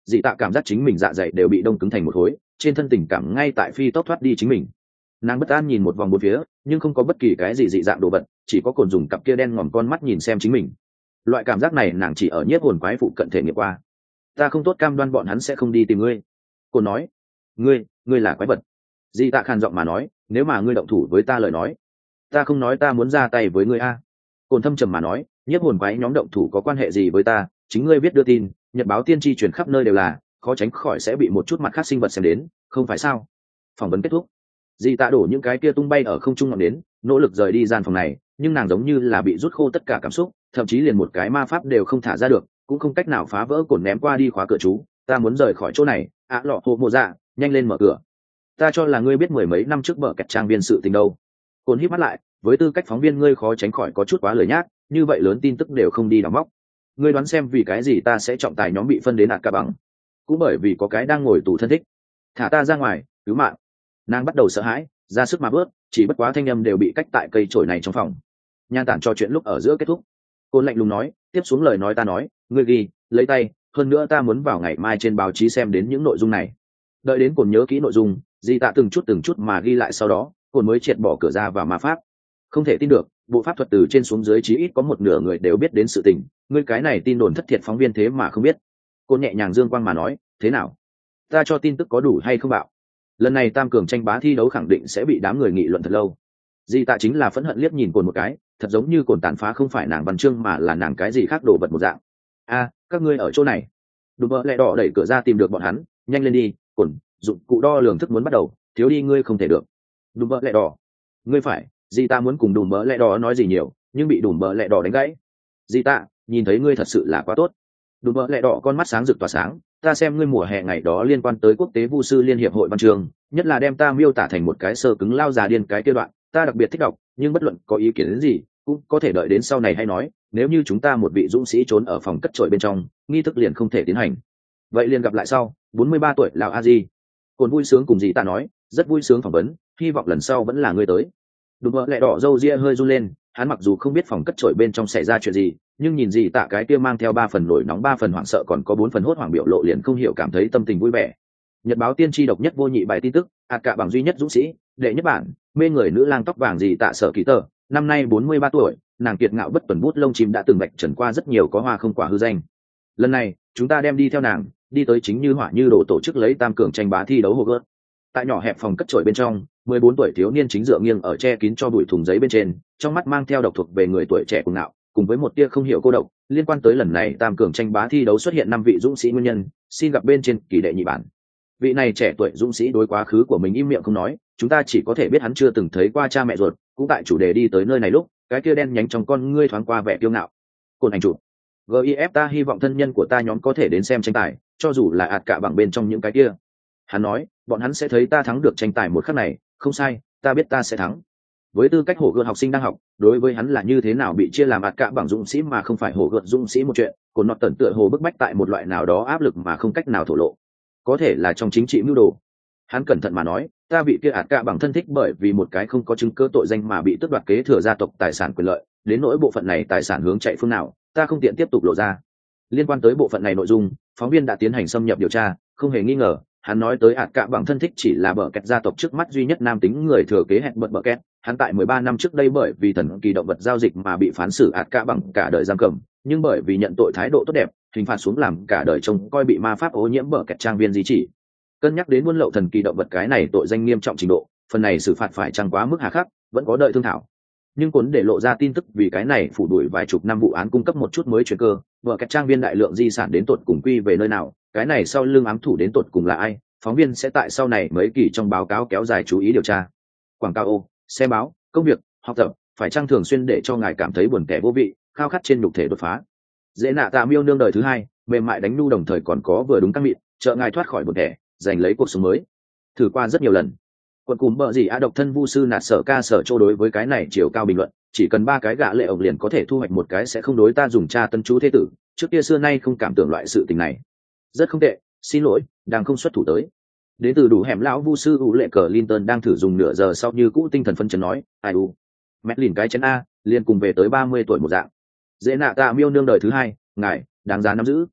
dị tạ cảm giác chính mình dạ dày đều bị đông cứng thành một khối, trên thân tình cảm ngay tại phi tốc thoát đi chính mình. Nàng bất an nhìn một vòng bốn phía, nhưng không có bất kỳ cái gì dị dạng đồ vật, chỉ có cồn dùng cặp kia đen ngòm con mắt nhìn xem chính mình. Loại cảm giác này nàng chỉ ở nhiếp hồn quái phụ cận thể nghiệm qua. Ta không tốt cam đoan bọn hắn sẽ không đi tìm ngươi. Cồn nói. Ngươi là quái vật. Dị tạ khàn giọng mà nói, nếu mà ngươi động thủ với ta lời nói, ta không nói ta muốn ra tay với ngươi a. Cồn thâm trầm mà nói, nhiếp hồn quái nhóm động thủ có quan hệ gì với ta? Chính ngươi biết đưa tin, nhật báo tiên tri truyền khắp nơi đều là, khó tránh khỏi sẽ bị một chút mặt khác sinh vật xem đến, không phải sao? Phỏng vấn kết thúc. Dị tạ đổ những cái kia tung bay ở không trung ngọn đến, nỗ lực rời đi gian phòng này, nhưng nàng giống như là bị rút khô tất cả cảm xúc, thậm chí liền một cái ma pháp đều không thả ra được, cũng không cách nào phá vỡ cồn ném qua đi khóa cửa chú. Ta muốn rời khỏi chỗ này, lọ hộ mùa dạ, nhanh lên mở cửa. Ta cho là ngươi biết mười mấy năm trước bờ kẹt trang viên sự tình đâu. Cồn híp mắt lại, với tư cách phóng viên ngươi khó tránh khỏi có chút quá lười nhác, như vậy lớn tin tức đều không đi đào móc. Ngươi đoán xem vì cái gì ta sẽ trọng tài nhóm bị phân đến cả bằng? Cũng bởi vì có cái đang ngồi tù thân thích. Thả ta ra ngoài, cứu mạng. Nàng bắt đầu sợ hãi, ra sức mà bước, chỉ bất quá thanh âm đều bị cách tại cây chổi này trong phòng. Nhan tản trò chuyện lúc ở giữa kết thúc. Cồn lạnh lùng nói, tiếp xuống lời nói ta nói, ngươi ghi, lấy tay, hơn nữa ta muốn vào ngày mai trên báo chí xem đến những nội dung này. Đợi đến Cồn nhớ kỹ nội dung, Di Tạ từng chút mà ghi lại, sau đó Cồn mới triệt bỏ cửa ra vào ma pháp. Không thể tin được, bộ pháp thuật từ trên xuống dưới chí ít có một nửa người đều biết đến sự tình, ngươi cái này tin đồn thất thiệt phóng viên thế mà không biết. Cồn nhẹ nhàng dương quang mà nói, thế nào, ta cho tin tức có đủ hay không bạo? Lần này tam cường tranh bá thi đấu khẳng định sẽ bị đám người nghị luận thật lâu. Di Tạ chính là phẫn hận liếc nhìn Cồn một cái, thật giống như Cồn tàn phá không phải nàng văn chương mà là nàng cái gì khác đổ vật một dạng. Các ngươi ở chỗ này. Đùm bợ lẹ đỏ đẩy cửa ra tìm được bọn hắn, nhanh lên đi, Cồn, dụng cụ đo lường thức muốn bắt đầu, thiếu đi ngươi không thể được. Đùm bợ lẹ đỏ, ngươi phải. Di Tạ muốn cùng đùm bợ lẹ đỏ nói gì nhiều, nhưng bị đùm bợ lẹ đỏ đánh gãy. Di Tạ, nhìn thấy ngươi thật sự là quá tốt. Đùm bợ lẹ đỏ con mắt sáng rực tỏa sáng, ta xem ngươi mùa hè ngày đó liên quan tới quốc tế vu sư liên hiệp hội văn trường, nhất là đem ta miêu tả thành một cái sơ cứng lao già điên cái kia đoạn, ta đặc biệt thích đọc, nhưng bất luận có ý kiến đến gì cũng có thể đợi đến sau này hay nói. Nếu như chúng ta một vị dũng sĩ trốn ở phòng cất trội bên trong, nghi thức liền không thể tiến hành, vậy liền gặp lại sau. 43 tuổi lão a di. Cồn vui sướng cùng Di Tạ nói, rất vui sướng phỏng vấn, hy vọng lần sau vẫn là ngươi tới. Đùm bợ lẹ đỏ râu ria hơi run lên, hắn mặc dù không biết phòng cất trội bên trong xảy ra chuyện gì, nhưng nhìn Di Tạ cái kia mang theo 3 phần nổi nóng 3 phần hoảng sợ còn có 4 phần hốt hoảng biểu lộ, liền không hiểu cảm thấy tâm tình vui vẻ. Nhật báo tiên tri độc nhất vô nhị bài tin tức, cả bằng duy nhất dũng sĩ, đệ nhất bản, mê người nữ lang tóc vàng Di Tạ Sở Ký Tờ, năm nay 43 tuổi, nàng kiệt ngạo bất tuần bút lông chim đã từng bạch trần qua rất nhiều có hoa không quả hư danh. Lần này chúng ta đem đi theo nàng, đi tới chính như hỏa như đồ tổ chức lấy tam cường tranh bá thi đấu Hogwarts. Tại nhỏ hẹp phòng cất trội bên trong, 14 tuổi thiếu niên chính dựa nghiêng ở che kín cho bụi thùng giấy bên trên, trong mắt mang theo độc thuộc về người tuổi trẻ cuồng ngạo, cùng với một tia không hiểu cô độc, liên quan tới lần này tam cường tranh bá thi đấu xuất hiện 5 vị dũng sĩ nguyên nhân, xin gặp bên trên kỳ đệ nhị bản. Vị này trẻ tuổi dũng sĩ đối quá khứ của mình im miệng không nói, chúng ta chỉ có thể biết hắn chưa từng thấy qua cha mẹ ruột, cũng tại chủ đề đi tới nơi này lúc, cái kia đen nhánh trong con ngươi thoáng qua vẻ kiêu ngạo. Cồn ảnh chụp. GIF ta hy vọng thân nhân của ta nhóm có thể đến xem tranh tài, cho dù là cả bằng bên trong những cái kia. Hắn nói, bọn hắn sẽ thấy ta thắng được tranh tài một khắc này, không sai, ta biết ta sẽ thắng. Với tư cách hổ gợn học sinh đang học, đối với hắn là như thế nào bị chia làm cả bằng dũng sĩ mà không phải hổ gợn dũng sĩ một chuyện, Cồn nọt tẩn tựa hồ bức bách tại một loại nào đó áp lực mà không cách nào thổ lộ. Có thể là trong chính trị mưu đồ. Hắn cẩn thận mà nói, ta bị kia cả bằng thân thích bởi vì một cái không có chứng cứ tội danh mà bị tước đoạt kế thừa gia tộc tài sản quyền lợi, đến nỗi bộ phận này tài sản hướng chạy phương nào, ta không tiện tiếp tục lộ ra. Liên quan tới bộ phận này nội dung, phóng viên đã tiến hành xâm nhập điều tra, không hề nghi ngờ, hắn nói tới cả bằng thân thích chỉ là bờ kẹt gia tộc trước mắt duy nhất nam tính người thừa kế hẹn bật bờ kẹt. Hắn tại 13 năm trước đây bởi vì thần kỳ động vật giao dịch mà bị phán xử cả bằng cả đời giam cầm, nhưng bởi vì nhận tội thái độ tốt đẹp, hình phạt xuống làm cả đời trông coi bị ma pháp ô nhiễm bờ kẹt trang viên di chỉ. Cân nhắc đến buôn lậu thần kỳ động vật cái này tội danh nghiêm trọng trình độ, phần này xử phạt phải chăng quá mức hà khắc, vẫn có đợi thương thảo. Nhưng Cuốn để lộ ra tin tức vì cái này phủ đuổi vài chục năm vụ án cung cấp một chút mới chuyển cơ, vợ kẹt trang viên đại lượng di sản đến tột cùng quy về nơi nào, cái này sau lưng ám thủ đến tột cùng là ai, phóng viên sẽ tại sau này mấy kỳ trong báo cáo kéo dài chú ý điều tra. Quảng cáo ô, xe báo, công việc, học tập, phải chăng thường xuyên để cho ngài cảm thấy buồn tẻ vô vị, khao khát trên nhục thể đột phá. Dễ nạ tạ miêu nương đời thứ hai, mềm mại đánh nu đồng thời còn có vừa đúng căng mịn, trợ ngài thoát khỏi buồn tẻ, giành lấy cuộc sống mới. Thử qua rất nhiều lần. Quận cùm bợ gì độc thân vu sư nạt sở ca sở trô đối với cái này chiều cao bình luận, chỉ cần 3 cái gạ lệ ổng liền có thể thu hoạch một cái sẽ không đối ta dùng tra tân chú thế tử, trước kia xưa nay không cảm tưởng loại sự tình này. Rất không tệ, xin lỗi, đang không xuất thủ tới. Đến từ đủ hẻm lão vu sư u lệ cờ Linton đang thử dùng nửa giờ sau như cũ tinh thần phân chấn nói, ai u, mét lìn cái chén a, liền cùng về tới 30 tuổi một dạng. Dễ nạ tạ miêu nương đời thứ hai, ngài đáng giá nắm giữ.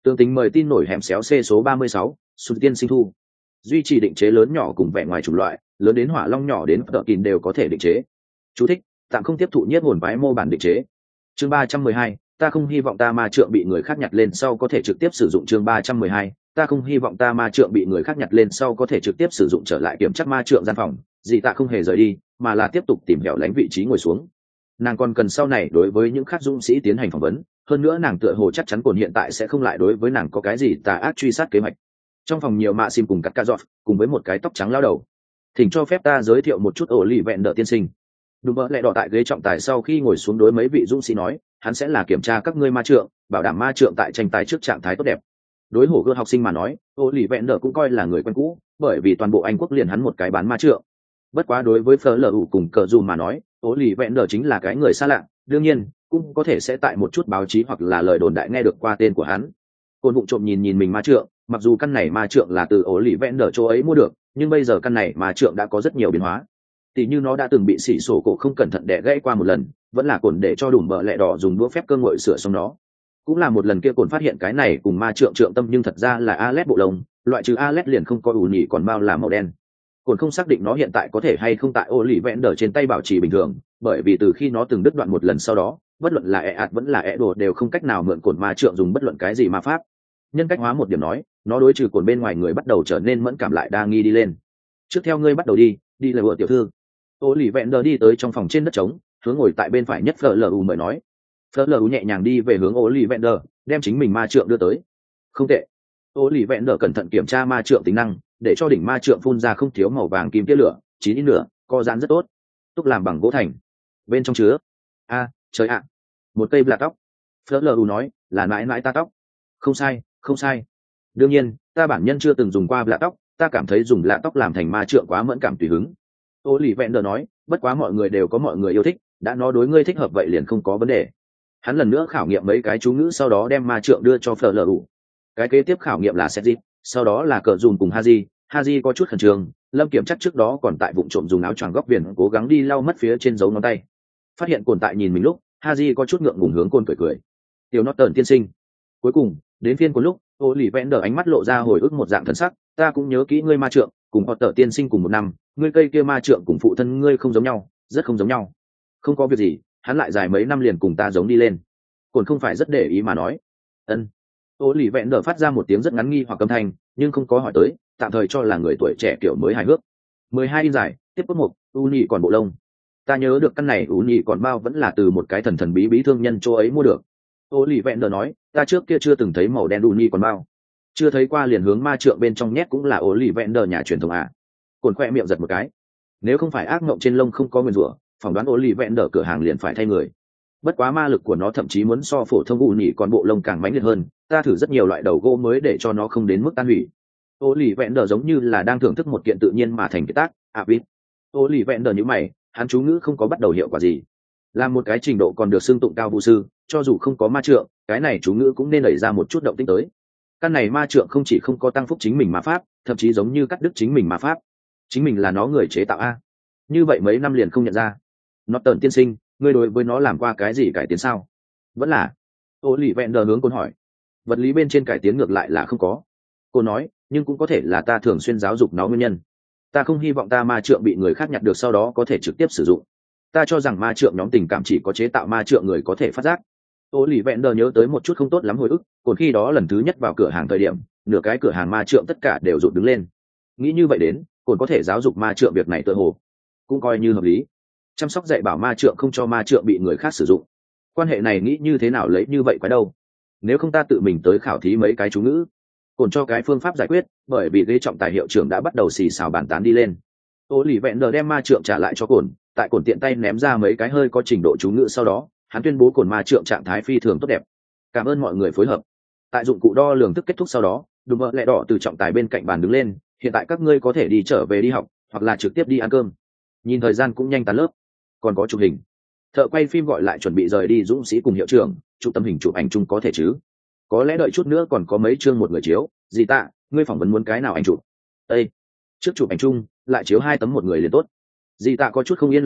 Tường tính mời tin nổi hẻm xéo C số 36, Xuân Tiên Sinh thu. Duy trì định chế lớn nhỏ cùng vẻ ngoài chủng loại, lớn đến hỏa long nhỏ đến tợ kìn đều có thể định chế. Chú thích: tạm không tiếp thụ nhiếp hồn quái mô bản định chế. Chương 312, ta không hy vọng ta ma trượng bị người khác nhặt lên sau có thể trực tiếp sử dụng. Chương 312, ta không hy vọng ta ma trượng bị người khác nhặt lên sau có thể trực tiếp sử dụng. Trở lại kiểm tra ma trượng gian phòng, dì tạ không hề rời đi, mà là tiếp tục tìm hẻo lánh vị trí ngồi xuống. Nàng còn cần sau này đối với những khác dũng sĩ tiến hành phỏng vấn, hơn nữa nàng tựa hồ chắc chắn Cồn hiện tại sẽ không lại đối với nàng có cái gì tà ác truy sát kế hoạch. Trong phòng nhiều mạ sim cùng cắt ca giọt, cùng với một cái tóc trắng lao đầu. Thỉnh cho phép ta giới thiệu một chút ổ lì vẹn đỡ tiên sinh. Đúng mơ lẹ đỏ tại ghế trọng tài sau khi ngồi xuống đối mấy vị dũng sĩ nói, hắn sẽ là kiểm tra các ngươi ma trượng, bảo đảm ma trượng tại tranh tài trước trạng thái tốt đẹp. Đối hổ gươm học sinh mà nói, ổ lì vẹn đỡ cũng coi là người quen cũ, bởi vì toàn bộ Anh quốc liền hắn một cái bán ma trượng. Bất quá đối với FLU cùng cờ dù mà nói, ổ lì vẹn đỡ chính là cái người xa lạ, đương nhiên cũng có thể sẽ tại một chút báo chí hoặc là lời đồn đại nghe được qua tên của hắn. Côn vụng trộm nhìn mình ma trượng, mặc dù căn này ma trượng là từ ổ lì vẹn đỡ chỗ ấy mua được, nhưng bây giờ căn này ma trượng đã có rất nhiều biến hóa. Tỷ như nó đã từng bị xỉ sổ cổ không cẩn thận đè gãy qua một lần, vẫn là Cồn để cho đùm bờ lẹ đỏ dùng đũa phép cơ ngội sửa xong nó. Cũng là một lần kia Cồn phát hiện cái này cùng ma trượng trượng tâm nhưng thật ra là Alet bộ lông, loại trừ Alet liền không có ủ nhỉ còn bao là màu đen. Cồn không xác định nó hiện tại có thể hay không tại ô lì vẹn đờ trên tay bảo trì bình thường, bởi vì từ khi nó từng đứt đoạn một lần sau đó, bất luận là ạt vẫn là đồ đều không cách nào mượn Cồn ma trượng dùng bất luận cái gì ma pháp. Nhân cách hóa một điểm nói, nó đối trừ Cồn bên ngoài người bắt đầu trở nên mẫn cảm lại đa nghi đi lên. Trước theo ngươi bắt đầu đi là vợ tiểu thư. Ô lì vẹn đờ đi tới trong phòng trên đất trống, hướng ngồi tại bên phải nhất FLU mời nói. FLU nhẹ nhàng đi về hướng ô lì vẹn đờ, đem chính mình ma trượng đưa tới. Không tệ. Ô lì vẹn đờ cẩn thận kiểm tra ma trượng tính năng, để cho đỉnh ma trượng phun ra không thiếu màu vàng kim tia lửa, chín ít nửa, co giãn rất tốt. Túc làm bằng gỗ thành. Bên trong chứa trời ạ, một cây bạc tóc. FLU nói, là mãi mãi ta tóc. Không sai, không sai. Đương nhiên, ta bản nhân chưa từng dùng qua bạc tóc, ta cảm thấy dùng bạc tóc làm thành ma trượng quá mẫn cảm tùy hứng. Ô lì vẹn đờ nói, bất quá mọi người đều có mọi người yêu thích, đã nó đối ngươi thích hợp vậy liền không có vấn đề. Hắn lần nữa khảo nghiệm mấy cái chú ngữ sau đó đem ma trượng đưa cho FLU. Cái kế tiếp khảo nghiệm là Seth, sau đó là cờ dùn cùng Haji có chút khẩn trương, Lâm Kiểm chắc trước đó còn tại vụng trộm dùng áo choàng góc viền cố gắng đi lau mất phía trên dấu ngón tay. Phát hiện Cồn tại nhìn mình lúc, Haji có chút ngượng ngùng hướng Cồn cười. Tiểu Norton tiên sinh. Cuối cùng, đến phiên của lúc, ô lì vẹn đờ ánh mắt lộ ra hồi ức một dạng thân sắc, ta cũng nhớ kỹ ngươi ma trượng, cùng Potter tiên sinh cùng một năm, ngươi cây kia ma trượng cùng phụ thân ngươi không giống nhau, rất không giống nhau. Không có việc gì, hắn lại dài mấy năm liền cùng ta giống đi lên. Cồn không phải rất để ý mà nói. Ân. Ô lì vẹn đờ phát ra một tiếng rất ngắn nghi hoặc âm thanh, nhưng không có hỏi tới, tạm thời cho là người tuổi trẻ kiểu mới hài hước. 12 in dài, tiếp cốt mục, uni còn bộ lông. Ta nhớ được căn này uni còn bao vẫn là từ một cái thần bí thương nhân chỗ ấy mua được. Ô lì vẹn đờ nói, ta trước kia chưa từng thấy màu đen uni còn bao, chưa thấy qua liền hướng ma trượng bên trong nhét cũng là ô lì vẹn đờ nhà truyền thống à. Cồn khoe miệng giật một cái, nếu không phải ác mộng trên lông không có nguyên rủa, phỏng đoán ô lì vẹn đờ cửa hàng liền phải thay người. Bất quá ma lực của nó thậm chí muốn so phổ thông uni còn bộ lông càng mãnh liệt hơn, ta thử rất nhiều loại đầu gỗ mới để cho nó không đến mức tan hủy. Ô lì vẹn đờ giống như là đang thưởng thức một kiện tự nhiên mà thành kiệt tác. Vít. Ô lì vẹn đờ như mày, hắn chú ngữ không có bắt đầu hiệu quả gì, là một cái trình độ còn được xưng tụng cao vũ sư, cho dù không có ma trượng, cái này chú ngữ cũng nên đẩy ra một chút động tĩnh tới. Căn này ma trượng không chỉ không có tăng phúc chính mình ma pháp, thậm chí giống như cắt đứt chính mình ma pháp. Chính mình là nó người chế tạo a? Như vậy mấy năm liền không nhận ra. Norton tiên sinh, ngươi đối với nó làm qua cái gì cải tiến sao? Vẫn là. Ô lì vẹn đờ hướng Cồn hỏi. Vật lý bên trên cải tiến ngược lại là không có. Cô nói, nhưng cũng có thể là ta thường xuyên giáo dục nó nguyên nhân. Ta không hy vọng ta ma trượng bị người khác nhặt được sau đó có thể trực tiếp sử dụng. Ta cho rằng ma trượng nhóm tình cảm chỉ có chế tạo ma trượng người có thể phát giác. Ô lì vẹn đờ nhớ tới một chút không tốt lắm hồi ức, còn khi đó lần thứ nhất vào cửa hàng thời điểm, nửa cái cửa hàng ma trượng tất cả đều rụt đứng lên. Nghĩ như vậy đến, còn có thể giáo dục ma trượng việc này tựa hồ cũng coi như hợp lý. Chăm sóc dạy bảo ma trượng không cho ma trượng bị người khác sử dụng. Quan hệ này nghĩ như thế nào lấy như vậy quái đâu. Nếu không ta tự mình tới khảo thí mấy cái chú ngữ. Cồn cho cái phương pháp giải quyết, bởi vì ghế trọng tài hiệu trưởng đã bắt đầu xì xào bàn tán đi lên. Ô lì vẹn đờ đem ma trượng trả lại cho Cồn, tại Cồn tiện tay ném ra mấy cái hơi có trình độ chú ngữ sau đó, hắn tuyên bố Cồn ma trượng trạng thái phi thường tốt đẹp. Cảm ơn mọi người phối hợp. Tại dụng cụ đo lường thức kết thúc sau đó, đùm bợ lẹ đỏ từ trọng tài bên cạnh bàn đứng lên, hiện tại các ngươi có thể đi trở về đi học, hoặc là trực tiếp đi ăn cơm. Nhìn thời gian cũng nhanh tán lớp, còn có chụp hình. Thợ quay phim gọi lại chuẩn bị rời đi dũng sĩ cùng hiệu trưởng, chụp tấm hình chụp ảnh chung có thể chứ? Có lẽ đợi chút nữa còn có mấy chương một người chiếu. Dì tạ, ngươi phỏng vấn muốn cái nào ảnh chụp? Ê, trước chụp ảnh chung, lại chiếu 2 tấm một người liền tốt. Dì tạ có chút không yên lòng nói,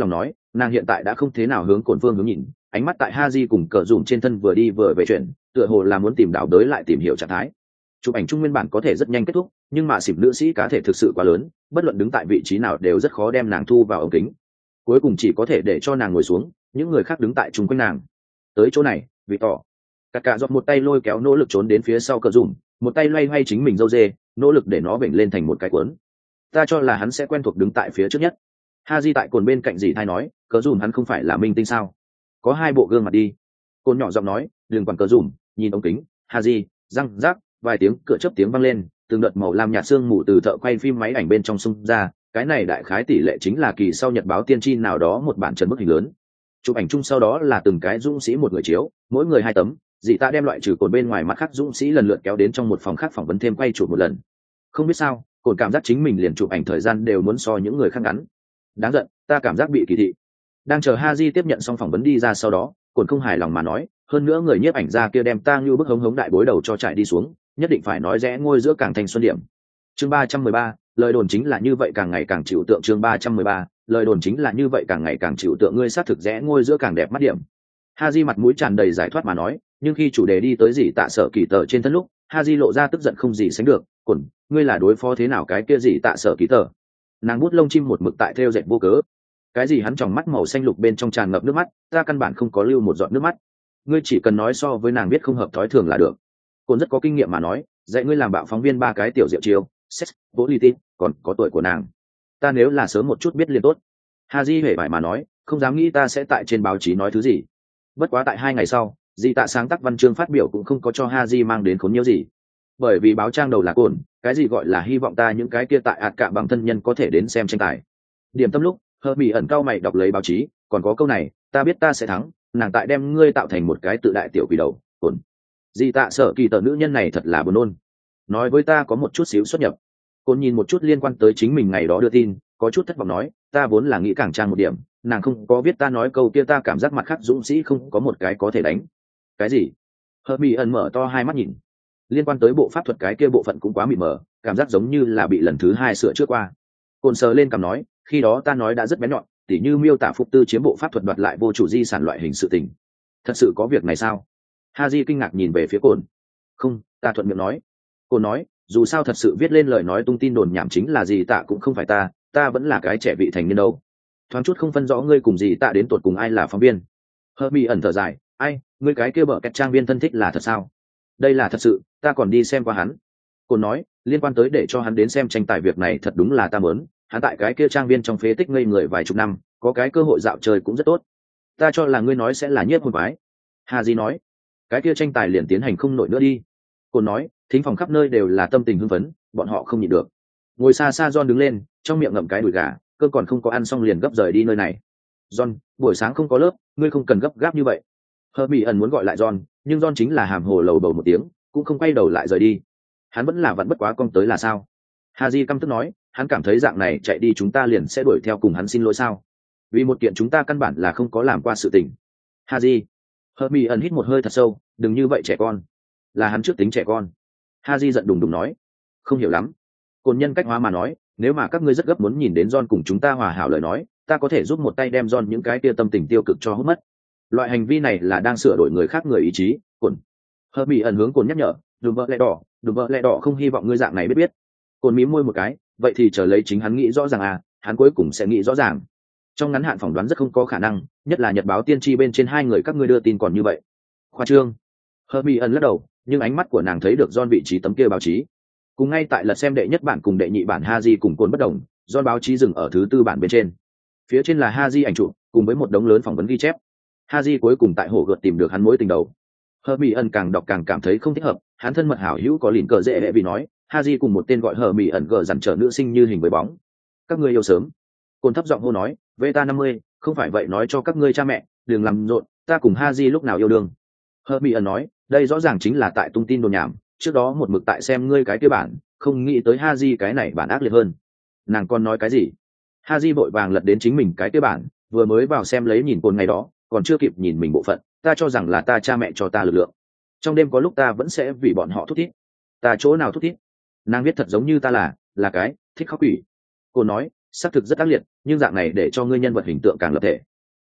nàng hiện tại đã không thế nào hướng cồn phương hướng nhìn, ánh mắt tại Haji cùng cờ dùm trên thân vừa đi vừa về chuyển, tựa hồ là muốn tìm đảo đới lại tìm hiểu trạng thái. Chụp ảnh chung nguyên bản có thể rất nhanh kết thúc, nhưng mà xỉm nữ sĩ cá thể thực sự quá lớn, bất luận đứng tại vị trí nào đều rất khó đem nàng thu vào ống kính. Cuối cùng chỉ có thể để cho nàng ngồi xuống, những người khác đứng tại chung quanh nàng. Tới chỗ này, vị tỏ cả giọt một tay lôi kéo nỗ lực trốn đến phía sau cờ dùm, một tay loay hoay chính mình dâu dê, nỗ lực để nó vểnh lên thành một cái cuốn. Ta cho là hắn sẽ quen thuộc đứng tại phía trước nhất. Haji tại cồn bên cạnh dì thai nói, cờ dùm hắn không phải là minh tinh sao? Có hai bộ gương mặt đi. Cồn nhỏ giọng nói, đừng quản cờ dùm, nhìn ống kính. Haji, răng rác, vài tiếng cửa chớp tiếng vang lên, từng đợt màu lam nhạt sương mù từ thợ quay phim máy ảnh bên trong xung ra. Cái này đại khái tỷ lệ chính là kỳ sau nhật báo tiên tri nào đó một bản trần bức hình lớn. Chụp ảnh chung sau đó là từng cái dũng sĩ một người chiếu, mỗi người 2 tấm. Dì ta đem loại trừ cồn bên ngoài mặt khác dũng sĩ lần lượt kéo đến trong một phòng khác phỏng vấn thêm quay chụp một lần. Không biết sao, cồn cảm giác chính mình liền chụp ảnh thời gian đều muốn so những người khác ngắn. Đáng giận, ta cảm giác bị kỳ thị. Đang chờ Haji tiếp nhận xong phỏng vấn đi ra sau đó, cồn không hài lòng mà nói, hơn nữa người nhiếp ảnh ra kia đem ta như bức hống hống đại bối đầu cho trải đi xuống, nhất định phải nói rẽ ngôi giữa càng thành xuân điểm. Chương 313, lời đồn chính là như vậy càng ngày càng chịu tượng. Chương 313, lời đồn chính là như vậy càng ngày càng chịu tượng, ngươi xác thực rẽ ngôi giữa càng đẹp mắt điểm. Haji mặt mũi tràn đầy giải thoát mà nói, nhưng khi chủ đề đi tới gì tạ sở kỳ tờ trên thân lúc, Haji lộ ra tức giận không gì sánh được, cồn, ngươi là đối phó thế nào cái kia gì tạ sở kỳ tờ? Nàng bút lông chim một mực tại theo dệt vô cớ. Cái gì hắn tròng mắt màu xanh lục bên trong tràn ngập nước mắt, ta căn bản không có lưu một giọt nước mắt. Ngươi chỉ cần nói so với nàng biết không hợp thói thường là được. Cồn rất có kinh nghiệm mà nói, dạy ngươi làm bạo phóng viên 3 cái tiểu diệu chiêu, sex, politics, còn có tuổi của nàng. Ta nếu là sớm một chút biết liền tốt. Haji hề bại mà nói, không dám nghĩ ta sẽ tại trên báo chí nói thứ gì. Bất quá tại 2 ngày sau, Di Tạ sáng tác văn chương phát biểu cũng không có cho Haji mang đến khốn nhiễu gì. Bởi vì báo trang đầu là cồn, cái gì gọi là hy vọng ta những cái kia tại ạt cả bằng thân nhân có thể đến xem tranh tài. Điểm tâm lúc, Hờ Mỹ ẩn cao mày đọc lấy báo chí, còn có câu này, ta biết ta sẽ thắng, nàng tại đem ngươi tạo thành một cái tự đại tiểu quỷ đầu, cồn. Di Tạ sợ kỳ tờ nữ nhân này thật là buồn nôn. Nói với ta có một chút xíu xuất nhập. Cồn nhìn một chút liên quan tới chính mình ngày đó đưa tin, có chút thất vọng nói, ta vốn là nghĩ càng trang một điểm, nàng không có biết ta nói câu kia, ta cảm giác mặt khác dũng sĩ không có một cái có thể đánh. Cái gì? Hợp Mỹ ẩn mở to hai mắt nhìn. Liên quan tới bộ pháp thuật cái kia bộ phận cũng quá mịt mờ, cảm giác giống như là bị lần thứ 2 sửa trước qua. Cồn sờ lên cằm nói, khi đó ta nói đã rất bén nhọn, tỉ như miêu tả Phục Tư chiếm bộ pháp thuật đoạt lại vô chủ di sản loại hình sự tình. Thật sự có việc này sao? Haji kinh ngạc nhìn về phía Cồn. Không, ta thuận miệng nói. Cồn nói, dù sao thật sự viết lên lời nói tung tin đồn nhảm chính là gì tạ cũng không phải ta vẫn là cái trẻ vị thành niên đâu. Thoáng chút không phân rõ ngươi cùng gì tạ đến tột cùng ai là phóng viên. Hợp Mỹ ẩn thở dài, ai, ngươi cái kia bợ kẹt trang viên thân thích là thật sao? Đây là thật sự, ta còn đi xem qua hắn. Cồn nói, liên quan tới để cho hắn đến xem tranh tài việc này thật đúng là ta mớn, hắn tại cái kia trang viên trong phế tích ngây người vài chục năm, có cái cơ hội dạo chơi cũng rất tốt. Ta cho là ngươi nói sẽ là nhiếp hồn quái. Haji nói, cái kia tranh tài liền tiến hành không nổi nữa đi. Cồn nói, thính phòng khắp nơi đều là tâm tình hưng phấn, bọn họ không nhịn được. Ngồi xa xa John đứng lên, trong miệng ngậm cái đùi gà, cơm còn không có ăn xong liền gấp rời đi nơi này. John, buổi sáng không có lớp, ngươi không cần gấp gáp như vậy. Hợp Mỹ ẩn muốn gọi lại John, nhưng John chính là hàm hồ lầu bầu một tiếng, cũng không quay đầu lại rời đi. Hắn vẫn là vặn bất quá con tới là sao? Haji căm tức nói, hắn cảm thấy dạng này chạy đi chúng ta liền sẽ đuổi theo cùng hắn xin lỗi sao? Vì một kiện chúng ta căn bản là không có làm qua sự tình. Haji. Hợp Mỹ ẩn hít một hơi thật sâu, đừng như vậy trẻ con. Là hắn trước tính trẻ con. Haji giận đùng đùng nói, không hiểu lắm. Cồn nhân cách hóa mà nói, nếu mà các ngươi rất gấp muốn nhìn đến John cùng chúng ta hòa hảo lời nói, ta có thể giúp một tay đem John những cái kia tâm tình tiêu cực cho hút mất. Loại hành vi này là đang sửa đổi người khác người ý chí. Cồn. Hợp Mỹ ẩn hướng Cồn nhắc nhở, đùm bợ lẹ đỏ không hy vọng ngươi dạng này biết. Cồn mím môi một cái, vậy thì chờ lấy chính hắn nghĩ rõ ràng à, hắn cuối cùng sẽ nghĩ rõ ràng. Trong ngắn hạn phỏng đoán rất không có khả năng, nhất là nhật báo tiên tri bên trên 2 người các ngươi đưa tin còn như vậy. Khoa trương. Hợp Mỹ ẩn lắc đầu, nhưng ánh mắt của nàng thấy được John vị trí tấm kia báo chí. Cùng ngay tại lật xem đệ nhất bản cùng đệ nhị bản Haji cùng Cồn bất đồng, John báo chí dừng ở thứ 4 bản bên trên. Phía trên là Haji ảnh chụp, cùng với một đống lớn phỏng vấn ghi chép. Haji cuối cùng tại hồ gợt tìm được hắn mối tình đầu. Hợp Mỹ ẩn càng đọc càng cảm thấy không thích hợp, hắn thân mật hảo hữu có lìn cờ dễ hệ vì nói, Haji cùng một tên gọi Hợp Mỹ ẩn gờ dằn trở nữ sinh như hình với bóng. Các ngươi yêu sớm. Cồn thấp giọng hô nói, Veta 50, không phải vậy nói cho các ngươi cha mẹ, đừng làm rộn, ta cùng Haji lúc nào yêu đương. Hợp Mỹ ẩn nói, đây rõ ràng chính là tại tung tin đồn nhảm, trước đó một mực tại xem ngươi cái kia bản, không nghĩ tới Haji cái này bản ác liệt hơn. Nàng còn nói cái gì? Haji vội vàng lật đến chính mình cái kia bản, vừa mới vào xem lấy nhìn Cồn ngày đó, còn chưa kịp nhìn mình bộ phận, ta cho rằng là ta cha mẹ cho ta lực lượng. Trong đêm có lúc ta vẫn sẽ vì bọn họ thút thít. Ta chỗ nào thút thít? Nàng viết thật giống như ta là cái thích khóc quỷ. Cô nói, xác thực rất ác liệt, nhưng dạng này để cho ngươi nhân vật hình tượng càng lập thể.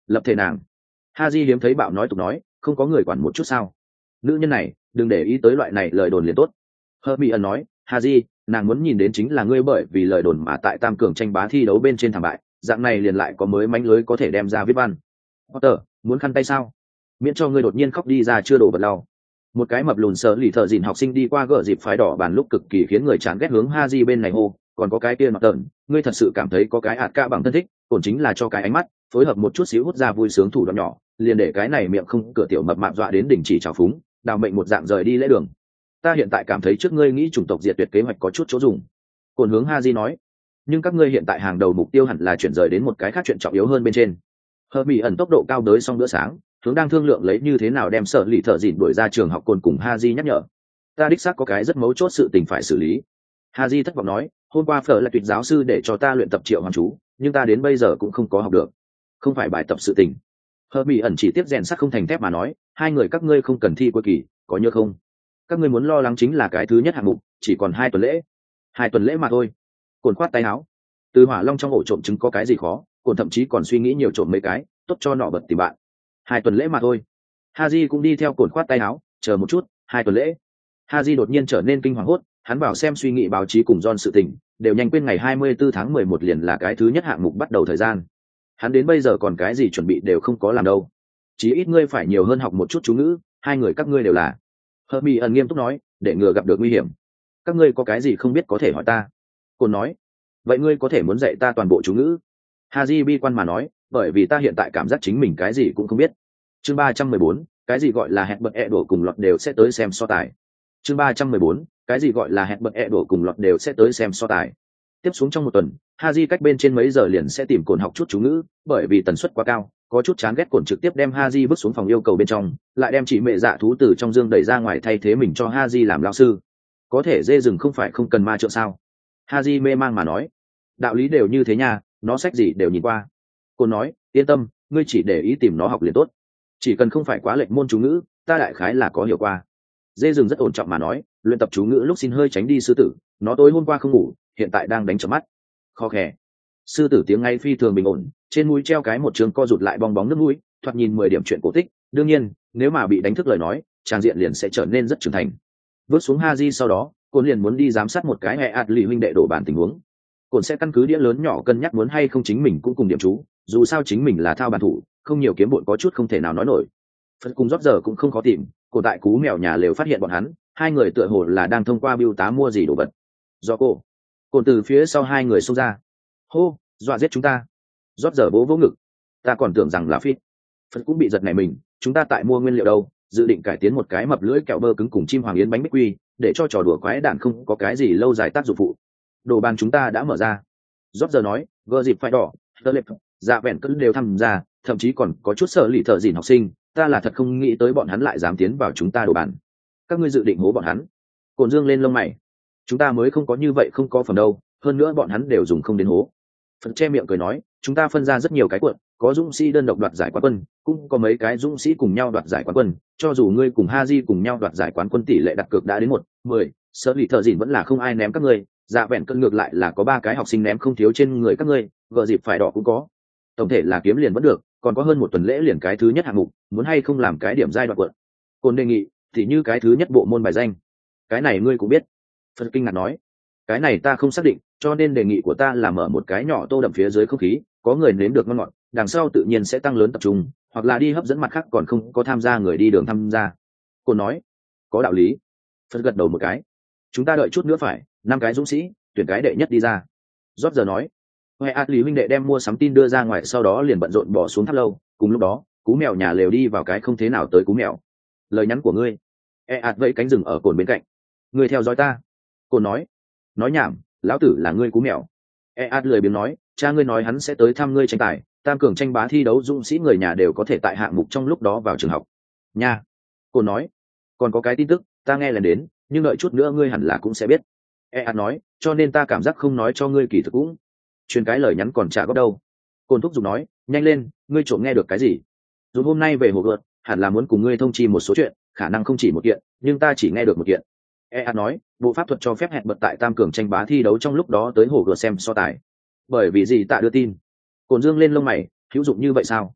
lập thể nàng. Haji hiếm thấy bạo nói tục nói, không có người quản một chút sao? Nữ nhân này, đừng để ý tới loại này lời đồn liền tốt. Hermione nói, Haji, nàng muốn nhìn đến chính là ngươi bởi vì lời đồn mà tại tam cường tranh bá thi đấu bên trên thảm bại, dạng này liền lại có mới mánh lưới có thể đem ra viết văn. Potter, muốn khăn tay sao? Miễn cho ngươi đột nhiên khóc đi ra chưa đổ vật lau. Một cái mập lùn sợ lì thợ dìn học sinh đi qua gỡ dịp phái đỏ bàn lúc cực kỳ khiến người chán ghét hướng Haji bên này hô, còn có cái kia nọ tợn, ngươi thật sự cảm thấy có cái ạt ca bằng thân thích, ổn chính là cho cái ánh mắt, phối hợp một chút xíu hút ra vui sướng thủ đoạn nhỏ, liền để cái này miệng không cửa tiểu mập mạp dọa đến đỉnh chỉ trào phúng, đào mệnh một dạng rời đi lễ đường. Ta hiện tại cảm thấy trước ngươi nghĩ chủng tộc diệt tuyệt kế hoạch có chút chỗ dùng. Cồn hướng Haji nói, nhưng các ngươi hiện tại hàng đầu mục tiêu hẳn là chuyển rời đến một cái khác chuyện trọng yếu hơn bên trên. Hermione tốc độ cao tới xong bữa sáng, hướng đang thương lượng lấy như thế nào đem sợ lì thợ dịn đuổi ra trường học. Cồn cùng Haji nhắc nhở, ta đích xác có cái rất mấu chốt sự tình phải xử lý. Haji thất vọng nói, hôm qua phở là tuyệt giáo sư để cho ta luyện tập triệu hoàng chú, nhưng ta đến bây giờ cũng không có học được. Không phải bài tập sự tình. Hermione chỉ tiếp rèn sắt không thành thép mà nói, hai người các ngươi không cần thi cuối kỳ, có nhớ không? Các ngươi muốn lo lắng chính là cái thứ nhất hạng mục, chỉ còn 2 tuần lễ. 2 tuần lễ mà thôi. Cồn khoát tay áo. Từ hỏa long trong ổ trộm trứng có cái gì khó, Cồn thậm chí còn suy nghĩ nhiều trộm mấy cái, tốt cho nọ bật tìm bạn. 2 tuần lễ mà thôi. Haji cũng đi theo Cồn khoát tay áo, chờ một chút, 2 tuần lễ. Haji đột nhiên trở nên kinh hoàng hốt, hắn bảo xem suy nghĩ báo chí cùng John sự tình, đều nhanh quên ngày 24 tháng 11 liền là cái thứ nhất hạng mục bắt đầu thời gian. Hắn đến bây giờ còn cái gì chuẩn bị đều không có làm đâu. Chí ít ngươi phải nhiều hơn học một chút chú ngữ, hai người các ngươi đều là. Hermione nghiêm túc nói, để ngừa gặp được nguy hiểm. Các ngươi có cái gì không biết có thể hỏi ta. Cồn nói, vậy ngươi có thể muốn dạy ta toàn bộ chú ngữ. Haji bi quan mà nói, bởi vì ta hiện tại cảm giác chính mình cái gì cũng không biết. Chương 314, cái gì gọi là hẹn bật đổ cùng lọt đều sẽ tới xem so tài. Chương 314, cái gì gọi là hẹn bật đổ cùng lọt đều sẽ tới xem so tài. Tiếp xuống trong một tuần, Haji cách bên trên mấy giờ liền sẽ tìm Cồn học chút chú ngữ, bởi vì tần suất quá cao, có chút chán ghét Cồn trực tiếp đem Haji bước xuống phòng yêu cầu bên trong, lại đem chị mẹ dạ thú từ trong dương đẩy ra ngoài thay thế mình cho Haji làm lao sư. Có thể dê rừng không phải không cần ma trượng sao? Haji mê mang mà nói, đạo lý đều như thế nha, nó sách gì đều nhìn qua. Cồn nói, yên tâm, ngươi chỉ để ý tìm nó học liền tốt, chỉ cần không phải quá lệch môn chú ngữ, ta đại khái là có hiểu qua. Dê rừng rất ổn trọng mà nói, luyện tập chú ngữ lúc xin hơi tránh đi sư tử, nó tối hôm qua không ngủ, hiện tại đang đánh chớp mắt. Kho khè. Sư tử tiếng ngay phi thường bình ổn, trên mũi treo cái một trường co rụt lại bong bóng nước mũi, thoạt nhìn 10 điểm chuyện cổ tích. Đương nhiên, nếu mà bị đánh thức lời nói, trang diện liền sẽ trở nên rất trưởng thành. Vớt xuống Haji sau đó, Cồn liền muốn đi giám sát một cái hệ lì huynh đệ đổ bàn tình huống. Cồn sẽ căn cứ đĩa lớn nhỏ cân nhắc muốn hay không chính mình cũng cùng điểm chú, dù sao chính mình là thao bàn thủ, không nhiều kiếm bội có chút không thể nào nói nổi. Phật cùng rót giờ cũng không khó tìm, Cồn tại cú mèo nhà lều phát hiện bọn hắn, hai người tựa hồ là đang thông qua bưu tá mua gì đồ vật. Do cô, Cồn từ phía sau hai người xông ra, hô, dọa giết chúng ta. Rót giờ bố vỗ ngực, ta còn tưởng rằng là Phít. Phật cũng bị giật này mình, chúng ta tại mua nguyên liệu đâu, dự định cải tiến một cái mập lưỡi kẹo bơ cứng cùng chim hoàng yến bánh bích quy, để cho trò đùa quái đản không có cái gì lâu dài tác dụng phụ. Đồ bàn chúng ta đã mở ra. Rót giờ nói, gờ dịp phải đỏ, tơ lệp, dạ vẹn cân đều tham gia, thậm chí còn có chút sợ lì thợ dìn học sinh, ta là thật không nghĩ tới bọn hắn lại dám tiến vào chúng ta đồ bàn. Các ngươi dự định hố bọn hắn. Cồn dương lên lông mày, chúng ta mới không có như vậy, không có phần đâu, hơn nữa bọn hắn đều dùng không đến hố. Phật che miệng cười nói, chúng ta phân ra rất nhiều cái cuộn, có dũng sĩ đơn độc đoạt giải quán quân, cũng có mấy cái dũng sĩ cùng nhau đoạt giải quán quân, cho dù ngươi cùng Haji cùng nhau đoạt giải quán quân tỷ lệ đặt cược đã đến 1-10, sợ lì thợ dìn vẫn là không ai ném các ngươi, dạ vẹn cân ngược lại là có 3 cái học sinh ném không thiếu trên người các ngươi, vợ dịp phải đỏ cũng có. Tổng thể là kiếm liền vẫn được, còn có hơn 1 tuần lễ liền cái thứ nhất hạng mục, muốn hay không làm cái điểm giai đoạn quận. Cồn đề nghị, thì như cái thứ nhất bộ môn bài danh. Cái này ngươi cũng biết. Phật kinh ngạc nói, cái này ta không xác định, cho nên đề nghị của ta là mở một cái nhỏ tô đậm phía dưới không khí, có người nếm được ngon ngọt, đằng sau tự nhiên sẽ tăng lớn tập trung, hoặc là đi hấp dẫn mặt khác còn không có tham gia người đi đường tham gia. Cô nói, có đạo lý. Phật gật đầu một cái. Chúng ta đợi chút nữa phải, 5 cái dũng sĩ, tuyển cái đệ nhất đi ra. Rót giờ nói, Huệ Lý huynh đệ đem mua sắm tin đưa ra ngoài, sau đó liền bận rộn bỏ xuống tháp lâu. Cùng lúc đó, cú mèo nhà lều đi vào cái không thế nào tới cú mèo. Lời nhắn của ngươi. Vẫy cánh rừng ở Cồn bên cạnh. Ngươi theo dõi ta. Cồn nói nhảm, lão tử là ngươi cú mèo. Lười biếng nói, cha ngươi nói hắn sẽ tới thăm ngươi tranh tài, tam cường tranh bá thi đấu dũng sĩ người nhà đều có thể tại hạng mục trong lúc đó vào trường học nha. Cồn nói, còn có cái tin tức ta nghe lần đến, nhưng đợi chút nữa ngươi hẳn là cũng sẽ biết. Nói, cho nên ta cảm giác không nói cho ngươi kỳ thực cũng truyền cái lời nhắn còn trả góp đâu. Cồn thúc giục nói, nhanh lên, ngươi trộm nghe được cái gì? Dù hôm nay về hồ gợt, hẳn là muốn cùng ngươi thông chi một số chuyện, khả năng không chỉ một kiện, nhưng ta chỉ nghe được một kiện. Nói, bộ pháp thuật cho phép hẹn bật tại tam cường tranh bá thi đấu trong lúc đó tới hồ gợt xem so tài. Bởi vì gì tạ đưa tin. Cồn dương lên lông mày, hữu dụng như vậy sao?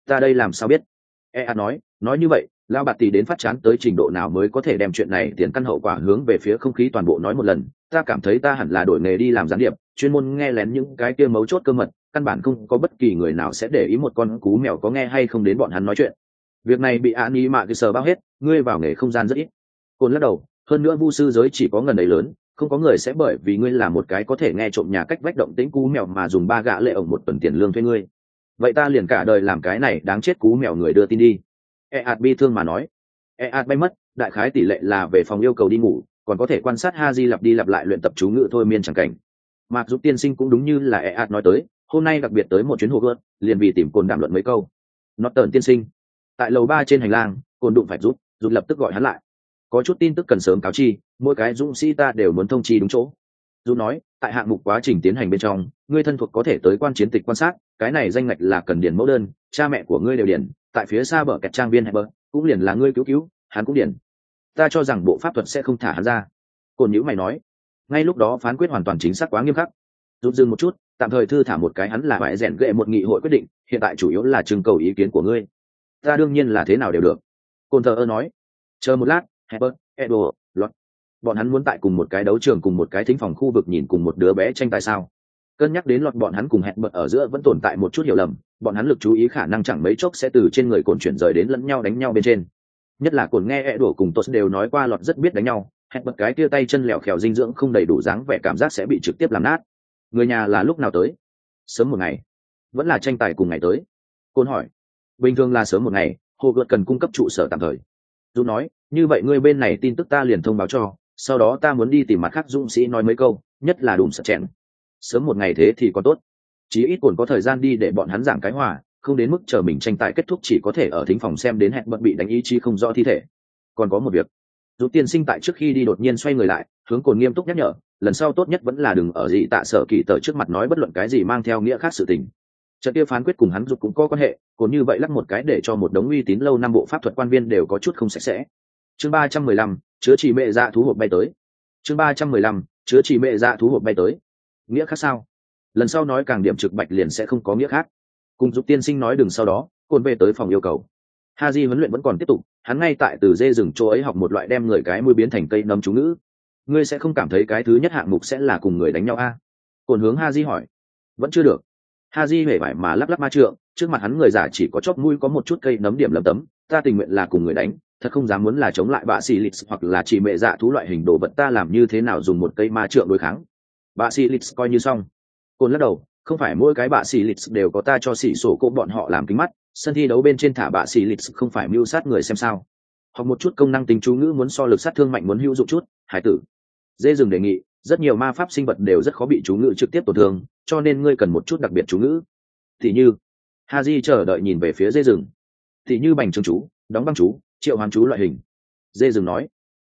Ta đây làm sao biết? Ed nói như vậy lao bạt tỷ đến phát chán tới trình độ nào mới có thể đem chuyện này tiền căn hậu quả hướng về phía không khí toàn bộ nói một lần. Ta cảm thấy ta hẳn là đổi nghề đi làm gián điệp, chuyên môn nghe lén những cái kia mấu chốt cơ mật, căn bản không có bất kỳ người nào sẽ để ý một con cú mèo có nghe hay không đến bọn hắn nói chuyện. Việc này bị an ý mạ cái sờ bao hết, ngươi vào nghề không gian rất ít. Côn lắc đầu, hơn nữa vu sư giới chỉ có ngần ấy lớn, không có người sẽ bởi vì ngươi là một cái có thể nghe trộm nhà cách vách động tĩnh cú mèo mà dùng 3 gạ lệ ổng một tuần tiền lương thuê ngươi. Vậy ta liền cả đời làm cái này đáng chết cú mèo người đưa tin đi. Ead bi thương mà nói. Ead bay mất, đại khái tỷ lệ là về phòng yêu cầu đi ngủ, còn có thể quan sát Haji lặp đi lặp lại luyện tập chú ngữ thôi miên chẳng cảnh. Mặc dù tiên sinh cũng đúng như là Ead nói tới, hôm nay đặc biệt tới một chuyến hồ gươm, liền vì tìm Cồn đàm luận mấy câu. Norton tiên sinh, tại lầu 3 trên hành lang, Cồn đụng phải rút lập tức gọi hắn lại. Có chút tin tức cần sớm cáo chi, mỗi cái dũng sĩ ta đều muốn thông chi đúng chỗ. Rút nói, tại hạng mục quá trình tiến hành bên trong, ngươi thân thuộc có thể tới quan chiến tịch quan sát, cái này danh ngạch là cần điền mẫu đơn, cha mẹ của ngươi đều điền, tại phía xa bờ kẹt trang viên Heber, cũng liền là ngươi cứu, hắn cũng điền. Ta cho rằng bộ pháp thuật sẽ không thả hắn ra. Cồn nhữ mày nói, ngay lúc đó phán quyết hoàn toàn chính xác quá nghiêm khắc. Rút dừng một chút, tạm thời thư thả một cái hắn là phải rèn ghệ một nghị hội quyết định, hiện tại chủ yếu là trưng cầu ý kiến của ngươi. Ta đương nhiên là thế nào đều được. Cồn thờ ơ nói, chờ một lát, Heber, Edo, Lọt. Bọn hắn muốn tại cùng một cái đấu trường cùng một cái thính phòng khu vực nhìn cùng một đứa bé tranh tài sao? Cân nhắc đến Lọt bọn hắn cùng hẹn bật ở giữa vẫn tồn tại một chút hiểu lầm, bọn hắn lực chú ý khả năng chẳng mấy chốc sẽ từ trên người Cồn chuyển rời đến lẫn nhau đánh nhau bên trên. Nhất là Cồn nghe Edo cùng Tos đều nói qua Lọt rất biết đánh nhau, hẹn bật cái kia tay chân lẹo khèo dinh dưỡng không đầy đủ dáng vẻ cảm giác sẽ bị trực tiếp làm nát. Người nhà là lúc nào tới? Sớm một ngày, vẫn là tranh tài cùng ngày tới? Cồn hỏi. Bình thường là sớm một ngày, hồ gợt cần cung cấp trụ sở tạm thời. Dù nói, như vậy ngươi bên này tin tức ta liền thông báo cho, sau đó ta muốn đi tìm mặt khác dũng sĩ nói mấy câu, nhất là đùm sợ chèn. Sớm một ngày thế thì có tốt, chí ít Cồn có thời gian đi để bọn hắn giảng cái hòa, không đến mức chờ mình tranh tài kết thúc chỉ có thể ở thính phòng xem đến hẹn bận bị đánh ý chí không rõ thi thể. Còn có một việc, Dù tiên sinh tại trước khi đi đột nhiên xoay người lại, hướng Cồn nghiêm túc nhắc nhở, lần sau tốt nhất vẫn là đừng ở dị tạ sở kỳ tờ trước mặt nói bất luận cái gì mang theo nghĩa khác sự tình. Trận kia phán quyết cùng hắn dục cũng có quan hệ, Cồn như vậy lắc một cái để cho một đống uy tín lâu năm bộ pháp thuật quan viên đều có chút không sạch sẽ. Chương 315, chứa chỉ mẹ dạ thú hộp bay tới. Chương 315, chứa chỉ mẹ dạ thú hộp bay tới. Nghĩa khác sao? Lần sau nói càng điểm trực bạch liền sẽ không có nghĩa khác. Cùng giúp tiên sinh nói đừng sau đó, Cồn về tới phòng yêu cầu. Haji huấn luyện vẫn còn tiếp tục, hắn ngay tại từ dê rừng chỗ ấy học một loại đem người cái mũi biến thành cây nấm chú ngữ. Ngươi sẽ không cảm thấy cái thứ nhất hạng mục sẽ là cùng người đánh nhau a? Cồn hướng Haji hỏi. Vẫn chưa được. Haji hề vải mà lắp lắp ma trượng, trước mặt hắn người giả chỉ có chóp mũi có một chút cây nấm điểm lấm tấm, ta tình nguyện là cùng người đánh, thật không dám muốn là chống lại bạ xì lịch hoặc là chỉ mẹ dạ thú loại hình đồ vật, ta làm như thế nào dùng một cây ma trượng đối kháng. Bạ xì lịch coi như xong. Cồn lắc đầu, không phải mỗi cái bạ xì lịch đều có ta cho xỉ sổ cô bọn họ làm kính mắt, sân thi đấu bên trên thả bạ xì lịch không phải mưu sát người xem sao. Học một chút công năng tính chú ngữ muốn so lực sát thương mạnh muốn hữu dụng chút, hải tử. Dê rừng đề nghị, rất nhiều ma pháp sinh vật đều rất khó bị chú ngữ trực tiếp tổn thương, cho nên ngươi cần một chút đặc biệt chú ngữ. Thì như, Haji chờ đợi nhìn về phía dê rừng. Thì như bành trướng chú, đóng băng chú, triệu hoán chú loại hình. Dê rừng nói.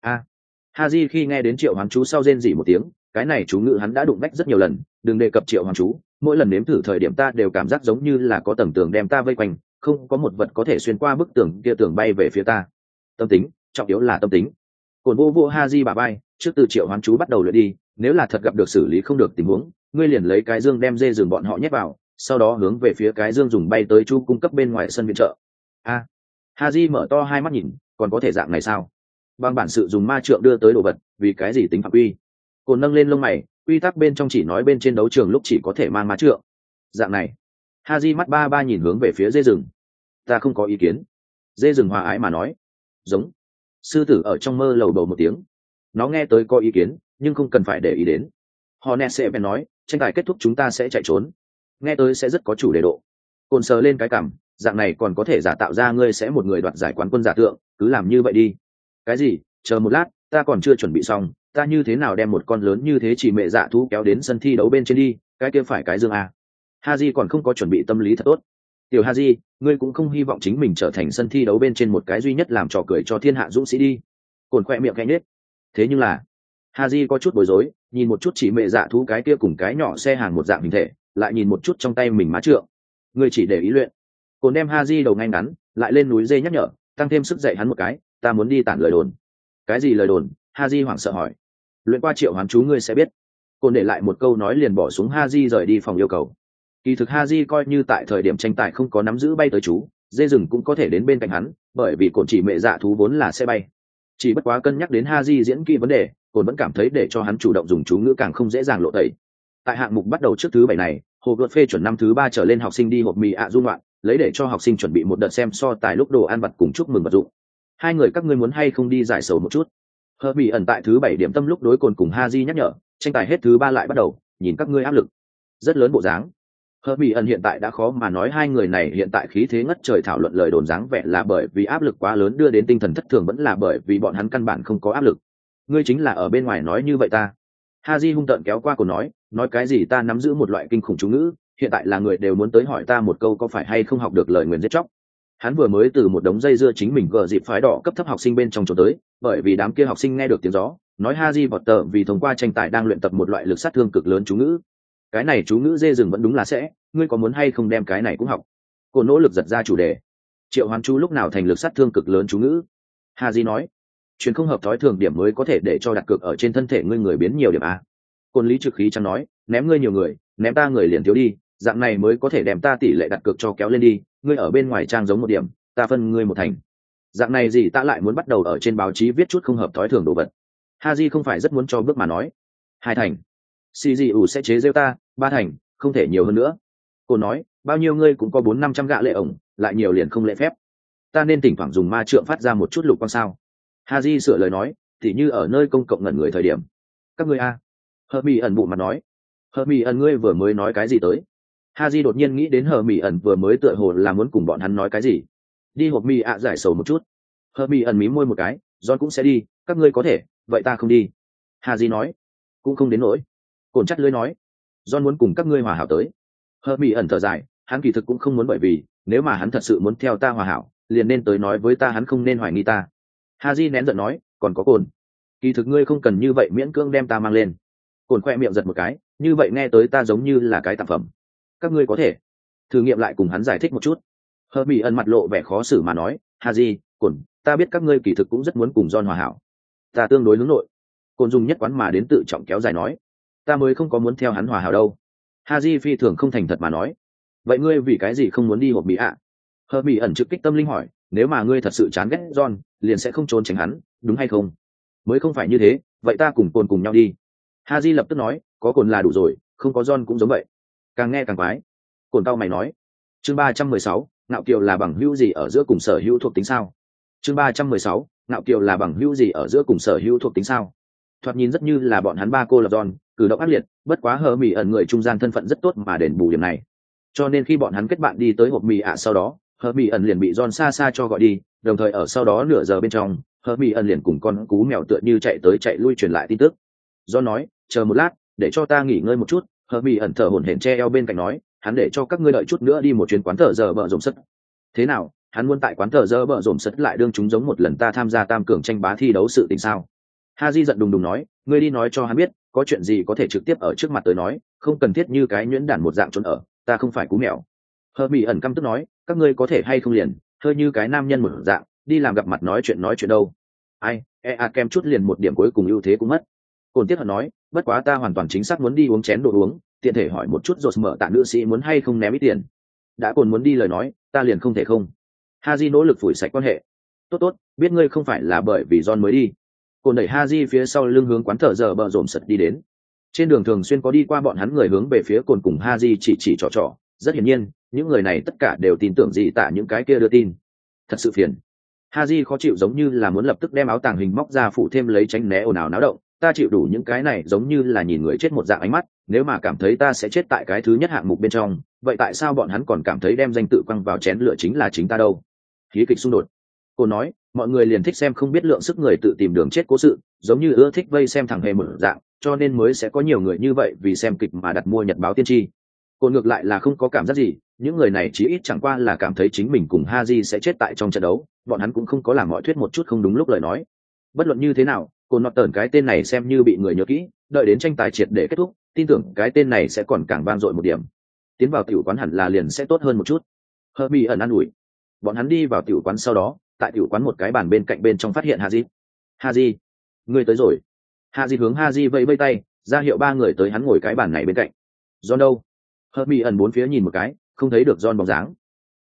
Haji khi nghe đến triệu hoán chú sau rên rỉ một tiếng, cái này chú ngữ hắn đã đụng bách rất nhiều lần, đừng đề cập triệu hoán chú, mỗi lần nếm thử thời điểm ta đều cảm giác giống như là có tầng tường đem ta vây quanh, không có một vật có thể xuyên qua bức tường kia, tường bay về phía ta. Tâm tính, trọng yếu là tâm tính. Cồn vô Haji bà bay, trước từ triệu hoán chú bắt đầu luyện đi, nếu là thật gặp được xử lý không được tình huống, ngươi liền lấy cái dương đem dê rừng bọn họ nhét vào, sau đó hướng về phía cái dương dùng bay tới chu cung cấp bên ngoài sân viện trợ. Haji mở to hai mắt nhìn, còn có thể dạng này sao? Bằng bản sự dùng ma trượng đưa tới đồ vật, vì cái gì tính phạm quy? Cồn nâng lên lông mày, quy tắc bên trong chỉ nói bên trên đấu trường lúc chỉ có thể mang ma trượng. Dạng này. Haji mắt ba nhìn hướng về phía dê rừng. Ta không có ý kiến. Dê rừng hòa ái mà nói. Giống. Sư tử ở trong mơ lầu bầu một tiếng. Nó nghe tới có ý kiến, nhưng không cần phải để ý đến. Hornet sẽ bèn nói, tranh tài kết thúc chúng ta sẽ chạy trốn. Nghe tới sẽ rất có chủ đề độ. Cồn sờ lên cái cằm, dạng này còn có thể giả tạo ra ngươi sẽ một người đoạt giải quán quân giả tượng, cứ làm như vậy đi. Cái gì? Chờ một lát, ta còn chưa chuẩn bị xong, ta như thế nào đem một con lớn như thế chỉ mẹ dạ thú kéo đến sân thi đấu bên trên đi, cái kia phải cái dương à? Haji còn không có chuẩn bị tâm lý thật tốt. Tiểu Haji, ngươi cũng không hy vọng chính mình trở thành sân thi đấu bên trên một cái duy nhất làm trò cười cho thiên hạ dũng sĩ đi. Cồn khoe miệng khẽ nhếch. Thế nhưng là, Haji có chút bối rối, nhìn một chút chỉ mẹ dạ thú cái kia cùng cái nhỏ xe hàng một dạng hình thể, lại nhìn một chút trong tay mình má trượng. Ngươi chỉ để ý luyện. Cồn đem Haji đầu ngay ngắn, lại lên núi dê nhắc nhở, tăng thêm sức dạy hắn một cái, ta muốn đi tản lời đồn. Cái gì lời đồn? Haji hoảng sợ hỏi. Luyện qua triệu hoán chú ngươi sẽ biết. Cồn để lại một câu nói liền bỏ xuống Haji rời đi phòng yêu cầu. Kỳ thực Haji coi như tại thời điểm tranh tài không có nắm giữ bay tới chú, dê rừng cũng có thể đến bên cạnh hắn, bởi vì cồn chỉ mẹ dạ thú vốn là sẽ bay. Chỉ bất quá cân nhắc đến Haji diễn kỹ vấn đề, cồn vẫn cảm thấy để cho hắn chủ động dùng chú ngữ càng không dễ dàng lộ tẩy. Tại hạng mục bắt đầu trước thứ 7 này, hồ gợt phê chuẩn năm thứ 3 trở lên học sinh đi hộp mì ạ dung loạn, lấy để cho học sinh chuẩn bị một đợt xem so tài lúc đồ ăn vặt cùng chúc mừng vật dụng. Hai người các ngươi muốn hay không đi giải sầu một chút? Hợp bị ẩn tại thứ 7 điểm tâm lúc đối cồn cùng Haji nhắc nhở, tranh tài hết thứ 3 lại bắt đầu, nhìn các ngươi áp lực rất lớn bộ dáng. Hợp bị ẩn hiện tại đã khó mà nói hai người này hiện tại khí thế ngất trời thảo luận lời đồn dáng vẻ là bởi vì áp lực quá lớn đưa đến tinh thần thất thường vẫn là bởi vì bọn hắn căn bản không có áp lực. Ngươi chính là ở bên ngoài nói như vậy ta. Haji hung tợn kéo qua cổ nói cái gì ta nắm giữ một loại kinh khủng chú ngữ, hiện tại là người đều muốn tới hỏi ta một câu có phải hay không học được lời nguyền giết chóc. Hắn vừa mới từ một đống dây dưa chính mình gờ dịp phái đỏ cấp thấp học sinh bên trong chỗ tới, bởi vì đám kia học sinh nghe được tiếng gió, nói Haji vọt tờ vì thông qua tranh tài đang luyện tập một loại lực sát thương cực lớn chú ngữ. Cái này chú ngữ dê rừng vẫn đúng là sẽ, ngươi có muốn hay không đem cái này cũng học. Cô nỗ lực giật ra chủ đề. Triệu hoán chú lúc nào thành lực sát thương cực lớn chú ngữ? Haji nói, chuyện không hợp thói thường điểm mới có thể để cho đặt cược ở trên thân thể ngươi người biến nhiều điểm a. Côn lý trực khí chẳng nói, ném ngươi nhiều người, ném ta người liền thiếu đi, dạng này mới có thể đem ta tỷ lệ đặt cược cho kéo lên đi, ngươi ở bên ngoài trang giống một điểm, ta phân ngươi một thành. Dạng này gì ta lại muốn bắt đầu ở trên báo chí viết chút không hợp thói thường đồ vật. Haji không phải rất muốn cho bước mà nói. 2 thành. CGU sẽ chế giễu ta, 3 thành, không thể nhiều hơn nữa. Cô nói, bao nhiêu ngươi cũng có 400-500 gạ lệ ổng, lại nhiều liền không lễ phép. Ta nên thỉnh thoảng dùng ma trượng phát ra một chút lục quang sao? Haji sửa lời nói, tỉ như ở nơi công cộng ngẩn người thời điểm. Các ngươi a. Hợp Mỹ ẩn bụng mặt nói. Hợp Mỹ ẩn ngươi vừa mới nói cái gì tới? Haji đột nhiên nghĩ đến Hợp Mỹ ẩn vừa mới tựa hồ là muốn cùng bọn hắn nói cái gì. Đi hộp mì ạ giải sầu một chút. Hợp Mỹ ẩn mí môi một cái, John cũng sẽ đi, các ngươi có thể, vậy ta không đi. Haji nói, cũng không đến nỗi. Cồn chắt lưỡi nói, John muốn cùng các ngươi hòa hảo tới. Hợp Mỹ ẩn thở dài, hắn kỳ thực cũng không muốn bởi vì, nếu mà hắn thật sự muốn theo ta hòa hảo, liền nên tới nói với ta hắn không nên hoài nghi ta. Haji nén giận nói, còn có Cồn. Kỳ thực ngươi không cần như vậy miễn cưỡng đem ta mang lên. Cồn khoe miệng giật một cái, như vậy nghe tới ta giống như là cái tạp phẩm. Các ngươi có thể thử nghiệm lại cùng hắn giải thích một chút. Hợp Mỹ ẩn mặt lộ vẻ khó xử mà nói, Haji, Cồn, ta biết các ngươi kỳ thực cũng rất muốn cùng John hòa hảo. Ta tương đối hướng nội. Cồn dùng nhất quán mà đến tự trọng kéo dài nói, ta mới không có muốn theo hắn hòa hảo đâu. Haji phi thường không thành thật mà nói, vậy ngươi vì cái gì không muốn đi hộp Mỹ ạ? Hợp Mỹ ẩn trực kích tâm linh hỏi, nếu mà ngươi thật sự chán ghét John, liền sẽ không trốn tránh hắn, đúng hay không? Mới không phải như thế, vậy ta cùng Cồn cùng nhau đi. Haji lập tức nói, có Cồn là đủ rồi, không có John cũng giống vậy. Càng nghe càng quái. Cồn tao mày nói, chương 316, ngạo kiều là bằng hữu gì ở giữa cùng sở hữu thuộc tính sao? Chương 316, ngạo kiều là bằng hữu gì ở giữa cùng sở hữu thuộc tính sao? Thoạt nhìn rất như là bọn hắn ba cô lập John, cử động ác liệt, bất quá Hợp Mỹ ẩn người trung gian thân phận rất tốt mà đền bù điểm này. Cho nên khi bọn hắn kết bạn đi tới hộp mì ạ sau đó, Hợp Mỹ ẩn liền bị John xa xa cho gọi đi, đồng thời ở sau đó nửa giờ bên trong, Hợp Mỹ ẩn liền cùng con cú mèo tựa như chạy tới chạy lui truyền lại tin tức. John nói, chờ một lát, để cho ta nghỉ ngơi một chút. Hợp Mỹ ẩn thở hổn hển che eo bên cạnh nói, hắn để cho các ngươi đợi chút nữa đi một chuyến quán thợ giờ bợ rộm sất. Thế nào, hắn muốn tại quán thợ giờ bợ rộm sất lại đương chúng giống một lần ta tham gia tam cường tranh bá thi đấu sự tình sao? Haji giận đùng đùng nói, ngươi đi nói cho hắn biết, có chuyện gì có thể trực tiếp ở trước mặt tới nói, không cần thiết như cái nhuyễn đản một dạng trốn ở, ta không phải cú mèo. Hợp Mỹ ẩn căm tức nói, các ngươi có thể hay không liền hơi như cái nam nhân một dạng đi làm gặp mặt nói chuyện đâu. Ai kem chút liền một điểm cuối cùng ưu thế cũng mất. Cồn tiếc hận nói, bất quá ta hoàn toàn chính xác muốn đi uống chén đồ uống, tiện thể hỏi một chút rồi mở tạ nữ sĩ muốn hay không ném ít tiền. Đã Cồn muốn đi lời nói, ta liền không thể không. Haji nỗ lực phủi sạch quan hệ. Tốt, biết ngươi không phải là bởi vì John mới đi. Cồn đẩy Haji phía sau lưng hướng quán thợ giờ bợ rộm sật đi đến. Trên đường thường xuyên có đi qua bọn hắn người hướng về phía Cồn cùng Haji chỉ trò. Rất hiển nhiên, những người này tất cả đều tin tưởng gì tạ những cái kia đưa tin. Thật sự phiền. Haji khó chịu giống như là muốn lập tức đem áo tàng hình móc ra phụ thêm lấy tránh né ồn ào náo động. Ta chịu đủ những cái này giống như là nhìn người chết một dạng ánh mắt, nếu mà cảm thấy ta sẽ chết tại cái thứ nhất hạng mục bên trong, vậy tại sao bọn hắn còn cảm thấy đem danh tự quăng vào chén lửa chính là chính ta đâu? Khí kịch xung đột. Cô nói, mọi người liền thích xem không biết lượng sức người tự tìm đường chết cố sự, giống như ưa thích vây xem thằng hề một dạng, cho nên mới sẽ có nhiều người như vậy vì xem kịch mà đặt mua nhật báo tiên tri. Cô ngược lại là không có cảm giác gì, những người này chí ít chẳng qua là cảm thấy chính mình cùng Haji sẽ chết tại trong trận đấu, bọn hắn cũng không có làm mọi thuyết một chút không đúng lúc lời nói. Bất luận như thế nào, cô nọt tởn cái tên này xem như bị người nhớ kỹ, đợi đến tranh tài triệt để kết thúc, tin tưởng cái tên này sẽ còn càng vang dội một điểm. Tiến vào tiểu quán hẳn là liền sẽ tốt hơn một chút. Herbie ẩn an ủi. Bọn hắn đi vào tiểu quán sau đó, tại tiểu quán một cái bàn bên cạnh bên trong phát hiện Haji. Haji, ngươi tới rồi. Haji hướng Haji vẫy vẫy tay, ra hiệu ba người tới hắn ngồi cái bàn này bên cạnh. John đâu? Herbie ẩn bốn phía nhìn một cái, không thấy được John bóng dáng.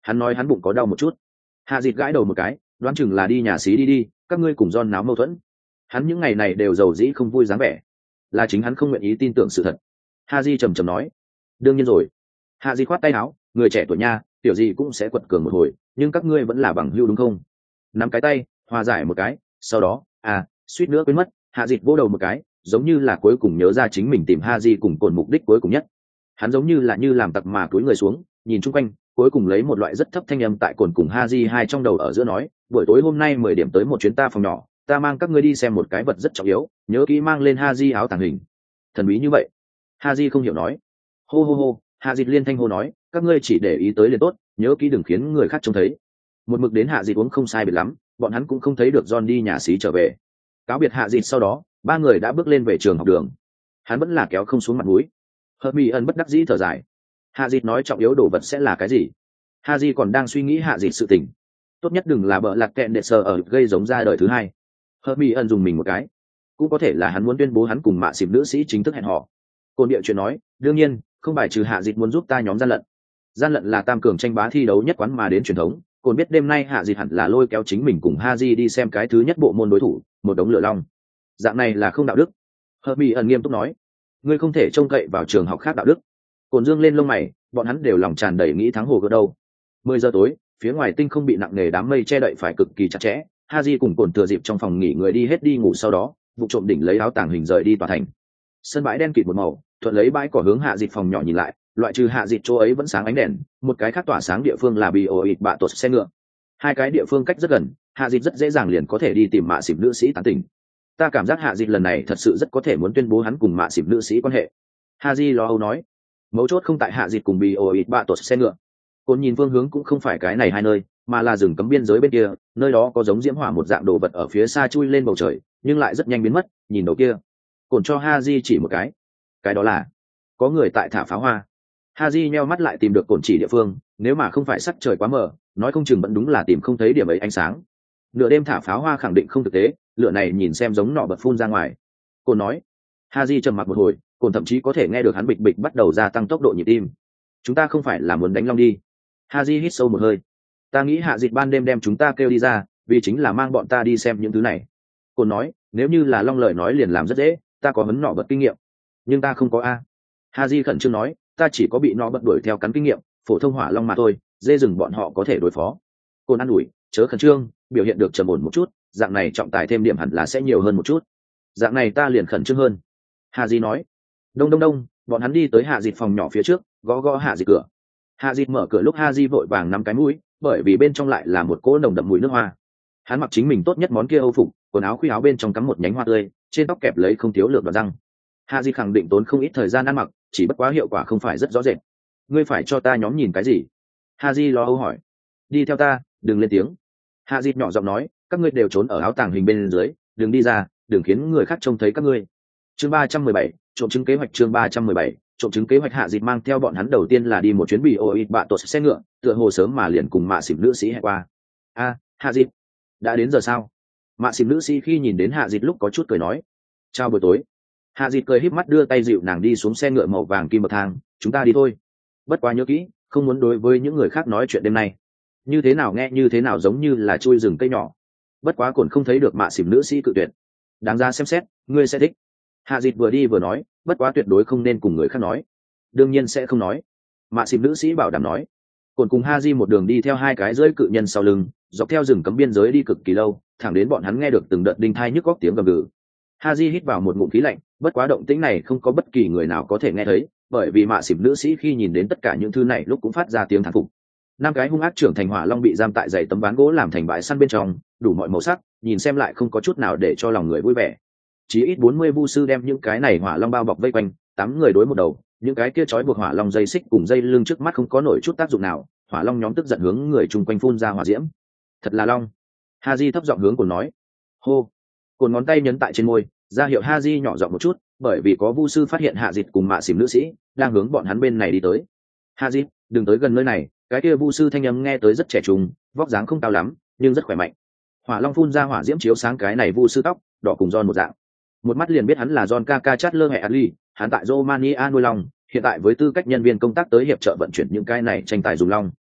Hắn nói hắn bụng có đau một chút. Hạ Dịch gãi đầu một cái, đoán chừng là đi nhà xí đi, các ngươi cùng John náo mâu thuẫn. Hắn những ngày này đều giàu dĩ không vui dáng vẻ, là chính hắn không nguyện ý tin tưởng sự thật. Haji trầm trầm nói, đương nhiên rồi. Haji khoát tay áo, người trẻ tuổi nha, tiểu gì cũng sẽ quật cường một hồi, nhưng các ngươi vẫn là bằng hữu đúng không? Nắm cái tay, hòa giải một cái, sau đó, suýt nữa quên mất, Hạ Dịch vỗ đầu một cái, giống như là cuối cùng nhớ ra chính mình tìm Haji cùng cồn mục đích cuối cùng nhất. Hắn giống như là như làm tặc mà cúi người xuống, nhìn chung quanh, cuối cùng lấy một loại rất thấp thanh âm tại cồn cùng Haji hai trong đầu ở giữa nói, buổi tối hôm nay 10 điểm tới một chuyến ta phòng nhỏ, ta mang các ngươi đi xem một cái vật rất trọng yếu, nhớ kỹ mang lên Haji áo tàng hình. Thần bí như vậy. Haji không hiểu nói. Hô hô hô, Haji liên thanh hô nói, các ngươi chỉ để ý tới liền tốt, nhớ kỹ đừng khiến người khác trông thấy. Một mực đến Haji uống không sai biệt lắm, bọn hắn cũng không thấy được John đi nhà xí trở về. Cáo biệt Haji sau đó, ba người đã bước lên về trường học đường. Hắn vẫn là kéo không xuống mặt mũi. Hermione bất đắc dĩ thở dài. Haji nói trọng yếu đồ vật sẽ là cái gì? Haji còn đang suy nghĩ Haji sự tình. Tốt nhất đừng là bợ lạc kẹn đệ sờ ở gây giống ra đời thứ hai. Hermione dùng mình một cái. Cũng có thể là hắn muốn tuyên bố hắn cùng mạ xịp nữ sĩ chính thức hẹn hò. Côn địa chuyện nói, đương nhiên, không bài trừ Hạ Dịch muốn giúp ta nhóm gian lận. Gian lận là tam cường tranh bá thi đấu nhất quán mà đến truyền thống. Côn biết đêm nay Hạ Dịch hẳn là lôi kéo chính mình cùng Haji đi xem cái thứ nhất bộ môn đối thủ, một đống lửa long. Dạng này là không đạo đức. Hermione nghiêm túc nói, ngươi không thể trông cậy vào trường học khác đạo đức. Côn dương lên lông mày, bọn hắn đều lòng tràn đầy nghĩ thắng hồ gỡ đâu. 10 giờ tối, phía ngoài tinh không bị nặng nề đám mây che đậy phải cực kỳ chặt chẽ. Haji cùng Côn thừa dịp trong phòng nghỉ người đi hết đi ngủ sau đó, vụ trộm đỉnh lấy áo tàng hình rời đi tòa thành. Sân bãi đen kịt một màu, thuận lấy bãi cỏ hướng Hạ Dịch phòng nhỏ nhìn lại, loại trừ Hạ Dịch chỗ ấy vẫn sáng ánh đèn, một cái khác tỏa sáng địa phương là Bioit bạ tột xe ngựa. Hai cái địa phương cách rất gần, Hạ Dịch rất dễ dàng liền có thể đi tìm mạ xỉm nữ sĩ tán tỉnh. Ta cảm giác Hạ Dịch lần này thật sự rất có thể muốn tuyên bố hắn cùng mạ xỉm nữ sĩ quan hệ. Haji lo âu nói, mấu chốt không tại Hạ Dịch cùng Bioit bạ tột xe ngựa. Côn nhìn phương hướng cũng không phải cái này hai nơi, mà là rừng cấm biên giới bên kia, nơi đó có giống diễm hỏa một dạng đồ vật ở phía xa chui lên bầu trời, nhưng lại rất nhanh biến mất. Nhìn đầu kia, Côn cho Haji chỉ một cái đó là có người tại thả pháo hoa. Haji nheo mắt lại tìm được Côn chỉ địa phương, nếu mà không phải sắc trời quá mờ, nói không chừng vẫn đúng là tìm không thấy điểm ấy ánh sáng. Nửa đêm thả pháo hoa khẳng định không thực tế, lửa này nhìn xem giống nọ bật phun ra ngoài. Côn nói. Haji trầm mặc một hồi, Côn thậm chí có thể nghe được hắn bịch bịch bắt đầu gia tăng tốc độ nhịp tim. Chúng ta không phải là muốn đánh long đi. Haji hít sâu một hơi. Ta nghĩ Hạ Dịch ban đêm đem chúng ta kêu đi ra, vì chính là mang bọn ta đi xem những thứ này. Côn nói, nếu như là long lời nói liền làm rất dễ, ta có hấn nọ bật kinh nghiệm, nhưng ta không có a. Haji khẩn trương nói, ta chỉ có bị nọ bật đuổi theo cắn kinh nghiệm, phổ thông hỏa long mà thôi, dê rừng bọn họ có thể đối phó. Côn an ủi, chớ khẩn trương, biểu hiện được trầm ổn một chút, dạng này trọng tài thêm điểm hẳn là sẽ nhiều hơn một chút. Dạng này ta liền khẩn trương hơn. Haji nói. Đông đông đông, bọn hắn đi tới Hạ Dịch phòng nhỏ phía trước, gõ gõ Hạ Dịch cửa. Hạ Dịch mở cửa lúc Haji vội vàng nắm cái mũi, bởi vì bên trong lại là một cỗ nồng đậm mùi nước hoa. Hắn mặc chính mình tốt nhất món kia Âu phục, quần áo khuy áo bên trong cắm một nhánh hoa tươi, trên tóc kẹp lấy không thiếu lượng đoạn răng. Haji khẳng định tốn không ít thời gian ăn mặc, chỉ bất quá hiệu quả không phải rất rõ rệt. Ngươi phải cho ta nhóm nhìn cái gì? Haji lo âu hỏi. Đi theo ta, đừng lên tiếng. Haji nhỏ giọng nói, các ngươi đều trốn ở áo tàng hình bên dưới, đừng đi ra, đừng khiến người khác trông thấy các ngươi. Chương 317, trộm chứng kế hoạch. Chương 317, trộm chứng kế hoạch. Haji mang theo bọn hắn đầu tiên là đi một chuyến Bioit bạ tột xe ngựa, tựa hồ sớm mà liền cùng mạ xỉm nữ sĩ hẹn qua. Haji, đã đến giờ sao? Mạ xỉm nữ sĩ khi nhìn đến Haji lúc có chút cười nói, chào buổi tối. Haji cười híp mắt đưa tay dịu nàng đi xuống xe ngựa màu vàng kim bậc thang, chúng ta đi thôi. Bất quá nhớ kỹ, không muốn đối với những người khác nói chuyện đêm nay. Như thế nào nghe như thế nào giống như là chui rừng cây nhỏ. Bất quá Cổn không thấy được mạ xỉm nữ sĩ cự tuyệt. Đáng ra xem xét, ngươi sẽ thích. Haji vừa đi vừa nói, bất quá tuyệt đối không nên cùng người khác nói. Đương nhiên sẽ không nói. Mạ xỉm nữ sĩ bảo đảm nói. Cổn cùng Haji một đường đi theo hai cái rơi cự nhân sau lưng, dọc theo rừng cấm biên giới đi cực kỳ lâu, thẳng đến bọn hắn nghe được từng đợt đinh thai nhức góc tiếng gầm gừ. Haji hít vào một ngụm khí lạnh, bất quá động tĩnh này không có bất kỳ người nào có thể nghe thấy, bởi vì mạ xỉm nữ sĩ khi nhìn đến tất cả những thứ này lúc cũng phát ra tiếng thán phục. Năm cái hung ác trưởng thành hỏa long bị giam tại dãy tấm ván gỗ làm thành bãi săn bên trong, đủ mọi màu sắc, nhìn xem lại không có chút nào để cho lòng người vui vẻ. Chỉ ít 40 vu sư đem những cái này hỏa long bao bọc vây quanh, 8 người đối một đầu, những cái kia trói buộc hỏa long dây xích cùng dây lưng trước mắt không có nổi chút tác dụng nào, hỏa long nhóm tức giận hướng người chung quanh phun ra hỏa diễm. Thật là long. Haji thấp giọng hướng Cổn nói. Hô. Cổn ngón tay nhấn tại trên môi, ra hiệu Haji nhỏ giọng một chút, bởi vì có vu sư phát hiện Hạ Dịch cùng mạ xỉm nữ sĩ đang hướng bọn hắn bên này đi tới. Haji, đừng tới gần nơi này. Cái kia vu sư thanh âm nghe tới rất trẻ trung, vóc dáng không cao lắm, nhưng rất khỏe mạnh. Hỏa long phun ra hỏa diễm chiếu sáng cái này vu sư tóc, đỏ cùng John một dạng. Một mắt liền biết hắn là John Kaka Chatler hệ Adli, hắn tại Romania nuôi long, hiện tại với tư cách nhân viên công tác tới hiệp trợ vận chuyển những cái này tranh tài dùng long.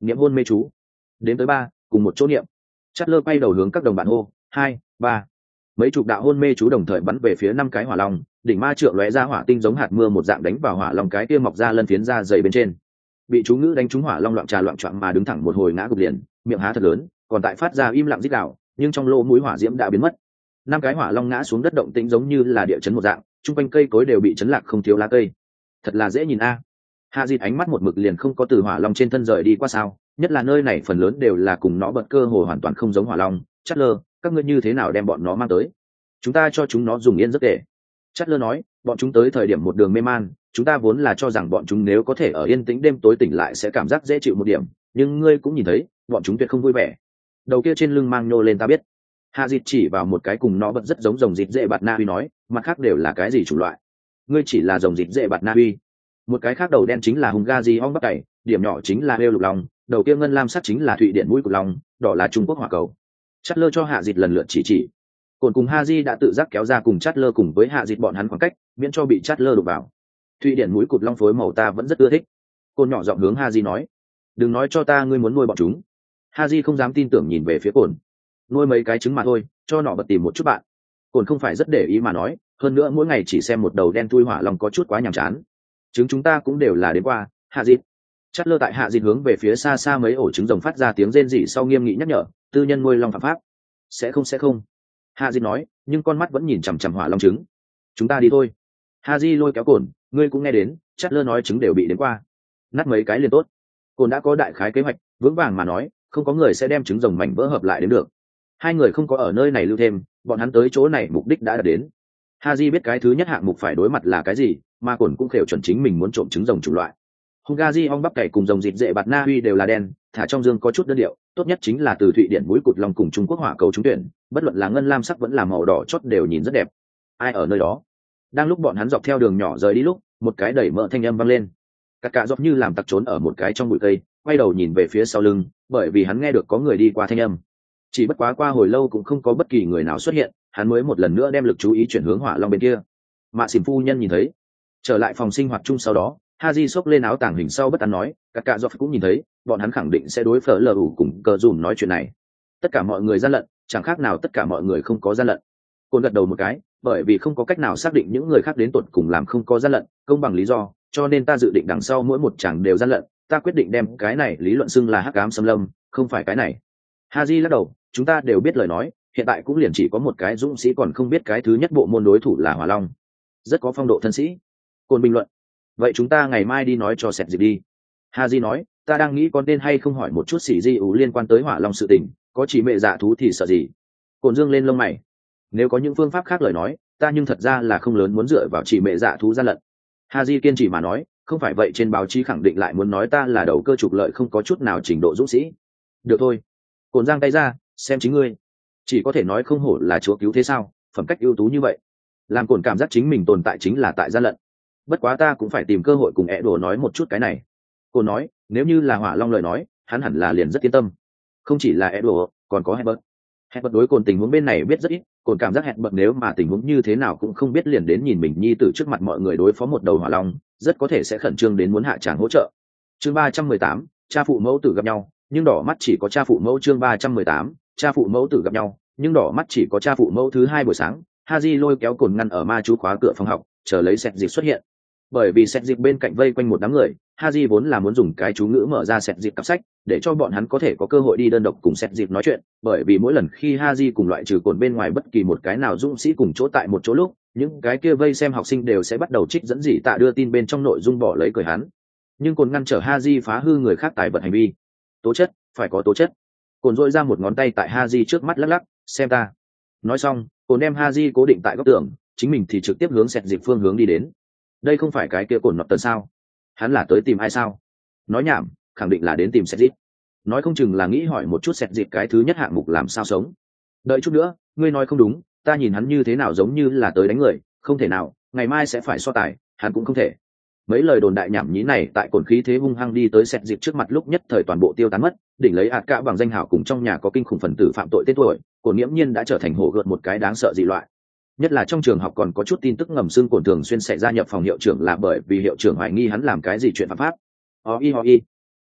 niệm hôn mê chú. Đến tới 3, cùng một chỗ niệm. Chát lơ quay đầu hướng các đồng bạn hô, 2, 3. Mấy chục đạo hôn mê chú đồng thời bắn về phía 5 cái hỏa long, đỉnh ma trượng lóe ra hỏa tinh giống hạt mưa một dạng đánh vào hỏa long cái kia mọc ra lân phiến ra dày bên trên. Bị chú ngữ đánh trúng hỏa long loạn trà loạn choạng mà đứng thẳng một hồi ngã gục liền, miệng há thật lớn, còn tại phát ra im lặng rít gào, nhưng trong lỗ mũi hỏa diễm đã biến mất. 5 cái hỏa long ngã xuống đất động tĩnh giống như là địa chấn một dạng, trung quanh cây cối đều bị chấn lạc không thiếu lá cây. Thật là dễ nhìn a. Hạ Dịch ánh mắt một mực liền không có từ hỏa long trên thân rời đi qua sao, nhất là nơi này phần lớn đều là cùng nó bật cơ hồ hoàn toàn không giống hỏa long. Chát lơ, các ngươi như thế nào đem bọn nó mang tới? Chúng ta cho chúng nó dùng yên giấc để. Chát lơ nói, bọn chúng tới thời điểm một đường mê man, chúng ta vốn là cho rằng bọn chúng nếu có thể ở yên tĩnh đêm tối tỉnh lại sẽ cảm giác dễ chịu một điểm, nhưng ngươi cũng nhìn thấy, bọn chúng tuyệt không vui vẻ. Đầu kia trên lưng mang nhô lên ta biết. Hạ Dịch chỉ vào một cái cùng nó bật rất giống rồng dịt dễ bạt na uy nói, mặt khác đều là cái gì chủng loại? Ngươi chỉ là rồng dịt dễ bạt na uy. Một cái khác đầu đen chính là hùng ga di ong bắc cày, điểm nhỏ chính là heo lục long, đầu kia ngân lam sắt chính là thụy điện mũi cục long, đỏ là Trung Quốc hỏa cầu. Chát lơ cho Hạ Dịch lần lượt chỉ. Cồn cùng Haji đã tự giác kéo ra cùng Chát lơ cùng với Hạ Dịch bọn hắn khoảng cách, miễn cho bị Chát lơ đụng vào. Thụy điện mũi cụt long phối màu ta vẫn rất ưa thích. Cồn nhỏ giọng hướng Haji nói, đừng nói cho ta ngươi muốn nuôi bọn chúng. Haji không dám tin tưởng nhìn về phía Cồn. Nuôi mấy cái trứng mà thôi, cho nó bật tìm một chút bạn. Cồn không phải rất để ý mà nói, hơn nữa mỗi ngày chỉ xem một đầu đen thui hỏa long có chút quá nhàm chán. Trứng chúng ta cũng đều là đến qua, Hạ Dịch. Chát lơ tại Hạ Dịch hướng về phía xa xa mấy ổ trứng rồng phát ra tiếng rên rỉ sau nghiêm nghị nhắc nhở, tư nhân nuôi long phạm pháp. Sẽ không. Hạ Dịch nói, nhưng con mắt vẫn nhìn chằm chằm hỏa long trứng. Chúng ta đi thôi. Haji lôi kéo Cồn, ngươi cũng nghe đến, Chát lơ nói trứng đều bị đến qua. Nát mấy cái liền tốt. Cồn đã có đại khái kế hoạch, vững vàng mà nói, không có người sẽ đem trứng rồng mảnh vỡ hợp lại đến được. Hai người không có ở nơi này lưu thêm, bọn hắn tới chỗ này mục đích đã đạt đến. Haji biết cái thứ nhất hạng mục phải đối mặt là cái gì, mà Cồn cũng khều chuẩn chính mình muốn trộm trứng rồng chủng loại. Hungazi ong bắp cày cùng rồng dịt dệ bạt na uy đều là đen, thả trong dương có chút đơn điệu, tốt nhất chính là từ Thụy Điển mũi cụt long cùng Trung Quốc hỏa cầu trúng tuyển, bất luận là ngân lam sắc vẫn là màu đỏ chót đều nhìn rất đẹp. Ai ở nơi đó? Đang lúc bọn hắn dọc theo đường nhỏ rời đi lúc, một cái đẩy mỡ thanh âm vang lên. Cạ dọc như làm tặc trốn ở một cái trong bụi cây, quay đầu nhìn về phía sau lưng, bởi vì hắn nghe được có người đi qua thanh âm. Chỉ bất quá qua hồi lâu cũng không có bất kỳ người nào xuất hiện, hắn mới một lần nữa đem lực chú ý chuyển hướng hỏa long bên kia. Mạ Xỉn phu nhân nhìn thấy, trở lại phòng sinh hoạt chung sau đó, Haji xốc lên áo tàng hình sau bất an nói, cạ dọc cũng nhìn thấy, bọn hắn khẳng định sẽ đối phở lờ ủ cùng cờ dùm nói chuyện này. Tất cả mọi người gian lận, chẳng khác nào tất cả mọi người không có gian lận. Côn gật đầu một cái, bởi vì không có cách nào xác định những người khác đến tuột cùng làm không có gian lận, công bằng lý do, cho nên ta dự định đằng sau mỗi một chàng đều gian lận, ta quyết định đem cái này lý luận xưng là hắc ám xâm lâm, không phải cái này. Haji lắc đầu, chúng ta đều biết lời nói, hiện tại cũng liền chỉ có một cái dũng sĩ còn không biết cái thứ nhất bộ môn đối thủ là Hỏa Long. Rất có phong độ thân sĩ. Côn bình luận. Vậy chúng ta ngày mai đi nói cho sẹt dịp đi. Haji nói, ta đang nghĩ có nên hay không hỏi một chút xỉ di ủ liên quan tới Hỏa Long sự tình, có chỉ mẹ dạ thú thì sợ gì. Côn dương lên lông mày. Nếu có những phương pháp khác lời nói, ta nhưng thật ra là không lớn muốn dựa vào chỉ mẹ dạ thú gian lận. Haji kiên trì mà nói, không phải vậy trên báo chí khẳng định lại muốn nói ta là đầu cơ trục lợi không có chút nào trình độ dũng sĩ. Được thôi. Côn giang tay ra, xem chính ngươi. Chỉ có thể nói không hổ là chúa cứu thế sao, phẩm cách ưu tú như vậy. Làm Côn cảm giác chính mình tồn tại chính là tại gian lận. Bất quá ta cũng phải tìm cơ hội cùng ẻ đồ nói một chút cái này. Côn nói, nếu như là Hỏa Long lời nói, hắn hẳn là liền rất yên tâm. Không chỉ là ẻ đồ, còn có Herbert. Herbert đối Côn tình huống bên này biết rất ít, Côn cảm giác Herbert nếu mà tình huống như thế nào cũng không biết liền đến nhìn mình nhi tử trước mặt mọi người đối phó một đầu Hỏa Long, rất có thể sẽ khẩn trương đến muốn hạ tràng hỗ trợ. Chương 318, cha phụ mẫu tử gặp nhau, nhưng đỏ mắt chỉ có cha phụ mẫu. Chương 318, cha phụ mẫu tử gặp nhau, nhưng đỏ mắt chỉ có cha phụ mẫu. Thứ hai buổi sáng, Haji lôi kéo Côn ngăn ở ma chú khóa cửa phòng học, chờ lấy sẹt dịp xuất hiện. Bởi vì sẹt dịp bên cạnh vây quanh một đám người, Haji vốn là muốn dùng cái chú ngữ mở ra sẹt dịp cặp sách, để cho bọn hắn có thể có cơ hội đi đơn độc cùng sẹt dịp nói chuyện. Bởi vì mỗi lần khi Haji cùng loại trừ Côn bên ngoài bất kỳ một cái nào dũng sĩ cùng chỗ tại một chỗ lúc, những cái kia vây xem học sinh đều sẽ bắt đầu trích dẫn dỉ tạ đưa tin bên trong nội dung bỏ lấy cười hắn. Nhưng Côn ngăn trở Haji phá hư người khác tài vật hành vi. Tố chất, phải có tố chất. Côn dội ra một ngón tay tại Haji trước mắt lắc lắc, xem ta. Nói xong, Côn đem Haji cố định tại góc tường, chính mình thì trực tiếp hướng sẹt dịp phương hướng đi đến. Đây không phải cái kia Côn nọt tần sao? Hắn là tới tìm ai sao? Nói nhảm, khẳng định là đến tìm sẹt dịp. Nói không chừng là nghĩ hỏi một chút sẹt dịp cái thứ nhất hạng mục làm sao sống. Đợi chút nữa, ngươi nói không đúng, ta nhìn hắn như thế nào giống như là tới đánh người, không thể nào, ngày mai sẽ phải so tài, hắn cũng không thể. Mấy lời đồn đại nhảm nhí này tại Côn khí thế hung hăng đi tới sẹt dịp trước mặt lúc nhất thời toàn bộ tiêu tán mất, đỉnh lấy ạt cả bằng danh hào cùng trong nhà có kinh khủng phần tử phạm tội tên tuổi, Côn nghiễm nhiên đã trở thành hổ gợt một cái đáng sợ dị loại. Nhất là trong trường học còn có chút tin tức ngầm xưng Côn thường xuyên sẽ gia nhập phòng hiệu trưởng là bởi vì hiệu trưởng hoài nghi hắn làm cái gì chuyện phạm pháp. Ho y.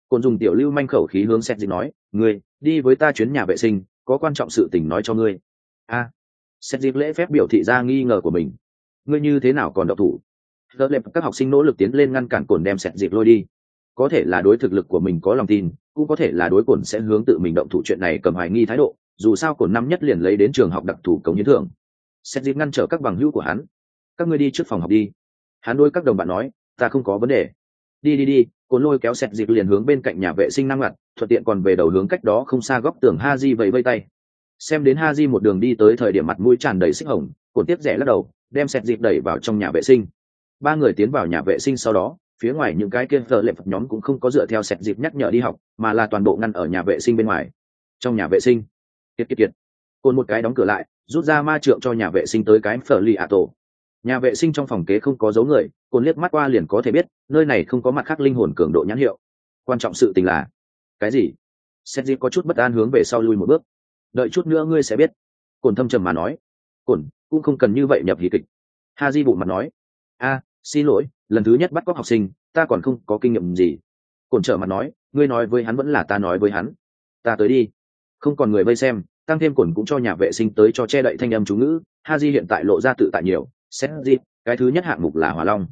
Cồn dùng tiểu lưu manh khẩu khí hướng Sẹt Dịp nói, ngươi đi với ta chuyến nhà vệ sinh, có quan trọng sự tình nói cho ngươi. A. Sẹt Dịp lễ phép biểu thị ra nghi ngờ của mình. Ngươi như thế nào còn độc thủ? Đỡ lệp các học sinh nỗ lực tiến lên ngăn cản Cồn đem Sẹt Dịp lôi đi. Có thể là đối thực lực của mình có lòng tin, cũng có thể là đối Cồn sẽ hướng tự mình động thủ chuyện này cầm hoài nghi thái độ. Dù sao Cồn năm nhất liền lấy đến trường học đặc thù cống hiến thưởng. Sẹt Dịp ngăn trở các bằng hữu của hắn. Các ngươi đi trước phòng học đi. Hắn đôi các đồng bạn nói, ta không có vấn đề. Đi. Cồn lôi kéo Sẹt Dịp liền hướng bên cạnh nhà vệ sinh năng ngặt, thuận tiện còn về đầu hướng cách đó không xa góc tường Haji vẫy vây tay. Xem đến Haji một đường đi tới thời điểm mặt mũi tràn đầy xích hồng, Cồn tiếp rẽ lắc đầu, đem Sẹt Dịp đẩy vào trong nhà vệ sinh. Ba người tiến vào nhà vệ sinh sau đó, phía ngoài những cái kia phở lệ phật nhóm cũng không có dựa theo Sẹt Dịp nhắc nhở đi học, mà là toàn bộ ngăn ở nhà vệ sinh bên ngoài. Trong nhà vệ sinh, kiệt. Cồn một cái đóng cửa lại, rút ra ma trượng cho nhà vệ sinh tới cái phở lì ạ tổ. Nhà vệ sinh trong phòng kế không có dấu người, Cồn liếc mắt qua liền có thể biết nơi này không có mặt khác linh hồn cường độ nhãn hiệu. Quan trọng sự tình là cái gì? Sét Dịp có chút bất an hướng về sau lui một bước. Đợi chút nữa ngươi sẽ biết. Cồn thâm trầm mà nói. Cồn cũng không cần như vậy nhập hí kịch. Haji bụng mặt nói. Xin lỗi, lần thứ nhất bắt cóc học sinh, ta còn không có kinh nghiệm gì. Cồn trở mặt nói, ngươi nói với hắn vẫn là ta nói với hắn. Ta tới đi. Không còn người vây xem, tăng thêm Cồn cũng cho nhà vệ sinh tới cho che đậy thanh âm chú ngữ. Haji hiện tại lộ ra tự tại nhiều. Sét Dịp, cái thứ nhất hạng mục là hỏa long.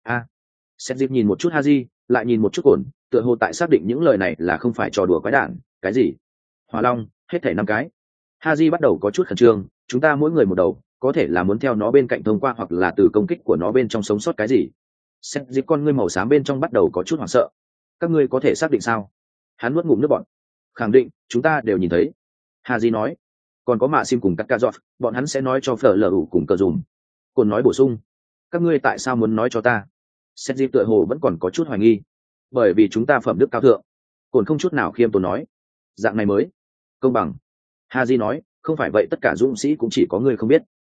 Sét Dịp nhìn một chút Haji, lại nhìn một chút Cồn, tựa hồ tại xác định những lời này là không phải trò đùa quái đản. Cái gì? Hỏa long, hết thảy 5 cái. Haji bắt đầu có chút khẩn trương, chúng ta mỗi người một đầu, có thể là muốn theo nó bên cạnh thông qua hoặc là từ công kích của nó bên trong sống sót cái gì. Sét Dịp con ngươi màu xám bên trong bắt đầu có chút hoảng sợ. Các ngươi có thể xác định sao? Hắn nuốt ngụm nước bọt. Khẳng định, chúng ta đều nhìn thấy. Haji nói. Còn có Mạ Sim cùng các ca giọt, bọn hắn sẽ nói cho Phở Lở ủ cùng cờ dùm. Cồn nói bổ sung, các ngươi tại sao muốn nói cho ta? Sét Dịp tựa hồ vẫn còn có chút hoài nghi. Bởi vì chúng ta phẩm đức cao thượng. Cồn không chút nào khiêm tốn nói, dạng này mới công bằng. Haji nói, không phải vậy tất cả dũng sĩ cũng chỉ có ngươi không biết.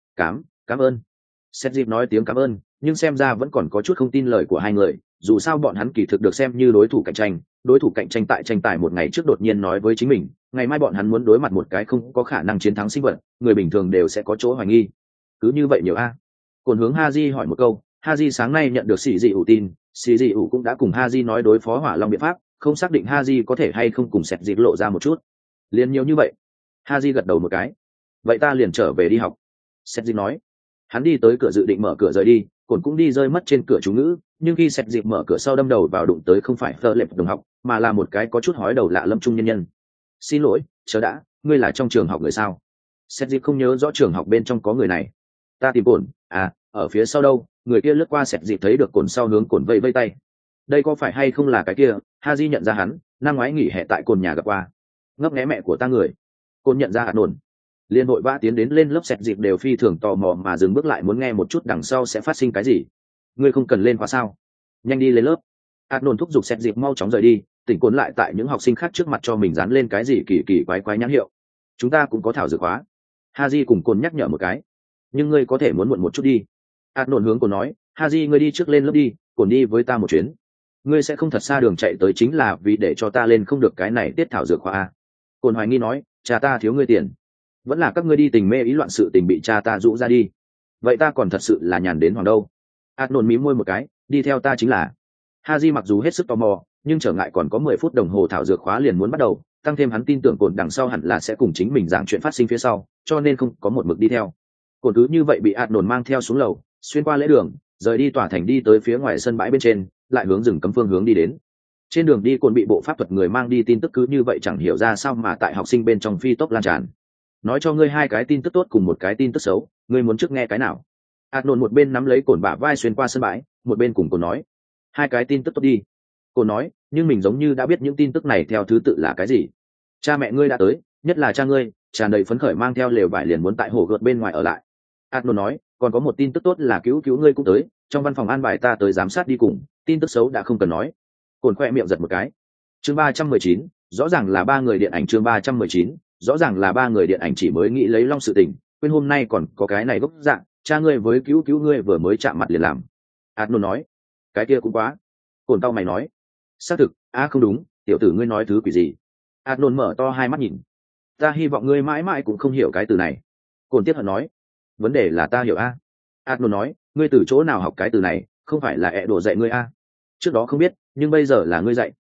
Cảm ơn. Sét Dịp nói tiếng cảm ơn, nhưng xem ra vẫn còn có chút không tin lời của hai người. Dù sao bọn hắn kỳ thực được xem như đối thủ cạnh tranh tại tranh tài một ngày trước đột nhiên nói với chính mình, ngày mai bọn hắn muốn đối mặt một cái không có khả năng chiến thắng sinh vật, người bình thường đều sẽ có chỗ hoài nghi. Cứ như vậy nhiều a. Cồn hướng Haji hỏi một câu, Haji sáng nay nhận được xì dị ủ tin, xì dị ủ cũng đã cùng Haji nói đối phó hỏa long biện pháp, không xác định Haji có thể hay không cùng Sét Dịp lộ ra một chút. Liền nhiều như vậy. Haji gật đầu một cái. Vậy ta liền trở về đi học. Sét Dịp nói. Hắn đi tới cửa dự định mở cửa rời đi, Cồn cũng đi rơi mất trên cửa chú ngữ, nhưng khi Sét Dịp mở cửa sau đâm đầu vào đụng tới không phải Phở Lệp đồng học, mà là một cái có chút hói đầu lạ lâm trung nhân nhân. Xin lỗi, chờ đã, ngươi là trong trường học người sao? Sét Dịp không nhớ rõ trường học bên trong có người này. Ta tìm Cồn, ở phía sau đâu? Người kia lướt qua Sét Dịp thấy được Cồn sau hướng Cồn vẫy vẫy tay. Đây có phải hay không là cái kia? Haji nhận ra hắn, năm ngoái nghỉ hè tại Cồn nhà gặp qua. Ngấp nghé mẹ của ta người. Cồn nhận ra nổn. Liên hội vã tiến đến lên lớp Sét Dịp đều phi thường tò mò mà dừng bước lại muốn nghe một chút đằng sau sẽ phát sinh cái gì. Ngươi không cần lên khóa sao? Nhanh đi lên lớp. Nổn thúc giục Sét Dịp mau chóng rời đi, tỉnh Cồn lại tại những học sinh khác trước mặt cho mình dán lên cái gì kỳ kỳ quái quái nhãn hiệu. Chúng ta cũng có thảo dược khóa. Haji cùng Cồn nhắc nhở một cái. Nhưng ngươi có thể muốn muộn một chút đi. Nổn hướng Cồn nói, Haji ngươi đi trước lên lớp đi, Cồn đi với ta một chuyến. Ngươi sẽ không thật xa đường chạy tới chính là vì để cho ta lên không được cái này tiết thảo dược khóa. Cồn hoài nghi nói, cha ta thiếu ngươi tiền. Vẫn là các ngươi đi tình mê ý loạn sự tình bị cha ta rũ ra đi. Vậy ta còn thật sự là nhàn đến hoàng đâu. Nổn mím môi một cái, đi theo ta chính là. Haji mặc dù hết sức tò mò, nhưng trở ngại còn có 10 phút đồng hồ thảo dược khóa liền muốn bắt đầu, tăng thêm hắn tin tưởng Cồn đằng sau hẳn là sẽ cùng chính mình giảng chuyện phát sinh phía sau, cho nên không có một mực đi theo. Cồn cứ như vậy bị Nổn mang theo xuống lầu, xuyên qua lễ đường, rời đi tòa thành đi tới phía ngoài sân bãi bên trên, lại hướng rừng cấm phương hướng đi đến. Trên đường đi Cồn bị bộ pháp thuật người mang đi tin tức cứ như vậy chẳng hiểu ra sao mà tại học sinh bên trong phi tốc lan tràn. Nói cho ngươi 2 cái tin tức tốt cùng một cái tin tức xấu, ngươi muốn trước nghe cái nào? Nổn một bên nắm lấy Cồn bả vai xuyên qua sân bãi, một bên cùng Cồn nói, 2 cái tin tức tốt đi. Cồn nói, nhưng mình giống như đã biết những tin tức này theo thứ tự là cái gì. Cha mẹ ngươi đã tới, nhất là cha ngươi, tràn đầy phấn khởi mang theo lều vải liền muốn tại hồ gợt bên ngoài ở lại. Nổn nói, còn có một tin tức tốt là cứu ngươi cũng tới, trong văn phòng an bài ta tới giám sát đi cùng, tin tức xấu đã không cần nói. Cồn khoe miệng giật một cái. Chương 319, rõ ràng là 3 người điện ảnh. Chương 319, rõ ràng là 3 người điện ảnh chỉ mới nghĩ lấy long sự tình, quên hôm nay còn có cái này gốc dạng, cha ngươi với cứu ngươi vừa mới chạm mặt liền làm. Nổn nói, cái kia cũng quá. Cồn tao mày nói, xác thực, không đúng, tiểu tử ngươi nói thứ quỷ gì? Nổn mở to hai mắt nhìn. Ta hy vọng ngươi mãi mãi cũng không hiểu cái từ này. Cồn tiếc hận nói, vấn đề là ta hiểu a. Nổn nói, ngươi từ chỗ nào học cái từ này, không phải là ẹ đổ dạy ngươi a? Trước đó không biết, nhưng bây giờ là ngươi dạy.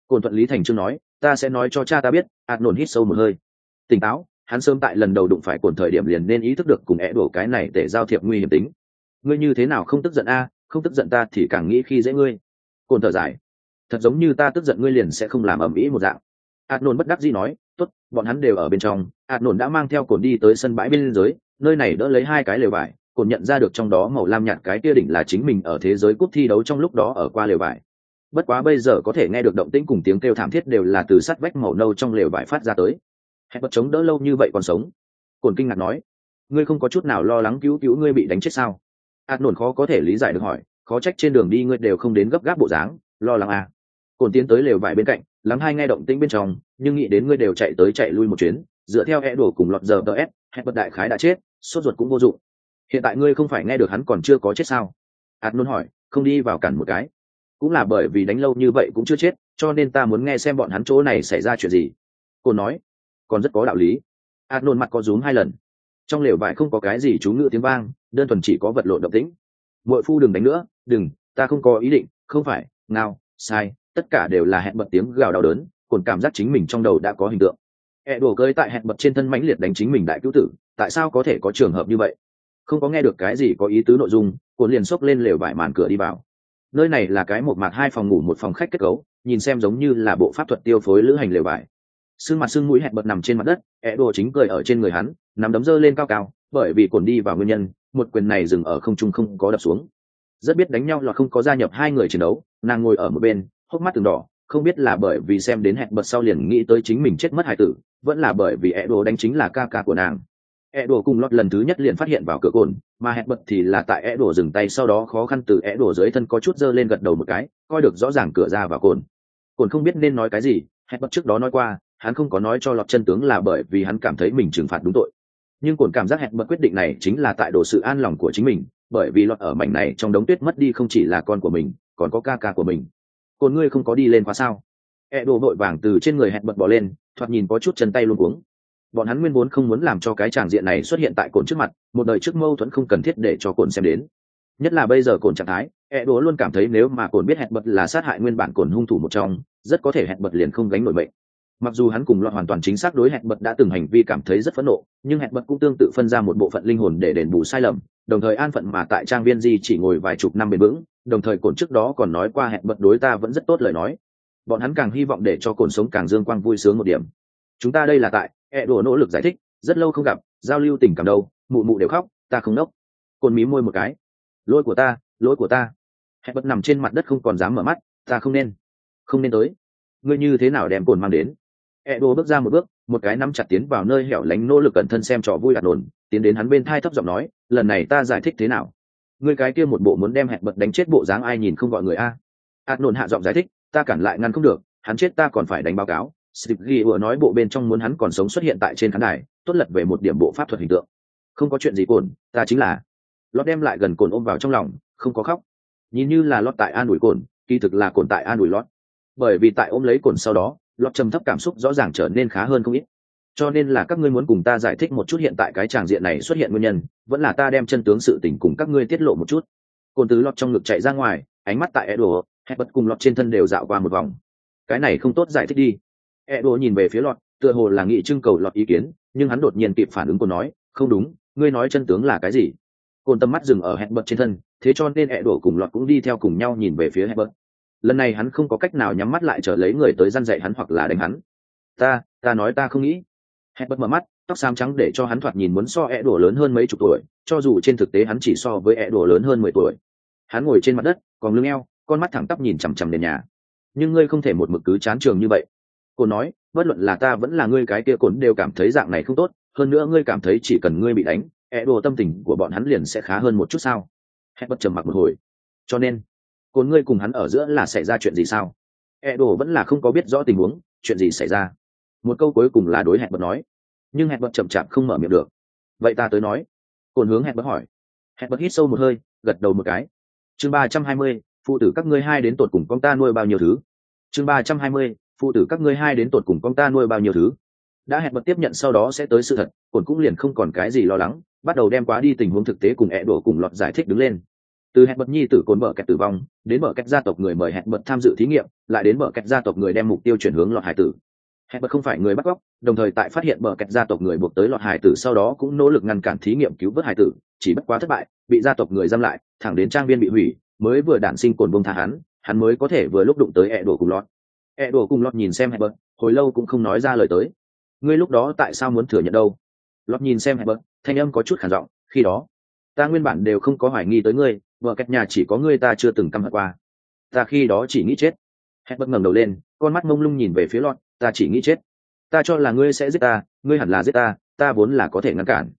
Cồn thuận lý thành chương nói, ta sẽ nói cho cha ta biết. Adnon hít sâu một hơi, tỉnh táo. Hắn sớm tại lần đầu đụng phải Cồn thời điểm liền nên ý thức được cùng é đổ cái này để giao thiệp nguy hiểm tính. Ngươi như thế nào không tức giận a? Không tức giận ta thì càng nghĩ khi dễ ngươi. Cồn thở dài, thật giống như ta tức giận ngươi liền sẽ không làm ầm ĩ một dạng. Adnon bất đắc dĩ nói, tốt, bọn hắn đều ở bên trong. Adnon đã mang theo Cồn đi tới sân bãi bên dưới, nơi này đỡ lấy hai cái lều vải. Cồn nhận ra được trong đó màu lam nhạt cái kia đỉnh là chính mình ở thế giới cúp thi đấu trong lúc đó ở qua lều vải. Bất quá bây giờ có thể nghe được động tĩnh cùng tiếng kêu thảm thiết đều là từ sắt vách màu nâu trong lều vải phát ra tới. Hẹn bật chống đỡ lâu như vậy còn sống. Cồn kinh ngạc nói, ngươi không có chút nào lo lắng cứu cứu ngươi bị đánh chết sao? Adnon khó có thể lý giải được hỏi, khó trách trên đường đi ngươi đều không đến gấp gáp bộ dáng, lo lắng à? Cồn tiến tới lều vải bên cạnh, lắng hay nghe động tĩnh bên trong, nhưng nghĩ đến ngươi đều chạy tới chạy lui một chuyến, dựa theo e đổ cùng lọt giờ ts, hẹn bật đại khái đã chết, sốt ruột cũng vô dụng. Hiện tại ngươi không phải nghe được hắn còn chưa có chết sao? Adnon hỏi, không đi vào cản một cái? Cũng là bởi vì đánh lâu như vậy cũng chưa chết, cho nên ta muốn nghe xem bọn hắn chỗ này xảy ra chuyện gì. Cồn nói, còn rất có đạo lý. Adnon mặt có rúm 2 lần. Trong lều vải không có cái gì chú ngữ tiếng vang, đơn thuần chỉ có vật lộn động tĩnh. Muội phu đừng đánh nữa, đừng, ta không có ý định, không phải, ngao, sai, tất cả đều là hẹn bật tiếng gào đau đớn. Cồn cảm giác chính mình trong đầu đã có hình tượng. Đổ cơi tại hẹn bật trên thân mãnh liệt đánh chính mình đại cứu tử, tại sao có thể có trường hợp như vậy? Không có nghe được cái gì có ý tứ nội dung, Cồn liền xốc lên lều vải màn cửa đi vào. Nơi này là cái một mạc 2 phòng ngủ 1 phòng khách kết cấu, nhìn xem giống như là bộ pháp thuật tiêu phối lữ hành lều vải. Sưng mặt sưng mũi hẹn bật nằm trên mặt đất, Đổ chính cười ở trên người hắn, nắm đấm giơ lên cao cao, bởi vì Cồn đi vào nguyên nhân, một quyền này dừng ở không trung không có đập xuống. Rất biết đánh nhau là không có gia nhập 2 người chiến đấu, nàng ngồi ở một bên, hốc mắt từng đỏ, không biết là bởi vì xem đến hẹn bật sau liền nghĩ tới chính mình chết mất hải tử, vẫn là bởi vì Đổ đánh chính là ca ca của nàng. Đổ cùng lọt lần thứ nhất liền phát hiện vào cửa Cồn, mà hẹn bật thì là tại Đổ dừng tay sau đó khó khăn từ Đổ dưới thân có chút giơ lên gật đầu một cái, coi được rõ ràng cửa ra vào Cồn. Cồn không biết nên nói cái gì, hẹn bật trước đó nói qua, hắn không có nói cho lọt chân tướng là bởi vì hắn cảm thấy mình trừng phạt đúng tội. Nhưng Cồn cảm giác hẹn bật quyết định này chính là tại Đổ sự an lòng của chính mình, bởi vì lọt ở mảnh này trong đống tuyết mất đi không chỉ là con của mình, còn có ca ca của mình. Cồn ngươi không có đi lên quá sao? Đổ vội vàng từ trên người hẹn bật bỏ lên, thoạt nhìn có chút chân tay luống cuống. Bọn hắn nguyên vốn không muốn làm cho cái tràng diện này xuất hiện tại Cồn trước mặt, một đời trước mâu thuẫn không cần thiết để cho Cồn xem đến. Nhất là bây giờ Cồn trạng thái, Đổ luôn cảm thấy nếu mà Cồn biết hẹn bật là sát hại nguyên bản Cồn hung thủ một trong, rất có thể hẹn bật liền không gánh nổi mệnh. Mặc dù hắn cùng lọt hoàn toàn chính xác đối hẹn bật đã từng hành vi cảm thấy rất phẫn nộ, nhưng hẹn bật cũng tương tự phân ra một bộ phận linh hồn để đền bù sai lầm, đồng thời an phận mà tại trang viên di chỉ ngồi vài chục năm bền vững, đồng thời Cồn trước đó còn nói qua hẹn bật đối ta vẫn rất tốt lời nói. Bọn hắn càng hy vọng để cho Cồn sống càng dương quang vui sướng một điểm. Chúng ta đây là tại, Đổ nỗ lực giải thích, rất lâu không gặp, giao lưu tình cảm đâu, mụ mụ đều khóc, ta không nốc. Cồn mí môi một cái, lỗi của ta, lỗi của ta. Hẹn bật nằm trên mặt đất không còn dám mở mắt, ta không nên tới. Ngươi như thế nào đem Cồn mang đến? Đổ bước ra một bước, một cái nắm chặt tiến vào nơi hẻo lánh nỗ lực cẩn thân xem trò vui Adnon, tiến đến hắn bên thai thấp giọng nói, lần này ta giải thích thế nào? Ngươi cái kia một bộ muốn đem hẹn bật đánh chết bộ dáng ai nhìn không gọi người a? Adnon hạ giọng giải thích, ta cản lại ngăn không được, hắn chết ta còn phải đánh báo cáo. Steve vừa nói bộ bên trong muốn hắn còn sống xuất hiện tại trên khán đài, tốt lật về một điểm bộ pháp thuật hình tượng. Không có chuyện gì Cồn, ta chính là. Lót đem lại gần Cồn ôm vào trong lòng, không có khóc. Nhìn như là Lót tại an ủi Cồn, kỳ thực là Cồn tại an ủi Lót. Bởi vì tại ôm lấy Cồn sau đó, Lót trầm thấp cảm xúc rõ ràng trở nên khá hơn không ít. Cho nên là các ngươi muốn cùng ta giải thích một chút hiện tại cái tràng diện này xuất hiện nguyên nhân, vẫn là ta đem chân tướng sự tình cùng các ngươi tiết lộ một chút. Cồn từ Lót trong ngực chạy ra ngoài, ánh mắt tại Edo, hét bật cùng Lót trên thân đều dạo qua một vòng. Cái này không tốt giải thích đi. Edo nhìn về phía Lót, tựa hồ là nghị trưng cầu Lót ý kiến, nhưng hắn đột nhiên kịp phản ứng, Cồn nói, không đúng, ngươi nói chân tướng là cái gì? Cồn tầm mắt dừng ở hét bật trên thân, thế cho nên Edo cùng Lót cũng đi theo cùng nhau nhìn về phía hét bật. Lần này hắn không có cách nào nhắm mắt lại chờ lấy người tới răn dạy hắn hoặc là đánh hắn. Ta nói ta không nghĩ. Hét bật mở mắt, tóc xám trắng để cho hắn thoạt nhìn muốn so Edo lớn hơn mấy chục tuổi, cho dù trên thực tế hắn chỉ so với Edo lớn hơn 10 tuổi. Hắn ngồi trên mặt đất, còn lưng eo, con mắt thẳng tắp nhìn chằm chằm nền nhà. Nhưng ngươi không thể một mực cứ chán trường như vậy. Cô nói, bất luận là ta vẫn là ngươi cái kia Cồn đều cảm thấy dạng này không tốt, hơn nữa ngươi cảm thấy chỉ cần ngươi bị đánh, Edo tâm tình của bọn hắn liền sẽ khá hơn một chút sao? Hét bật trầm mặc một hồi. Cho nên, Cồn ngươi cùng hắn ở giữa là xảy ra chuyện gì sao? Edo vẫn là không có biết rõ tình huống, chuyện gì xảy ra. Một câu cuối cùng là đối hẹn bật nói, nhưng hẹn bật chậm chạp không mở miệng được. Vậy ta tới nói. Cồn hướng hẹn bật hỏi. Hẹn bật hít sâu một hơi, gật đầu một cái. Chương 320, phụ tử các ngươi hai đến tột cùng con ta nuôi bao nhiêu thứ. Chương 320, phụ tử các ngươi hai đến tột cùng con ta nuôi bao nhiêu thứ. Đã hẹn bật tiếp nhận sau đó sẽ tới sự thật, Cồn cũng liền không còn cái gì lo lắng, bắt đầu đem quá đi tình huống thực tế cùng Edo cùng Lọt giải thích đứng lên. Từ hẹn bật nhi tử cồn bờ kẹt tử vong đến bờ kẹt gia tộc người mời hẹn bật tham dự thí nghiệm, lại đến bờ kẹt gia tộc người đem mục tiêu chuyển hướng lọt hải tử. Hẹn bật không phải người bắt cóc, đồng thời tại phát hiện bờ kẹt gia tộc người buộc tới lọt hải tử sau đó cũng nỗ lực ngăn cản thí nghiệm cứu vớt hải tử, chỉ bất quá thất bại, bị gia tộc người giam lại, thẳng đến trang viên bị hủy, mới vừa đản sinh cồn bông tha hắn mới có thể vừa lúc đụng tới ẹ đổ cùng lọt. Ẹ đổ cùng lọt nhìn xem hẹn bật, hồi lâu cũng không nói ra lời tới. Ngươi lúc đó tại sao muốn thừa nhận đâu? Lọt nhìn xem hẹn bật, thanh âm có chút khản giọng. Khi đó ta nguyên bản đều không có hoài nghi tới ngươi, vợ cách nhà chỉ có ngươi ta chưa từng căm hận qua. Ta khi đó chỉ nghĩ chết. Hẹn bật ngẩng đầu lên, con mắt mông lung nhìn về phía Lọt. Ta chỉ nghĩ chết. Ta cho là ngươi sẽ giết ta, ngươi hẳn là giết ta, ta vốn là có thể ngăn cản.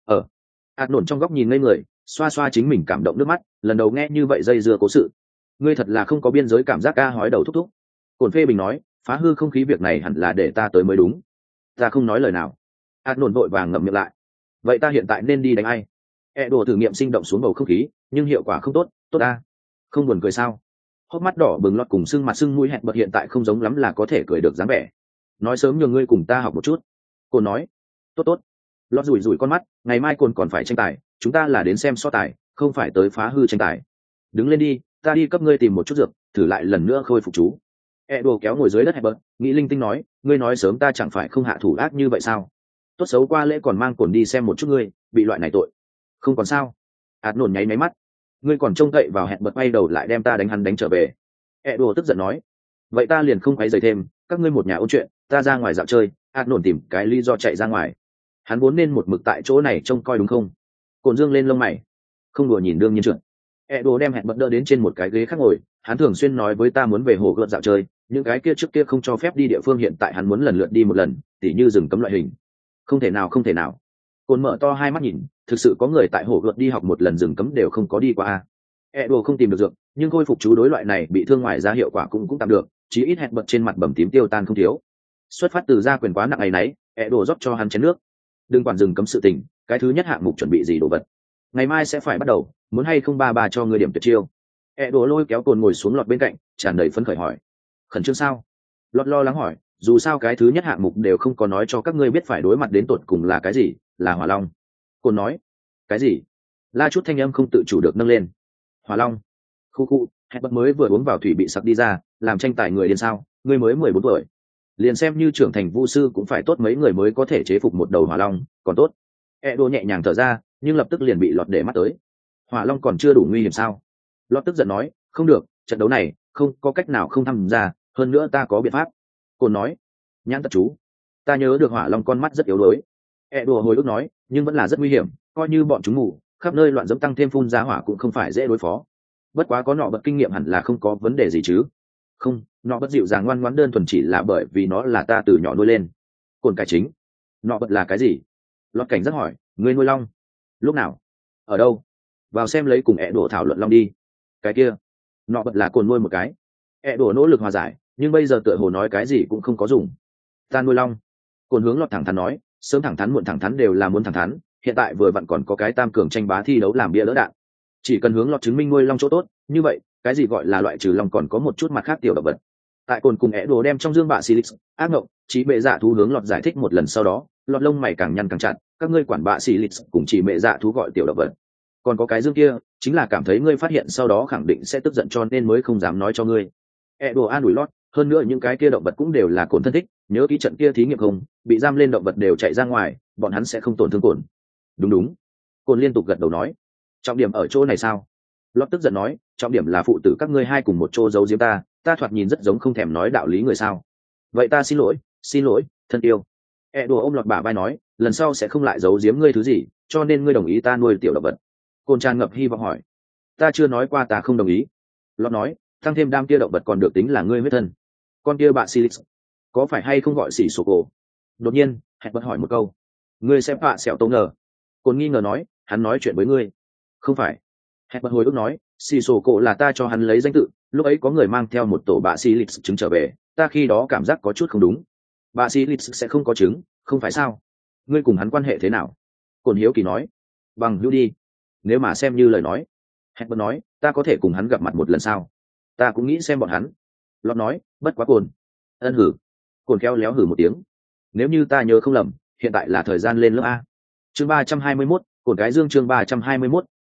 Ạt nổn trong góc nhìn ngây người, xoa xoa chính mình cảm động nước mắt, lần đầu nghe như vậy dây dưa cố sự. Ngươi thật là không có biên giới cảm giác. Ca hói đầu thúc thúc. Cồn phê bình nói, phá hư không khí việc này hẳn là để ta tới mới đúng. Ta không nói lời nào. Ạt nổn vội vàng ngậm miệng lại. Vậy ta hiện tại nên đi đánh ai? Đùa thử nghiệm sinh động xuống bầu không khí, nhưng hiệu quả không tốt. Tốt ta. Không buồn cười sao? Hốc mắt đỏ bừng Lọt cùng sưng mặt sưng mũi hẹn bật hiện tại không giống lắm là có thể cười được dáng vẻ. Nói sớm nhường ngươi cùng ta học một chút. Cồn nói. Tốt. Lọt rủi rủi con mắt, ngày mai Cồn còn phải tranh tài, chúng ta là đến xem so tài, không phải tới phá hư tranh tài. Đứng lên đi, ta đi cấp ngươi tìm một chút dược, thử lại lần nữa khôi phục chú. Đùa kéo ngồi dưới đất hẹn bật, nghĩ linh tinh nói, ngươi nói sớm ta chẳng phải không hạ thủ ác như vậy sao? Tốt xấu qua lễ còn mang Cồn đi xem một chút ngươi, bị loại này tội. Không còn sao? Ạt nổn nháy máy mắt. Ngươi còn trông cậy vào hẹn bật bay đầu lại đem ta đánh hắn đánh trở về. Đùa tức giận nói. Vậy ta liền không quấy rầy thêm, các ngươi một nhà ôn chuyện, ta ra ngoài dạo chơi. Ạt nổn tìm cái lý do chạy ra ngoài. Hắn vốn nên một mực tại chỗ này trông coi đúng không? Cồn dương lên lông mày. Không đùa nhìn đương nhiên trượt. Đùa đem hẹn bật đỡ đến trên một cái ghế khác ngồi. Hắn thường xuyên nói với ta muốn về hồ gợt dạo chơi, những cái kia trước kia không cho phép đi địa phương hiện tại hắn muốn lần lượt đi một lần, tỉ như rừng cấm loại hình. Không thể nào. Cồn mở to hai mắt nhìn, thực sự có người tại hồ gợt đi học một lần rừng cấm đều không có đi qua. Đùa không tìm được dược, nhưng khôi phục chú đối loại này bị thương ngoài ra hiệu quả cũng tạm được, chí ít hẹn bật trên mặt bầm tím tiêu tan không thiếu. Xuất phát từ gia quyền quá nặng ngày nấy, Đùa rót cho hắn chén nước. Đừng quản rừng cấm sự tình, cái thứ nhất hạng mục chuẩn bị gì đồ vật. Ngày mai sẽ phải bắt đầu, muốn hay không ba cho người điểm tuyệt chiêu. Đùa lôi kéo Cồn ngồi xuống Lọt bên cạnh, tràn đầy phấn khởi hỏi. Khẩn trương sao? Lọt lo lắng hỏi, dù sao cái thứ nhất hạng mục đều không có nói cho các ngươi biết phải đối mặt đến tột cùng là cái gì, là hỏa long. Cồn nói. Cái gì? La chút thanh âm không tự chủ được nâng lên. Hỏa long. Khu, hẹn bật mới vừa uống vào thủy bị sặc đi ra, làm tranh tài người điên sao? Ngươi mới 14 tuổi. Liền xem như trưởng thành vu sư cũng phải tốt mấy người mới có thể chế phục một đầu hỏa long, còn tốt. Đùa nhẹ nhàng thở ra, nhưng lập tức liền bị Lọt để mắt tới. Hỏa long còn chưa đủ nguy hiểm sao? Lọt tức giận nói, không được, trận đấu này không có cách nào không tham gia, hơn nữa ta có biện pháp. Cồn nói. Nhãn tật chú. Ta nhớ được hỏa long con mắt rất yếu đuối. Đùa hồi ức nói, nhưng vẫn là rất nguy hiểm, coi như bọn chúng ngủ khắp nơi loạn dẫm tăng thêm phun ra hỏa cũng không phải dễ đối phó. Bất quá có nọ bật kinh nghiệm hẳn là không có vấn đề gì chứ? Không, nọ bật dịu dàng ngoan ngoãn đơn thuần chỉ là bởi vì nó là ta từ nhỏ nuôi lên. Cồn cải chính. Nọ bật là cái gì? Lọt cảnh rất hỏi, ngươi nuôi long? Lúc nào? Ở đâu? Vào xem lấy cùng Đùa thảo luận long đi. Cái kia, nọ bật là Cồn nuôi một cái. Đùa nỗ lực hòa giải, nhưng bây giờ tựa hồ nói cái gì cũng không có dùng. Ta nuôi long. Cồn hướng Lọt thẳng thắn nói, sớm thẳng thắn muộn thẳng thắn đều là muốn thẳng thắn, hiện tại vừa vặn còn có cái tam cường tranh bá thi đấu làm bia đỡ đạn. Chỉ cần hướng Lọt chứng minh nuôi long chỗ tốt, như vậy cái gì gọi là loại trừ long còn có một chút mặt khác tiểu động vật. Tại Cồn cùng Đùa đem trong dương bạ Silix, ác ngộng, trí bệ dạ thú hướng Lọt giải thích một lần sau đó, Lọt lông mày càng nhăn càng chặt, các ngươi quản bạ Silix cùng chỉ bệ dạ thú gọi tiểu động vật. Còn có cái dương kia, chính là cảm thấy ngươi phát hiện sau đó khẳng định sẽ tức giận cho nên mới không dám nói cho ngươi. Đùa an ủi Lọt, hơn nữa những cái kia động vật cũng đều là Cồn thân thích, nhớ ký trận kia thí nghiệm không, bị giam lên động vật đều chạy ra ngoài, bọn hắn sẽ không tổn thương Cồn. Đúng. Cồn liên tục gật đầu nói. Trọng điểm ở chỗ này sao? Lọt tức giận nói, trọng điểm là phụ tử các ngươi hai cùng một chỗ giấu giếm ta thoạt nhìn rất giống không thèm nói đạo lý người sao? Vậy ta xin lỗi, thân yêu. Đùa ôm Lọt bả vai nói, lần sau sẽ không lại giấu giếm ngươi thứ gì, cho nên ngươi đồng ý ta nuôi tiểu động vật. Cồn tràn ngập hy vọng hỏi, ta chưa nói qua ta không đồng ý. Lọt nói, tăng thêm đam kia động vật còn được tính là ngươi huyết thân. Con kia bạn Silix, có phải hay không gọi xỉ sổ cổ? Đột nhiên, hẹn bật hỏi một câu, ngươi xem bạ sẹo tông ngờ. Cồn nghi ngờ nói, hắn nói chuyện với ngươi. Không phải. Hẹn bật hồi ức nói, xì sổ cổ là ta cho hắn lấy danh tự, lúc ấy có người mang theo một tổ bạ xì lịch trứng trở về, ta khi đó cảm giác có chút không đúng. Bạ xì lịch sẽ không có trứng, không phải sao? Ngươi cùng hắn quan hệ thế nào? Cồn hiếu kỳ nói. Bằng hữu đi. Nếu mà xem như lời nói. Hẹn bật nói, ta có thể cùng hắn gặp mặt một lần sao? Ta cũng nghĩ xem bọn hắn. Lọt nói, bất quá Cồn. Ân hử. Cồn khéo léo hử một tiếng. Nếu như ta nhớ không lầm, hiện tại là thời gian lên lớp A. Chương 321, Cồn cái dương chương 321,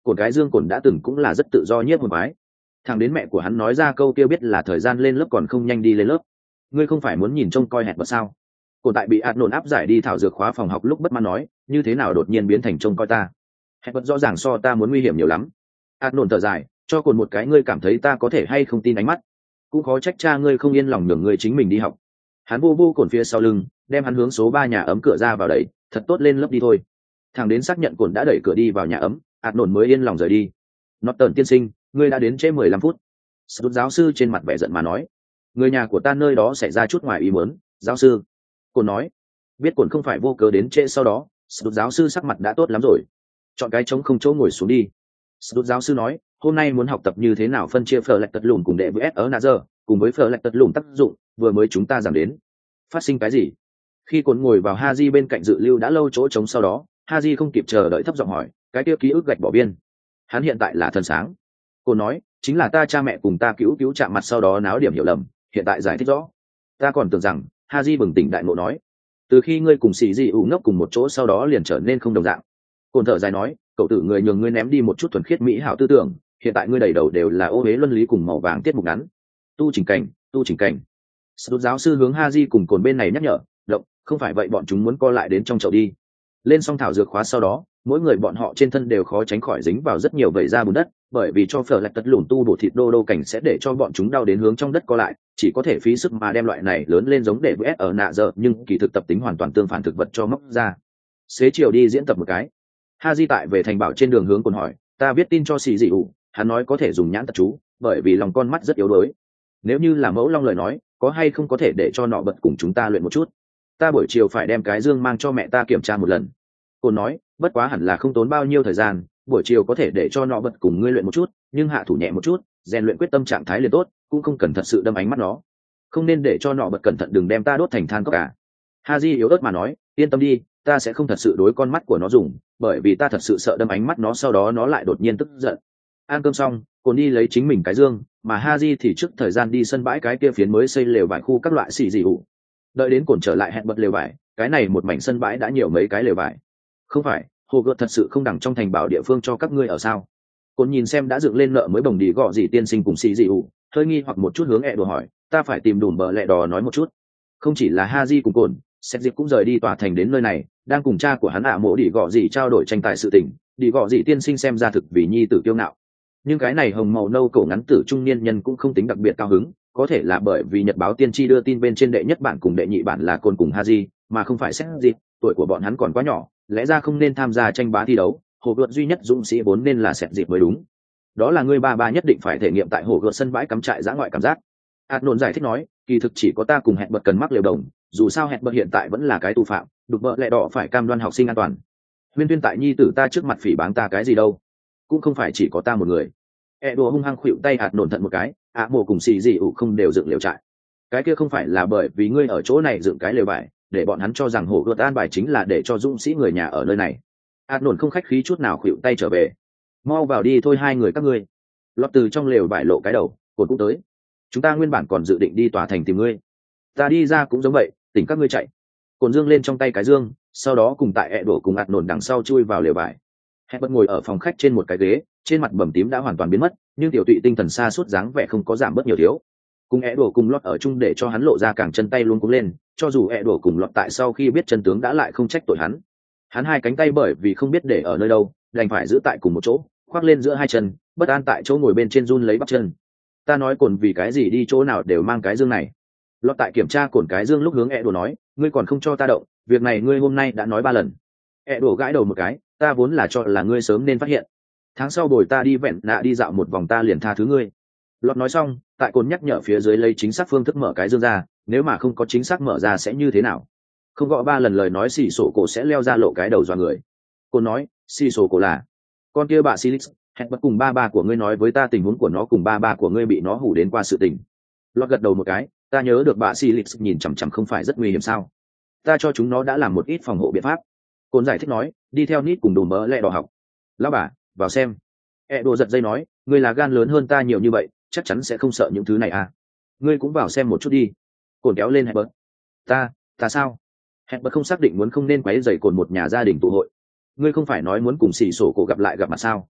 Cổn cái dương cổn đã từng cũng là rất tự do nhiếp hồn quái. Thằng đến mẹ của hắn nói ra câu kia biết là thời gian lên lớp còn không nhanh đi lên lớp. Ngươi không phải muốn nhìn trông coi hẹn bật sao? Cổn tại bị ạt nổn áp giải đi thảo dược khóa phòng học lúc bất mãn nói, như thế nào đột nhiên biến thành trông coi ta? Hẹn bật rõ ràng so ta muốn nguy hiểm nhiều lắm. Ạt nổn thở dài, cho Cổn một cái ngươi cảm thấy ta có thể hay không tin ánh mắt. Cũng khó trách cha ngươi không yên lòng nhường ngươi chính mình đi học. Hắn vô vô Cổn phía sau lưng, đem hắn hướng số 3 nhà ấm cửa ra vào đẩy, thật tốt lên lớp đi thôi. Thằng đến xác nhận Cổn đã đẩy cửa đi vào nhà ấm, ạt nổn mới yên lòng rời đi. Norton tiên sinh, ngươi đã đến trễ 15 phút. Sút giáo sư trên mặt vẻ giận mà nói, người nhà của ta nơi đó xảy ra chút ngoài ý muốn. Giáo sư, Cổn nói, biết Cổn không phải vô cớ đến trễ sau đó, Sút giáo sư sắc mặt đã tốt lắm rồi. Chọn cái trống không chỗ ngồi xuống đi. Sút giáo sư nói, hôm nay muốn học tập như thế nào phân chia phở lạch tật lùn cùng đệ với S ở Nazer, cùng với phở lạch tật lùn tác dụng, vừa mới chúng ta giảng đến. Phát sinh cái gì? Khi Cổn ngồi vào Haji bên cạnh dự lưu đã lâu chỗ trống sau đó, Haji không kịp chờ đợi thấp giọng hỏi, cái kia ký ức gạch bỏ biên. Hắn hiện tại là thần sáng. Cổn nói, chính là ta cha mẹ cùng ta cứu chạm mặt sau đó náo điểm hiểu lầm, hiện tại giải thích rõ. Ta còn tưởng rằng, Haji bừng tỉnh đại ngộ nói, từ khi ngươi cùng xì dị ủ ngốc cùng một chỗ sau đó liền trở nên không đồng dạng. Cổn thở dài nói, cậu tử người nhường ngươi ném đi một chút thuần khiết mỹ hảo tư tưởng, hiện tại ngươi đầy đầu đều là ô uế luân lý cùng màu vàng tiết mục ngắn. Tu chỉnh cảnh. Sút giáo sư hướng Haji cùng Cổn bên này nhắc nhở, động, không phải vậy bọn chúng muốn co lại đến trong chậu đi. Lên xong thảo dược khóa sau đó, mỗi người bọn họ trên thân đều khó tránh khỏi dính vào rất nhiều vẩy da bùn đất, bởi vì cho phở lạch tật lùn tu bổ thịt đô cảnh sẽ để cho bọn chúng đau đến hướng trong đất co lại, chỉ có thể phí sức mà đem loại này lớn lên giống để vs ở nạ giờ, nhưng kỳ thực tập tính hoàn toàn tương phản thực vật cho móc ra. Xế chiều đi diễn tập một cái. Haji tại về thành bảo trên đường hướng Cổn hỏi, ta viết tin cho xì dị ủ, hắn nói có thể dùng nhãn tật chú, bởi vì lòng con mắt rất yếu đuối. Nếu như là mẫu long lời nói, có hay không có thể để cho nọ bật cùng chúng ta luyện một chút. Ta buổi chiều phải đem cái dương mang cho mẹ ta kiểm tra một lần. Cổn nói, bất quá hẳn là không tốn bao nhiêu thời gian, buổi chiều có thể để cho nọ bật cùng ngươi luyện một chút, nhưng hạ thủ nhẹ một chút, rèn luyện quyết tâm trạng thái liền tốt, cũng không cần thật sự đâm ánh mắt nó. Không nên để cho nọ bật cẩn thận đừng đem ta đốt thành than cốc cả. Haji yếu ớt mà nói, yên tâm đi, ta sẽ không thật sự đối con mắt của nó dùng, bởi vì ta thật sự sợ đâm ánh mắt nó sau đó nó lại đột nhiên tức giận. Ăn cơm xong, Cổn đi lấy chính mình cái dương, mà Haji thì trước thời gian đi sân bãi cái kia phiến mới xây lều vải khu các loại xì dị ủ. Đợi đến Cổn trở lại hẹn bật lều vải, cái này một mảnh sân bãi đã nhiều mấy cái lều vải. Không phải, hồ gợt thật sự không đẳng trong thành bảo địa phương cho các ngươi ở sao? Cổn nhìn xem đã dựng lên nợ mới bồng đi gọ gì tiên sinh cùng xì dị ủ, hơi nghi hoặc một chút hướng ẹ đồ hỏi, ta phải tìm đùm bờ lẹ đò nói một chút. Không chỉ là Haji cùng Cổn, Sét Dịp cũng rời đi tòa thành đến nơi này, đang cùng cha của hắn mộ đi gọ gì trao đổi tranh tài sự tình. Đi gọ gì tiên sinh xem ra thực vì nhi tử kiêu ngạo, nhưng cái này hồng màu nâu cổ ngắn tử trung niên nhân cũng không tính đặc biệt cao hứng, có thể là bởi vì nhật báo tiên tri đưa tin bên trên đệ nhất bản cùng đệ nhị bản là Cổn cùng Haji, mà không phải Sét Dịp, tuổi của bọn hắn còn quá nhỏ, lẽ ra không nên tham gia tranh bá thi đấu, hồ gợt duy nhất dũng sĩ vốn nên là Sét Dịp mới đúng. Đó là ngươi ba nhất định phải thể nghiệm tại hồ gợt sân bãi cắm trại dã ngoại cảm giác. Nôn giải thích nói, kỳ thực chỉ có ta cùng hẹn bật cần mắc liều đồng, dù sao hẹn bật hiện tại vẫn là cái tù phạm, đục vợ lẹ đỏ phải cam đoan học sinh an toàn. Huyên tuyên tại nhi tử ta trước mặt phỉ báng ta cái gì đâu, cũng không phải chỉ có ta một người. Đùa hung hăng khuỵu tay Nôn thận một cái, mồ cùng xì gì ủ không đều dựng liều trại. Cái kia không phải là bởi vì ngươi ở chỗ này dựng cái lều bài, để bọn hắn cho rằng hồ gợt an bài chính là để cho dũng sĩ người nhà ở nơi này. Nôn không khách khí chút nào khuỵu tay trở về, mau vào đi thôi hai người các ngươi. Lọt từ trong lều vải lộ cái đầu, Cổn cũng tới. Chúng ta nguyên bản còn dự định đi tòa thành tìm ngươi, ta đi ra cũng giống vậy, tỉnh các ngươi chạy. Cổn dương lên trong tay cái dương, sau đó cùng tại đổ cùng Nôn đằng sau chui vào lều vải. Hẹn bật ngồi ở phòng khách trên một cái ghế, trên mặt bầm tím đã hoàn toàn biến mất, nhưng tiểu tụy tinh thần xa suốt dáng vẻ không có giảm bớt nhiều thiếu. Cùng đổ cùng lọt ở chung để cho hắn lộ ra càng chân tay luôn cũng lên, cho dù đổ cùng lọt tại sau khi biết chân tướng đã lại không trách tội hắn. Hắn hai cánh tay bởi vì không biết để ở nơi đâu, đành phải giữ tại cùng một chỗ, khoác lên giữa hai chân, bất an tại chỗ ngồi bên trên run lấy bắp chân. Ta nói Cổn vì cái gì đi chỗ nào đều mang cái dương này. Lọt tại kiểm tra Cổn cái dương lúc hướng đổ nói, ngươi còn không cho ta động, việc này ngươi hôm nay đã nói 3 lần. Đổ gãi đầu một cái, ta vốn là cho là ngươi sớm nên phát hiện. Tháng sau bồi ta đi vẹn nạ đi dạo một vòng ta liền tha thứ ngươi. Lọt nói xong, tại Cổn nhắc nhở phía dưới lấy chính xác phương thức mở cái dương ra, nếu mà không có chính xác mở ra sẽ như thế nào. Không gõ 3 lần lời nói xì sổ cổ sẽ leo ra lộ cái đầu dọa người. Cổn nói, xì sổ cổ là con kia bà Silix, hẹn bật cùng ba của ngươi nói với ta tình huống của nó cùng ba của ngươi bị nó hủ đến qua sự tình. Lọt gật đầu một cái, ta nhớ được bà Silix nhìn chằm chằm không phải rất nguy hiểm sao? Ta cho chúng nó đã làm một ít phòng hộ biện pháp. Cổn giải thích nói, đi theo nít cùng đùm mỡ lẹ đỏ học. Lão bà, vào xem. Đồ giật dây nói, ngươi là gan lớn hơn ta nhiều như vậy, chắc chắn sẽ không sợ những thứ này à? Ngươi cũng vào xem một chút đi. Cổn kéo lên hẹn bật. Ta sao? Hẹn bật không xác định muốn không nên quấy rầy Cổn một nhà gia đình tụ hội. Ngươi không phải nói muốn cùng xì sổ cổ gặp mặt sao?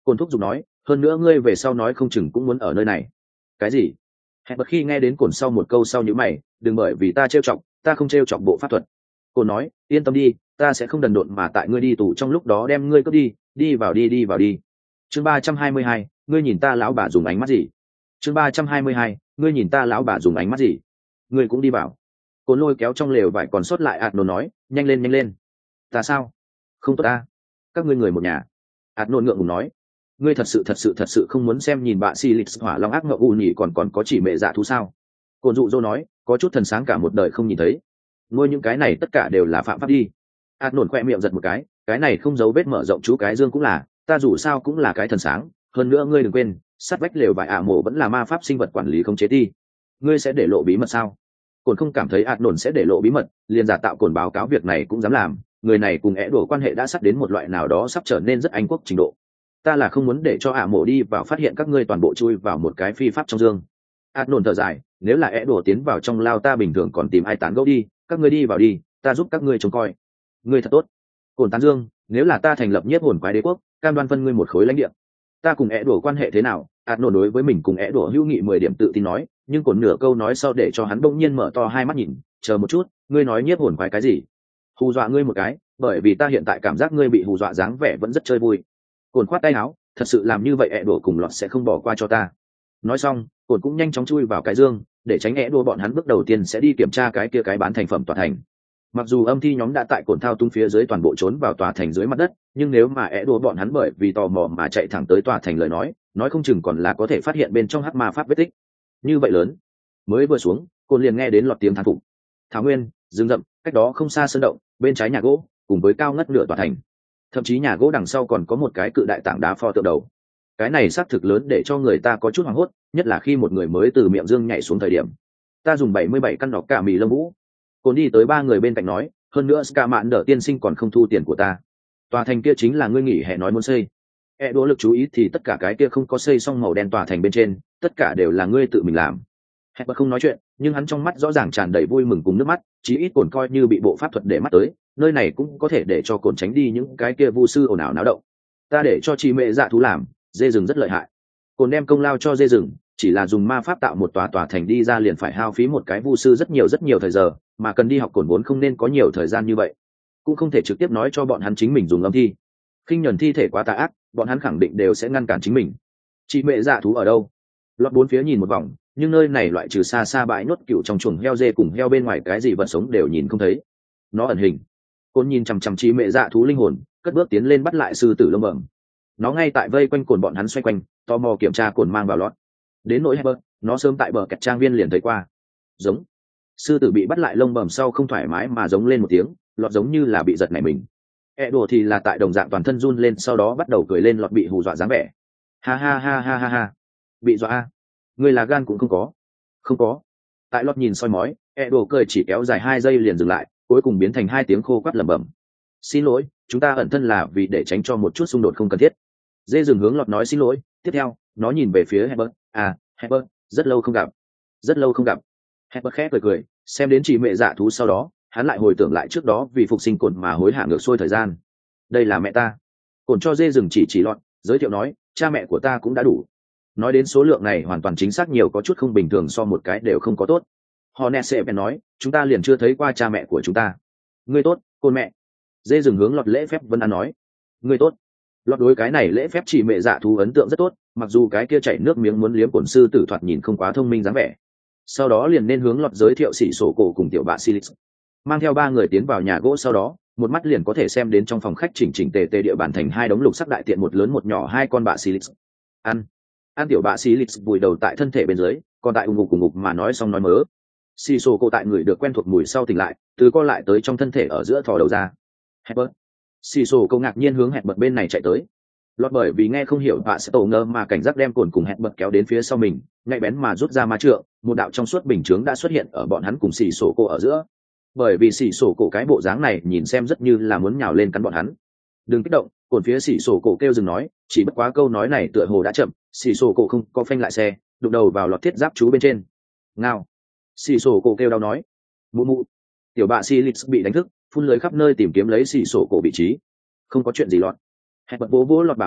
Cồn thúc giục nói, hơn nữa ngươi về sau nói không chừng cũng muốn ở nơi này. Cái gì? Hẹn bật khi nghe đến Cồn sau một câu sau nhíu mày, đừng bởi vì ta trêu chọc, ta không trêu chọc bộ pháp thuật. Cồn nói, yên tâm đi, ta sẽ không đần độn mà tại ngươi đi tù trong lúc đó đem ngươi cướp đi, đi vào đi, đi vào đi. Chương 322, ngươi nhìn ta lão bà dùng ánh mắt gì? Chương 322, ngươi nhìn ta lão bà dùng ánh mắt gì? Ngươi cũng đi vào. Cồn lôi kéo trong lều vải còn sót lại Adnon nói, nhanh lên nhanh lên. Ta sao? Không tốt ta. Các ngươi người một nhà. Adnon ngượng ngùng nói, ngươi thật sự không muốn xem nhìn bạ si lịch hỏa long ác ngậu u nhỉ còn có chỉ mẹ dạ thú sao? Cồn dụ dỗ nói, có chút thần sáng cả một đời không nhìn thấy. Nuôi những cái này tất cả đều là phạm pháp đi. Adnon khoe miệng giật một cái này không giấu vết mở rộng chú cái dương cũng là, ta dù sao cũng là cái thần sáng. Hơn nữa ngươi đừng quên, sát vách lều vải mộ vẫn là ma pháp sinh vật quản lý không chế ti. Ngươi sẽ để lộ bí mật sao? Cồn không cảm thấy Adnon sẽ để lộ bí mật, liền giả tạo Cồn báo cáo việc này cũng dám làm. Người này cùng é đổ quan hệ đã sắp đến một loại nào đó sắp trở nên rất anh quốc trình độ. Ta là không muốn để cho mộ đi vào phát hiện các ngươi toàn bộ chui vào một cái phi pháp trong dương. Adnon thở dài, nếu là é đổ tiến vào trong lao ta bình thường còn tìm ai tán gẫu đi, các ngươi đi vào đi, ta giúp các ngươi trông coi. Ngươi thật tốt. Cồn tán dương, nếu là ta thành lập nhiếp hồn quái đế quốc, cam đoan phân ngươi một khối lãnh địa. Ta cùng é đổ quan hệ thế nào? Adnon đối với mình cùng é đổ hữu nghị 10 điểm tự tin nói, nhưng Cồn nửa câu nói sau để cho hắn bỗng nhiên mở to hai mắt nhìn, chờ một chút, ngươi nói nhiếp hồn quái cái gì? Hù dọa ngươi một cái, bởi vì ta hiện tại cảm giác ngươi bị hù dọa dáng vẻ vẫn rất chơi vui. Cồn khoát tay áo, thật sự làm như vậy é đổ cùng lọt sẽ không bỏ qua cho ta. Nói xong, Cồn cũng nhanh chóng chui vào cái dương, để tránh é đổ bọn hắn bước đầu tiên sẽ đi kiểm tra cái kia cái bán thành phẩm tòa thành. Mặc dù âm thi nhóm đã tại Cồn thao túng phía dưới toàn bộ trốn vào tòa thành dưới mặt đất, nhưng nếu mà é đổ bọn hắn bởi vì tò mò mà chạy thẳng tới tòa thành lời nói không chừng còn là có thể phát hiện bên trong hắc ma pháp vết tích. Như vậy lớn, mới vừa xuống, Cồn liền nghe đến lọt tiếng thán phục. Thảo nguyên, rừng rậm, cách đó không xa sơn động, bên trái nhà gỗ, cùng với cao ngất nửa tòa thành. Thậm chí nhà gỗ đằng sau còn có một cái cự đại tảng đá pho tượng đầu. Cái này xác thực lớn để cho người ta có chút hoảng hốt, nhất là khi một người mới từ miệng dương nhảy xuống thời điểm. Ta dùng 77 căn đọc cả mì lông vũ. Cồn đi tới ba người bên cạnh nói, hơn nữa Ska Mạn Đỡ tiên sinh còn không thu tiền của ta. Tòa thành kia chính là ngươi nghỉ hè nói muốn xây. Đỗ lực chú ý thì tất cả cái kia không có xây xong màu đen tòa thành bên trên, tất cả đều là ngươi tự mình làm. Hẹn không nói chuyện, nhưng hắn trong mắt rõ ràng tràn đầy vui mừng cùng nước mắt, chí ít Cồn coi như bị bộ pháp thuật để mắt tới, nơi này cũng có thể để cho Cồn tránh đi những cái kia vu sư ồn ào náo động. Ta để cho chị mẹ dạ thú làm, dê rừng rất lợi hại. Cồn đem công lao cho dê rừng, chỉ là dùng ma pháp tạo một tòa thành đi ra liền phải hao phí một cái vu sư rất nhiều thời giờ, mà cần đi học Cồn vốn không nên có nhiều thời gian như vậy, cũng không thể trực tiếp nói cho bọn hắn chính mình dùng âm thi. Khinh nhẫn thi thể quá tà ác, bọn hắn khẳng định đều sẽ ngăn cản chính mình. Chị mẹ dạ thú ở đâu? Lọt bốn phía nhìn một vòng, nhưng nơi này loại trừ xa xa bãi nhốt cựu trong chuồng heo dê cùng heo bên ngoài cái gì vật sống đều nhìn không thấy. Nó ẩn hình. Cồn nhìn chằm chằm chị mẹ dạ thú linh hồn, cất bước tiến lên bắt lại sư tử lông bẩm. Nó ngay tại vây quanh Cồn bọn hắn xoay quanh, tò mò kiểm tra Cồn mang vào lọt. Đến nỗi Heber, nó sớm tại bờ kẹt trang viên liền thấy qua. Giống. Sư tử bị bắt lại lông bẩm sau không thoải mái mà giống lên một tiếng, lọt giống như là bị giật nảy mình. Đùa thì là tại đồng dạng toàn thân run lên, sau đó bắt đầu cười lên lọt bị hù dọa dáng vẻ. Ha ha ha ha ha ha. Bị dọa. Người là gan cũng không có. Không có. Tại lọt nhìn soi mói, đùa cười chỉ kéo dài 2 giây liền dừng lại, cuối cùng biến thành 2 tiếng khô quắt lẩm bẩm. Xin lỗi, chúng ta ẩn thân là vì để tránh cho một chút xung đột không cần thiết. Dê dừng hướng lọt nói xin lỗi, tiếp theo, nó nhìn về phía Herbert. Herbert, rất lâu không gặp. Rất lâu không gặp. Herbert khẽ cười, xem đến chị mẹ dạ thú sau đó, hắn lại hồi tưởng lại trước đó vì phục sinh Cồn mà hối hả ngược xuôi thời gian. Đây là mẹ ta. Cồn cho dê rừng chỉ lọt, giới thiệu nói, cha mẹ của ta cũng đã đủ. Nói đến số lượng này hoàn toàn chính xác nhiều, có chút không bình thường, so một cái đều không có tốt. Hornet sẽ nói, chúng ta liền chưa thấy qua cha mẹ của chúng ta. Ngươi tốt, Cồn mẹ. Dê rừng hướng lọt lễ phép vân an nói. Ngươi tốt. Lọt đối cái này lễ phép chỉ mẹ dạ thú ấn tượng rất tốt, mặc dù cái kia chảy nước miếng muốn liếm Cồn sư tử thoạt nhìn không quá thông minh dáng vẻ. Sau đó liền nên hướng lọt giới thiệu xỉ sổ cổ cùng tiểu bạ Silix. Mang theo 3 người tiến vào nhà gỗ, sau đó một mắt liền có thể xem đến trong phòng khách chỉnh tề địa bàn thành 2 đống lục sắc đại tiện, một lớn một nhỏ 2 con bạ Silix. Ăn tiểu bạ Silix vùi đầu tại thân thể bên dưới, còn tại ùng ngục mà nói xong nói mớ. Xì sổ cổ tại người được quen thuộc mùi sau tỉnh lại, từ co lại tới trong thân thể ở giữa thò đầu ra. Herbert. Xì sổ cổ ngạc nhiên hướng Herbert bên này chạy tới. Lọt bởi vì nghe không hiểu bạ sẽ tổ ngơ mà cảnh giác đem Cồn cùng Herbert kéo đến phía sau mình, nhạy bén mà rút ra ma trượng, một đạo trong suốt bình chướng đã xuất hiện ở bọn hắn cùng xì sổ cổ ở giữa. Bởi vì xì sổ cổ cái bộ dáng này nhìn xem rất như là muốn nhào lên cắn bọn hắn. Đừng kích động, Cồn phía xì sổ cổ kêu dừng nói, chỉ bất quá câu nói này tựa hồ đã chậm, xì sổ cổ không có phanh lại xe, đụng đầu vào lọt thiết giáp chú bên trên. Ngao. Xì sổ cổ kêu đau nói. Mụ mụ. Tiểu bạ Silix bị đánh thức, phun lưới khắp nơi tìm kiếm lấy xì sổ cổ vị trí. Không có chuyện gì lọt. Hẹn bật vỗ lọt bà bay,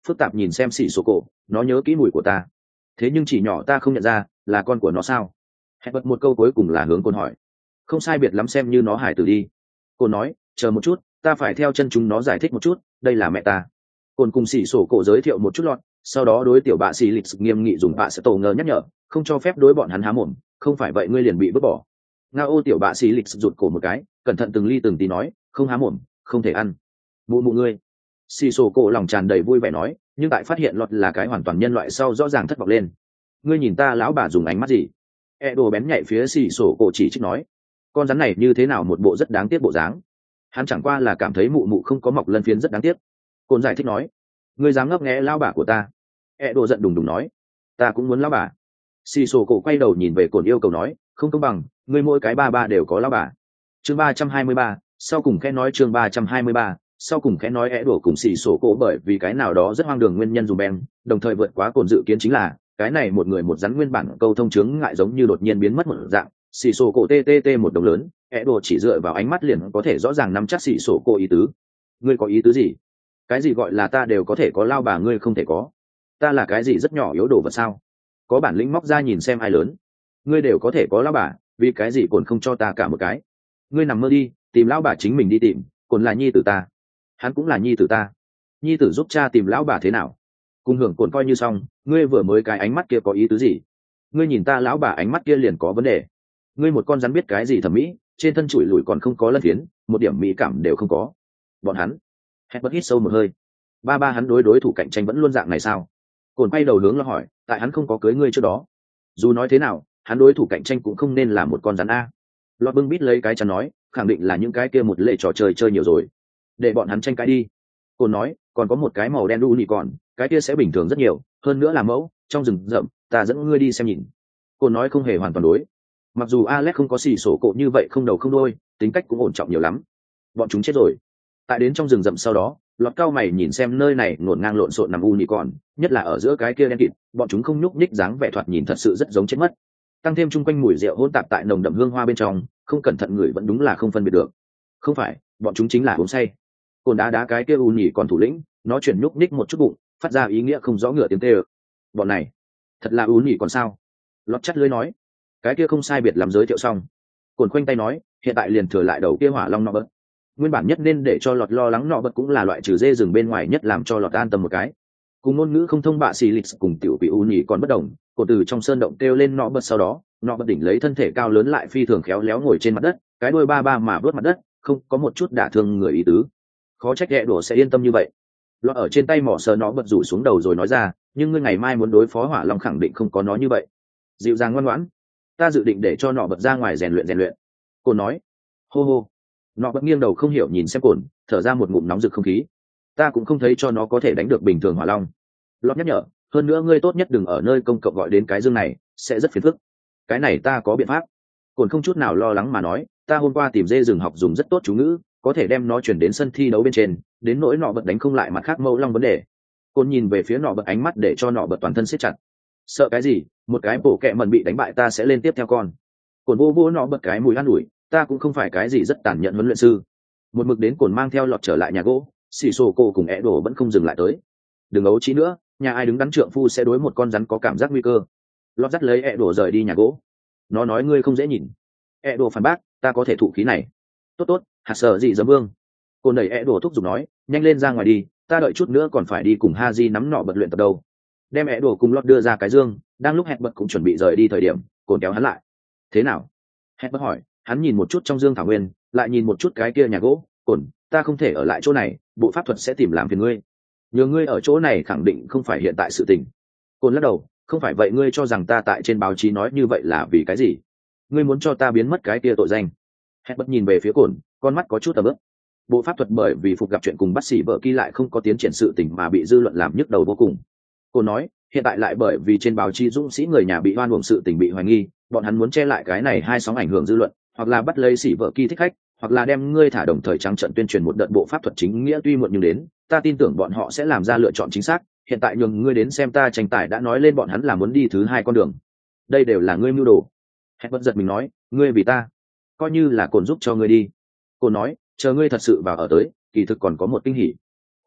phức tạp nhìn xem xì sổ cổ, nó nhớ kỹ mùi của ta, thế nhưng chỉ nhỏ ta không nhận ra là con của nó sao? Hẹn bật một câu cuối cùng là hướng Cồn hỏi. Không sai biệt lắm, xem như nó hải tử đi. Cồn nói, chờ một chút, ta phải theo chân chúng nó giải thích một chút, đây là mẹ ta. Cồn cùng xì sổ cổ giới thiệu một chút lọt, sau đó đối tiểu bạ xì lịch nghiêm nghị dùng bạ sẽ tổ ngờ nhắc nhở, không cho phép đối bọn hắn há mồm, không phải vậy ngươi liền bị vứt bỏ. Ngao tiểu bạ xì lịch rụt cổ một cái, cẩn thận từng ly từng tí nói, không há mồm, không thể ăn. Mụ mụ ngươi. Xì sổ cổ lòng tràn đầy vui vẻ nói, nhưng tại phát hiện lọt là cái hoàn toàn nhân loại sau rõ ràng thất vọng lên. Ngươi nhìn ta lão bà dùng ánh mắt gì? Đồ bén nhạy phía xì sổ cổ chỉ trích nói, con rắn này như thế nào một bộ rất đáng tiếc bộ dáng. Hắn chẳng qua là cảm thấy mụ mụ không có mọc lân phiến rất đáng tiếc. Cồn giải thích nói, ngươi dám ngấp nghé lão bà của ta? Đồ giận đùng đùng nói, ta cũng muốn lão bà. Xì sổ cổ quay đầu nhìn về Cồn yêu cầu nói, không công bằng, ngươi mỗi cái ba đều có lão bà. Chương 323, sau cùng khẽ nói chương 323, sau cùng khẽ nói Đồ cùng xì sổ cổ bởi vì cái nào đó rất hoang đường nguyên nhân dùng beng, đồng thời vượt quá Cồn dự kiến chính là cái này một người một rắn nguyên bản câu thông chướng ngại giống như đột nhiên biến mất một dạng. Xì sổ cổ ttt một đồng lớn, Đồ chỉ dựa vào ánh mắt liền có thể rõ ràng nắm chắc xì sổ cổ ý tứ. Ngươi có ý tứ gì? Cái gì gọi là ta đều có thể có lao bà ngươi không thể có? Ta là cái gì rất nhỏ yếu đồ vật sao? Có bản lĩnh móc ra nhìn xem ai lớn. Ngươi đều có thể có lao bà, vì cái gì Cồn không cho ta cả một cái? Ngươi nằm mơ đi, tìm lão bà chính mình đi tìm, Cồn là nhi tử ta, hắn cũng là nhi tử ta. Nhi tử giúp cha tìm lão bà thế nào? Cùng hưởng Cồn coi như xong. Ngươi vừa mới cái ánh mắt kia có ý tứ gì? Ngươi nhìn ta lão bà ánh mắt kia liền có vấn đề. Ngươi một con rắn biết cái gì thẩm mỹ, trên thân chùi lùi còn không có lân phiến, một điểm mỹ cảm đều không có. Bọn hắn. Hét bất hít sâu một hơi. Ba hắn đối thủ cạnh tranh vẫn luôn dạng này sao? Cồn quay đầu hướng lo hỏi, tại hắn không có cưới ngươi trước đó. Dù nói thế nào, hắn đối thủ cạnh tranh cũng không nên là một con rắn a. Lọt bưng bít lấy cái chắn nói, khẳng định là những cái kia một lệ trò chơi chơi nhiều rồi, để bọn hắn tranh cãi đi. Cồn nói, còn có một cái màu đen đu nị còn, cái kia sẽ bình thường rất nhiều, hơn nữa là mẫu trong rừng rậm, ta dẫn ngươi đi xem nhìn. Cồn nói không hề hoàn toàn đối. Mặc dù Alex không có xì sổ cộ như vậy không đầu không đuôi, tính cách cũng ổn trọng nhiều lắm. Bọn chúng chết rồi. Tại đến trong rừng rậm sau đó, lọt cao mày nhìn xem nơi này ngổn ngang lộn xộn nằm u nị còn, nhất là ở giữa cái kia đen kịt, bọn chúng không nhúc nhích, dáng vẻ thoạt nhìn thật sự rất giống chết mất. Tăng thêm chung quanh mùi rượu hỗn tạp tại nồng đậm hương hoa bên trong, không cẩn thận người vẫn đúng là không phân biệt được. Không phải, bọn chúng chính là uống say. Cồn đá cái kia u nị còn thủ lĩnh, nó chuyển nhúc nhích một chút bụng, phát ra ý nghĩa không rõ ngựa tiếng tê ơ. Bọn này thật là u nị còn sao? Lọt chắt lưới nói, cái kia không sai biệt làm giới thiệu xong. Cồn khoanh tay nói, hiện tại liền thừa lại đầu kia hỏa long nọ bật. Nguyên bản nhất nên để cho lọt lo lắng nọ bật cũng là loại trừ dê rừng bên ngoài nhất làm cho lọt an tâm một cái. Cùng ngôn ngữ không thông bạ xì lịch cùng tiểu bị u nhỉ còn bất đồng. Cồn từ trong sơn động kêu lên nọ bật, sau đó nọ bật đỉnh lấy thân thể cao lớn lại phi thường khéo léo ngồi trên mặt đất, cái đuôi ba mà vớt mặt đất, không có một chút đả thương người ý tứ. Khó trách ghẹ đổ sẽ yên tâm như vậy. Lọt ở trên tay mỏ sờ nọ bật rủ xuống đầu rồi nói ra, nhưng ngươi ngày mai muốn đối phó hỏa long khẳng định không có nói như vậy. Dịu dàng ngoan ngoãn, ta dự định để cho nọ bật ra ngoài rèn luyện. Cồn nói. Hô hô. Nọ bật nghiêng đầu không hiểu nhìn xem Cồn, thở ra một ngụm nóng rực không khí. Ta cũng không thấy cho nó có thể đánh được bình thường hỏa long. Lọt nhắc nhở, hơn nữa ngươi tốt nhất đừng ở nơi công cộng gọi đến cái dương này, sẽ rất phiền phức. Cái này ta có biện pháp. Cồn không chút nào lo lắng mà nói, ta hôm qua tìm dê rừng học dùng rất tốt chú ngữ, có thể đem nó chuyển đến sân thi đấu bên trên, đến nỗi nọ bật đánh không lại mặt khác mẫu long vấn đề. Cồn nhìn về phía nọ bật, ánh mắt để cho nọ bật toàn thân siết chặt. Sợ cái gì? Một cái bổ kẹ mần bị đánh bại ta sẽ lên tiếp theo con. Cồn vô nọ bật cái mùi an ủi, ta cũng không phải cái gì rất tàn nhẫn huấn luyện sư. Một mực đến Cồn mang theo lọt trở lại nhà gỗ, xì xồ cô cùng Đồ vẫn không dừng lại tới. Đừng ấu trí nữa, nhà ai đứng đắn trượng phu sẽ đối một con rắn có cảm giác nguy cơ. Lọt dắt lấy Đồ rời đi nhà gỗ. Nó nói ngươi không dễ nhìn. Đồ phản bác, ta có thể thụ khí này. Tốt, hạt sợ gì giấm vương. Cồn đẩy Đồ thúc giục nói, nhanh lên ra ngoài đi, ta đợi chút nữa còn phải đi cùng Haji nắm nọ bật luyện tập đâu. Đem Đồ cùng lọt đưa ra cái dương, đang lúc hẹn bật cũng chuẩn bị rời đi thời điểm, Cồn kéo hắn lại. Thế nào? Hẹn bật hỏi. Hắn nhìn một chút trong dương thảo nguyên, lại nhìn một chút cái kia nhà gỗ. Cồn, ta không thể ở lại chỗ này, bộ pháp thuật sẽ tìm làm phiền ngươi. Nhờ ngươi ở chỗ này khẳng định không phải hiện tại sự tình. Cồn lắc đầu, không phải vậy ngươi cho rằng ta tại trên báo chí nói như vậy là vì cái gì? Ngươi muốn cho ta biến mất cái kia tội danh? Hẹn bật nhìn về phía Cồn, con mắt có chút tầm ướp. Bộ pháp thuật bởi vì phục gặp chuyện cùng bắt xỉ vợ kỳ lại không có tiến triển sự tình mà bị dư luận làm nhức đầu vô cùng. Cồn nói, hiện tại lại bởi vì trên báo chí dũng sĩ người nhà bị oan uổng sự tình bị hoài nghi, bọn hắn muốn che lại cái này hai sóng ảnh hưởng dư luận, hoặc là bắt lấy xỉ vợ kỳ thích khách, hoặc là đem ngươi thả, đồng thời trắng trận tuyên truyền một đợt bộ pháp thuật chính nghĩa. Tuy muộn nhưng đến, ta tin tưởng bọn họ sẽ làm ra lựa chọn chính xác. Hiện tại nhường ngươi đến xem ta tranh tài đã nói lên bọn hắn là muốn đi thứ hai con đường. Đây đều là ngươi mưu đồ. Hẹn bất giật mình nói, ngươi vì ta, coi như là Cồn giúp cho ngươi đi. Cồn nói, chờ ngươi thật sự vào ở tới, kỳ thực còn có một kinh hỉ.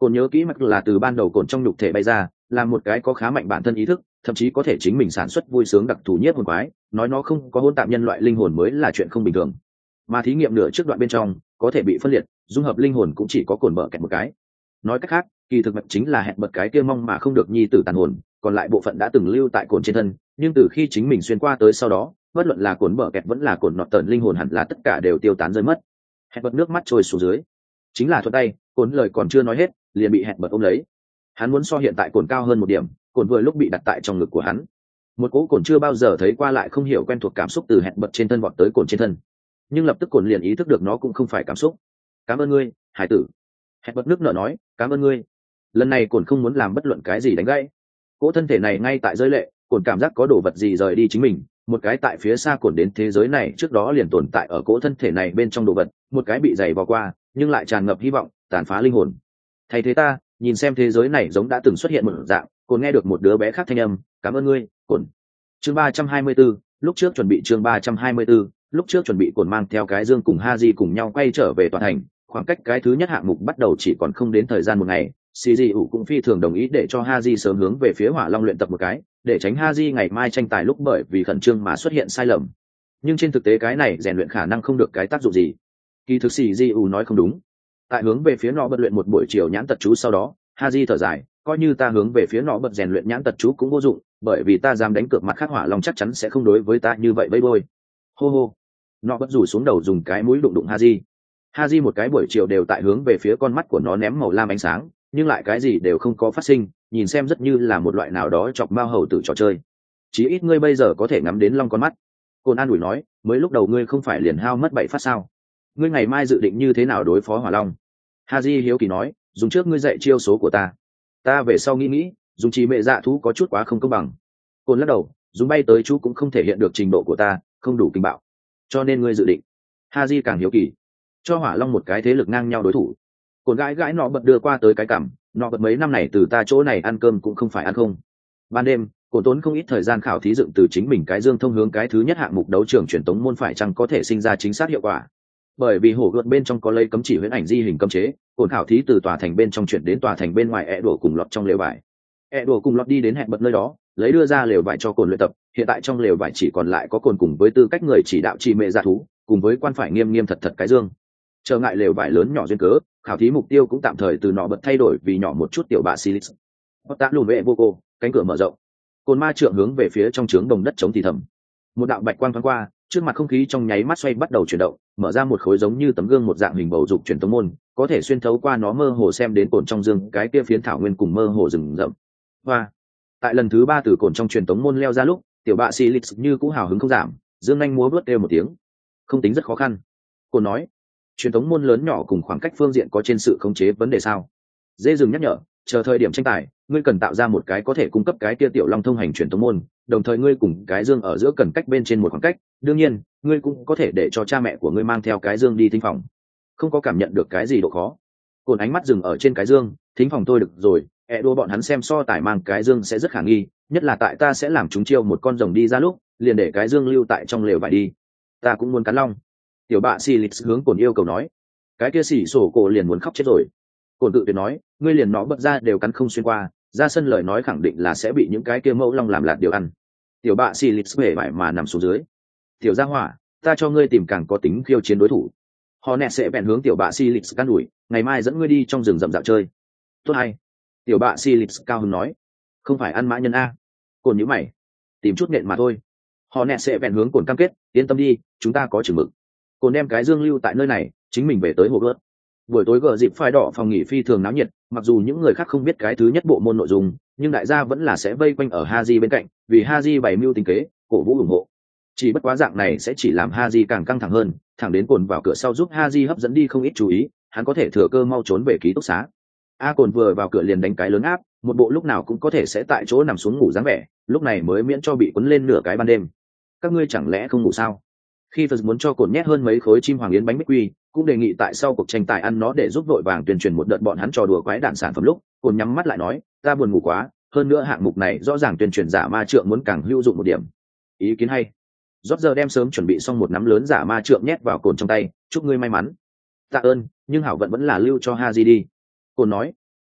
Cồn nhớ kỹ mạch là từ ban đầu cồn trong nhục thể bay ra, là một cái có khá mạnh bản thân ý thức, thậm chí có thể chính mình sản xuất vui sướng đặc thù nhiếp hồn quái, nói nó không có hỗn tạp nhân loại linh hồn mới là chuyện không bình thường. Mà thí nghiệm nửa trước đoạn bên trong có thể bị phân liệt dung hợp linh hồn cũng chỉ có cồn bờ kẹt một cái. Nói cách khác, kỳ thực mạch chính là hẹn bật cái kia mong mà không được nhi tử tàn hồn, còn lại bộ phận đã từng lưu tại cồn trên thân, nhưng từ khi chính mình xuyên qua tới sau đó, bất luận là cồn bờ kẹt vẫn là cồn nọt tần linh hồn hẳn là tất cả đều tiêu tán rơi mất. Hẹn bật nước mắt trôi xuống dưới, chính là thuận tay, cồn lời còn chưa nói hết liền bị hẹn bật ôm lấy. Hắn muốn so hiện tại cồn cao hơn một điểm, cồn vừa lúc bị đặt tại trong ngực của hắn. Một cỗ cồn chưa bao giờ thấy qua lại không hiểu quen thuộc cảm xúc từ hẹn bật trên thân vọt tới cồn trên thân, nhưng lập tức cồn liền ý thức được nó cũng không phải cảm xúc. Cảm ơn ngươi, hải tử. Hẹn bật nước nở nói, cảm ơn ngươi. Lần này cồn không muốn làm bất luận cái gì đánh gãy. Cỗ thân thể này ngay tại rơi lệ, cồn cảm giác có đồ vật gì rời đi chính mình, một cái tại phía xa cồn đến thế giới này trước đó liền tồn tại ở cỗ thân thể này bên trong đồ vật, một cái bị giày vò qua nhưng lại tràn ngập hy vọng tàn phá linh hồn. Thay thế ta nhìn xem thế giới này giống đã từng xuất hiện một dạng. Cồn nghe được một đứa bé khác thanh âm, cảm ơn ngươi, cồn. Chương 324, lúc trước chuẩn bị chương 324, lúc trước chuẩn bị cồn mang theo cái dương cùng Haji cùng nhau quay trở về tòa thành, khoảng cách cái thứ nhất hạng mục bắt đầu chỉ còn không đến thời gian một ngày. CGU cũng phi thường đồng ý để cho Haji sớm hướng về phía Hỏa Long luyện tập một cái, để tránh Haji ngày mai tranh tài lúc bởi vì khẩn trương mà xuất hiện sai lầm. Nhưng trên thực tế cái này rèn luyện khả năng không được cái tác dụng gì. Kỳ thực CGU nói không đúng. Tại hướng về phía nó bật luyện một buổi chiều nhãn tật chú sau đó, Haji thở dài, coi như ta hướng về phía nó bật rèn luyện nhãn tật chú cũng vô dụng, bởi vì ta dám đánh cược mặt khác Hỏa Long chắc chắn sẽ không đối với ta như vậy bấy bôi. Hô hô. Nó bật rủ xuống đầu dùng cái mũi đụng đụng Haji. Haji một cái buổi chiều đều tại hướng về phía con mắt của nó ném màu lam ánh sáng, nhưng lại cái gì đều không có phát sinh, nhìn xem rất như là một loại nào đó chọc bao hầu tử trò chơi. Chí ít ngươi bây giờ có thể ngắm đến long con mắt. Côn an ủi nói, mới lúc đầu ngươi không phải liền hao mất 7 phát sao? Ngươi ngày mai dự định như thế nào đối phó Hỏa Long? Haji hiếu kỳ nói, dùng trước ngươi dạy chiêu số của ta. Ta về sau nghĩ, dùng trì mệ dạ thú có chút quá không công bằng. Côn lắc đầu, dùng bay tới chú cũng không thể hiện được trình độ của ta, không đủ kinh bạo. Cho nên ngươi dự định. Haji càng hiếu kỳ, cho Hỏa Long một cái thế lực ngang nhau đối thủ. Cồn gãi nọ bật đưa qua tới cái cằm, nọ bật mấy năm này từ ta chỗ này ăn cơm cũng không phải ăn không. Ban đêm, Cồn tốn không ít thời gian khảo thí dựng từ chính mình cái dương thông hướng cái thứ nhất hạng mục đấu trường truyền tống môn phải chăng có thể sinh ra chính xác hiệu quả. Bởi vì hổ gợt bên trong có lấy cấm chỉ huyễn ảnh di hình cấm chế, Cồn khảo thí từ tòa thành bên trong chuyển đến tòa thành bên ngoài đổ cùng lọt trong lều vải. Đổ cùng lọt đi đến hẹn bật nơi đó, lấy đưa ra lều vải cho Cồn luyện tập. Hiện tại trong lều vải chỉ còn lại có Cồn cùng với tư cách người chỉ đạo trì mệ dạ thú, cùng với quan phải nghiêm thật cái dương. Trở ngại lều vải lớn nhỏ duyên cớ, khảo thí mục tiêu cũng tạm thời từ nọ bật thay đổi vì nhỏ một chút tiểu bạ Silix. Tạ lùn vệ vô cô, cánh cửa mở rộng. Cồn ma trượng hướng về phía trong trướng đồng đất chống thì thầm. Một đạo bạch quang thoáng qua, trước mặt không khí trong nháy mắt xoay bắt đầu chuyển động, mở ra một khối giống như tấm gương một dạng hình bầu dục truyền tống môn, có thể xuyên thấu qua nó mơ hồ xem đến Cồn trong dương cái kia phiến thảo nguyên cùng mơ hồ rừng rậm. Và tại lần thứ 3 từ Cồn trong truyền tống môn leo ra lúc, tiểu bạ Silix như cũ hào hứng không giảm, dương nhanh múa vớt kêu một tiếng. Không tính rất khó khăn. Cồn nói, truyền thống môn lớn nhỏ cùng khoảng cách phương diện có trên sự khống chế vấn đề sao? Dễ dừng nhắc nhở, chờ thời điểm tranh tài, ngươi cần tạo ra một cái có thể cung cấp cái kia tiểu long thông hành truyền thống môn, đồng thời ngươi cùng cái dương ở giữa cần cách bên trên một khoảng cách, đương nhiên, ngươi cũng có thể để cho cha mẹ của ngươi mang theo cái dương đi thính phòng. Không có cảm nhận được cái gì độ khó. Cồn ánh mắt dừng ở trên cái dương, thính phòng tôi được rồi, đua bọn hắn xem so tài mang cái dương sẽ rất khả nghi, nhất là tại ta sẽ làm chúng chiêu một con rồng đi ra lúc, liền để cái dương lưu tại trong lều vải đi. Ta cũng muốn cắn long. Tiểu bạ Silix hướng Cồn yêu cầu nói, cái kia xỉ sổ cổ liền muốn khóc chết rồi. Cồn tự tuyệt nói, ngươi liền nó bật ra đều cắn không xuyên qua, ra sân lời nói khẳng định là sẽ bị những cái kia mẫu long làm lạt điều ăn. Tiểu bạ Silix vẻ vải mà nằm xuống dưới. Tiểu gia hỏa, ta cho ngươi tìm càng có tính khiêu chiến đối thủ. Họ nẹt sẽ bèn hướng tiểu bạ Silix can đuổi, ngày mai dẫn ngươi đi trong rừng rậm dạo chơi. Tốt hay. Tiểu bạ Silix cao hứng nói, không phải ăn mã nhân a. Cồn nhíu mày, tìm chút nện mà thôi. Họ nẹt sẽ bèn hướng Cồn cam kết, yên tâm đi, chúng ta có chừng mực. Cồn đem cái dương lưu tại nơi này, chính mình về tới hồ gợt. Buổi tối gờ dịp phai đỏ phòng nghỉ phi thường náo nhiệt, mặc dù những người khác không biết cái thứ nhất bộ môn nội dung, nhưng đại gia vẫn là sẽ vây quanh ở Haji bên cạnh, vì Haji bày mưu tính kế, cổ vũ ủng hộ. Chỉ bất quá dạng này sẽ chỉ làm Haji càng căng thẳng hơn, thẳng đến Cồn vào cửa sau giúp Haji hấp dẫn đi không ít chú ý, hắn có thể thừa cơ mau trốn về ký túc xá. Cồn vừa vào cửa liền đánh cái lớn áp, một bộ lúc nào cũng có thể sẽ tại chỗ nằm xuống ngủ dáng vẻ, lúc này mới miễn cho bị quấn lên nửa cái ban đêm. Các ngươi chẳng lẽ không ngủ sao? Khi Phật muốn cho Cồn nhét hơn mấy khối chim hoàng yến bánh bích quy, cũng đề nghị tại sau cuộc tranh tài ăn nó để giúp vội vàng tuyên truyền một đợt bọn hắn trò đùa quái đản sản phẩm lúc, Cồn nhắm mắt lại nói, ta buồn ngủ quá, hơn nữa hạng mục này rõ ràng tuyên truyền giả ma trượng muốn càng hữu dụng một điểm. Ý kiến hay. Rốt giờ đem sớm chuẩn bị xong một nắm lớn giả ma trượng nhét vào Cồn trong tay, chúc ngươi may mắn. Tạ ơn, nhưng hảo vận vẫn là lưu cho Haji đi. Cồn nói,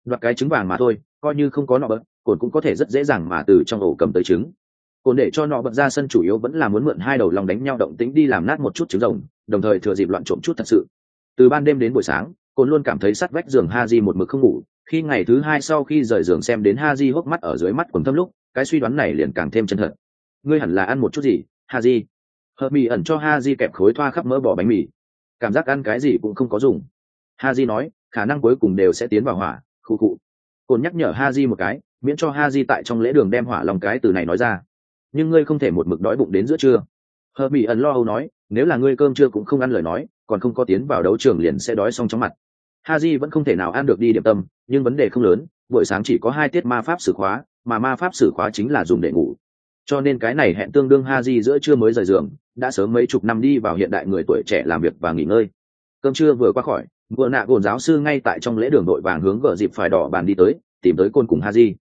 đoạt cái trứng vàng mà thôi, coi như không có nọ bật, cồn cũng có thể rất dễ dàng mà từ trong ổ cầm tới trứng. Cồn để cho nọ bật ra sân chủ yếu vẫn là muốn mượn hai đầu lòng đánh nhau động tĩnh đi làm nát một chút trứng rồng, đồng thời thừa dịp loạn trộm chút thật sự. Từ ban đêm đến buổi sáng, Cồn luôn cảm thấy sát vách giường Haji một mực không ngủ. Khi ngày thứ hai sau khi rời giường xem đến Haji hốc mắt ở dưới mắt quần thâm lúc, cái suy đoán này liền càng thêm chân thật. Ngươi hẳn là ăn một chút gì, Haji? Hợp mì ẩn cho Haji kẹp khối thoa khắp mỡ bò bánh mì. Cảm giác ăn cái gì cũng không có dùng. Haji nói, khả năng cuối cùng đều sẽ tiến vào hỏa. Khụ khụ. Cồn nhắc nhở Haji một cái, miễn cho Haji tại trong lễ đường đem hỏa lòng cái từ này nói ra. Nhưng ngươi không thể một mực đói bụng đến giữa trưa. Hợp mì ẩn lo âu nói, nếu là ngươi cơm trưa cũng không ăn lời nói, còn không có tiến vào đấu trường liền sẽ đói xong chóng mặt. Haji vẫn không thể nào ăn được đi điểm tâm, nhưng vấn đề không lớn, buổi sáng chỉ có 2 tiết ma pháp sử khóa, mà ma pháp sử khóa chính là dùng để ngủ. Cho nên cái này hẹn tương đương Haji giữa trưa mới rời giường, đã sớm mấy chục năm đi vào hiện đại người tuổi trẻ làm việc và nghỉ ngơi. Cơm trưa vừa qua khỏi, vừa nạ gồn giáo sư ngay tại trong lễ đường đội vàng hướng gờ dịp phải đỏ bàn đi tới, tìm tới Côn cùng Haji.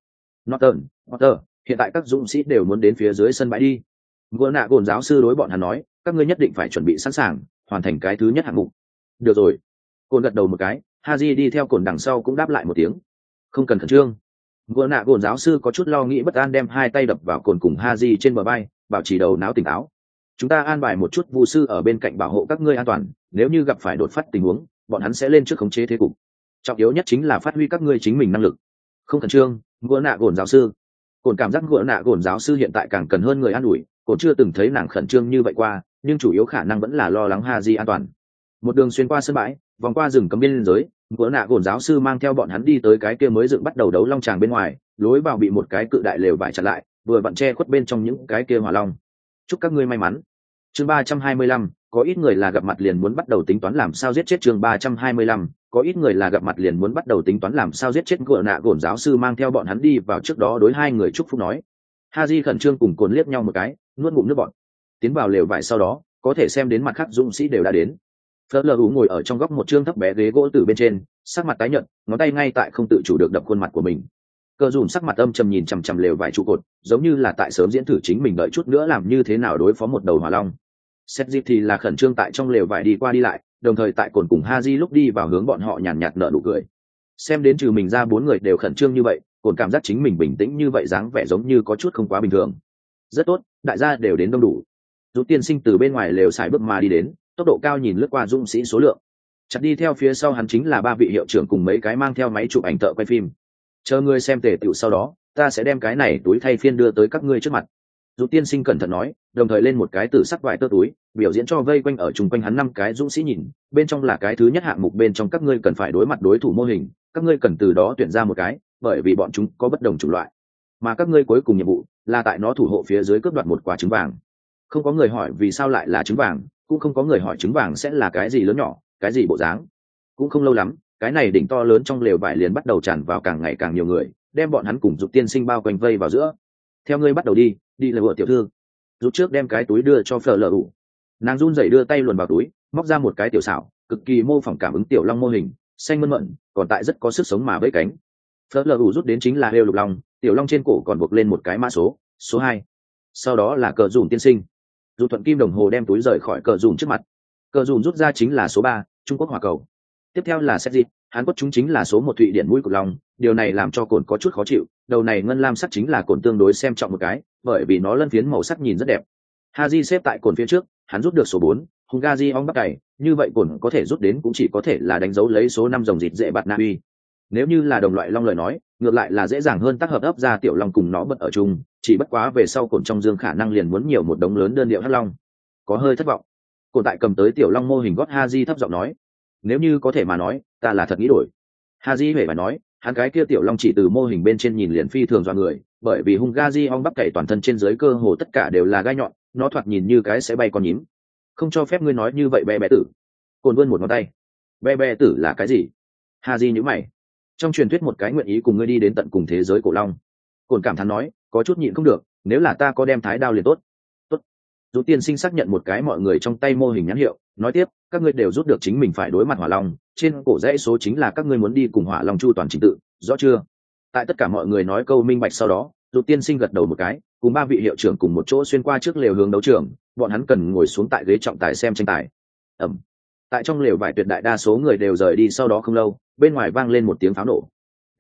Potter, hiện tại các dũng sĩ đều muốn đến phía dưới sân bãi đi. Vừa nạ gồn giáo sư đối bọn hắn nói, các ngươi nhất định phải chuẩn bị sẵn sàng, hoàn thành cái thứ nhất hạng mục. Được rồi. Côn gật đầu một cái, Haji đi theo Côn đằng sau cũng đáp lại một tiếng. Không cần khẩn trương. Vừa nạ gồn giáo sư có chút lo nghĩ bất an đem 2 tay đập vào Côn cùng Haji trên bờ vai, bảo trì đầu não tỉnh táo. Chúng ta an bài một chút vu sư ở bên cạnh bảo hộ các ngươi an toàn, nếu như gặp phải đột phát tình huống, bọn hắn sẽ lên trước khống chế thế cục. Trọng yếu nhất chính là phát huy các ngươi chính mình năng lực. Không khẩn trương, Vừa nạ gồn giáo sư. Côn cảm giác Vừa nạ gồn giáo sư hiện tại càng cần hơn người an ủi, Côn chưa từng thấy nàng khẩn trương như vậy qua, nhưng chủ yếu khả năng vẫn là lo lắng Haji an toàn. Một đường xuyên qua sân bãi, vòng qua rừng cấm biên giới, Vừa nạ gồn giáo sư mang theo bọn hắn đi tới cái kia mới dựng bắt đầu đấu long tràng bên ngoài, lối vào bị một cái cự đại lều vải chặn lại, vừa vặn che khuất bên trong những cái kia hỏa long. Chúc các ngươi may mắn. Chương 325, có ít người là gặp mặt liền muốn bắt đầu tính toán làm sao giết chết. Chương 325, có ít người là gặp mặt liền muốn bắt đầu tính toán làm sao giết chết. Vừa nạ gồn giáo sư mang theo bọn hắn đi vào trước đó đối 2 người chúc phúc nói. Haji khẩn trương cùng Cồn liếc nhau một cái, nuốt ngụm nước bọt. Tiến vào lều vải sau đó, có thể xem đến mặt khác dũng sĩ đều đã đến. Fleur lờ ngồi ở trong góc một trương thấp bé ghế gỗ từ bên trên, sắc mặt tái nhợt, ngón tay ngay tại không tự chủ được đập khuôn mặt của mình. Cờ dùm sắc mặt âm trầm nhìn chằm chằm lều vải trụ cột, giống như là tại sớm diễn thử chính mình đợi chút nữa làm như thế nào đối phó một đầu hỏa long. Sét dịp thì là khẩn trương tại trong lều vải đi qua đi lại, đồng thời tại Cồn cùng Haji lúc đi vào hướng bọn họ nhàn nhạt nở nụ cười. Xem đến trừ mình ra 4 người đều khẩn trương như vậy, Cồn cảm giác chính mình bình tĩnh như vậy dáng vẻ giống như có chút không quá bình thường. Rất tốt, đại gia đều đến đông đủ. Dũng tiên sinh từ bên ngoài lều xài bước mà đi đến, tốc độ cao nhìn lướt qua dũng sĩ số lượng. Chặt đi theo phía sau hắn chính là 3 vị hiệu trưởng cùng mấy cái mang theo máy chụp ảnh thợ quay phim. Chờ ngươi xem tề tựu sau đó, ta sẽ đem cái này túi thay phiên đưa tới các ngươi trước mặt. Dũng tiên sinh cẩn thận nói, đồng thời lên một cái tử sắc vải tơ túi, biểu diễn cho vây quanh ở chung quanh hắn 5 cái dũng sĩ nhìn, bên trong là cái thứ nhất hạng mục bên trong các ngươi cần phải đối mặt đối thủ mô hình, các ngươi cần từ đó tuyển ra một cái, bởi vì bọn chúng có bất đồng chủng loại. Mà các ngươi cuối cùng nhiệm vụ là tại nó thủ hộ phía dưới cướp đoạt một quả trứng vàng. Không có người hỏi vì sao lại là trứng vàng, cũng không có người hỏi trứng vàng sẽ là cái gì lớn nhỏ, cái gì bộ dáng. Cũng không lâu lắm, cái này đỉnh to lớn trong lều vải liền bắt đầu tràn vào càng ngày càng nhiều người, đem bọn hắn cùng Dục tiên sinh bao quanh vây vào giữa. Theo ngươi bắt đầu đi lều tiểu thư. Giúp trước đem cái túi đưa cho Fleur lờ. Nàng run rẩy đưa tay luồn vào túi, móc ra một cái tiểu xảo, cực kỳ mô phỏng cảm ứng tiểu long mô hình, xanh mơn mận, còn tại rất có sức sống mà vẫy cánh. Fleur lờ rút đến chính là heo lục long, tiểu long trên cổ còn buộc lên một cái mã số 2. Sau đó là cờ dùm tiên sinh. Dù thuận kim đồng hồ đem túi rời khỏi cờ dùm trước mặt. Cờ dùm rút ra chính là số 3, Trung Quốc hỏa cầu. Tiếp theo là Sét dịp, Hàn Quốc chúng chính là số 1 Thụy Điển mũi cục long, điều này làm cho Cồn có chút khó chịu, đầu này ngân lam sắc chính là Cồn tương đối xem trọng một cái, bởi vì nó lân phiến màu sắc nhìn rất đẹp. Haji xếp tại Cồn phía trước, hắn rút được số 4, Hungaji ong bắt cày, như vậy Cồn có thể rút đến cũng chỉ có thể là đánh dấu lấy số 5 rồng dịt dễ bạt na uy. Nếu như là đồng loại long lời nói, ngược lại là dễ dàng hơn tác hợp ấp ra tiểu long cùng nó bật ở chung, chỉ bất quá về sau Cồn trong dương khả năng liền muốn nhiều một đống lớn đơn điệu hắc long. Có hơi thất vọng. Cồn tại cầm tới tiểu long mô hình gót Haji thấp giọng nói, nếu như có thể mà nói, ta là thật nghĩ đổi. Haji hề phải nói, hắn cái kia tiểu long chỉ từ mô hình bên trên nhìn liền phi thường dọa người, bởi vì Hungaji ong bắp cày toàn thân trên dưới cơ hồ tất cả đều là gai nhọn, nó thoạt nhìn như cái sẽ bay con nhím. Không cho phép ngươi nói như vậy bé bé tử. Cồn vươn một ngón tay. Bé bé tử là cái gì? Haji nhíu mày. Trong truyền thuyết một cái nguyện ý cùng ngươi đi đến tận cùng thế giới cổ long. Cồn cảm thán nói, có chút nhịn không được, nếu là ta có đem thái đao liền tốt. Tốt. Dù tiên sinh xác nhận một cái mọi người trong tay mô hình nhãn hiệu, nói tiếp, các ngươi đều rút được chính mình phải đối mặt hỏa long, trên cổ dãy số chính là các ngươi muốn đi cùng hỏa long chu toàn trình tự, rõ chưa? Tại tất cả mọi người nói câu minh bạch sau đó, dù tiên sinh gật đầu một cái, cùng 3 vị hiệu trưởng cùng một chỗ xuyên qua trước lều hướng đấu trường, bọn hắn cần ngồi xuống tại ghế trọng tài xem tranh tài. Ẩm. Tại trong lều vải tuyệt đại đa số người đều rời đi sau đó không lâu, bên ngoài vang lên một tiếng pháo nổ.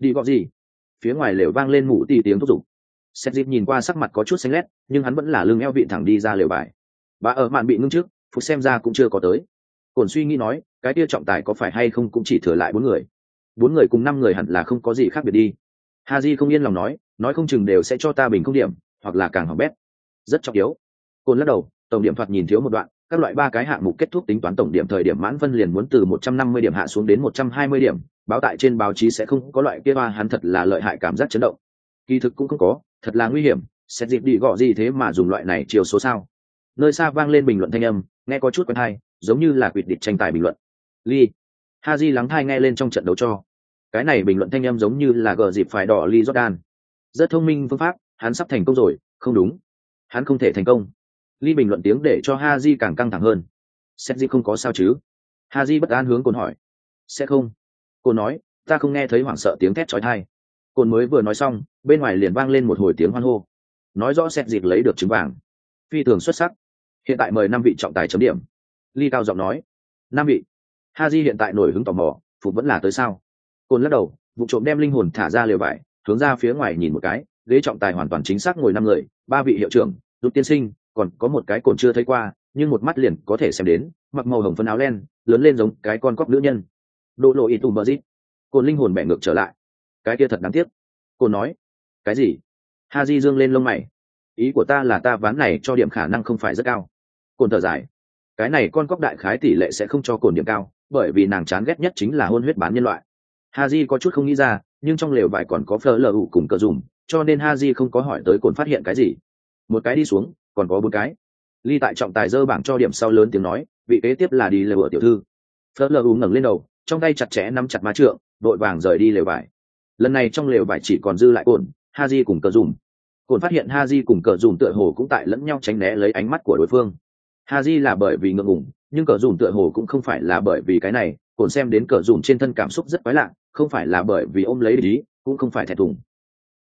Đi gọi gì? Phía ngoài lều vang lên mụ tì tiếng thúc giục. Sét dịp nhìn qua sắc mặt có chút xanh lét, nhưng hắn vẫn là lưng eo vịn thẳng đi ra lều vải. Bà ở màn bị ngưng trước, phút xem ra cũng chưa có tới. Cồn suy nghĩ nói, cái kia trọng tài có phải hay không cũng chỉ thừa lại 4 người. 4 người cùng 5 người hẳn là không có gì khác biệt đi. Haji không yên lòng nói không chừng đều sẽ cho ta bình không điểm, hoặc là càng hỏng bét. Rất trọng yếu. Cồn lắc đầu, tổng điểm thoạt nhìn thiếu một đoạn, các loại 3 cái hạng mục kết thúc tính toán tổng điểm thời điểm mãn phân liền muốn từ 150 điểm hạ xuống đến 120 điểm, báo tại trên báo chí sẽ không có loại kia ba hắn thật là lợi hại cảm giác chấn động. Kỳ thực cũng không có, thật là nguy hiểm, xét dịp đi gõ gì thế mà dùng loại này chiều số sao? Nơi xa vang lên bình luận thanh âm, nghe có chút quen tai, giống như là quyết định tranh tài bình luận. Lee, Haji lắng tai nghe lên trong trận đấu cho. Cái này bình luận thanh âm giống như là gờ dịp phải đỏ Lee Jordan. Rất thông minh phương pháp, hắn sắp thành công rồi, không đúng. Hắn không thể thành công. Lee bình luận tiếng để cho Haji càng căng thẳng hơn. Xét dịp không có sao chứ? Haji bất an hướng Cồn hỏi. Sẽ không. Cồn nói, ta không nghe thấy hoảng sợ tiếng thét chói tai. Cồn mới vừa nói xong, bên ngoài liền vang lên một hồi tiếng hoan hô. Nói rõ xét dịp lấy được trứng vàng. Phi thường xuất sắc. Hiện tại mời 5 vị trọng tài chấm điểm. Lee cao giọng nói. 5 vị. Haji hiện tại nổi hứng tò mò, phục vẫn là tới sao? Cồn lắc đầu, vụ trộm đem linh hồn thả ra lều vải, hướng ra phía ngoài nhìn một cái, ghế trọng tài hoàn toàn chính xác ngồi 5 người, 3 vị hiệu trưởng, Rút tiên sinh, còn có một cái Cồn chưa thấy qua, nhưng một mắt liền có thể xem đến, mặc màu hồng phấn áo len, lớn lên giống cái con cóc nữ nhân. Độ lộ ý tùm bờ dít. Cồn linh hồn bẻ ngược trở lại. Cái kia thật đáng tiếc. Cồn nói. Cái gì? Haji dương lên lông mày. Ý của ta là ta ván này cho điểm khả năng không phải rất cao. Cồn thở dài. Cái này con cóc đại khái tỷ lệ sẽ không cho Cồn điểm cao, bởi vì nàng chán ghét nhất chính là hôn huyết bán nhân loại. Haji có chút không nghĩ ra, nhưng trong lều vải còn có Fleur lờ ủ cùng cờ dùm, cho nên Haji không có hỏi tới Cồn phát hiện cái gì. Một cái đi xuống, còn có 4 cái. Lee tại trọng tài dơ bảng cho điểm sau lớn tiếng nói, vị kế tiếp là đi lều ở tiểu thư. Fleur lờ ủ ngẩng lên đầu, trong tay chặt chẽ nắm chặt má trượng, đội vàng rời đi lều vải. Lần này trong lều vải chỉ còn dư lại Cồn, Haji cùng cờ dùm. Cồn phát hiện Haji cùng cờ dùm tựa hồ cũng tại lẫn nhau tránh né lấy ánh mắt của đối phương. Haji là bởi vì ngượng ngùng, nhưng cờ dùm tựa hồ cũng không phải là bởi vì cái này. Cồn xem đến cờ dùm trên thân cảm xúc rất quái lạ, không phải là bởi vì ôm lấy ý, cũng không phải thẹn thùng.